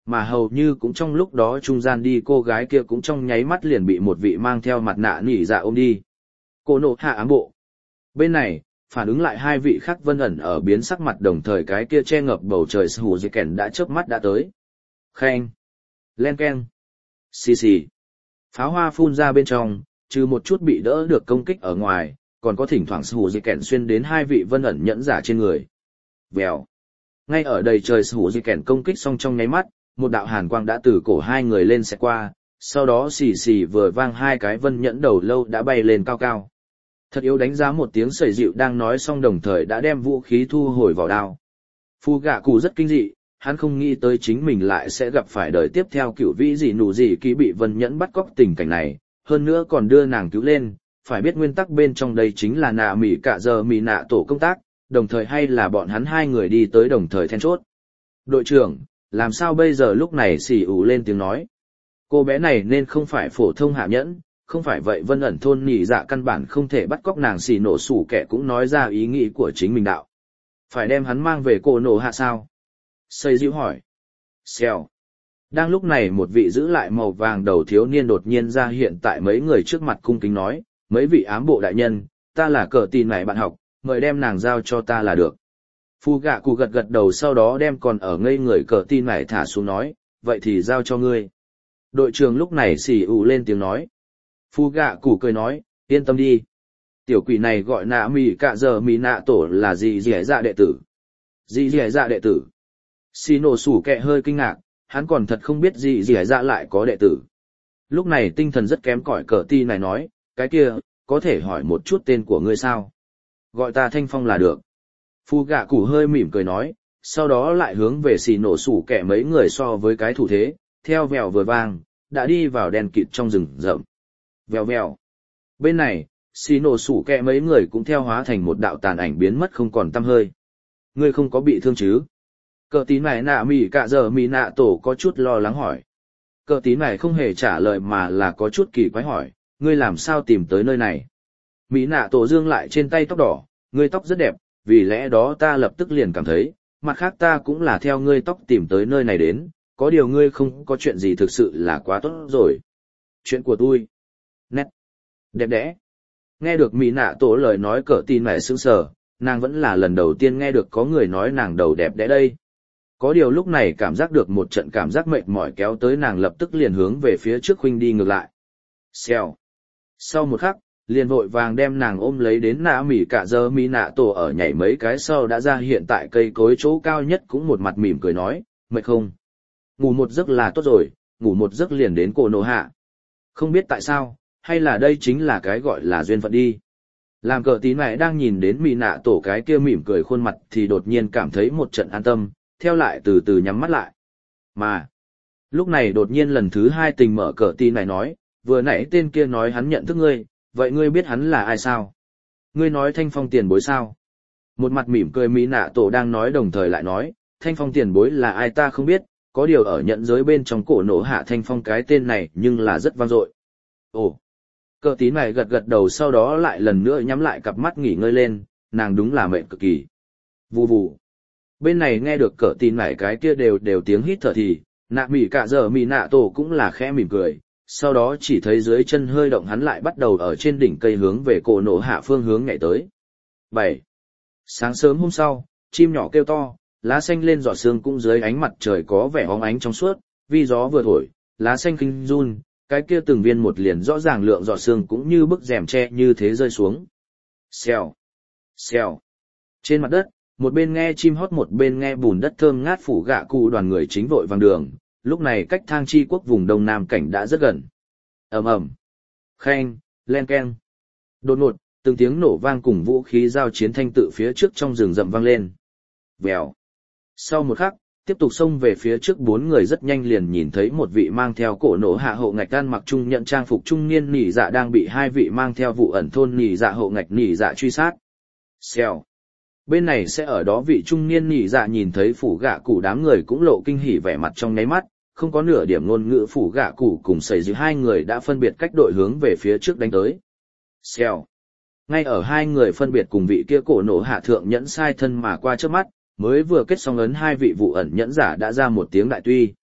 mà hầu như cũng trong lúc đó trung gian đi cô gái kia cũng trong nháy mắt liền bị một vị mang theo mặt nạ nỉ dạ ôm đi. Cô nộ hạ ám bộ. Bên này, phản ứng lại hai vị khác vân ẩn ở biến sắc mặt đồng thời cái kia che ngập bầu trời hù dì kèn đã chớp mắt đã tới. Khen. Len keng. Xì xì. Pháo hoa phun ra bên trong, trừ một chút bị đỡ được công kích ở ngoài, còn có thỉnh thoảng hù dì kèn xuyên đến hai vị vân ẩn nhẫn giả trên người. Vèo. Ngay ở đầy trời hù dì kèn công kích xong trong nháy mắt, một đạo hàn quang đã từ cổ hai người lên xẹt qua, sau đó xì xì vừa vang hai cái vân nhẫn đầu lâu đã bay lên cao cao. Thật yếu đánh giá một tiếng sẩy dịu đang nói xong đồng thời đã đem vũ khí thu hồi vào đao. Phu gạ cụ rất kinh dị, hắn không nghĩ tới chính mình lại sẽ gặp phải đời tiếp theo cựu vĩ gì nụ gì ký bị vân nhẫn bắt cóc tình cảnh này, hơn nữa còn đưa nàng cứu lên, phải biết nguyên tắc bên trong đây chính là nạ mỉ cả giờ mỉ nạ tổ công tác, đồng thời hay là bọn hắn hai người đi tới đồng thời then chốt. Đội trưởng, làm sao bây giờ lúc này xì ủ lên tiếng nói. Cô bé này nên không phải phổ thông hạ nhẫn, không phải vậy vân ẩn thôn nhị dạ căn bản không thể bắt cóc nàng xì nổ sủ kẻ cũng nói ra ý nghĩ của chính mình đạo. Phải đem hắn mang về cổ nổ hạ sao? Xây dịu hỏi. Xèo. Đang lúc này một vị giữ lại màu vàng đầu thiếu niên đột nhiên ra hiện tại mấy người trước mặt cung kính nói, mấy vị ám bộ đại nhân, ta là cờ tin này bạn học, mời đem nàng giao cho ta là được. Phu gạ cụ gật gật đầu sau đó đem còn ở ngây người cờ tin này thả xuống nói, vậy thì giao cho ngươi. Đội trưởng lúc này xì ủ lên tiếng nói. Phu gạ cụ cười nói, yên tâm đi. Tiểu quỷ này gọi nạ mì cạ giờ mì nạ tổ là gì dẻ dạ đệ tử. Gì dẻ dạ đệ tử. Xì nổ sủ kẹ hơi kinh ngạc, hắn còn thật không biết gì dẻ dạ lại có đệ tử. Lúc này tinh thần rất kém cỏi cờ ti này nói, cái kia, có thể hỏi một chút tên của ngươi sao? Gọi ta Thanh Phong là được. Phu gạ cụ hơi mỉm cười nói, sau đó lại hướng về xì nổ sủ kẹ mấy người so với cái thủ thế, theo vèo vừa vang, đã đi vào đèn kịt trong rừng rậm. Vèo vèo. Bên này, xì nổ sủ kẹ mấy người cũng theo hóa thành một đạo tàn ảnh biến mất không còn tăm hơi. Ngươi không có bị thương chứ? Cờ tín này nạ mỉ cả giờ mỉ nạ tổ có chút lo lắng hỏi. Cờ tín này không hề trả lời mà là có chút kỳ quái hỏi, ngươi làm sao tìm tới nơi này? Mỉ nạ tổ dương lại trên tay tóc đỏ, ngươi tóc rất đẹp, vì lẽ đó ta lập tức liền cảm thấy, mặt khác ta cũng là theo ngươi tóc tìm tới nơi này đến, có điều ngươi không có chuyện gì thực sự là quá tốt rồi. Chuyện của tôi. Nét. Đẹp đẽ. Nghe được mỹ nạ tổ lời nói cỡ tin mẹ sững sờ, nàng vẫn là lần đầu tiên nghe được có người nói nàng đầu đẹp đẽ đây. Có điều lúc này cảm giác được một trận cảm giác mệt mỏi kéo tới nàng lập tức liền hướng về phía trước khuynh đi ngược lại. Xèo. Sau một khắc, liền vội vàng đem nàng ôm lấy đến nạ mỉ cả giờ mỹ nạ tổ ở nhảy mấy cái sau đã ra hiện tại cây cối chỗ cao nhất cũng một mặt mỉm cười nói, mệt không? Ngủ một giấc là tốt rồi, ngủ một giấc liền đến cổ nổ hạ. Không biết tại sao, hay là đây chính là cái gọi là duyên phận đi. Làm cờ tín này đang nhìn đến mỹ nạ tổ cái kia mỉm cười khuôn mặt thì đột nhiên cảm thấy một trận an tâm, theo lại từ từ nhắm mắt lại. Mà, lúc này đột nhiên lần thứ hai tình mở cờ tín này nói, vừa nãy tên kia nói hắn nhận thức ngươi, vậy ngươi biết hắn là ai sao? Ngươi nói Thanh Phong tiền bối sao? Một mặt mỉm cười mỹ nạ tổ đang nói đồng thời lại nói, Thanh Phong tiền bối là ai ta không biết, có điều ở nhận giới bên trong cổ nổ hạ Thanh Phong cái tên này nhưng là rất vang dội. Ồ, cờ tín này gật gật đầu sau đó lại lần nữa nhắm lại cặp mắt nghỉ ngơi lên, nàng đúng là mệt cực kỳ. Vù vù. Bên này nghe được cờ tín này cái kia đều tiếng hít thở thì, nạ mỉ cả giờ mỉ nạ tổ cũng là khẽ mỉm cười, sau đó chỉ thấy dưới chân hơi động hắn lại bắt đầu ở trên đỉnh cây hướng về cổ nổ hạ phương hướng nhảy tới. 7. Sáng sớm hôm sau, chim nhỏ kêu to, lá xanh lên giọt sương cũng dưới ánh mặt trời có vẻ óng ánh trong suốt, vì gió vừa thổi, lá xanh khinh run, cái kia từng viên một liền rõ ràng lượng giọt sương cũng như bức rèm tre như thế rơi xuống. Xèo, xèo. Trên mặt đất, một bên nghe chim hót một bên nghe bùn đất thơm ngát phủ gạ cụ đoàn người chính vội vàng đường, lúc này cách thang chi quốc vùng đông nam cảnh đã rất gần. Ầm ầm, khen, len keng. Đột ngột, từng tiếng nổ vang cùng vũ khí giao chiến thanh tự phía trước trong rừng rậm vang lên. Vèo. Sau một khắc, tiếp tục xông về phía trước bốn người rất nhanh liền nhìn thấy một vị mang theo cổ nổ hạ hộ ngạch ăn mặc trung nhận trang phục trung niên nỉ dạ đang bị hai vị mang theo vụ ẩn thôn nỉ dạ hộ ngạch nỉ dạ truy sát. Xèo. Bên này sẽ ở đó vị trung niên nỉ dạ nhìn thấy phủ gạ cụ đám người cũng lộ kinh hỉ vẻ mặt trong nháy mắt, không có nửa điểm ngôn ngữ phủ gạ cụ cùng xảy dư hai người đã phân biệt cách đội hướng về phía trước đánh tới. Xèo. Ngay ở hai người phân biệt cùng vị kia cổ nổ hạ thượng nhẫn sai thân mà qua trước mắt, mới vừa kết xong ấn hai vị vụ ẩn nhẫn giả đã ra một tiếng đại tuy.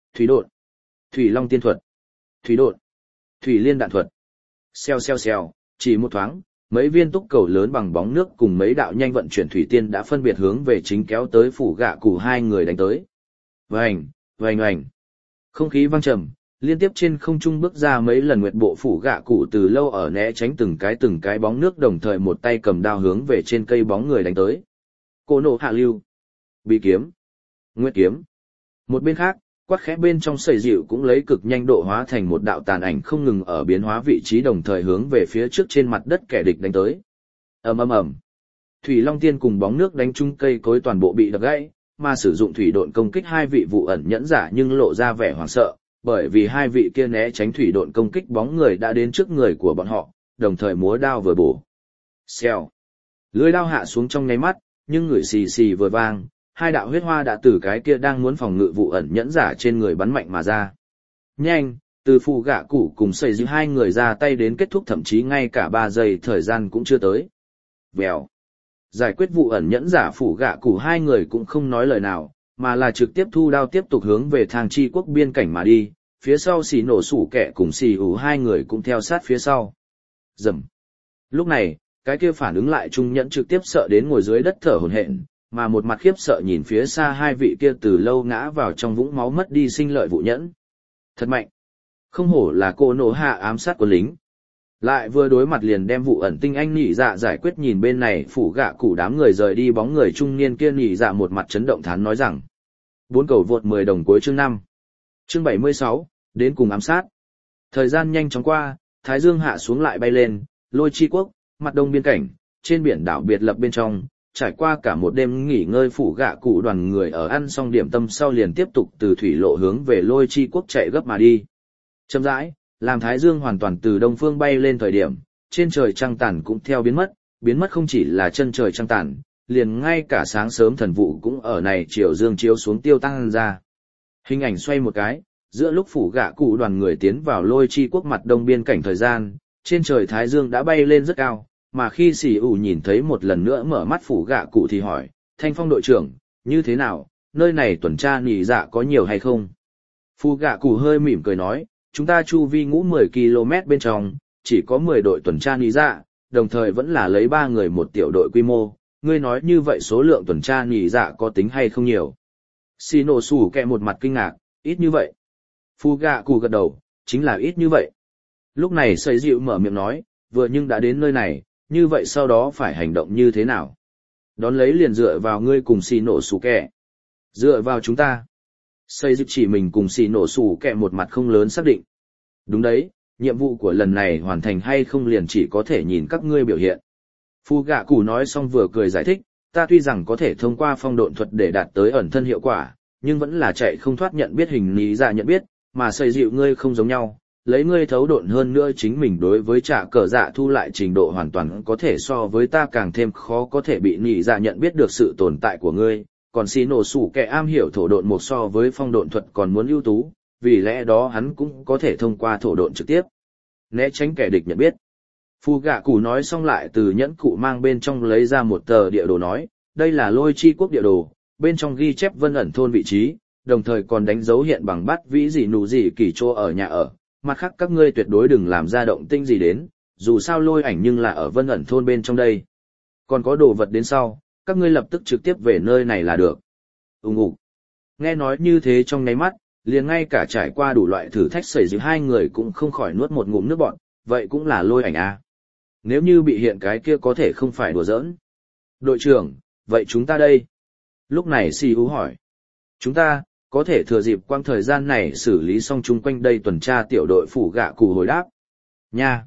Thủy độn, thủy long tiên thuật, thủy độn, thủy liên đạn thuật. Xèo xèo xèo, chỉ một thoáng, mấy viên túc cầu lớn bằng bóng nước cùng mấy đạo nhanh vận chuyển thủy tiên đã phân biệt hướng về chính kéo tới phủ gạ cụ hai người đánh tới. Vành, vành vành. Không khí vang trầm, liên tiếp trên không trung bước ra mấy lần nguyệt bộ phủ gạ cụ từ lâu ở né tránh từng cái bóng nước, đồng thời một tay cầm đao hướng về trên cây bóng người đánh tới. Cô nộ hạ lưu, bị kiếm, nguyệt kiếm. Một bên khác, quát khẽ bên trong sầy dịu cũng lấy cực nhanh độ hóa thành một đạo tàn ảnh không ngừng ở biến hóa vị trí, đồng thời hướng về phía trước trên mặt đất kẻ địch đánh tới. Ầm ầm ầm. Thủy Long Tiên cùng bóng nước đánh trúng cây cối toàn bộ bị đập gãy, mà sử dụng thủy độn công kích hai vị vụ ẩn nhẫn giả nhưng lộ ra vẻ hoảng sợ, bởi vì hai vị kia né tránh thủy độn công kích bóng người đã đến trước người của bọn họ, đồng thời múa đao vừa bổ. Xèo. Lưỡi đao hạ xuống trong nháy mắt, nhưng người xì xì vừa vang, hai đạo huyết hoa đã từ cái kia đang muốn phòng ngự vụ ẩn nhẫn giả trên người bắn mạnh mà ra. Nhanh, từ phụ gạ cụ cùng xây giữ hai người ra tay đến kết thúc, thậm chí ngay cả 3 giây thời gian cũng chưa tới. Vèo. Giải quyết vụ ẩn nhẫn giả phụ gạ cụ hai người cũng không nói lời nào, mà là trực tiếp thu đao tiếp tục hướng về thang chi quốc biên cảnh mà đi, phía sau xì nổ sủ kẹ cùng xì ủ hai người cũng theo sát phía sau. Rầm. Lúc này, cái kia phản ứng lại trung nhẫn trực tiếp sợ đến ngồi dưới đất thở hổn hển, mà một mặt khiếp sợ nhìn phía xa hai vị kia từ lâu ngã vào trong vũng máu mất đi sinh lợi vụ nhẫn. Thật mạnh. Không hổ là cô nổ hạ ám sát của lính. Lại vừa đối mặt liền đem vụ ẩn tinh anh nhị dạ giải quyết, nhìn bên này phủ gạ cụ đám người rời đi bóng người trung niên kia nhị dạ một mặt chấn động thán nói rằng. 4 cầu vượt 10 đồng cuối chương 5. Chương 76, đến cùng ám sát. Thời gian nhanh chóng qua, thái dương hạ xuống lại bay lên, lôi chi quốc, mặt đông biên cảnh, trên biển đảo biệt lập bên trong, trải qua cả một đêm nghỉ ngơi phủ gạ cụ đoàn người ở ăn xong điểm tâm sau liền tiếp tục từ thủy lộ hướng về lôi chi quốc chạy gấp mà đi. Chậm rãi, làm thái dương hoàn toàn từ đông phương bay lên thời điểm, trên trời trăng tàn cũng theo biến mất không chỉ là chân trời trăng tàn, liền ngay cả sáng sớm thần vụ cũng ở này chiều dương chiếu xuống tiêu tăng ra. Hình ảnh xoay một cái, giữa lúc phủ gạ cụ đoàn người tiến vào lôi chi quốc mặt đông biên cảnh thời gian, trên trời thái dương đã bay lên rất cao, mà khi xì ủ nhìn thấy một lần nữa mở mắt phủ gạ cụ thì hỏi, Thanh Phong đội trưởng, như thế nào, nơi này tuần tra nỉ dạ có nhiều hay không? Phủ gạ cụ hơi mỉm cười nói, chúng ta chu vi ngũ 10 km bên trong, chỉ có 10 đội tuần tra nỉ dạ, đồng thời vẫn là lấy 3 người một tiểu đội quy mô, ngươi nói như vậy số lượng tuần tra nỉ dạ có tính hay không nhiều? Xì nổ sủ kẹ một mặt kinh ngạc, ít như vậy. Phủ gạ cụ gật đầu, chính là ít như vậy. Lúc này Sấy Dịu mở miệng nói, vừa nhưng đã đến nơi này, như vậy sau đó phải hành động như thế nào? Đón lấy liền dựa vào ngươi cùng xì nổ sủ kẹ. Dựa vào chúng ta. Sấy Dịu chỉ mình cùng xì nổ sủ kẹ một mặt không lớn xác định. Đúng đấy, nhiệm vụ của lần này hoàn thành hay không liền chỉ có thể nhìn các ngươi biểu hiện. Phu gạ cụ nói xong vừa cười giải thích, ta tuy rằng có thể thông qua phong độn thuật để đạt tới ẩn thân hiệu quả, nhưng vẫn là chạy không thoát nhận biết hình lý dạ nhận biết, mà Sấy Dịu ngươi không giống nhau. Lấy ngươi thấu độn hơn nữa chính mình đối với trả cờ dạ thu lại trình độ hoàn toàn có thể so với ta, càng thêm khó có thể bị nhị dạ nhận biết được sự tồn tại của ngươi, còn xì nổ sủ kẻ am hiểu thổ độn một so với phong độn thuật còn muốn ưu tú, vì lẽ đó hắn cũng có thể thông qua thổ độn trực tiếp né tránh kẻ địch nhận biết. Phu gạ cụ nói xong lại từ nhẫn cụ mang bên trong lấy ra một tờ địa đồ nói, đây là lôi chi quốc địa đồ, bên trong ghi chép vân ẩn thôn vị trí, đồng thời còn đánh dấu hiện bằng bát vĩ gì nụ gì kỳ trô ở nhà ở. Mặt khác các ngươi tuyệt đối đừng làm ra động tĩnh gì đến, dù sao lôi ảnh nhưng là ở vân ẩn thôn bên trong đây. Còn có đồ vật đến sau, các ngươi lập tức trực tiếp về nơi này là được. Ủng. Nghe nói như thế trong nháy mắt, liền ngay cả trải qua đủ loại thử thách xảy ra hai người cũng không khỏi nuốt một ngụm nước bọt, vậy cũng là lôi ảnh à. Nếu như bị hiện cái kia có thể không phải đùa giỡn. Đội trưởng, vậy chúng ta đây? Lúc này Si Ú hỏi. Chúng ta có thể thừa dịp quang thời gian này xử lý xong chung quanh đây tuần tra tiểu đội phủ gạ cụ hồi đáp. Nha!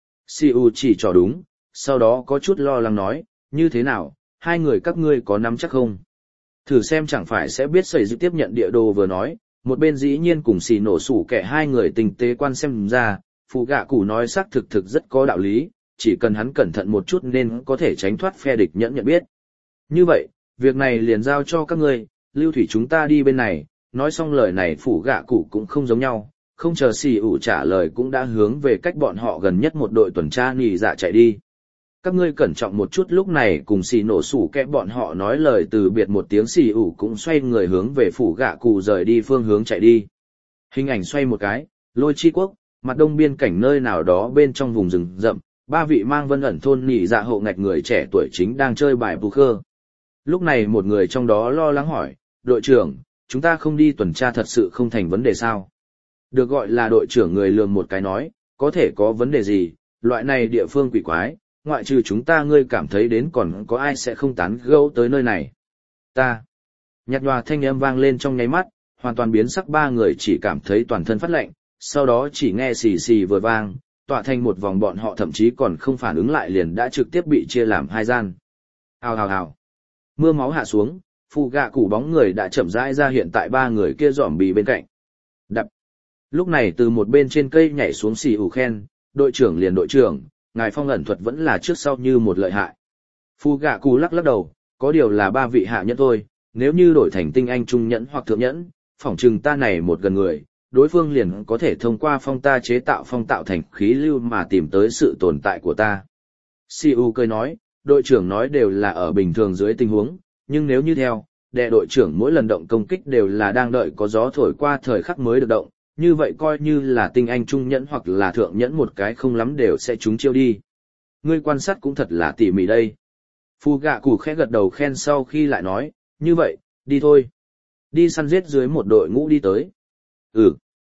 Siu chỉ trò đúng, sau đó có chút lo lắng nói, như thế nào, hai người các ngươi có nắm chắc không? Thử xem chẳng phải sẽ biết xảy dư tiếp nhận địa đồ vừa nói, một bên dĩ nhiên cùng xì nổ sủ kẻ hai người tình tế quan xem ra, phủ gạ cụ nói xác thực rất có đạo lý, chỉ cần hắn cẩn thận một chút nên có thể tránh thoát phe địch nhận biết. Như vậy, việc này liền giao cho các ngươi, lưu thủy chúng ta đi bên này. Nói xong lời này phủ gạ cụ cũng không giống nhau, không chờ xì ủ trả lời cũng đã hướng về cách bọn họ gần nhất một đội tuần tra nỉ dạ chạy đi. Các ngươi cẩn trọng một chút. Lúc này cùng xì nổ sủ kẽ bọn họ nói lời từ biệt một tiếng, xì ủ cũng xoay người hướng về phủ gạ cụ rời đi phương hướng chạy đi. Hình ảnh xoay một cái, Lôi Chi Quốc, mặt đông biên cảnh nơi nào đó bên trong vùng rừng rậm, ba vị mang vân ẩn thôn nhị dạ hậu ngạch người trẻ tuổi chính đang chơi bài poker. Lúc này một người trong đó lo lắng hỏi, đội trưởng, chúng ta không đi tuần tra thật sự không thành vấn đề sao? Được gọi là đội trưởng người lườm một cái nói, có thể có vấn đề gì, loại này địa phương quỷ quái, ngoại trừ chúng ta ngươi cảm thấy đến còn có ai sẽ không tán gẫu tới nơi này. Ta. Nhạt nhòa thanh âm vang lên trong nháy mắt, hoàn toàn biến sắc ba người chỉ cảm thấy toàn thân phát lạnh, sau đó chỉ nghe xì xì vừa vang, tọa thành một vòng bọn họ thậm chí còn không phản ứng lại liền đã trực tiếp bị chia làm hai gian. Hào hào hào. Mưa máu hạ xuống, phù gạ củ bóng người đã chậm rãi ra hiện tại ba người kia dòm bì bên cạnh. Đập. Lúc này từ một bên trên cây nhảy xuống xì ủ khen, đội trưởng liền đội trưởng, ngài phong ẩn thuật vẫn là trước sau như một lợi hại. Phù gạ củ lắc lắc đầu, có điều là ba vị hạ nhẫn thôi, nếu như đổi thành tinh anh trung nhẫn hoặc thượng nhẫn, phỏng chừng ta này một gần người, đối phương liền có thể thông qua phong ta chế tạo phong tạo thành khí lưu mà tìm tới sự tồn tại của ta. Siu cười nói, đội trưởng nói đều là ở bình thường dưới tình huống, nhưng nếu như theo, đệ đội trưởng mỗi lần động công kích đều là đang đợi có gió thổi qua thời khắc mới được động, như vậy coi như là tinh anh trung nhẫn hoặc là thượng nhẫn một cái không lắm đều sẽ trúng chiêu đi. Ngươi quan sát cũng thật là tỉ mỉ đây. Phu gạ củ khẽ gật đầu khen sau khi lại nói, như vậy, đi thôi. Đi săn giết dưới một đội ngũ đi tới. Ừ.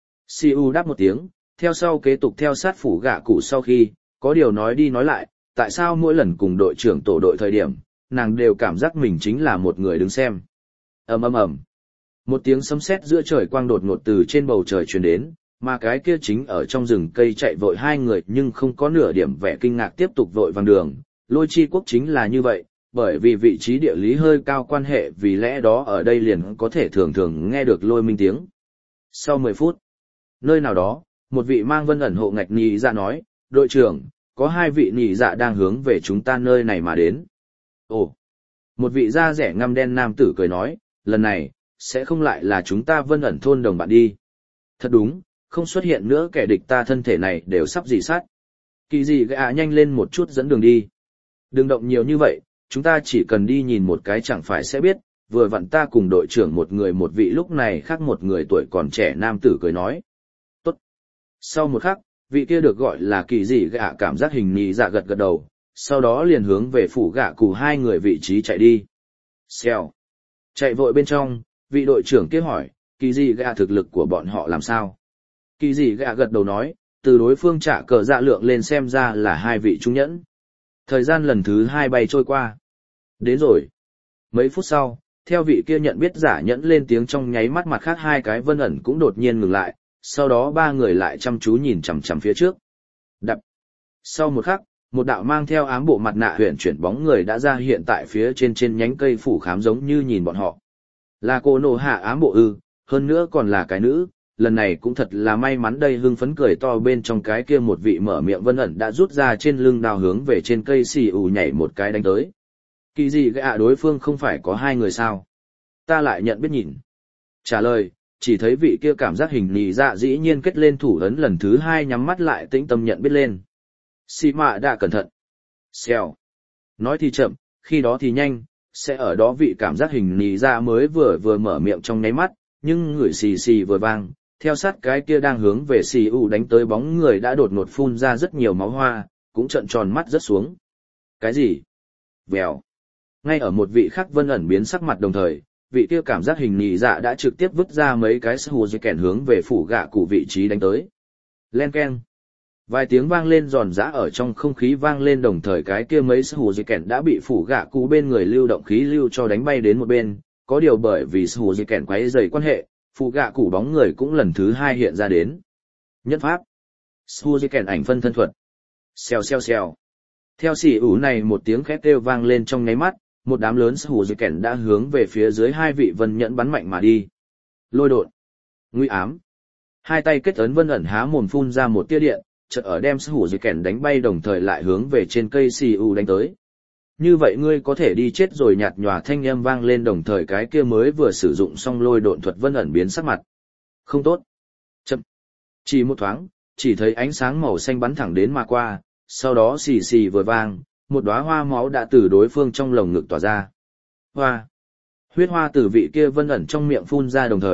Siu đáp một tiếng, theo sau kế tục theo sát phủ gạ cụ sau khi, có điều nói đi nói lại, tại sao mỗi lần cùng đội trưởng tổ đội thời điểm, nàng đều cảm giác mình chính là một người đứng xem. Ầm ầm ầm. Một tiếng sấm sét giữa trời quang đột ngột từ trên bầu trời truyền đến, mà cái kia chính ở trong rừng cây chạy vội hai người nhưng không có nửa điểm vẻ kinh ngạc tiếp tục vội vàng đường. Lôi Chi Quốc chính là như vậy, bởi vì vị trí địa lý hơi cao quan hệ vì lẽ đó ở đây liền có thể thường thường nghe được lôi minh tiếng. Sau 10 phút, nơi nào đó, một vị mang vân ẩn hộ ngạch nhị dạ nói, đội trưởng, có hai vị nhị dạ đang hướng về chúng ta nơi này mà đến. Ồ, một vị da rẻ ngăm đen nam tử cười nói, lần này, sẽ không lại là chúng ta vân ẩn thôn đồng bạn đi. Thật đúng, không xuất hiện nữa kẻ địch ta thân thể này đều sắp dị sát. Kỳ gì gã nhanh lên một chút dẫn đường đi. Đừng động nhiều như vậy, chúng ta chỉ cần đi nhìn một cái chẳng phải sẽ biết, vừa vặn ta cùng đội trưởng một người một vị lúc này khác một người tuổi còn trẻ nam tử cười nói. Tốt. Sau một khắc, vị kia được gọi là kỳ dị gã cảm giác hình nhị dạ gật gật đầu, sau đó liền hướng về phủ gã cụ hai người vị trí chạy đi. Xèo. Chạy vội bên trong, vị đội trưởng kia hỏi, kỳ dị gã thực lực của bọn họ làm sao? Kỳ dị gã gật đầu nói, từ đối phương trả cờ dạ lượng lên xem ra là hai vị trung nhẫn. Thời gian lần thứ 2 bay trôi qua. Đến rồi. Mấy phút sau, theo vị kia nhận biết giả nhẫn lên tiếng trong nháy mắt mặt khác hai cái vân ẩn cũng đột nhiên ngừng lại, sau đó ba người lại chăm chú nhìn chằm chằm phía trước. Đập. Sau một khắc, một đạo mang theo ám bộ mặt nạ huyền chuyển bóng người đã ra hiện tại phía trên nhánh cây phủ khám giống như nhìn bọn họ. Là cô nô hạ ám bộ ư, hơn nữa còn là cái nữ, lần này cũng thật là may mắn đây hưng phấn cười to bên trong cái kia một vị mở miệng vân ẩn đã rút ra trên lưng đao hướng về trên cây xì ù nhảy một cái đánh tới. Kỳ gì gạ đối phương không phải có hai người sao? Ta lại nhận biết nhìn. Trả lời, chỉ thấy vị kia cảm giác hình nhì dạ dĩ nhiên kết lên thủ ấn lần thứ 2 nhắm mắt lại tĩnh tâm nhận biết lên. Xì mạ đã cẩn thận. Xèo. Nói thì chậm, khi đó thì nhanh, sẽ ở đó vị cảm giác hình nhì dạ mới vừa mở miệng trong nháy mắt, nhưng người xì xì vừa vang. Theo sát cái kia đang hướng về xì ù đánh tới bóng người đã đột ngột phun ra rất nhiều máu hoa, cũng trợn tròn mắt rất xuống. Cái gì? Vèo. Ngay ở một vị khác vân ẩn biến sắc mặt đồng thời, vị kia cảm giác hình nhị dạ đã trực tiếp vứt ra mấy cái hù dây kèn hướng về phủ gạ cụ vị trí đánh tới. Len keng. Vài tiếng vang lên giòn giã ở trong không khí vang lên đồng thời cái kia mấy hù dây kèn đã bị phủ gạ cụ bên người lưu động khí lưu cho đánh bay đến một bên, có điều bởi vì hù dây kèn quấy dày quan hệ, phụ gạ củ bóng người cũng lần thứ 2 hiện ra đến. Nhất pháp. Suzuken ảnh phân thân thuật. Xèo xèo xèo. Theo xỉ ủ này một tiếng khét kêu vang lên trong nháy mắt, một đám lớn Suzuken đã hướng về phía dưới hai vị vân nhẫn bắn mạnh mà đi. Lôi đột. Nguy ám. Hai tay kết ấn vân ẩn há mồm phun ra một tia điện, chợt ở đem Suzuken đánh bay đồng thời lại hướng về trên cây xỉ ủ đánh tới. Như vậy ngươi có thể đi chết rồi nhạt nhòa thanh âm vang lên đồng thời cái kia mới vừa sử dụng xong lôi độn thuật vân ẩn biến sắc mặt. Không tốt. Chậm. Chỉ một thoáng, chỉ thấy ánh sáng màu xanh bắn thẳng đến mà qua, sau đó xì xì vừa vang, một đóa hoa máu đã từ đối phương trong lồng ngực tỏa ra. Hoa. Huyết hoa từ vị kia vân ẩn trong miệng phun ra đồng thời,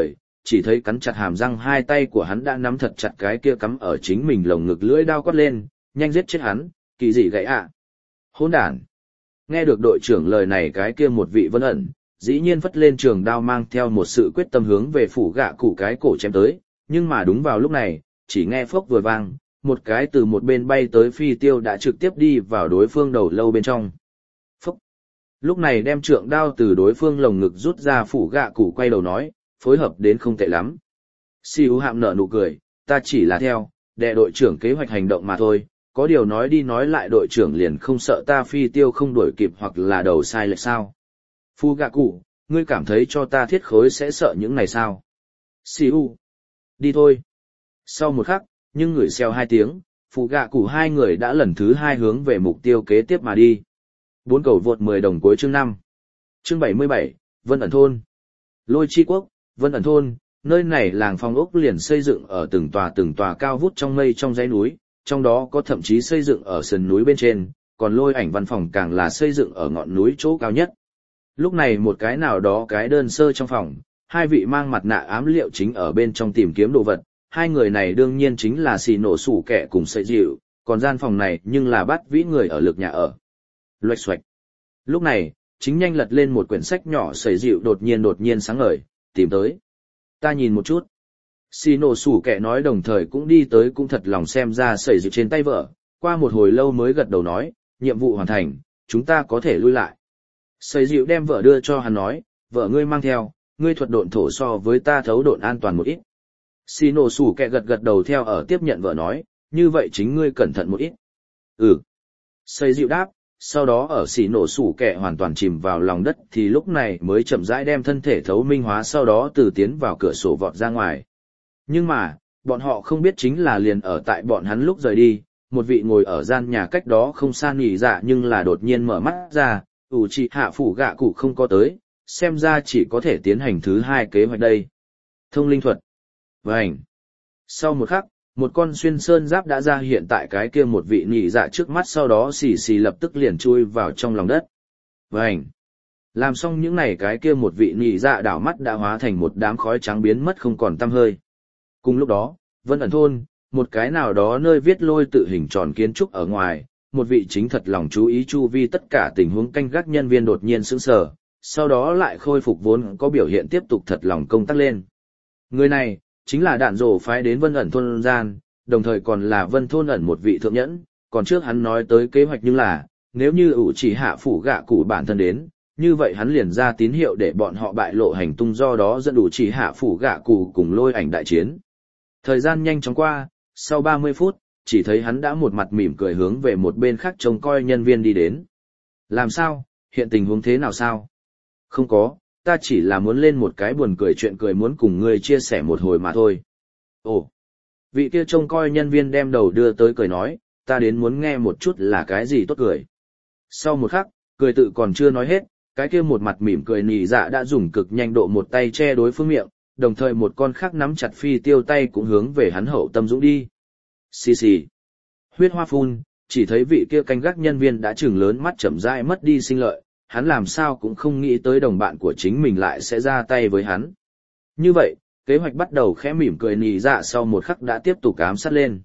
chỉ thấy cắn chặt hàm răng hai tay của hắn đã nắm thật chặt cái kia cắm ở chính mình lồng ngực lưỡi đao quát lên, nhanh giết chết hắn, kỳ gì gãy ạ. Hỗn đản. Nghe được đội trưởng lời này cái kia một vị Vân ẩn, dĩ nhiên phất lên trường đao mang theo một sự quyết tâm hướng về phủ gạ cụ cái cổ chém tới, nhưng mà đúng vào lúc này, chỉ nghe phốc vừa vang, một cái từ một bên bay tới phi tiêu đã trực tiếp đi vào đối phương đầu lâu bên trong. Phốc. Lúc này đem trượng đao từ đối phương lồng ngực rút ra, phủ gạ cụ quay đầu nói, phối hợp đến không tệ lắm. Siêu hạm nở nụ cười, ta chỉ là theo, đệ đội trưởng kế hoạch hành động mà thôi, có điều nói đi nói lại đội trưởng liền không sợ ta phi tiêu không đuổi kịp hoặc là đầu sai lệch sao. Phu gạ cụ, ngươi cảm thấy cho ta thiết khối sẽ sợ những này sao? Siêu. Đi thôi. Sau một khắc, nhưng người xeo hai tiếng, phụ gạ cụ hai người đã lần thứ hai hướng về mục tiêu kế tiếp mà đi. 4 cầu vượt 10 đồng cuối chương 5. Chương 77, Vân ẩn thôn. Lôi chi quốc, Vân ẩn thôn, nơi này làng phong ốc liền xây dựng ở từng tòa cao vút trong mây trong dãy núi, trong đó có thậm chí xây dựng ở sườn núi bên trên, còn lôi ảnh văn phòng càng là xây dựng ở ngọn núi chỗ cao nhất. Lúc này một cái nào đó cái đơn sơ trong phòng, hai vị mang mặt nạ ám liệu chính ở bên trong tìm kiếm đồ vật, hai người này đương nhiên chính là xì nổ sủ kẻ cùng sợi dịu, còn gian phòng này nhưng là bắt vĩ người ở lực nhà ở. Loạch xoạch. Lúc này, chính nhanh lật lên một quyển sách nhỏ, sợi dịu đột nhiên sáng ngời, tìm tới. Ta nhìn một chút. Xì nổ sủ kẻ nói đồng thời cũng đi tới, cũng thật lòng xem ra sợi dịu trên tay vợ, qua một hồi lâu mới gật đầu nói, nhiệm vụ hoàn thành, chúng ta có thể lui lại. Sợi dịu đem vợ đưa cho hắn nói, vợ ngươi mang theo, ngươi thuật độn thổ so với ta thấu độn an toàn một ít. Xì nổ sủ kẹ gật đầu theo ở tiếp nhận vợ nói, như vậy chính ngươi cẩn thận một ít. Ừ. Sợi dịu đáp, sau đó ở xì nổ sủ kẹ hoàn toàn chìm vào lòng đất thì lúc này mới chậm rãi đem thân thể thấu minh hóa, sau đó từ tiến vào cửa sổ vọt ra ngoài. Nhưng mà, bọn họ không biết chính là liền ở tại bọn hắn lúc rời đi, một vị ngồi ở gian nhà cách đó không xa nghỉ dạ nhưng là đột nhiên mở mắt ra, Uchiha phủ gạ cụ không có tới, xem ra chỉ có thể tiến hành thứ hai kế hoạch đây. Thông linh thuật. Vành. Sau một khắc, một con xuyên sơn giáp đã ra hiện tại cái kia một vị nhị dạ trước mắt, sau đó xì xì lập tức liền chui vào trong lòng đất. Vành. Làm xong những này cái kia một vị nhị dạ đảo mắt đã hóa thành một đám khói trắng biến mất không còn tăm hơi. Cùng lúc đó, Vân ẩn thôn, một cái nào đó nơi viết lôi tự hình tròn kiến trúc ở ngoài, một vị chính thật lòng chú ý chu vi tất cả tình huống canh gác nhân viên đột nhiên sững sờ, sau đó lại khôi phục vốn có biểu hiện tiếp tục thật lòng công tác lên. Người này, chính là đạn rổ phái đến Vân ẩn thôn gian, đồng thời còn là Vân thôn ẩn một vị thượng nhẫn, còn trước hắn nói tới kế hoạch nhưng là, nếu như Uchiha phủ gạ cụ bản thân đến, như vậy hắn liền ra tín hiệu để bọn họ bại lộ hành tung, do đó dẫn Uchiha phủ gạ cụ cùng lôi ảnh đại chiến. Thời gian nhanh chóng qua, sau 30 phút, chỉ thấy hắn đã một mặt mỉm cười hướng về một bên khác trông coi nhân viên đi đến. Làm sao, hiện tình huống thế nào sao? Không có, ta chỉ là muốn lên một cái buồn cười chuyện cười, muốn cùng ngươi chia sẻ một hồi mà thôi. Ồ, vị kia trông coi nhân viên đem đầu đưa tới cười nói, ta đến muốn nghe một chút là cái gì tốt cười. Sau một khắc, cười tự còn chưa nói hết, cái kia một mặt mỉm cười nỉ dạ đã dùng cực nhanh độ một tay che đối phương miệng, đồng thời một con khác nắm chặt phi tiêu tay cũng hướng về hắn hậu tâm dũng đi. Xì xì. Huyết hoa phun, chỉ thấy vị kia canh gác nhân viên đã trừng lớn mắt chậm rãi mất đi sinh lợi, hắn làm sao cũng không nghĩ tới đồng bạn của chính mình lại sẽ ra tay với hắn. Như vậy, kế hoạch bắt đầu khẽ mỉm cười nỉ dạ sau một khắc đã tiếp tục ám sát lên.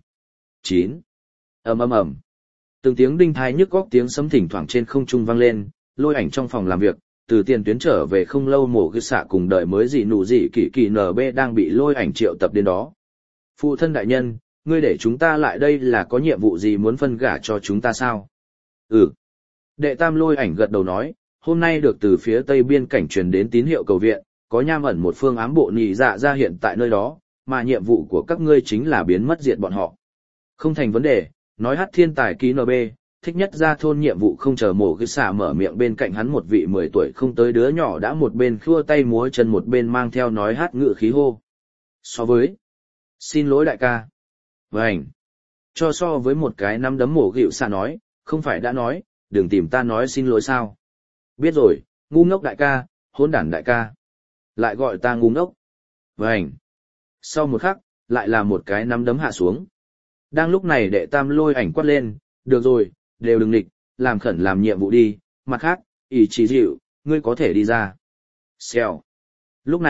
9. Ầm ầm ầm. Từng tiếng đinh thai nhức góc tiếng sấm thỉnh thoảng trên không trung vang lên, lôi ảnh trong phòng làm việc, từ tiền tuyến trở về không lâu mổ cứ xạ cùng đợi mới gì nụ gì kỳ kỳ NB đang bị lôi ảnh triệu tập đến đó. Phụ thân đại nhân, ngươi để chúng ta lại đây là có nhiệm vụ gì, muốn phân gả cho chúng ta sao? Ừ. Đệ tam lôi ảnh gật đầu nói, hôm nay được từ phía tây biên cảnh truyền đến tín hiệu cầu viện, có nham ẩn một phương ám bộ nhị dạ ra hiện tại nơi đó, mà nhiệm vụ của các ngươi chính là biến mất diệt bọn họ. Không thành vấn đề, nói hát thiên tài ký NB, thích nhất ra thôn nhiệm vụ. Không chờ mổ cái xả mở miệng, bên cạnh hắn một vị 10 tuổi không tới đứa nhỏ đã một bên khua tay múa chân một bên mang theo nói hát ngự khí hô. So với, xin lỗi đại ca. Vành, cho so với một cái nắm đấm mổ gịu xả nói, không phải đã nói, đừng tìm ta nói xin lỗi sao. Biết rồi, ngu ngốc đại ca, hỗn đản đại ca. Lại gọi ta ngu ngốc. Vành. Sau một khắc, lại là một cái nắm đấm hạ xuống. Đang lúc này đệ tam lôi ảnh quát lên, được rồi, đều đừng nghịch, làm khẩn làm nhiệm vụ đi, mặt khác, ý chí dịu, ngươi có thể đi ra. Xèo. Lúc này,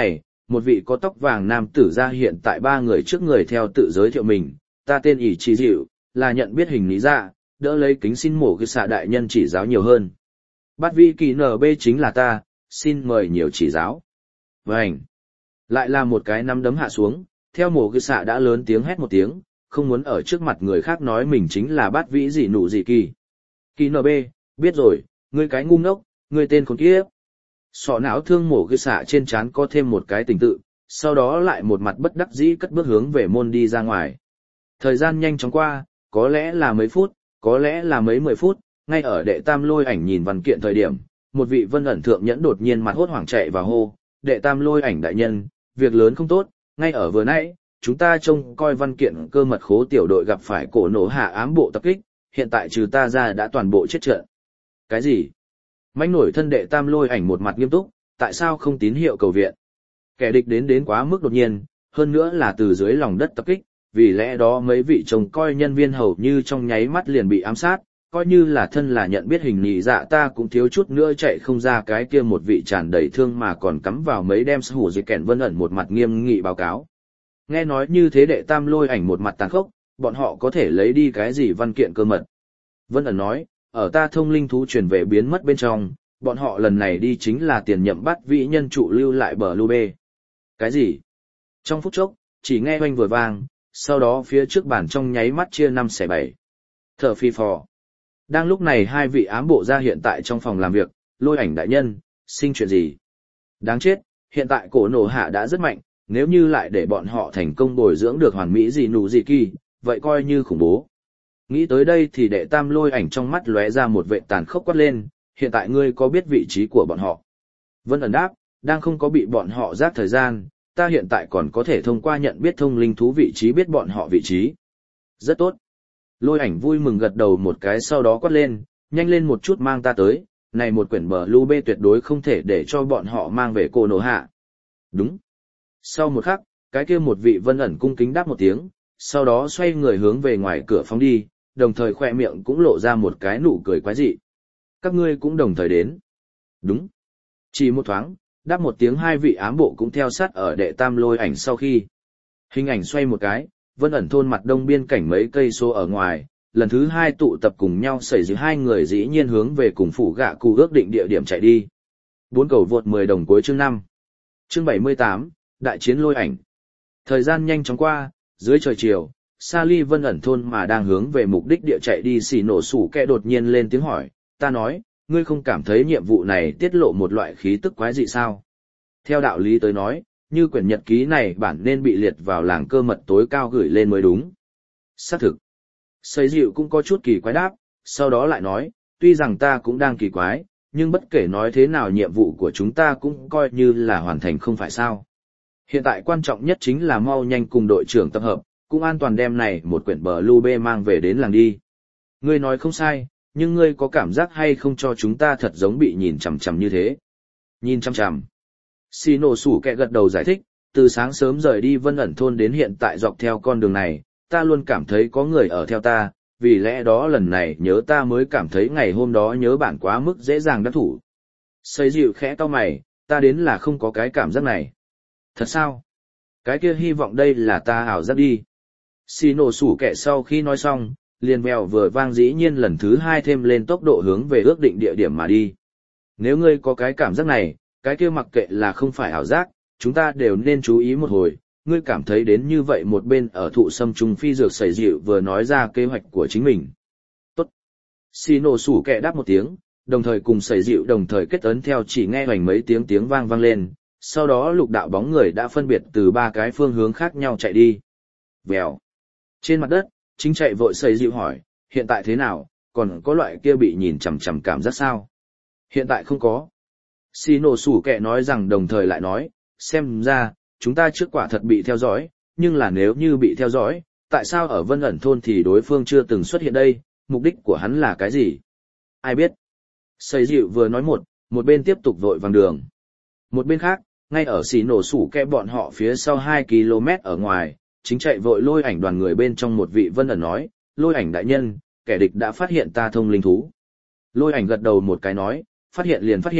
một vị có tóc vàng nam tử ra hiện tại ba người trước người theo tự giới thiệu mình, ta tên ỷ chỉ dịu, là nhận biết hình lý dạ, đỡ lấy kính xin mổ cái xạ đại nhân chỉ giáo nhiều hơn. Bát vi kỳ NB chính là ta, xin mời nhiều chỉ giáo. Vành. Lại là một cái nắm đấm hạ xuống, theo mổ cái xạ đã lớn tiếng hét một tiếng, không muốn ở trước mặt người khác nói mình chính là bát vĩ gì nụ gì kỳ. Kỳ NB, biết rồi, ngươi cái ngu ngốc, ngươi tên con kiếp. Sọ não thương mổ cái xạ trên trán có thêm một cái tình tự, sau đó lại một mặt bất đắc dĩ cất bước hướng về môn đi ra ngoài. Thời gian nhanh chóng qua, có lẽ là mấy phút, có lẽ là mấy 10 phút, ngay ở đệ tam lôi ảnh nhìn văn kiện thời điểm, một vị vân ẩn thượng nhẫn đột nhiên mặt hốt hoảng chạy vào hô, đệ tam lôi ảnh đại nhân, việc lớn không tốt, ngay ở vừa nãy, chúng ta trông coi văn kiện cơ mật khố tiểu đội gặp phải cổ nổ hạ ám bộ tập kích, hiện tại trừ ta ra đã toàn bộ chết trận. Cái gì? Manh nổi thân đệ tam lôi ảnh một mặt nghiêm túc, tại sao không tín hiệu cầu viện? Kẻ địch đến quá mức đột nhiên, hơn nữa là từ dưới lòng đất tập kích, vì lẽ đó mấy vị trông coi nhân viên hầu như trong nháy mắt liền bị ám sát, coi như là thân là nhận biết hình nhị dạ ta cũng thiếu chút nữa chạy không ra cái kia một vị tràn đầy thương mà còn cắm vào mấy đem hủ dưới kẻn vân ẩn một mặt nghiêm nghị báo cáo. Nghe nói như thế đệ tam lôi ảnh một mặt tàn khốc, bọn họ có thể lấy đi cái gì văn kiện cơ mật. Vân ẩn nói, ở ta thông linh thú truyền về biến mất bên trong, bọn họ lần này đi chính là tiền nhậm bắt vị nhân trụ lưu lại bờ lưu bê. Cái gì? Trong phút chốc, chỉ nghe oanh vừa vang, sau đó phía trước bàn trong nháy mắt chia 5/7. Thở phi phò. Đang lúc này hai vị ám bộ ra hiện tại trong phòng làm việc, lôi ảnh đại nhân, sinh chuyện gì? Đáng chết, hiện tại cổ nổ hạ đã rất mạnh, nếu như lại để bọn họ thành công bồi dưỡng được hoàn mỹ gì nụ gì kỳ, vậy coi như khủng bố. Nghĩ tới đây thì đệ tam lôi ảnh trong mắt lóe ra một vệ tàn khốc quát lên, hiện tại ngươi có biết vị trí của bọn họ? Vân ẩn đáp, đang không có bị bọn họ giáp thời gian, ta hiện tại còn có thể thông qua nhận biết thông linh thú vị trí biết bọn họ vị trí. Rất tốt. Lôi ảnh vui mừng gật đầu một cái sau đó quát lên, nhanh lên một chút mang ta tới, này một quyển bờ lưu bê tuyệt đối không thể để cho bọn họ mang về cổ nổ hạ. Đúng. Sau một khắc, cái kia một vị vân ẩn cung kính đáp một tiếng, sau đó xoay người hướng về ngoài cửa phóng đi, đồng thời khoe miệng cũng lộ ra một cái nụ cười quái dị. Các ngươi cũng đồng thời đến. Đúng. Chỉ một thoáng, đáp một tiếng hai vị ám bộ cũng theo sát ở đệ tam lôi ảnh sau khi. Hình ảnh xoay một cái, vân ẩn thôn mặt đông biên cảnh mấy cây số ở ngoài, lần thứ hai tụ tập cùng nhau xảy ra hai người dĩ nhiên hướng về cùng phủ gạ cụ ước định địa điểm chạy đi. 4 cầu vượt 10 đồng cuối chương 5. Chương 78, đại chiến lôi ảnh. Thời gian nhanh chóng qua, dưới trời chiều, Sally vân ẩn thôn mà đang hướng về mục đích địa chạy đi xì nổ sủ kẹ đột nhiên lên tiếng hỏi, ta nói, ngươi không cảm thấy nhiệm vụ này tiết lộ một loại khí tức quái dị sao? Theo đạo lý tới nói, như quyển nhật ký này bản nên bị liệt vào làng cơ mật tối cao gửi lên mới đúng. Xác thực. Xây dịu cũng có chút kỳ quái đáp, sau đó lại nói, tuy rằng ta cũng đang kỳ quái, nhưng bất kể nói thế nào nhiệm vụ của chúng ta cũng coi như là hoàn thành không phải sao. Hiện tại quan trọng nhất chính là mau nhanh cùng đội trưởng tập hợp, cũng an toàn đem này một quyển bờ lưu bê mang về đến làng đi. Ngươi nói không sai, nhưng ngươi có cảm giác hay không cho chúng ta thật giống bị nhìn chằm chằm như thế? Nhìn chằm chằm. Xì nổ sủ kẹ gật đầu giải thích, từ sáng sớm rời đi vân ẩn thôn đến hiện tại dọc theo con đường này, ta luôn cảm thấy có người ở theo ta, vì lẽ đó lần này nhớ ta mới cảm thấy ngày hôm đó nhớ bản quá mức dễ dàng đắc thủ. Xây dịu khẽ cau mày, ta đến là không có cái cảm giác này. Thật sao? Cái kia hy vọng đây là ta ảo giác đi. Xì nổ sủ kẹ sau khi nói xong, liền vèo vừa vang dĩ nhiên lần thứ hai thêm lên tốc độ hướng về ước định địa điểm mà đi. Nếu ngươi có cái cảm giác này, cái kia mặc kệ là không phải ảo giác, chúng ta đều nên chú ý một hồi. Ngươi cảm thấy đến như vậy một bên ở thụ sâm trùng phi dược sẩy dịu vừa nói ra kế hoạch của chính mình. Tốt. Xì nổ sủ kẹ đáp một tiếng, đồng thời cùng sẩy dịu đồng thời kết ấn theo chỉ nghe hoành mấy tiếng vang vang lên, sau đó lục đạo bóng người đã phân biệt từ ba cái phương hướng khác nhau chạy đi. Vèo. Trên mặt đất, chính chạy vội sẩy dịu hỏi, hiện tại thế nào, còn có loại kia bị nhìn chằm chằm cảm giác sao? Hiện tại không có. Xì nổ sủ kẹ nói rằng đồng thời lại nói, xem ra, chúng ta trước quả thật bị theo dõi, nhưng là nếu như bị theo dõi, tại sao ở vân ẩn thôn thì đối phương chưa từng xuất hiện đây, mục đích của hắn là cái gì? Ai biết? Sẩy dịu vừa nói một bên tiếp tục vội vàng đường. Một bên khác, ngay ở xì nổ sủ kẹ bọn họ phía sau 2 km ở ngoài, chính chạy vội lôi ảnh đoàn người bên trong một vị vân ẩn nói, lôi ảnh đại nhân, kẻ địch đã phát hiện ta thông linh thú. Lôi ảnh gật đầu một cái nói, phát hiện liền phát hiện,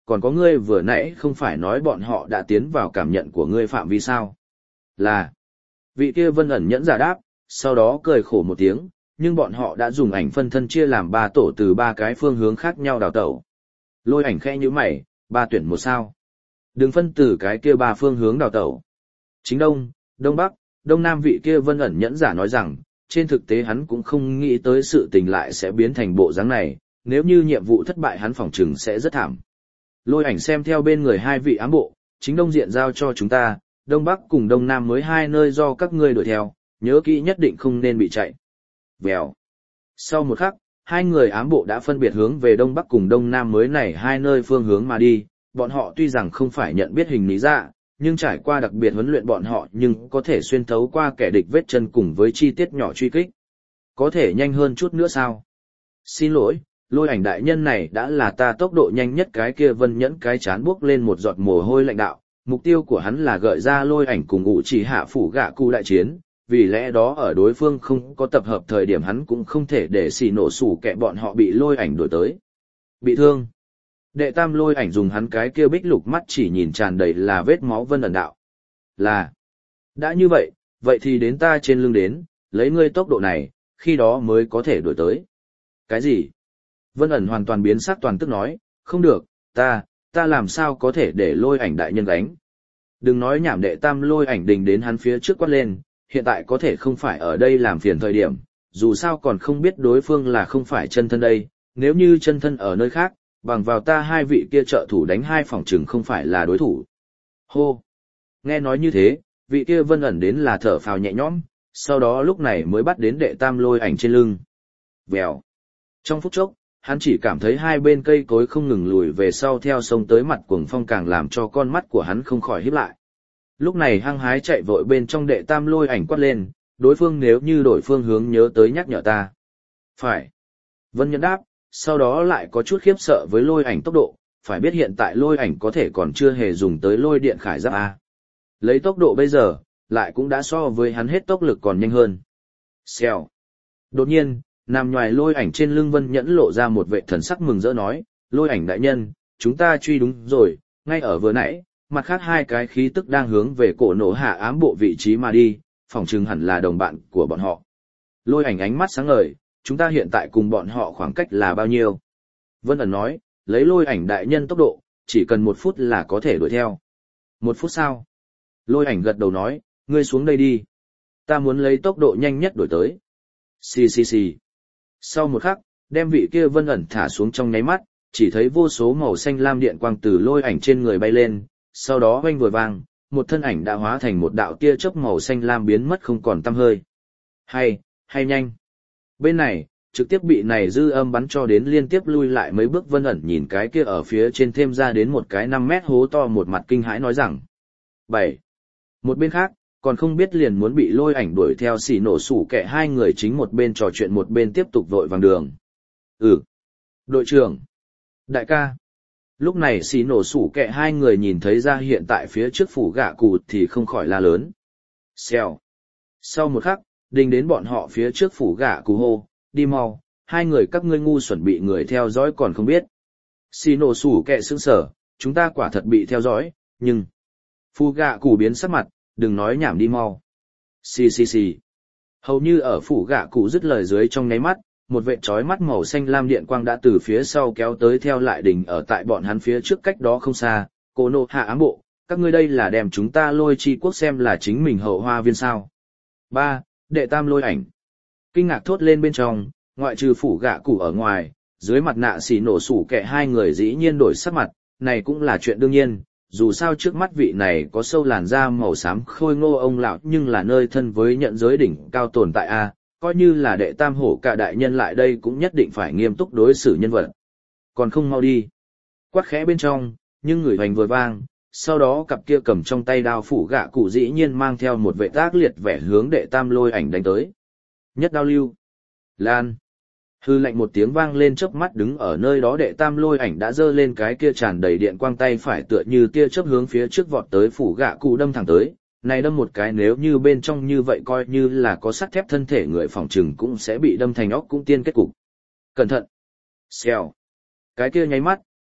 còn có ngươi vừa nãy không phải nói bọn họ đã tiến vào cảm nhận của ngươi phạm vi sao? Là, vị kia Vân ẩn nhẫn giả đáp, sau đó cười khổ một tiếng, nhưng bọn họ đã dùng ảnh phân thân chia làm 3 tổ từ 3 cái phương hướng khác nhau đào tẩu. Lôi ảnh khẽ như mày, 3 tuyển một sao. Đừng phân từ cái kia 3 phương hướng đào tẩu. Chính đông, đông bắc, đông nam vị kia Vân ẩn nhẫn giả nói rằng, trên thực tế hắn cũng không nghĩ tới sự tình lại sẽ biến thành bộ dáng này, nếu như nhiệm vụ thất bại hắn phỏng chừng sẽ rất thảm. Lôi ảnh xem theo bên người 2 vị ám bộ, chính đông diện giao cho chúng ta, đông bắc cùng đông nam mới 2 nơi do các ngươi đuổi theo, nhớ kỹ nhất định không nên bị chạy. Vèo. Sau một khắc, 2 người ám bộ đã phân biệt hướng về đông bắc cùng đông nam mới này 2 nơi phương hướng mà đi, bọn họ tuy rằng không phải nhận biết hình lý dạ, nhưng trải qua đặc biệt huấn luyện bọn họ nhưng có thể xuyên thấu qua kẻ địch vết chân cùng với chi tiết nhỏ truy kích. Có thể nhanh hơn chút nữa sao? Xin lỗi, lôi ảnh đại nhân này đã là ta tốc độ nhanh nhất. Cái kia Vân nhẫn cái chán buốc lên một giọt mồ hôi lạnh đạo, mục tiêu của hắn là gợi ra lôi ảnh cùng ngụ chỉ hạ phủ gạ cụ đại chiến, vì lẽ đó ở đối phương không có tập hợp thời điểm hắn cũng không thể để xì nổ sủ kẹ bọn họ bị lôi ảnh đuổi tới. Bị thương. Đệ tam lôi ảnh dùng hắn cái kia bích lục mắt chỉ nhìn tràn đầy là vết máu Vân ẩn đạo. Là. Đã như vậy, vậy thì đến ta trên lưng đến, lấy ngươi tốc độ này, khi đó mới có thể đuổi tới. Cái gì? Vân ẩn hoàn toàn biến sắc toàn tức nói, không được, ta làm sao có thể để lôi ảnh đại nhân gánh. Đừng nói nhảm. Đệ tam lôi ảnh đình đến hắn phía trước quát lên, hiện tại có thể không phải ở đây làm phiền thời điểm, dù sao còn không biết đối phương là không phải chân thân đây, nếu như chân thân ở nơi khác, bằng vào ta 2 vị kia trợ thủ đánh 2 phòng trừng không phải là đối thủ. Hô! Nghe nói như thế, vị kia Vân ẩn đến là thở phào nhẹ nhõm, sau đó lúc này mới bắt đến đệ tam lôi ảnh trên lưng. Vèo! Trong phút chốc, hắn chỉ cảm thấy 2 bên cây cối không ngừng lùi về sau theo sông tới mặt cuồng phong càng làm cho con mắt của hắn không khỏi híp lại. Lúc này hăng hái chạy vội bên trong đệ tam lôi ảnh quát lên, đối phương nếu như đổi phương hướng nhớ tới nhắc nhở ta. Phải. Vân nhẫn đáp, sau đó lại có chút khiếp sợ với lôi ảnh tốc độ, phải biết hiện tại lôi ảnh có thể còn chưa hề dùng tới lôi điện khải giáp A. Lấy tốc độ bây giờ, lại cũng đã so với hắn hết tốc lực còn nhanh hơn. Xèo. Đột nhiên, nằm ngoài lôi ảnh trên lưng Vân nhẫn lộ ra một vệ thần sắc mừng rỡ nói, lôi ảnh đại nhân, chúng ta truy đúng rồi, ngay ở vừa nãy, mặt khác 2 cái khí tức đang hướng về cổ nổ hạ ám bộ vị trí mà đi, phỏng chừng hẳn là đồng bạn của bọn họ. Lôi ảnh ánh mắt sáng ngời, chúng ta hiện tại cùng bọn họ khoảng cách là bao nhiêu? Vân ẩn nói, lấy lôi ảnh đại nhân tốc độ, chỉ cần 1 phút là có thể đuổi theo. 1 phút sao? Lôi ảnh gật đầu nói, ngươi xuống đây đi. Ta muốn lấy tốc độ nhanh nhất đuổi tới. Xì. Sau một khắc, đem vị kia Vân ẩn thả xuống trong nháy mắt, chỉ thấy vô số màu xanh lam điện quang từ lôi ảnh trên người bay lên, sau đó oanh vừa vang, một thân ảnh đã hóa thành một đạo tia chớp màu xanh lam biến mất không còn tăm hơi. Hay nhanh. Bên này, trực tiếp bị này dư âm bắn cho đến liên tiếp lui lại mấy bước. Vân ẩn nhìn cái kia ở phía trên thêm ra đến một cái 5 mét hố to, một mặt kinh hãi nói rằng. 7. Một bên khác, còn không biết liền muốn bị lôi ảnh đuổi theo xỉ nổ sủ kẻ 2 người chính một bên trò chuyện một bên tiếp tục vội vàng đường. Đội trưởng. Đại ca. Lúc này xỉ nổ sủ kẻ 2 người nhìn thấy ra hiện tại phía trước phủ gạ cụ thì không khỏi la lớn. Xèo. Sau một khắc, đình đến bọn họ phía trước phủ gạ cụ hô, đi mau, 2 người các ngươi ngu xuẩn bị người theo dõi còn không biết. Xỉ nổ sủ kẻ sững sờ, chúng ta quả thật bị theo dõi, nhưng... Phủ gạ cụ biến sắc mặt, đừng nói nhảm, đi mau. Xì. Hầu như ở phủ gạ cụ dứt lời dưới trong nháy mắt, một vệt chói mắt màu xanh lam điện quang đã từ phía sau kéo tới theo lại đỉnh ở tại bọn hắn phía trước cách đó không xa. Cô nô hạ ám bộ, các ngươi đây là đem chúng ta lôi chi quốc xem là chính mình hậu hoa viên sao. 3. Đệ tam lôi ảnh. Kinh ngạc thốt lên bên trong, ngoại trừ phủ gạ cụ ở ngoài, dưới mặt nạ xì nổ sủ kẻ 2 người dĩ nhiên đổi sắc mặt, này cũng là chuyện đương nhiên. Dù sao trước mắt vị này có sâu làn da màu xám khôi ngô ông lão nhưng là nơi thân với nhận giới đỉnh cao tồn tại A, coi như là đệ tam hổ cả đại nhân lại đây cũng nhất định phải nghiêm túc đối xử nhân vật. Còn không mau đi. Quát khẽ bên trong, nhưng người hoành vừa vang, sau đó cặp kia cầm trong tay đao phủ gạ cụ dĩ nhiên mang theo một vệ tác liệt vẻ hướng đệ tam lôi ảnh đánh tới. Nhất đao lưu. Lan. Hư lạnh một tiếng vang lên, chớp mắt đứng ở nơi đó đệ tam lôi ảnh đã giơ lên cái kia tràn đầy điện quang tay phải tựa như tia chớp hướng phía trước vọt tới phủ gạ cụ đâm thẳng tới. Này đâm một cái nếu như bên trong như vậy coi như là có sắt thép thân thể người phòng trừng cũng sẽ bị đâm thành óc cũng tiên kết cục. Cẩn thận. Xèo. Cái kia nháy mắt,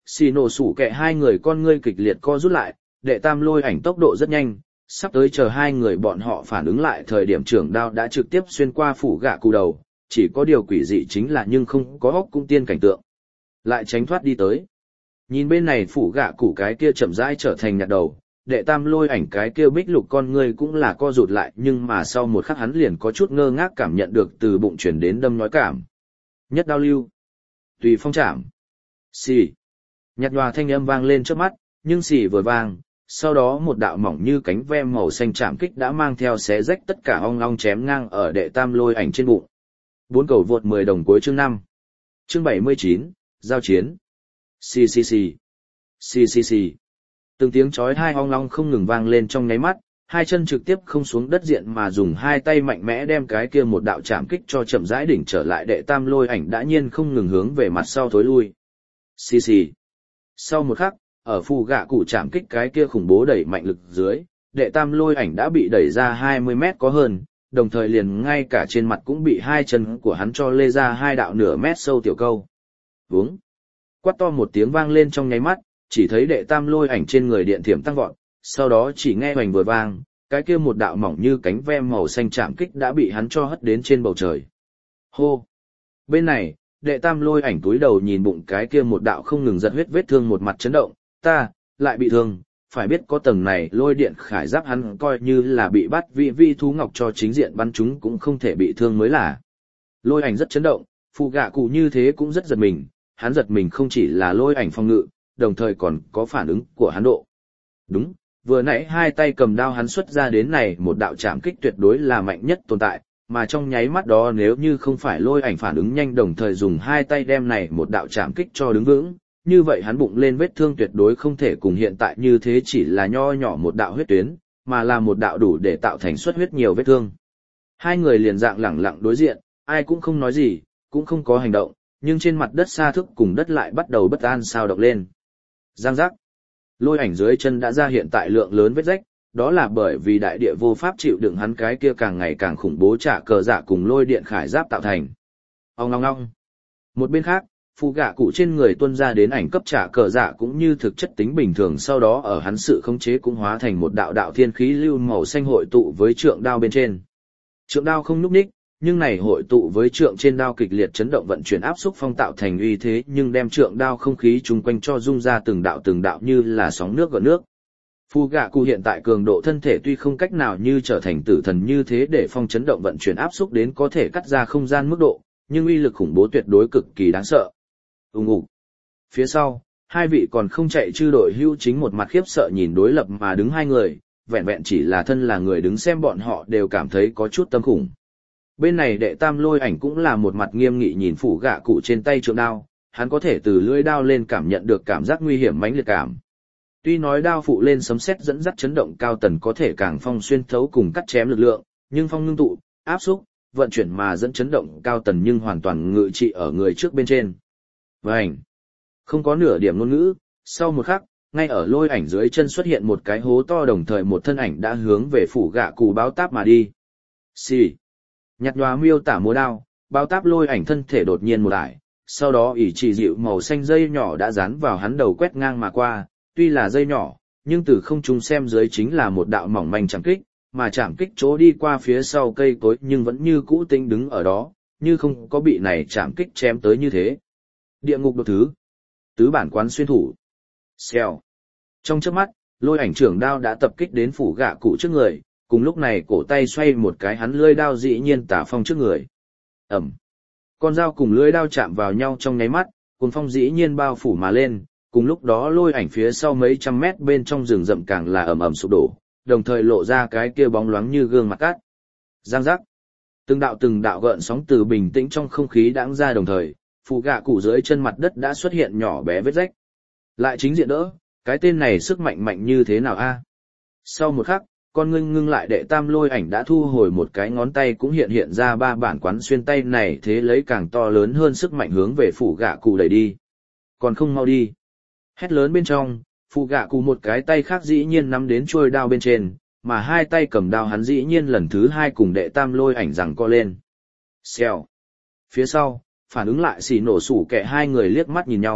Xì nổ sủ kẹ hai người con ngươi kịch liệt co rút lại, đệ tam lôi ảnh tốc độ rất nhanh, sắp tới chờ hai người bọn họ phản ứng lại thời điểm trưởng đao đã trực tiếp xuyên qua phủ gạ cụ đầu, chỉ có điều quỷ dị chính là nhưng không có hốc cung tiên cảnh tượng. Lại tránh thoát đi tới. Nhìn bên này phủ gạ cụ cái kia chậm rãi trở thành nhạt đầu, đệ tam lôi ảnh cái kia bích lục con ngươi cũng là co rụt lại nhưng mà sau một khắc hắn liền có chút ngơ ngác cảm nhận được từ bụng chuyển đến đâm nói cảm. Nhất đao lưu. Tùy phong chạm. Xì. Nhạt nhòa thanh âm vang lên trước mắt, nhưng xì vừa vang, sau đó một đạo mỏng như cánh ve màu xanh chạm kích đã mang theo xé rách tất cả ong long chém ngang ở đệ tam lôi ảnh trên bụng. 4 cầu vượt 10 đồng cuối chương 5. Chương 79, giao chiến. Xì xì xì. Xì xì xì. Từng tiếng chói tai ong long không ngừng vang lên trong nháy mắt, hai chân trực tiếp không xuống đất diện mà dùng hai tay mạnh mẽ đem cái kia một đạo chạm kích cho chậm rãi đỉnh trở lại đệ tam lôi ảnh đã nhiên không ngừng hướng về mặt sau thối lui. Xì xì. Sau một khắc, ở phù gạ cụ chạm kích cái kia khủng bố đẩy mạnh lực dưới, đệ tam lôi ảnh đã bị đẩy ra 20 mét có hơn, đồng thời liền ngay cả trên mặt cũng bị hai chân của hắn cho lê ra hai đạo nửa mét sâu tiểu câu. Vúng. Quát to một tiếng vang lên trong nháy mắt, chỉ thấy đệ tam lôi ảnh trên người điện thiểm tăng vọt, sau đó chỉ nghe hoành vừa vang, cái kia một đạo mỏng như cánh ve màu xanh chạm kích đã bị hắn cho hất đến trên bầu trời. Hô! Bên này, đệ tam lôi ảnh túi đầu nhìn bụng cái kia một đạo không ngừng giật huyết vết thương một mặt chấn động, ta, lại bị thương, phải biết có tầng này lôi điện khải giáp hắn coi như là bị bắt vi thú ngọc cho chính diện bắn chúng cũng không thể bị thương mới là. Lôi ảnh rất chấn động, phụ gạ cụ như thế cũng rất giật mình, hắn giật mình không chỉ là lôi ảnh phòng ngự, đồng thời còn có phản ứng của hắn độ. Đúng, vừa nãy hai tay cầm đao hắn xuất ra đến này một đạo chạm kích tuyệt đối là mạnh nhất tồn tại, mà trong nháy mắt đó nếu như không phải lôi ảnh phản ứng nhanh đồng thời dùng hai tay đem này một đạo chạm kích cho đứng vững, như vậy hắn bụng lên vết thương tuyệt đối không thể cùng hiện tại như thế chỉ là nho nhỏ một đạo huyết tuyến, mà là một đạo đủ để tạo thành xuất huyết nhiều vết thương. Hai người liền dạng lẳng lặng đối diện, ai cũng không nói gì, cũng không có hành động, nhưng trên mặt đất xa thức cùng đất lại bắt đầu bất an sao động lên. Giang giác. Lôi ảnh dưới chân đã ra hiện tại lượng lớn vết rách, đó là bởi vì đại địa vô pháp chịu đựng hắn cái kia càng ngày càng khủng bố trả cờ dạ cùng lôi điện khải giáp tạo thành. Ong ong ong. Một bên khác, phụ gạ cụ trên người tuôn ra đến ảnh cấp trả cờ dạ cũng như thực chất tính bình thường sau đó ở hắn sự khống chế cũng hóa thành một đạo đạo thiên khí lưu màu xanh hội tụ với trượng đao bên trên. Trượng đao không nhúc nhích, nhưng này hội tụ với trượng trên đao kịch liệt chấn động vận chuyển áp xúc phong tạo thành uy thế nhưng đem trượng đao không khí chung quanh cho rung ra từng đạo như là sóng nước gợn nước. Phụ gạ cụ hiện tại cường độ thân thể tuy không cách nào như trở thành tử thần như thế để phong chấn động vận chuyển áp xúc đến có thể cắt ra không gian mức độ, nhưng uy lực khủng bố tuyệt đối cực kỳ đáng sợ. Ùng ục. Phía sau, hai vị còn không chạy chư đội hưu chính một mặt khiếp sợ nhìn đối lập mà đứng hai người, vẹn vẹn chỉ là thân là người đứng xem bọn họ đều cảm thấy có chút tâm khủng. Bên này đệ tam lôi ảnh cũng là một mặt nghiêm nghị nhìn phủ gạ cụ trên tay trượng đao, hắn có thể từ lưỡi đao lên cảm nhận được cảm giác nguy hiểm mãnh liệt cảm. Tuy nói đao phụ lên sấm sét dẫn dắt chấn động cao tần có thể càng phong xuyên thấu cùng cắt chém lực lượng, nhưng phong ngưng tụ, áp xúc, vận chuyển mà dẫn chấn động cao tần nhưng hoàn toàn ngự trị ở người trước bên trên. Vành. Không có nửa điểm ngôn ngữ, sau một khắc, ngay ở lôi ảnh dưới chân xuất hiện một cái hố to đồng thời một thân ảnh đã hướng về phủ gạ cụ báo táp mà đi. Xì. Nhạt nhòa miêu tả múa đao, báo táp lôi ảnh thân thể đột nhiên một ải, sau đó ỷ chỉ dịu màu xanh dây nhỏ đã dán vào hắn đầu quét ngang mà qua, tuy là dây nhỏ, nhưng từ không trung xem dưới chính là một đạo mỏng manh chạm kích, mà chạm kích chỗ đi qua phía sau cây cối nhưng vẫn như cũ tinh đứng ở đó, như không có bị này chạm kích chém tới như thế. Địa ngục đột thứ. Tứ bản quán xuyên thủ. Xèo. Trong chớp mắt, lôi ảnh trưởng đao đã tập kích đến phủ gạ cụ trước người, cùng lúc này cổ tay xoay một cái hắn lưỡi đao dĩ nhiên tả phong trước người. Ẩm. Con dao cùng lưỡi đao chạm vào nhau trong nháy mắt, cuồng phong dĩ nhiên bao phủ mà lên, cùng lúc đó lôi ảnh phía sau mấy trăm mét bên trong rừng rậm càng là ầm ầm sụp đổ, đồng thời lộ ra cái kia bóng loáng như gương mặt cát. Giang giác. Từng đạo gợn sóng từ bình tĩnh trong không khí đãng ra đồng thời, phụ gạ cụ dưới chân mặt đất đã xuất hiện nhỏ bé vết rách. Lại chính diện đỡ, cái tên này sức mạnh như thế nào a? Sau một khắc, con ngưng lại đệ tam lôi ảnh đã thu hồi một cái ngón tay cũng hiện ra ba bản quán xuyên tay này thế lấy càng to lớn hơn sức mạnh hướng về phụ gạ cụ đẩy đi. Còn không mau đi. Hét lớn bên trong, phụ gạ cụ một cái tay khác dĩ nhiên nắm đến chuôi đao bên trên, mà hai tay cầm đao hắn dĩ nhiên lần thứ hai cùng đệ tam lôi ảnh giằng co lên. Xèo. Phía sau, phản ứng lại xì nổ sủ kẻ hai người liếc mắt nhìn nhau,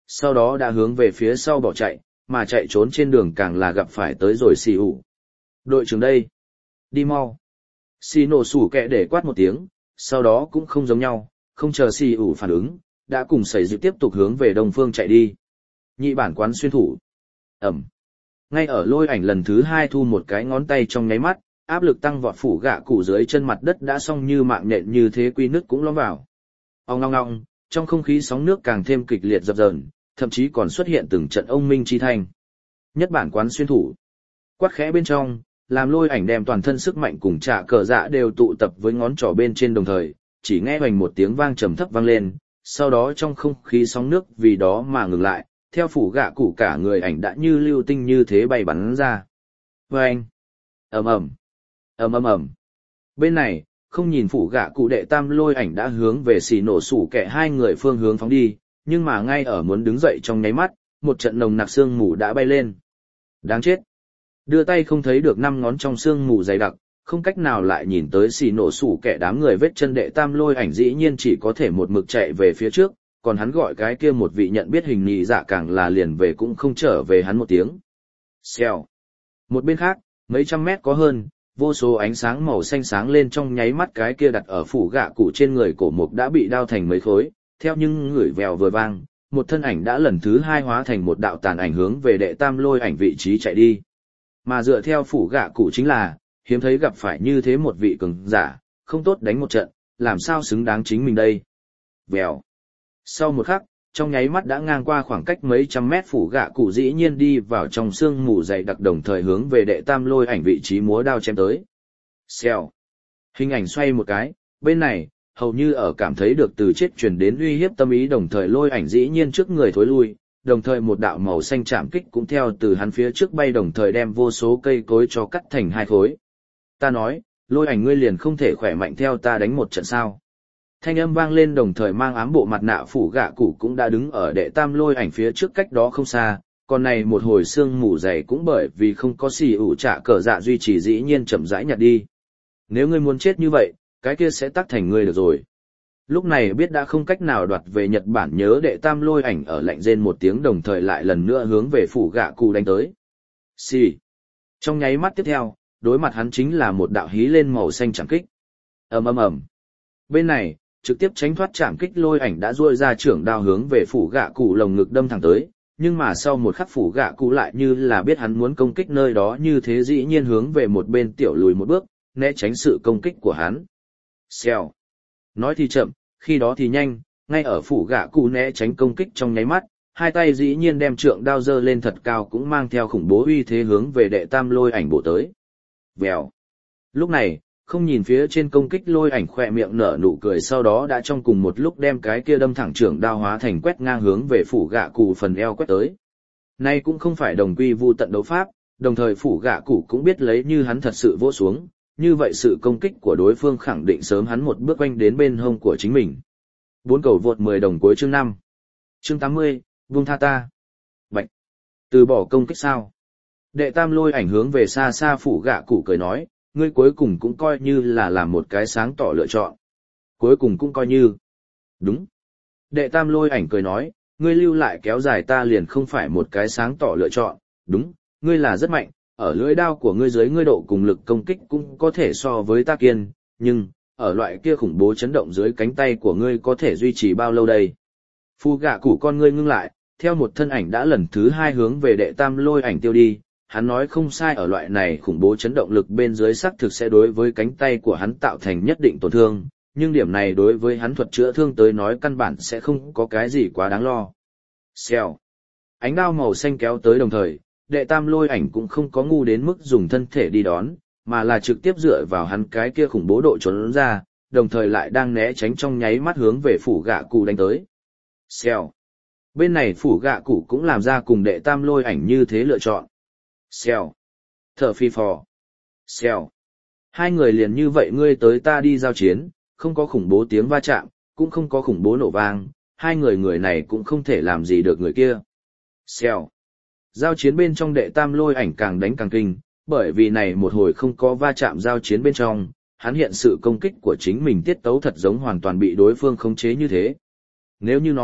sau đó đã hướng về phía sau bỏ chạy, mà chạy trốn trên đường càng là gặp phải tới rồi xì ủ. Đội trưởng đây! Đi mau! Xì nổ sủ kẹ để quát một tiếng, sau đó cũng không giống nhau, không chờ xì ủ phản ứng, đã cùng sẩy dịu tiếp tục hướng về đông phương chạy đi. Nhị bản quán xuyên thủ. Ẩm. Ngay ở lôi ảnh lần thứ 2 thu một cái ngón tay trong nháy mắt, áp lực tăng vọt phủ gạ cụ dưới chân mặt đất đã xong như mạng nhện như thế quy nứt cũng lõm vào. Ong ong ong, trong không khí sóng nước càng thêm kịch liệt dập dờn, thậm chí còn xuất hiện từng trận ông minh chi thanh. Nhất bản quán xuyên thủ. Quát khẽ bên trong, làm lôi ảnh đem toàn thân sức mạnh cùng trả cờ dạ đều tụ tập với ngón trỏ bên trên đồng thời, chỉ nghe hoành một tiếng vang trầm thấp vang lên, sau đó trong không khí sóng nước vì đó mà ngừng lại, theo phủ gạ cụ cả người ảnh đã như lưu tinh như thế bay bắn ra. Vâng! ầm ầm, ầm ầm ầm. Bên này, không nhìn phủ gạ cụ đệ tam lôi ảnh đã hướng về xì nổ sủ kẻ hai người phương hướng phóng đi, nhưng mà ngay ở muốn đứng dậy trong nháy mắt, một trận nồng nặc sương mù đã bay lên. Đáng chết! Đưa tay không thấy được 5 ngón trong sương mù dày đặc, không cách nào lại nhìn tới xì nổ sủ kẻ đám người vết chân đệ tam lôi ảnh dĩ nhiên chỉ có thể một mực chạy về phía trước, còn hắn gọi cái kia một vị nhận biết hình nhị dạ càng là liền về cũng không trở về hắn một tiếng. Xèo. Một bên khác, mấy trăm mét có hơn, vô số ánh sáng màu xanh sáng lên trong nháy mắt cái kia đặt ở phủ gạ cụ trên người cổ mục đã bị đao thành mấy khối, theo những người vèo vừa vang, một thân ảnh đã lần thứ 2 hóa thành một đạo tàn ảnh hướng về đệ tam lôi ảnh vị trí chạy đi. Mà dựa theo phủ gạ cụ chính là, hiếm thấy gặp phải như thế một vị cường giả, không tốt đánh một trận, làm sao xứng đáng chính mình đây. Vèo. Sau một khắc, trong nháy mắt đã ngang qua khoảng cách mấy trăm mét phủ gạ cụ dĩ nhiên đi vào trong sương mù dày đặc đồng thời hướng về đệ tam lôi ảnh vị trí múa đao chém tới. Xèo. Hình ảnh xoay một cái, bên này, hầu như ở cảm thấy được từ chết truyền đến uy hiếp tâm ý đồng thời lôi ảnh dĩ nhiên trước người thối lui, đồng thời một đạo màu xanh chạm kích cũng theo từ hắn phía trước bay đồng thời đem vô số cây cối cho cắt thành 2 khối. Ta nói, lôi ảnh ngươi liền không thể khỏe mạnh theo ta đánh một trận sao. Thanh âm vang lên đồng thời mang ám bộ mặt nạ phủ gạ cụ cũng đã đứng ở đệ tam lôi ảnh phía trước cách đó không xa, còn này một hồi sương mù dày cũng bởi vì không có xì ủ trả cờ dạ duy trì dĩ nhiên chậm rãi nhạt đi. Nếu ngươi muốn chết như vậy, cái kia sẽ tắc thành ngươi được rồi. Lúc này biết đã không cách nào đoạt về Nhật Bản nhớ đệ tam lôi ảnh ở lạnh rên một tiếng đồng thời lại lần nữa hướng về phủ gạ cụ đánh tới. Xì. Trong nháy mắt tiếp theo, đối mặt hắn chính là một đạo hí lên màu xanh chạm kích. Ầm ầm ầm. Bên này, trực tiếp tránh thoát chạm kích lôi ảnh đã duỗi ra trưởng đao hướng về phủ gạ cụ lồng ngực đâm thẳng tới, nhưng mà sau một khắc phủ gạ cụ lại như là biết hắn muốn công kích nơi đó như thế dĩ nhiên hướng về một bên tiểu lùi một bước, né tránh sự công kích của hắn. Xèo. Nói thì chậm, khi đó thì nhanh, ngay ở phủ gạ cụ né tránh công kích trong nháy mắt, hai tay dĩ nhiên đem trượng đao giơ lên thật cao cũng mang theo khủng bố uy thế hướng về đệ tam lôi ảnh bổ tới. Vèo. Lúc này, không nhìn phía trên công kích lôi ảnh khỏe miệng nở nụ cười sau đó đã trong cùng một lúc đem cái kia đâm thẳng trưởng đao hóa thành quét ngang hướng về phủ gạ cụ phần eo quét tới. Nay cũng không phải đồng quy vu tận đấu pháp, đồng thời phủ gạ cụ cũng biết lấy như hắn thật sự vỗ xuống, như vậy sự công kích của đối phương khẳng định sớm hắn một bước quanh đến bên hông của chính mình. 4 cầu vượt 10 đồng cuối chương 5. Chương 80, vung tha ta. Bạch. Từ bỏ công kích sao? Đệ tam lôi ảnh hướng về xa xa phủ gạ cụ cười nói, ngươi cuối cùng cũng coi như là làm một cái sáng tỏ lựa chọn. Cuối cùng cũng coi như. Đúng. Đệ tam lôi ảnh cười nói, ngươi lưu lại kéo dài ta liền không phải một cái sáng tỏ lựa chọn. Đúng, ngươi là rất mạnh, ở lưỡi đao của ngươi dưới ngươi độ cùng lực công kích cũng có thể so với ta kiên, nhưng, ở loại kia khủng bố chấn động dưới cánh tay của ngươi có thể duy trì bao lâu đây? Phu gạ cụ con ngươi ngưng lại, theo một thân ảnh đã lần thứ 2 hướng về đệ tam lôi ảnh tiêu đi, hắn nói không sai ở loại này khủng bố chấn động lực bên dưới xác thực sẽ đối với cánh tay của hắn tạo thành nhất định tổn thương, nhưng điểm này đối với hắn thuật chữa thương tới nói căn bản sẽ không có cái gì quá đáng lo. Xèo. Ánh đao màu xanh kéo tới đồng thời, đệ tam lôi ảnh cũng không có ngu đến mức dùng thân thể đi đón, mà là trực tiếp dựa vào hắn cái kia khủng bố độ trốn ra, đồng thời lại đang né tránh trong nháy mắt hướng về phủ gạ cụ đánh tới. Xèo. Bên này phủ gạ cụ cũng làm ra cùng đệ tam lôi ảnh như thế lựa chọn. Xèo. Thở phi phò. Xèo. Hai người liền như vậy ngươi tới ta đi giao chiến, không có khủng bố tiếng va chạm, cũng không có khủng bố nổ vang, hai người này cũng không thể làm gì được người kia. Xèo. Giao chiến bên trong đệ tam lôi ảnh càng đánh càng kinh, bởi vì này một hồi không có va chạm giao chiến bên trong, hắn hiện sự công kích của chính mình tiết tấu thật giống hoàn toàn bị đối phương khống chế như thế. Nếu như nói,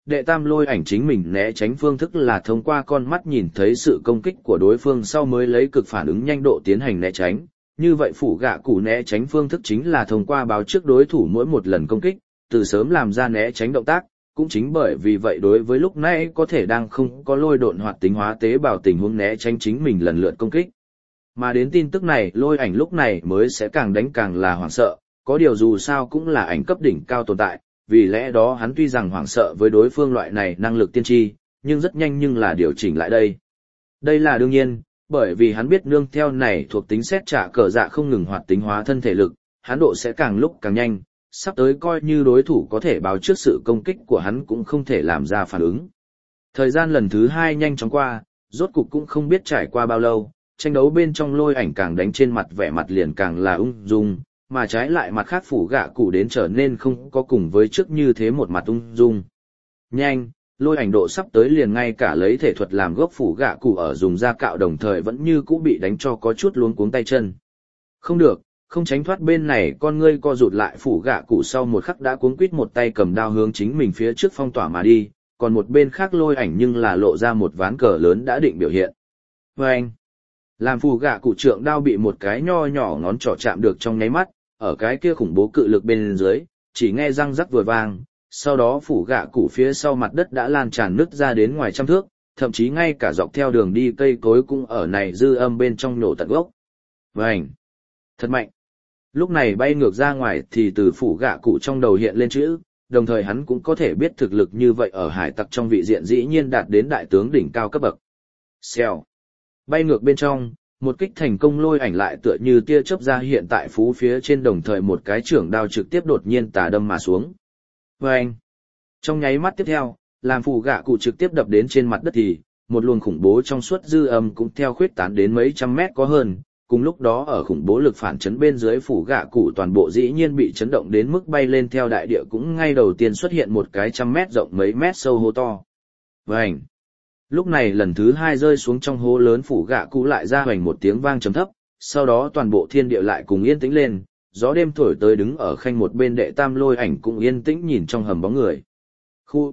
đệ tam lôi ảnh chính mình né tránh phương thức là thông qua con mắt nhìn thấy sự công kích của đối phương sau mới lấy cực phản ứng nhanh độ tiến hành né tránh. Như vậy phủ gạ cụ né tránh phương thức chính là thông qua báo trước đối thủ mỗi một lần công kích, từ sớm làm ra né tránh động tác, cũng chính bởi vì vậy đối với lúc nãy có thể đang không có lôi độn hoạt tính hóa tế bào tình huống né tránh chính mình lần lượt công kích. Mà đến tin tức này lôi ảnh lúc này mới sẽ càng đánh càng là hoảng sợ, có điều dù sao cũng là ảnh cấp đỉnh cao tồn tại, vì lẽ đó hắn tuy rằng hoảng sợ với đối phương loại này năng lực tiên tri, nhưng rất nhanh nhưng là điều chỉnh lại đây. Đây là đương nhiên, bởi vì hắn biết nương theo này thuộc tính xét trả cờ dạ không ngừng hoạt tính hóa thân thể lực, hắn độ sẽ càng lúc càng nhanh, sắp tới coi như đối thủ có thể báo trước sự công kích của hắn cũng không thể làm ra phản ứng. Thời gian lần thứ 2 nhanh chóng qua, rốt cục cũng không biết trải qua bao lâu, tranh đấu bên trong lôi ảnh càng đánh trên mặt vẻ mặt liền càng là ung dung, mà trái lại mặt khác phủ gạ cụ đến trở nên không có cùng với trước như thế một mặt ung dung. Nhanh, lôi ảnh độ sắp tới liền ngay cả lấy thể thuật làm gốc phủ gạ cụ ở dùng da cạo đồng thời vẫn như cũ bị đánh cho có chút luống cuống tay chân. Không được, không tránh thoát bên này con ngươi co rụt lại phủ gạ cụ sau một khắc đã cuống quít một tay cầm đao hướng chính mình phía trước phong tỏa mà đi, còn một bên khác lôi ảnh nhưng là lộ ra một ván cờ lớn đã định biểu hiện. Vâng! Làm phủ gạ cụ trượng đao bị một cái nho nhỏ ngón trỏ chạm được trong nháy mắt, ở cái kia khủng bố cự lực bên dưới, chỉ nghe răng rắc vừa vang, sau đó phủ gạ cụ phía sau mặt đất đã lan tràn nứt ra đến ngoài trăm thước, thậm chí ngay cả dọc theo đường đi cây cối cũng ở này dư âm bên trong nổ tận gốc. Vành! Thật mạnh! Lúc này bay ngược ra ngoài thì từ phủ gạ cụ trong đầu hiện lên chữ, đồng thời hắn cũng có thể biết thực lực như vậy ở hải tặc trong vị diện dĩ nhiên đạt đến đại tướng đỉnh cao cấp bậc. Xèo! Bay ngược bên trong, một kích thành công lôi ảnh lại tựa như tia chớp ra hiện tại phú phía trên đồng thời một cái trưởng đao trực tiếp đột nhiên tà đâm mà xuống. Vâng! Trong nháy mắt tiếp theo, làm phủ gạ cụ trực tiếp đập đến trên mặt đất thì, một luồng khủng bố trong suốt dư âm cũng theo khuyết tán đến mấy trăm mét có hơn. Cùng lúc đó ở khủng bố lực phản chấn bên dưới phủ gạ cụ toàn bộ dĩ nhiên bị chấn động đến mức bay lên theo đại địa cũng ngay đầu tiên xuất hiện một cái trăm mét rộng mấy mét sâu hố to. Vành! Lúc này lần thứ 2 rơi xuống trong hố lớn phủ gạ cụ lại ra hoành một tiếng vang trầm thấp, sau đó toàn bộ thiên địa lại cùng yên tĩnh lên, gió đêm thổi tới đứng ở khanh một bên đệ tam lôi ảnh cũng yên tĩnh nhìn trong hầm bóng người. Khu.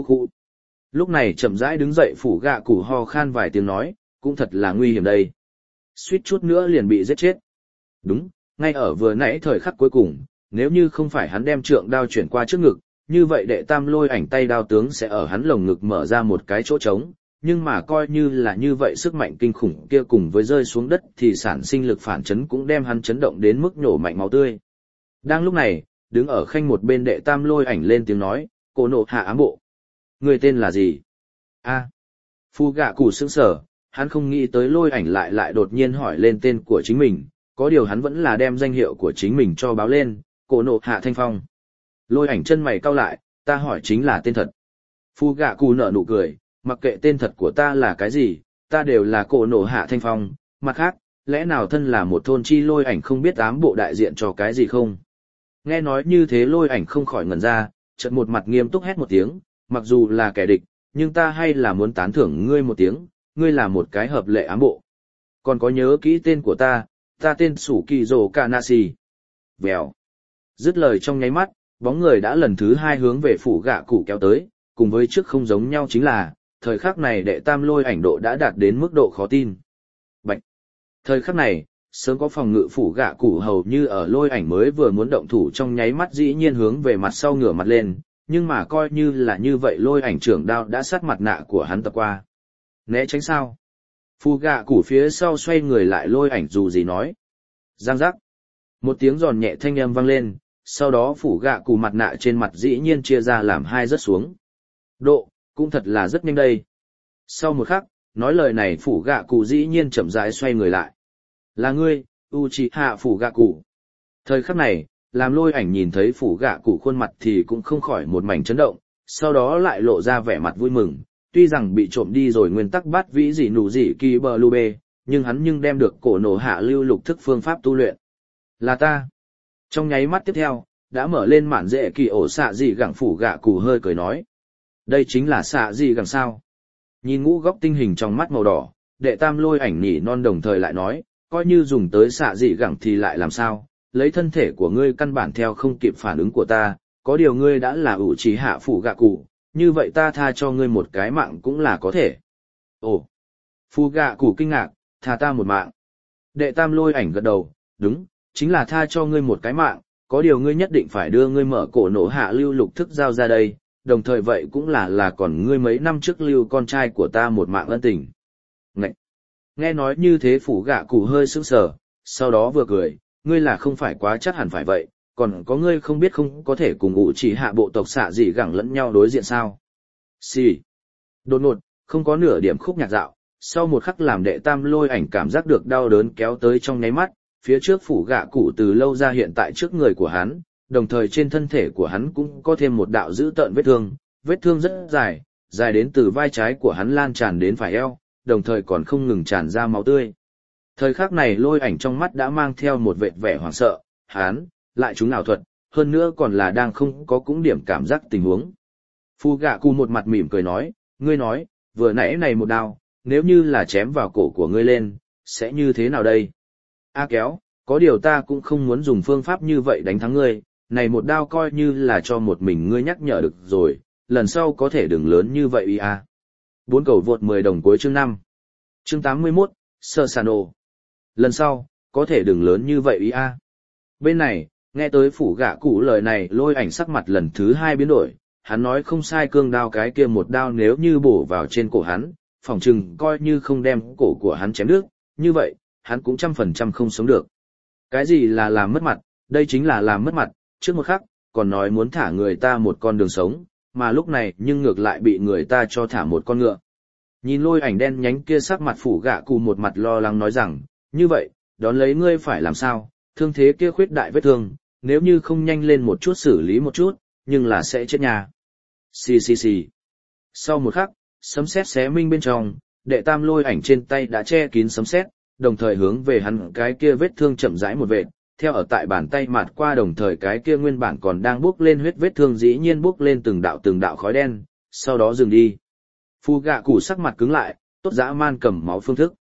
Lúc này chậm rãi đứng dậy phủ gạ cụ ho khan vài tiếng nói, cũng thật là nguy hiểm đây. Suýt chút nữa liền bị giết chết. Đúng, ngay ở vừa nãy thời khắc cuối cùng, nếu như không phải hắn đem trượng đao chuyển qua trước ngực, như vậy đệ tam lôi ảnh tay đao tướng sẽ ở hắn lồng ngực mở ra một cái chỗ trống, nhưng mà coi như là như vậy sức mạnh kinh khủng kia cùng với rơi xuống đất thì sản sinh lực phản chấn cũng đem hắn chấn động đến mức nổ mạnh máu tươi. Đang lúc này, đứng ở khanh một bên đệ tam lôi ảnh lên tiếng nói, Cổ Nộ Hạ ám bộ. Người tên là gì? Phu gạ cụ sững sờ, hắn không nghĩ tới lôi ảnh lại đột nhiên hỏi lên tên của chính mình, có điều hắn vẫn là đem danh hiệu của chính mình cho báo lên, Cổ Nộ Hạ Thanh Phong. Lôi ảnh chân mày cau lại, ta hỏi chính là tên thật. Phu gạ cụ nở nụ cười, mặc kệ tên thật của ta là cái gì, ta đều là Cổ Nộ Hạ Thanh Phong, mặt khác, lẽ nào thân là một thôn chi lôi ảnh không biết ám bộ đại diện cho cái gì không? Nghe nói như thế lôi ảnh không khỏi ngẩn ra, chợt một mặt nghiêm túc hét một tiếng, mặc dù là kẻ địch, nhưng ta hay là muốn tán thưởng ngươi một tiếng, ngươi là một cái hợp lệ ám bộ. Còn có nhớ kỹ tên của ta tên Sủ Kỳ Dồ Kanashi. Vèo. Dứt lời trong nháy mắt, bóng người đã lần thứ 2 hướng về phủ gạ cụ kéo tới, cùng với trước không giống nhau chính là, thời khắc này đệ tam lôi ảnh độ đã đạt đến mức độ khó tin. Bạch. Thời khắc này, sớm có phòng ngự phủ gạ cụ hầu như ở lôi ảnh mới vừa muốn động thủ trong nháy mắt dĩ nhiên hướng về mặt sau ngửa mặt lên, nhưng mà coi như là như vậy lôi ảnh trưởng đao đã sát mặt nạ của hắn tập qua. Né tránh sao? Phủ gạ cụ phía sau xoay người lại lôi ảnh dù gì nói. Giang giác. Một tiếng giòn nhẹ thanh âm vang lên, sau đó phủ gạ cụ mặt nạ trên mặt dĩ nhiên chia ra làm 2 rớt xuống. Độ, cũng thật là rất nhanh đây. Sau một khắc, nói lời này phủ gạ cụ dĩ nhiên chậm rãi xoay người lại. Là ngươi, Uchiha phủ gạ cụ. Thời khắc này, làm lôi ảnh nhìn thấy phủ gạ cụ khuôn mặt thì cũng không khỏi một mảnh chấn động, sau đó lại lộ ra vẻ mặt vui mừng. Tuy rằng bị trộm đi rồi nguyên tắc bát vĩ gì nụ gì kỳ bờ lưu bê, nhưng hắn nhưng đem được Cổ Nộ Hạ lưu lục thức phương pháp tu luyện. Là ta. Trong nháy mắt tiếp theo, đã mở lên mạn dễ kỳ ổ xạ gì gẳng phủ gạ cụ hơi cười nói. Đây chính là xạ gì gẳng sao. Nhìn ngũ góc tinh hình trong mắt màu đỏ, đệ tam lôi ảnh nhỉ non đồng thời lại nói, coi như dùng tới xạ dị gẳng thì lại làm sao, lấy thân thể của ngươi căn bản theo không kịp phản ứng của ta, có điều ngươi đã là ủ trí hạ phủ gạ cụ, như vậy ta tha cho ngươi một cái mạng cũng là có thể. Ồ, Phu Gạ Cụ kinh ngạc, tha ta một mạng. Đệ Tam Lôi Ảnh gật đầu, đúng, chính là tha cho ngươi một cái mạng, có điều ngươi nhất định phải đưa ngươi mở cổ nổ hạ lưu lục thức giao ra đây, đồng thời vậy cũng là còn ngươi mấy năm trước lưu con trai của ta một mạng ân tình. Ngậy! Nghe nói như thế Phủ Gạ Cụ hơi sững sờ, sau đó vừa cười, ngươi là không phải quá chắc hẳn phải vậy, còn có ngươi không biết không có thể cùng ngụ chỉ hạ bộ tộc xạ gì gẳng lẫn nhau đối diện sao. Xì! Đột ngột, không có nửa điểm khúc nhạc dạo, sau một khắc làm Đệ Tam Lôi Ảnh cảm giác được đau đớn kéo tới trong nháy mắt, phía trước Phủ Gạ Cụ từ lâu ra hiện tại trước người của hắn, đồng thời trên thân thể của hắn cũng có thêm một đạo dữ tợn vết thương rất dài, dài đến từ vai trái của hắn lan tràn đến phải eo, đồng thời còn không ngừng tràn ra máu tươi. Thời khắc này Lôi Ảnh trong mắt đã mang theo một vệt vẻ hoảng sợ, hắn lại trúng ảo thuật, hơn nữa còn là đang không có cũng điểm cảm giác tình huống. Phủ Gạ Cụ một mặt mỉm cười nói, ngươi nói, vừa nãy này một đao, nếu như là chém vào cổ của ngươi lên, sẽ như thế nào đây? A kéo, có điều ta cũng không muốn dùng phương pháp như vậy đánh thắng ngươi, này một đao coi như là cho một mình ngươi nhắc nhở được rồi, lần sau có thể đừng lớn như vậy à. 4 cầu vượt 10 đồng cuối chương 5. Chương 81, Sơ Sano. Lần sau, có thể đừng lớn như vậy à. Bên này, nghe tới Phủ Gạ Cụ lời này Lôi Ảnh sắc mặt lần thứ 2 biến đổi, hắn nói không sai cương đao cái kia một đao nếu như bổ vào trên cổ hắn, phỏng chừng coi như không đem cổ của hắn chém đứt, như vậy, hắn cũng 100% không sống được. Cái gì là làm mất mặt, đây chính là làm mất mặt, trước một khắc, còn nói muốn thả người ta một con đường sống, mà lúc này nhưng ngược lại bị người ta cho thả một con ngựa. Nhìn Lôi Ảnh đen nhánh kia sắc mặt Phủ Gạ Cụ một mặt lo lắng nói rằng, như vậy, đón lấy ngươi phải làm sao, thương thế kia khuyết đại vết thương, nếu như không nhanh lên một chút xử lý một chút, nhưng là sẽ chết nhà. Xì xì xì. Sau một khắc, sấm sét xé minh bên trong, Đệ Tam Lôi Ảnh trên tay đã che kín sấm sét, đồng thời hướng về hắn cái kia vết thương chậm rãi một vệt, theo ở tại bàn tay mạt qua đồng thời cái kia nguyên bản còn đang bốc lên huyết vết thương dĩ nhiên bốc lên từng đạo khói đen, sau đó dừng đi. Phu Gạ Cụ sắc mặt cứng lại, tốt dã man cầm máu phương thức.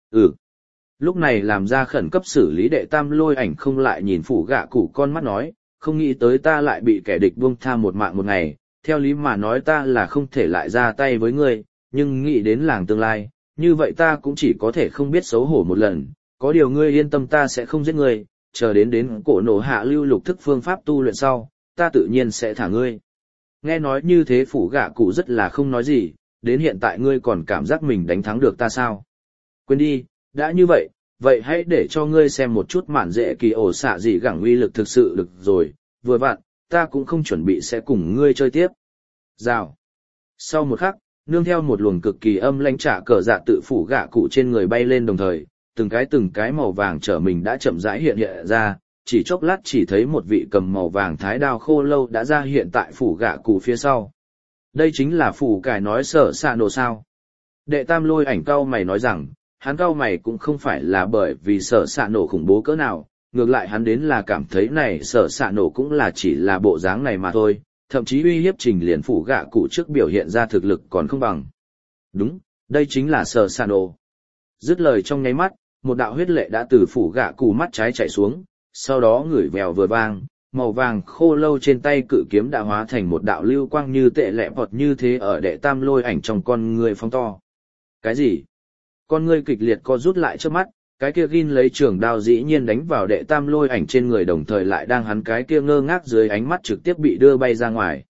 Lúc này làm ra khẩn cấp xử lý Đệ Tam Lôi Ảnh không lại nhìn Phủ Gạ Cụ con mắt nói, không nghĩ tới ta lại bị kẻ địch buông tha một mạng một ngày, theo lý mà nói ta là không thể lại ra tay với ngươi, nhưng nghĩ đến làng tương lai, như vậy ta cũng chỉ có thể không biết xấu hổ một lần, có điều ngươi yên tâm ta sẽ không giết ngươi, chờ đến cổ nổ hạ lưu lục thức phương pháp tu luyện sau, ta tự nhiên sẽ thả ngươi. Nghe nói như thế Phủ Gạ Cụ rất là không nói gì, đến hiện tại ngươi còn cảm giác mình đánh thắng được ta sao? Quên đi, đã như vậy, vậy hãy để cho ngươi xem một chút mạn dễ kỳ ổ xạ gì gẳng uy lực thực sự được rồi, vừa vặn, ta cũng không chuẩn bị sẽ cùng ngươi chơi tiếp. Rào. Sau một khắc, nương theo một luồng cực kỳ âm lãnh trả cờ dạ tự Phủ Gạ Cụ trên người bay lên đồng thời, từng cái màu vàng trở mình đã chậm rãi hiện ra, chỉ chốc lát chỉ thấy một vị cầm màu vàng thái đao khô lâu đã ra hiện tại Phủ Gạ Cụ phía sau. Đây chính là Phủ Cải nói Sở Sạ Nổ sao? Đệ Tam Lôi Ảnh cau mày nói rằng, hắn cau mày cũng không phải là bởi vì Sở Sạ Nổ khủng bố cỡ nào, ngược lại hắn đến là cảm thấy này Sở Sạ Nổ cũng là chỉ là bộ dáng này mà thôi, thậm chí uy hiếp Trình liền Phủ Gạ Cụ trước biểu hiện ra thực lực còn không bằng. Đúng, đây chính là Sở Sạ Nổ. Dứt lời trong nháy mắt, một đạo huyết lệ đã từ Phủ Gạ Cụ mắt trái chảy xuống, sau đó ngửi vèo vừa vang, màu vàng khô lâu trên tay cự kiếm đã hóa thành một đạo lưu quang như tệ lẹ vọt như thế ở Đệ Tam Lôi Ảnh trong con người phóng to. Cái gì? Con ngươi kịch liệt co rút lại trước mắt, cái kia ghin lấy trường đao dĩ nhiên đánh vào Đệ Tam Lôi Ảnh trên người đồng thời lại đang hắn cái kia ngơ ngác dưới ánh mắt trực tiếp bị đưa bay ra ngoài.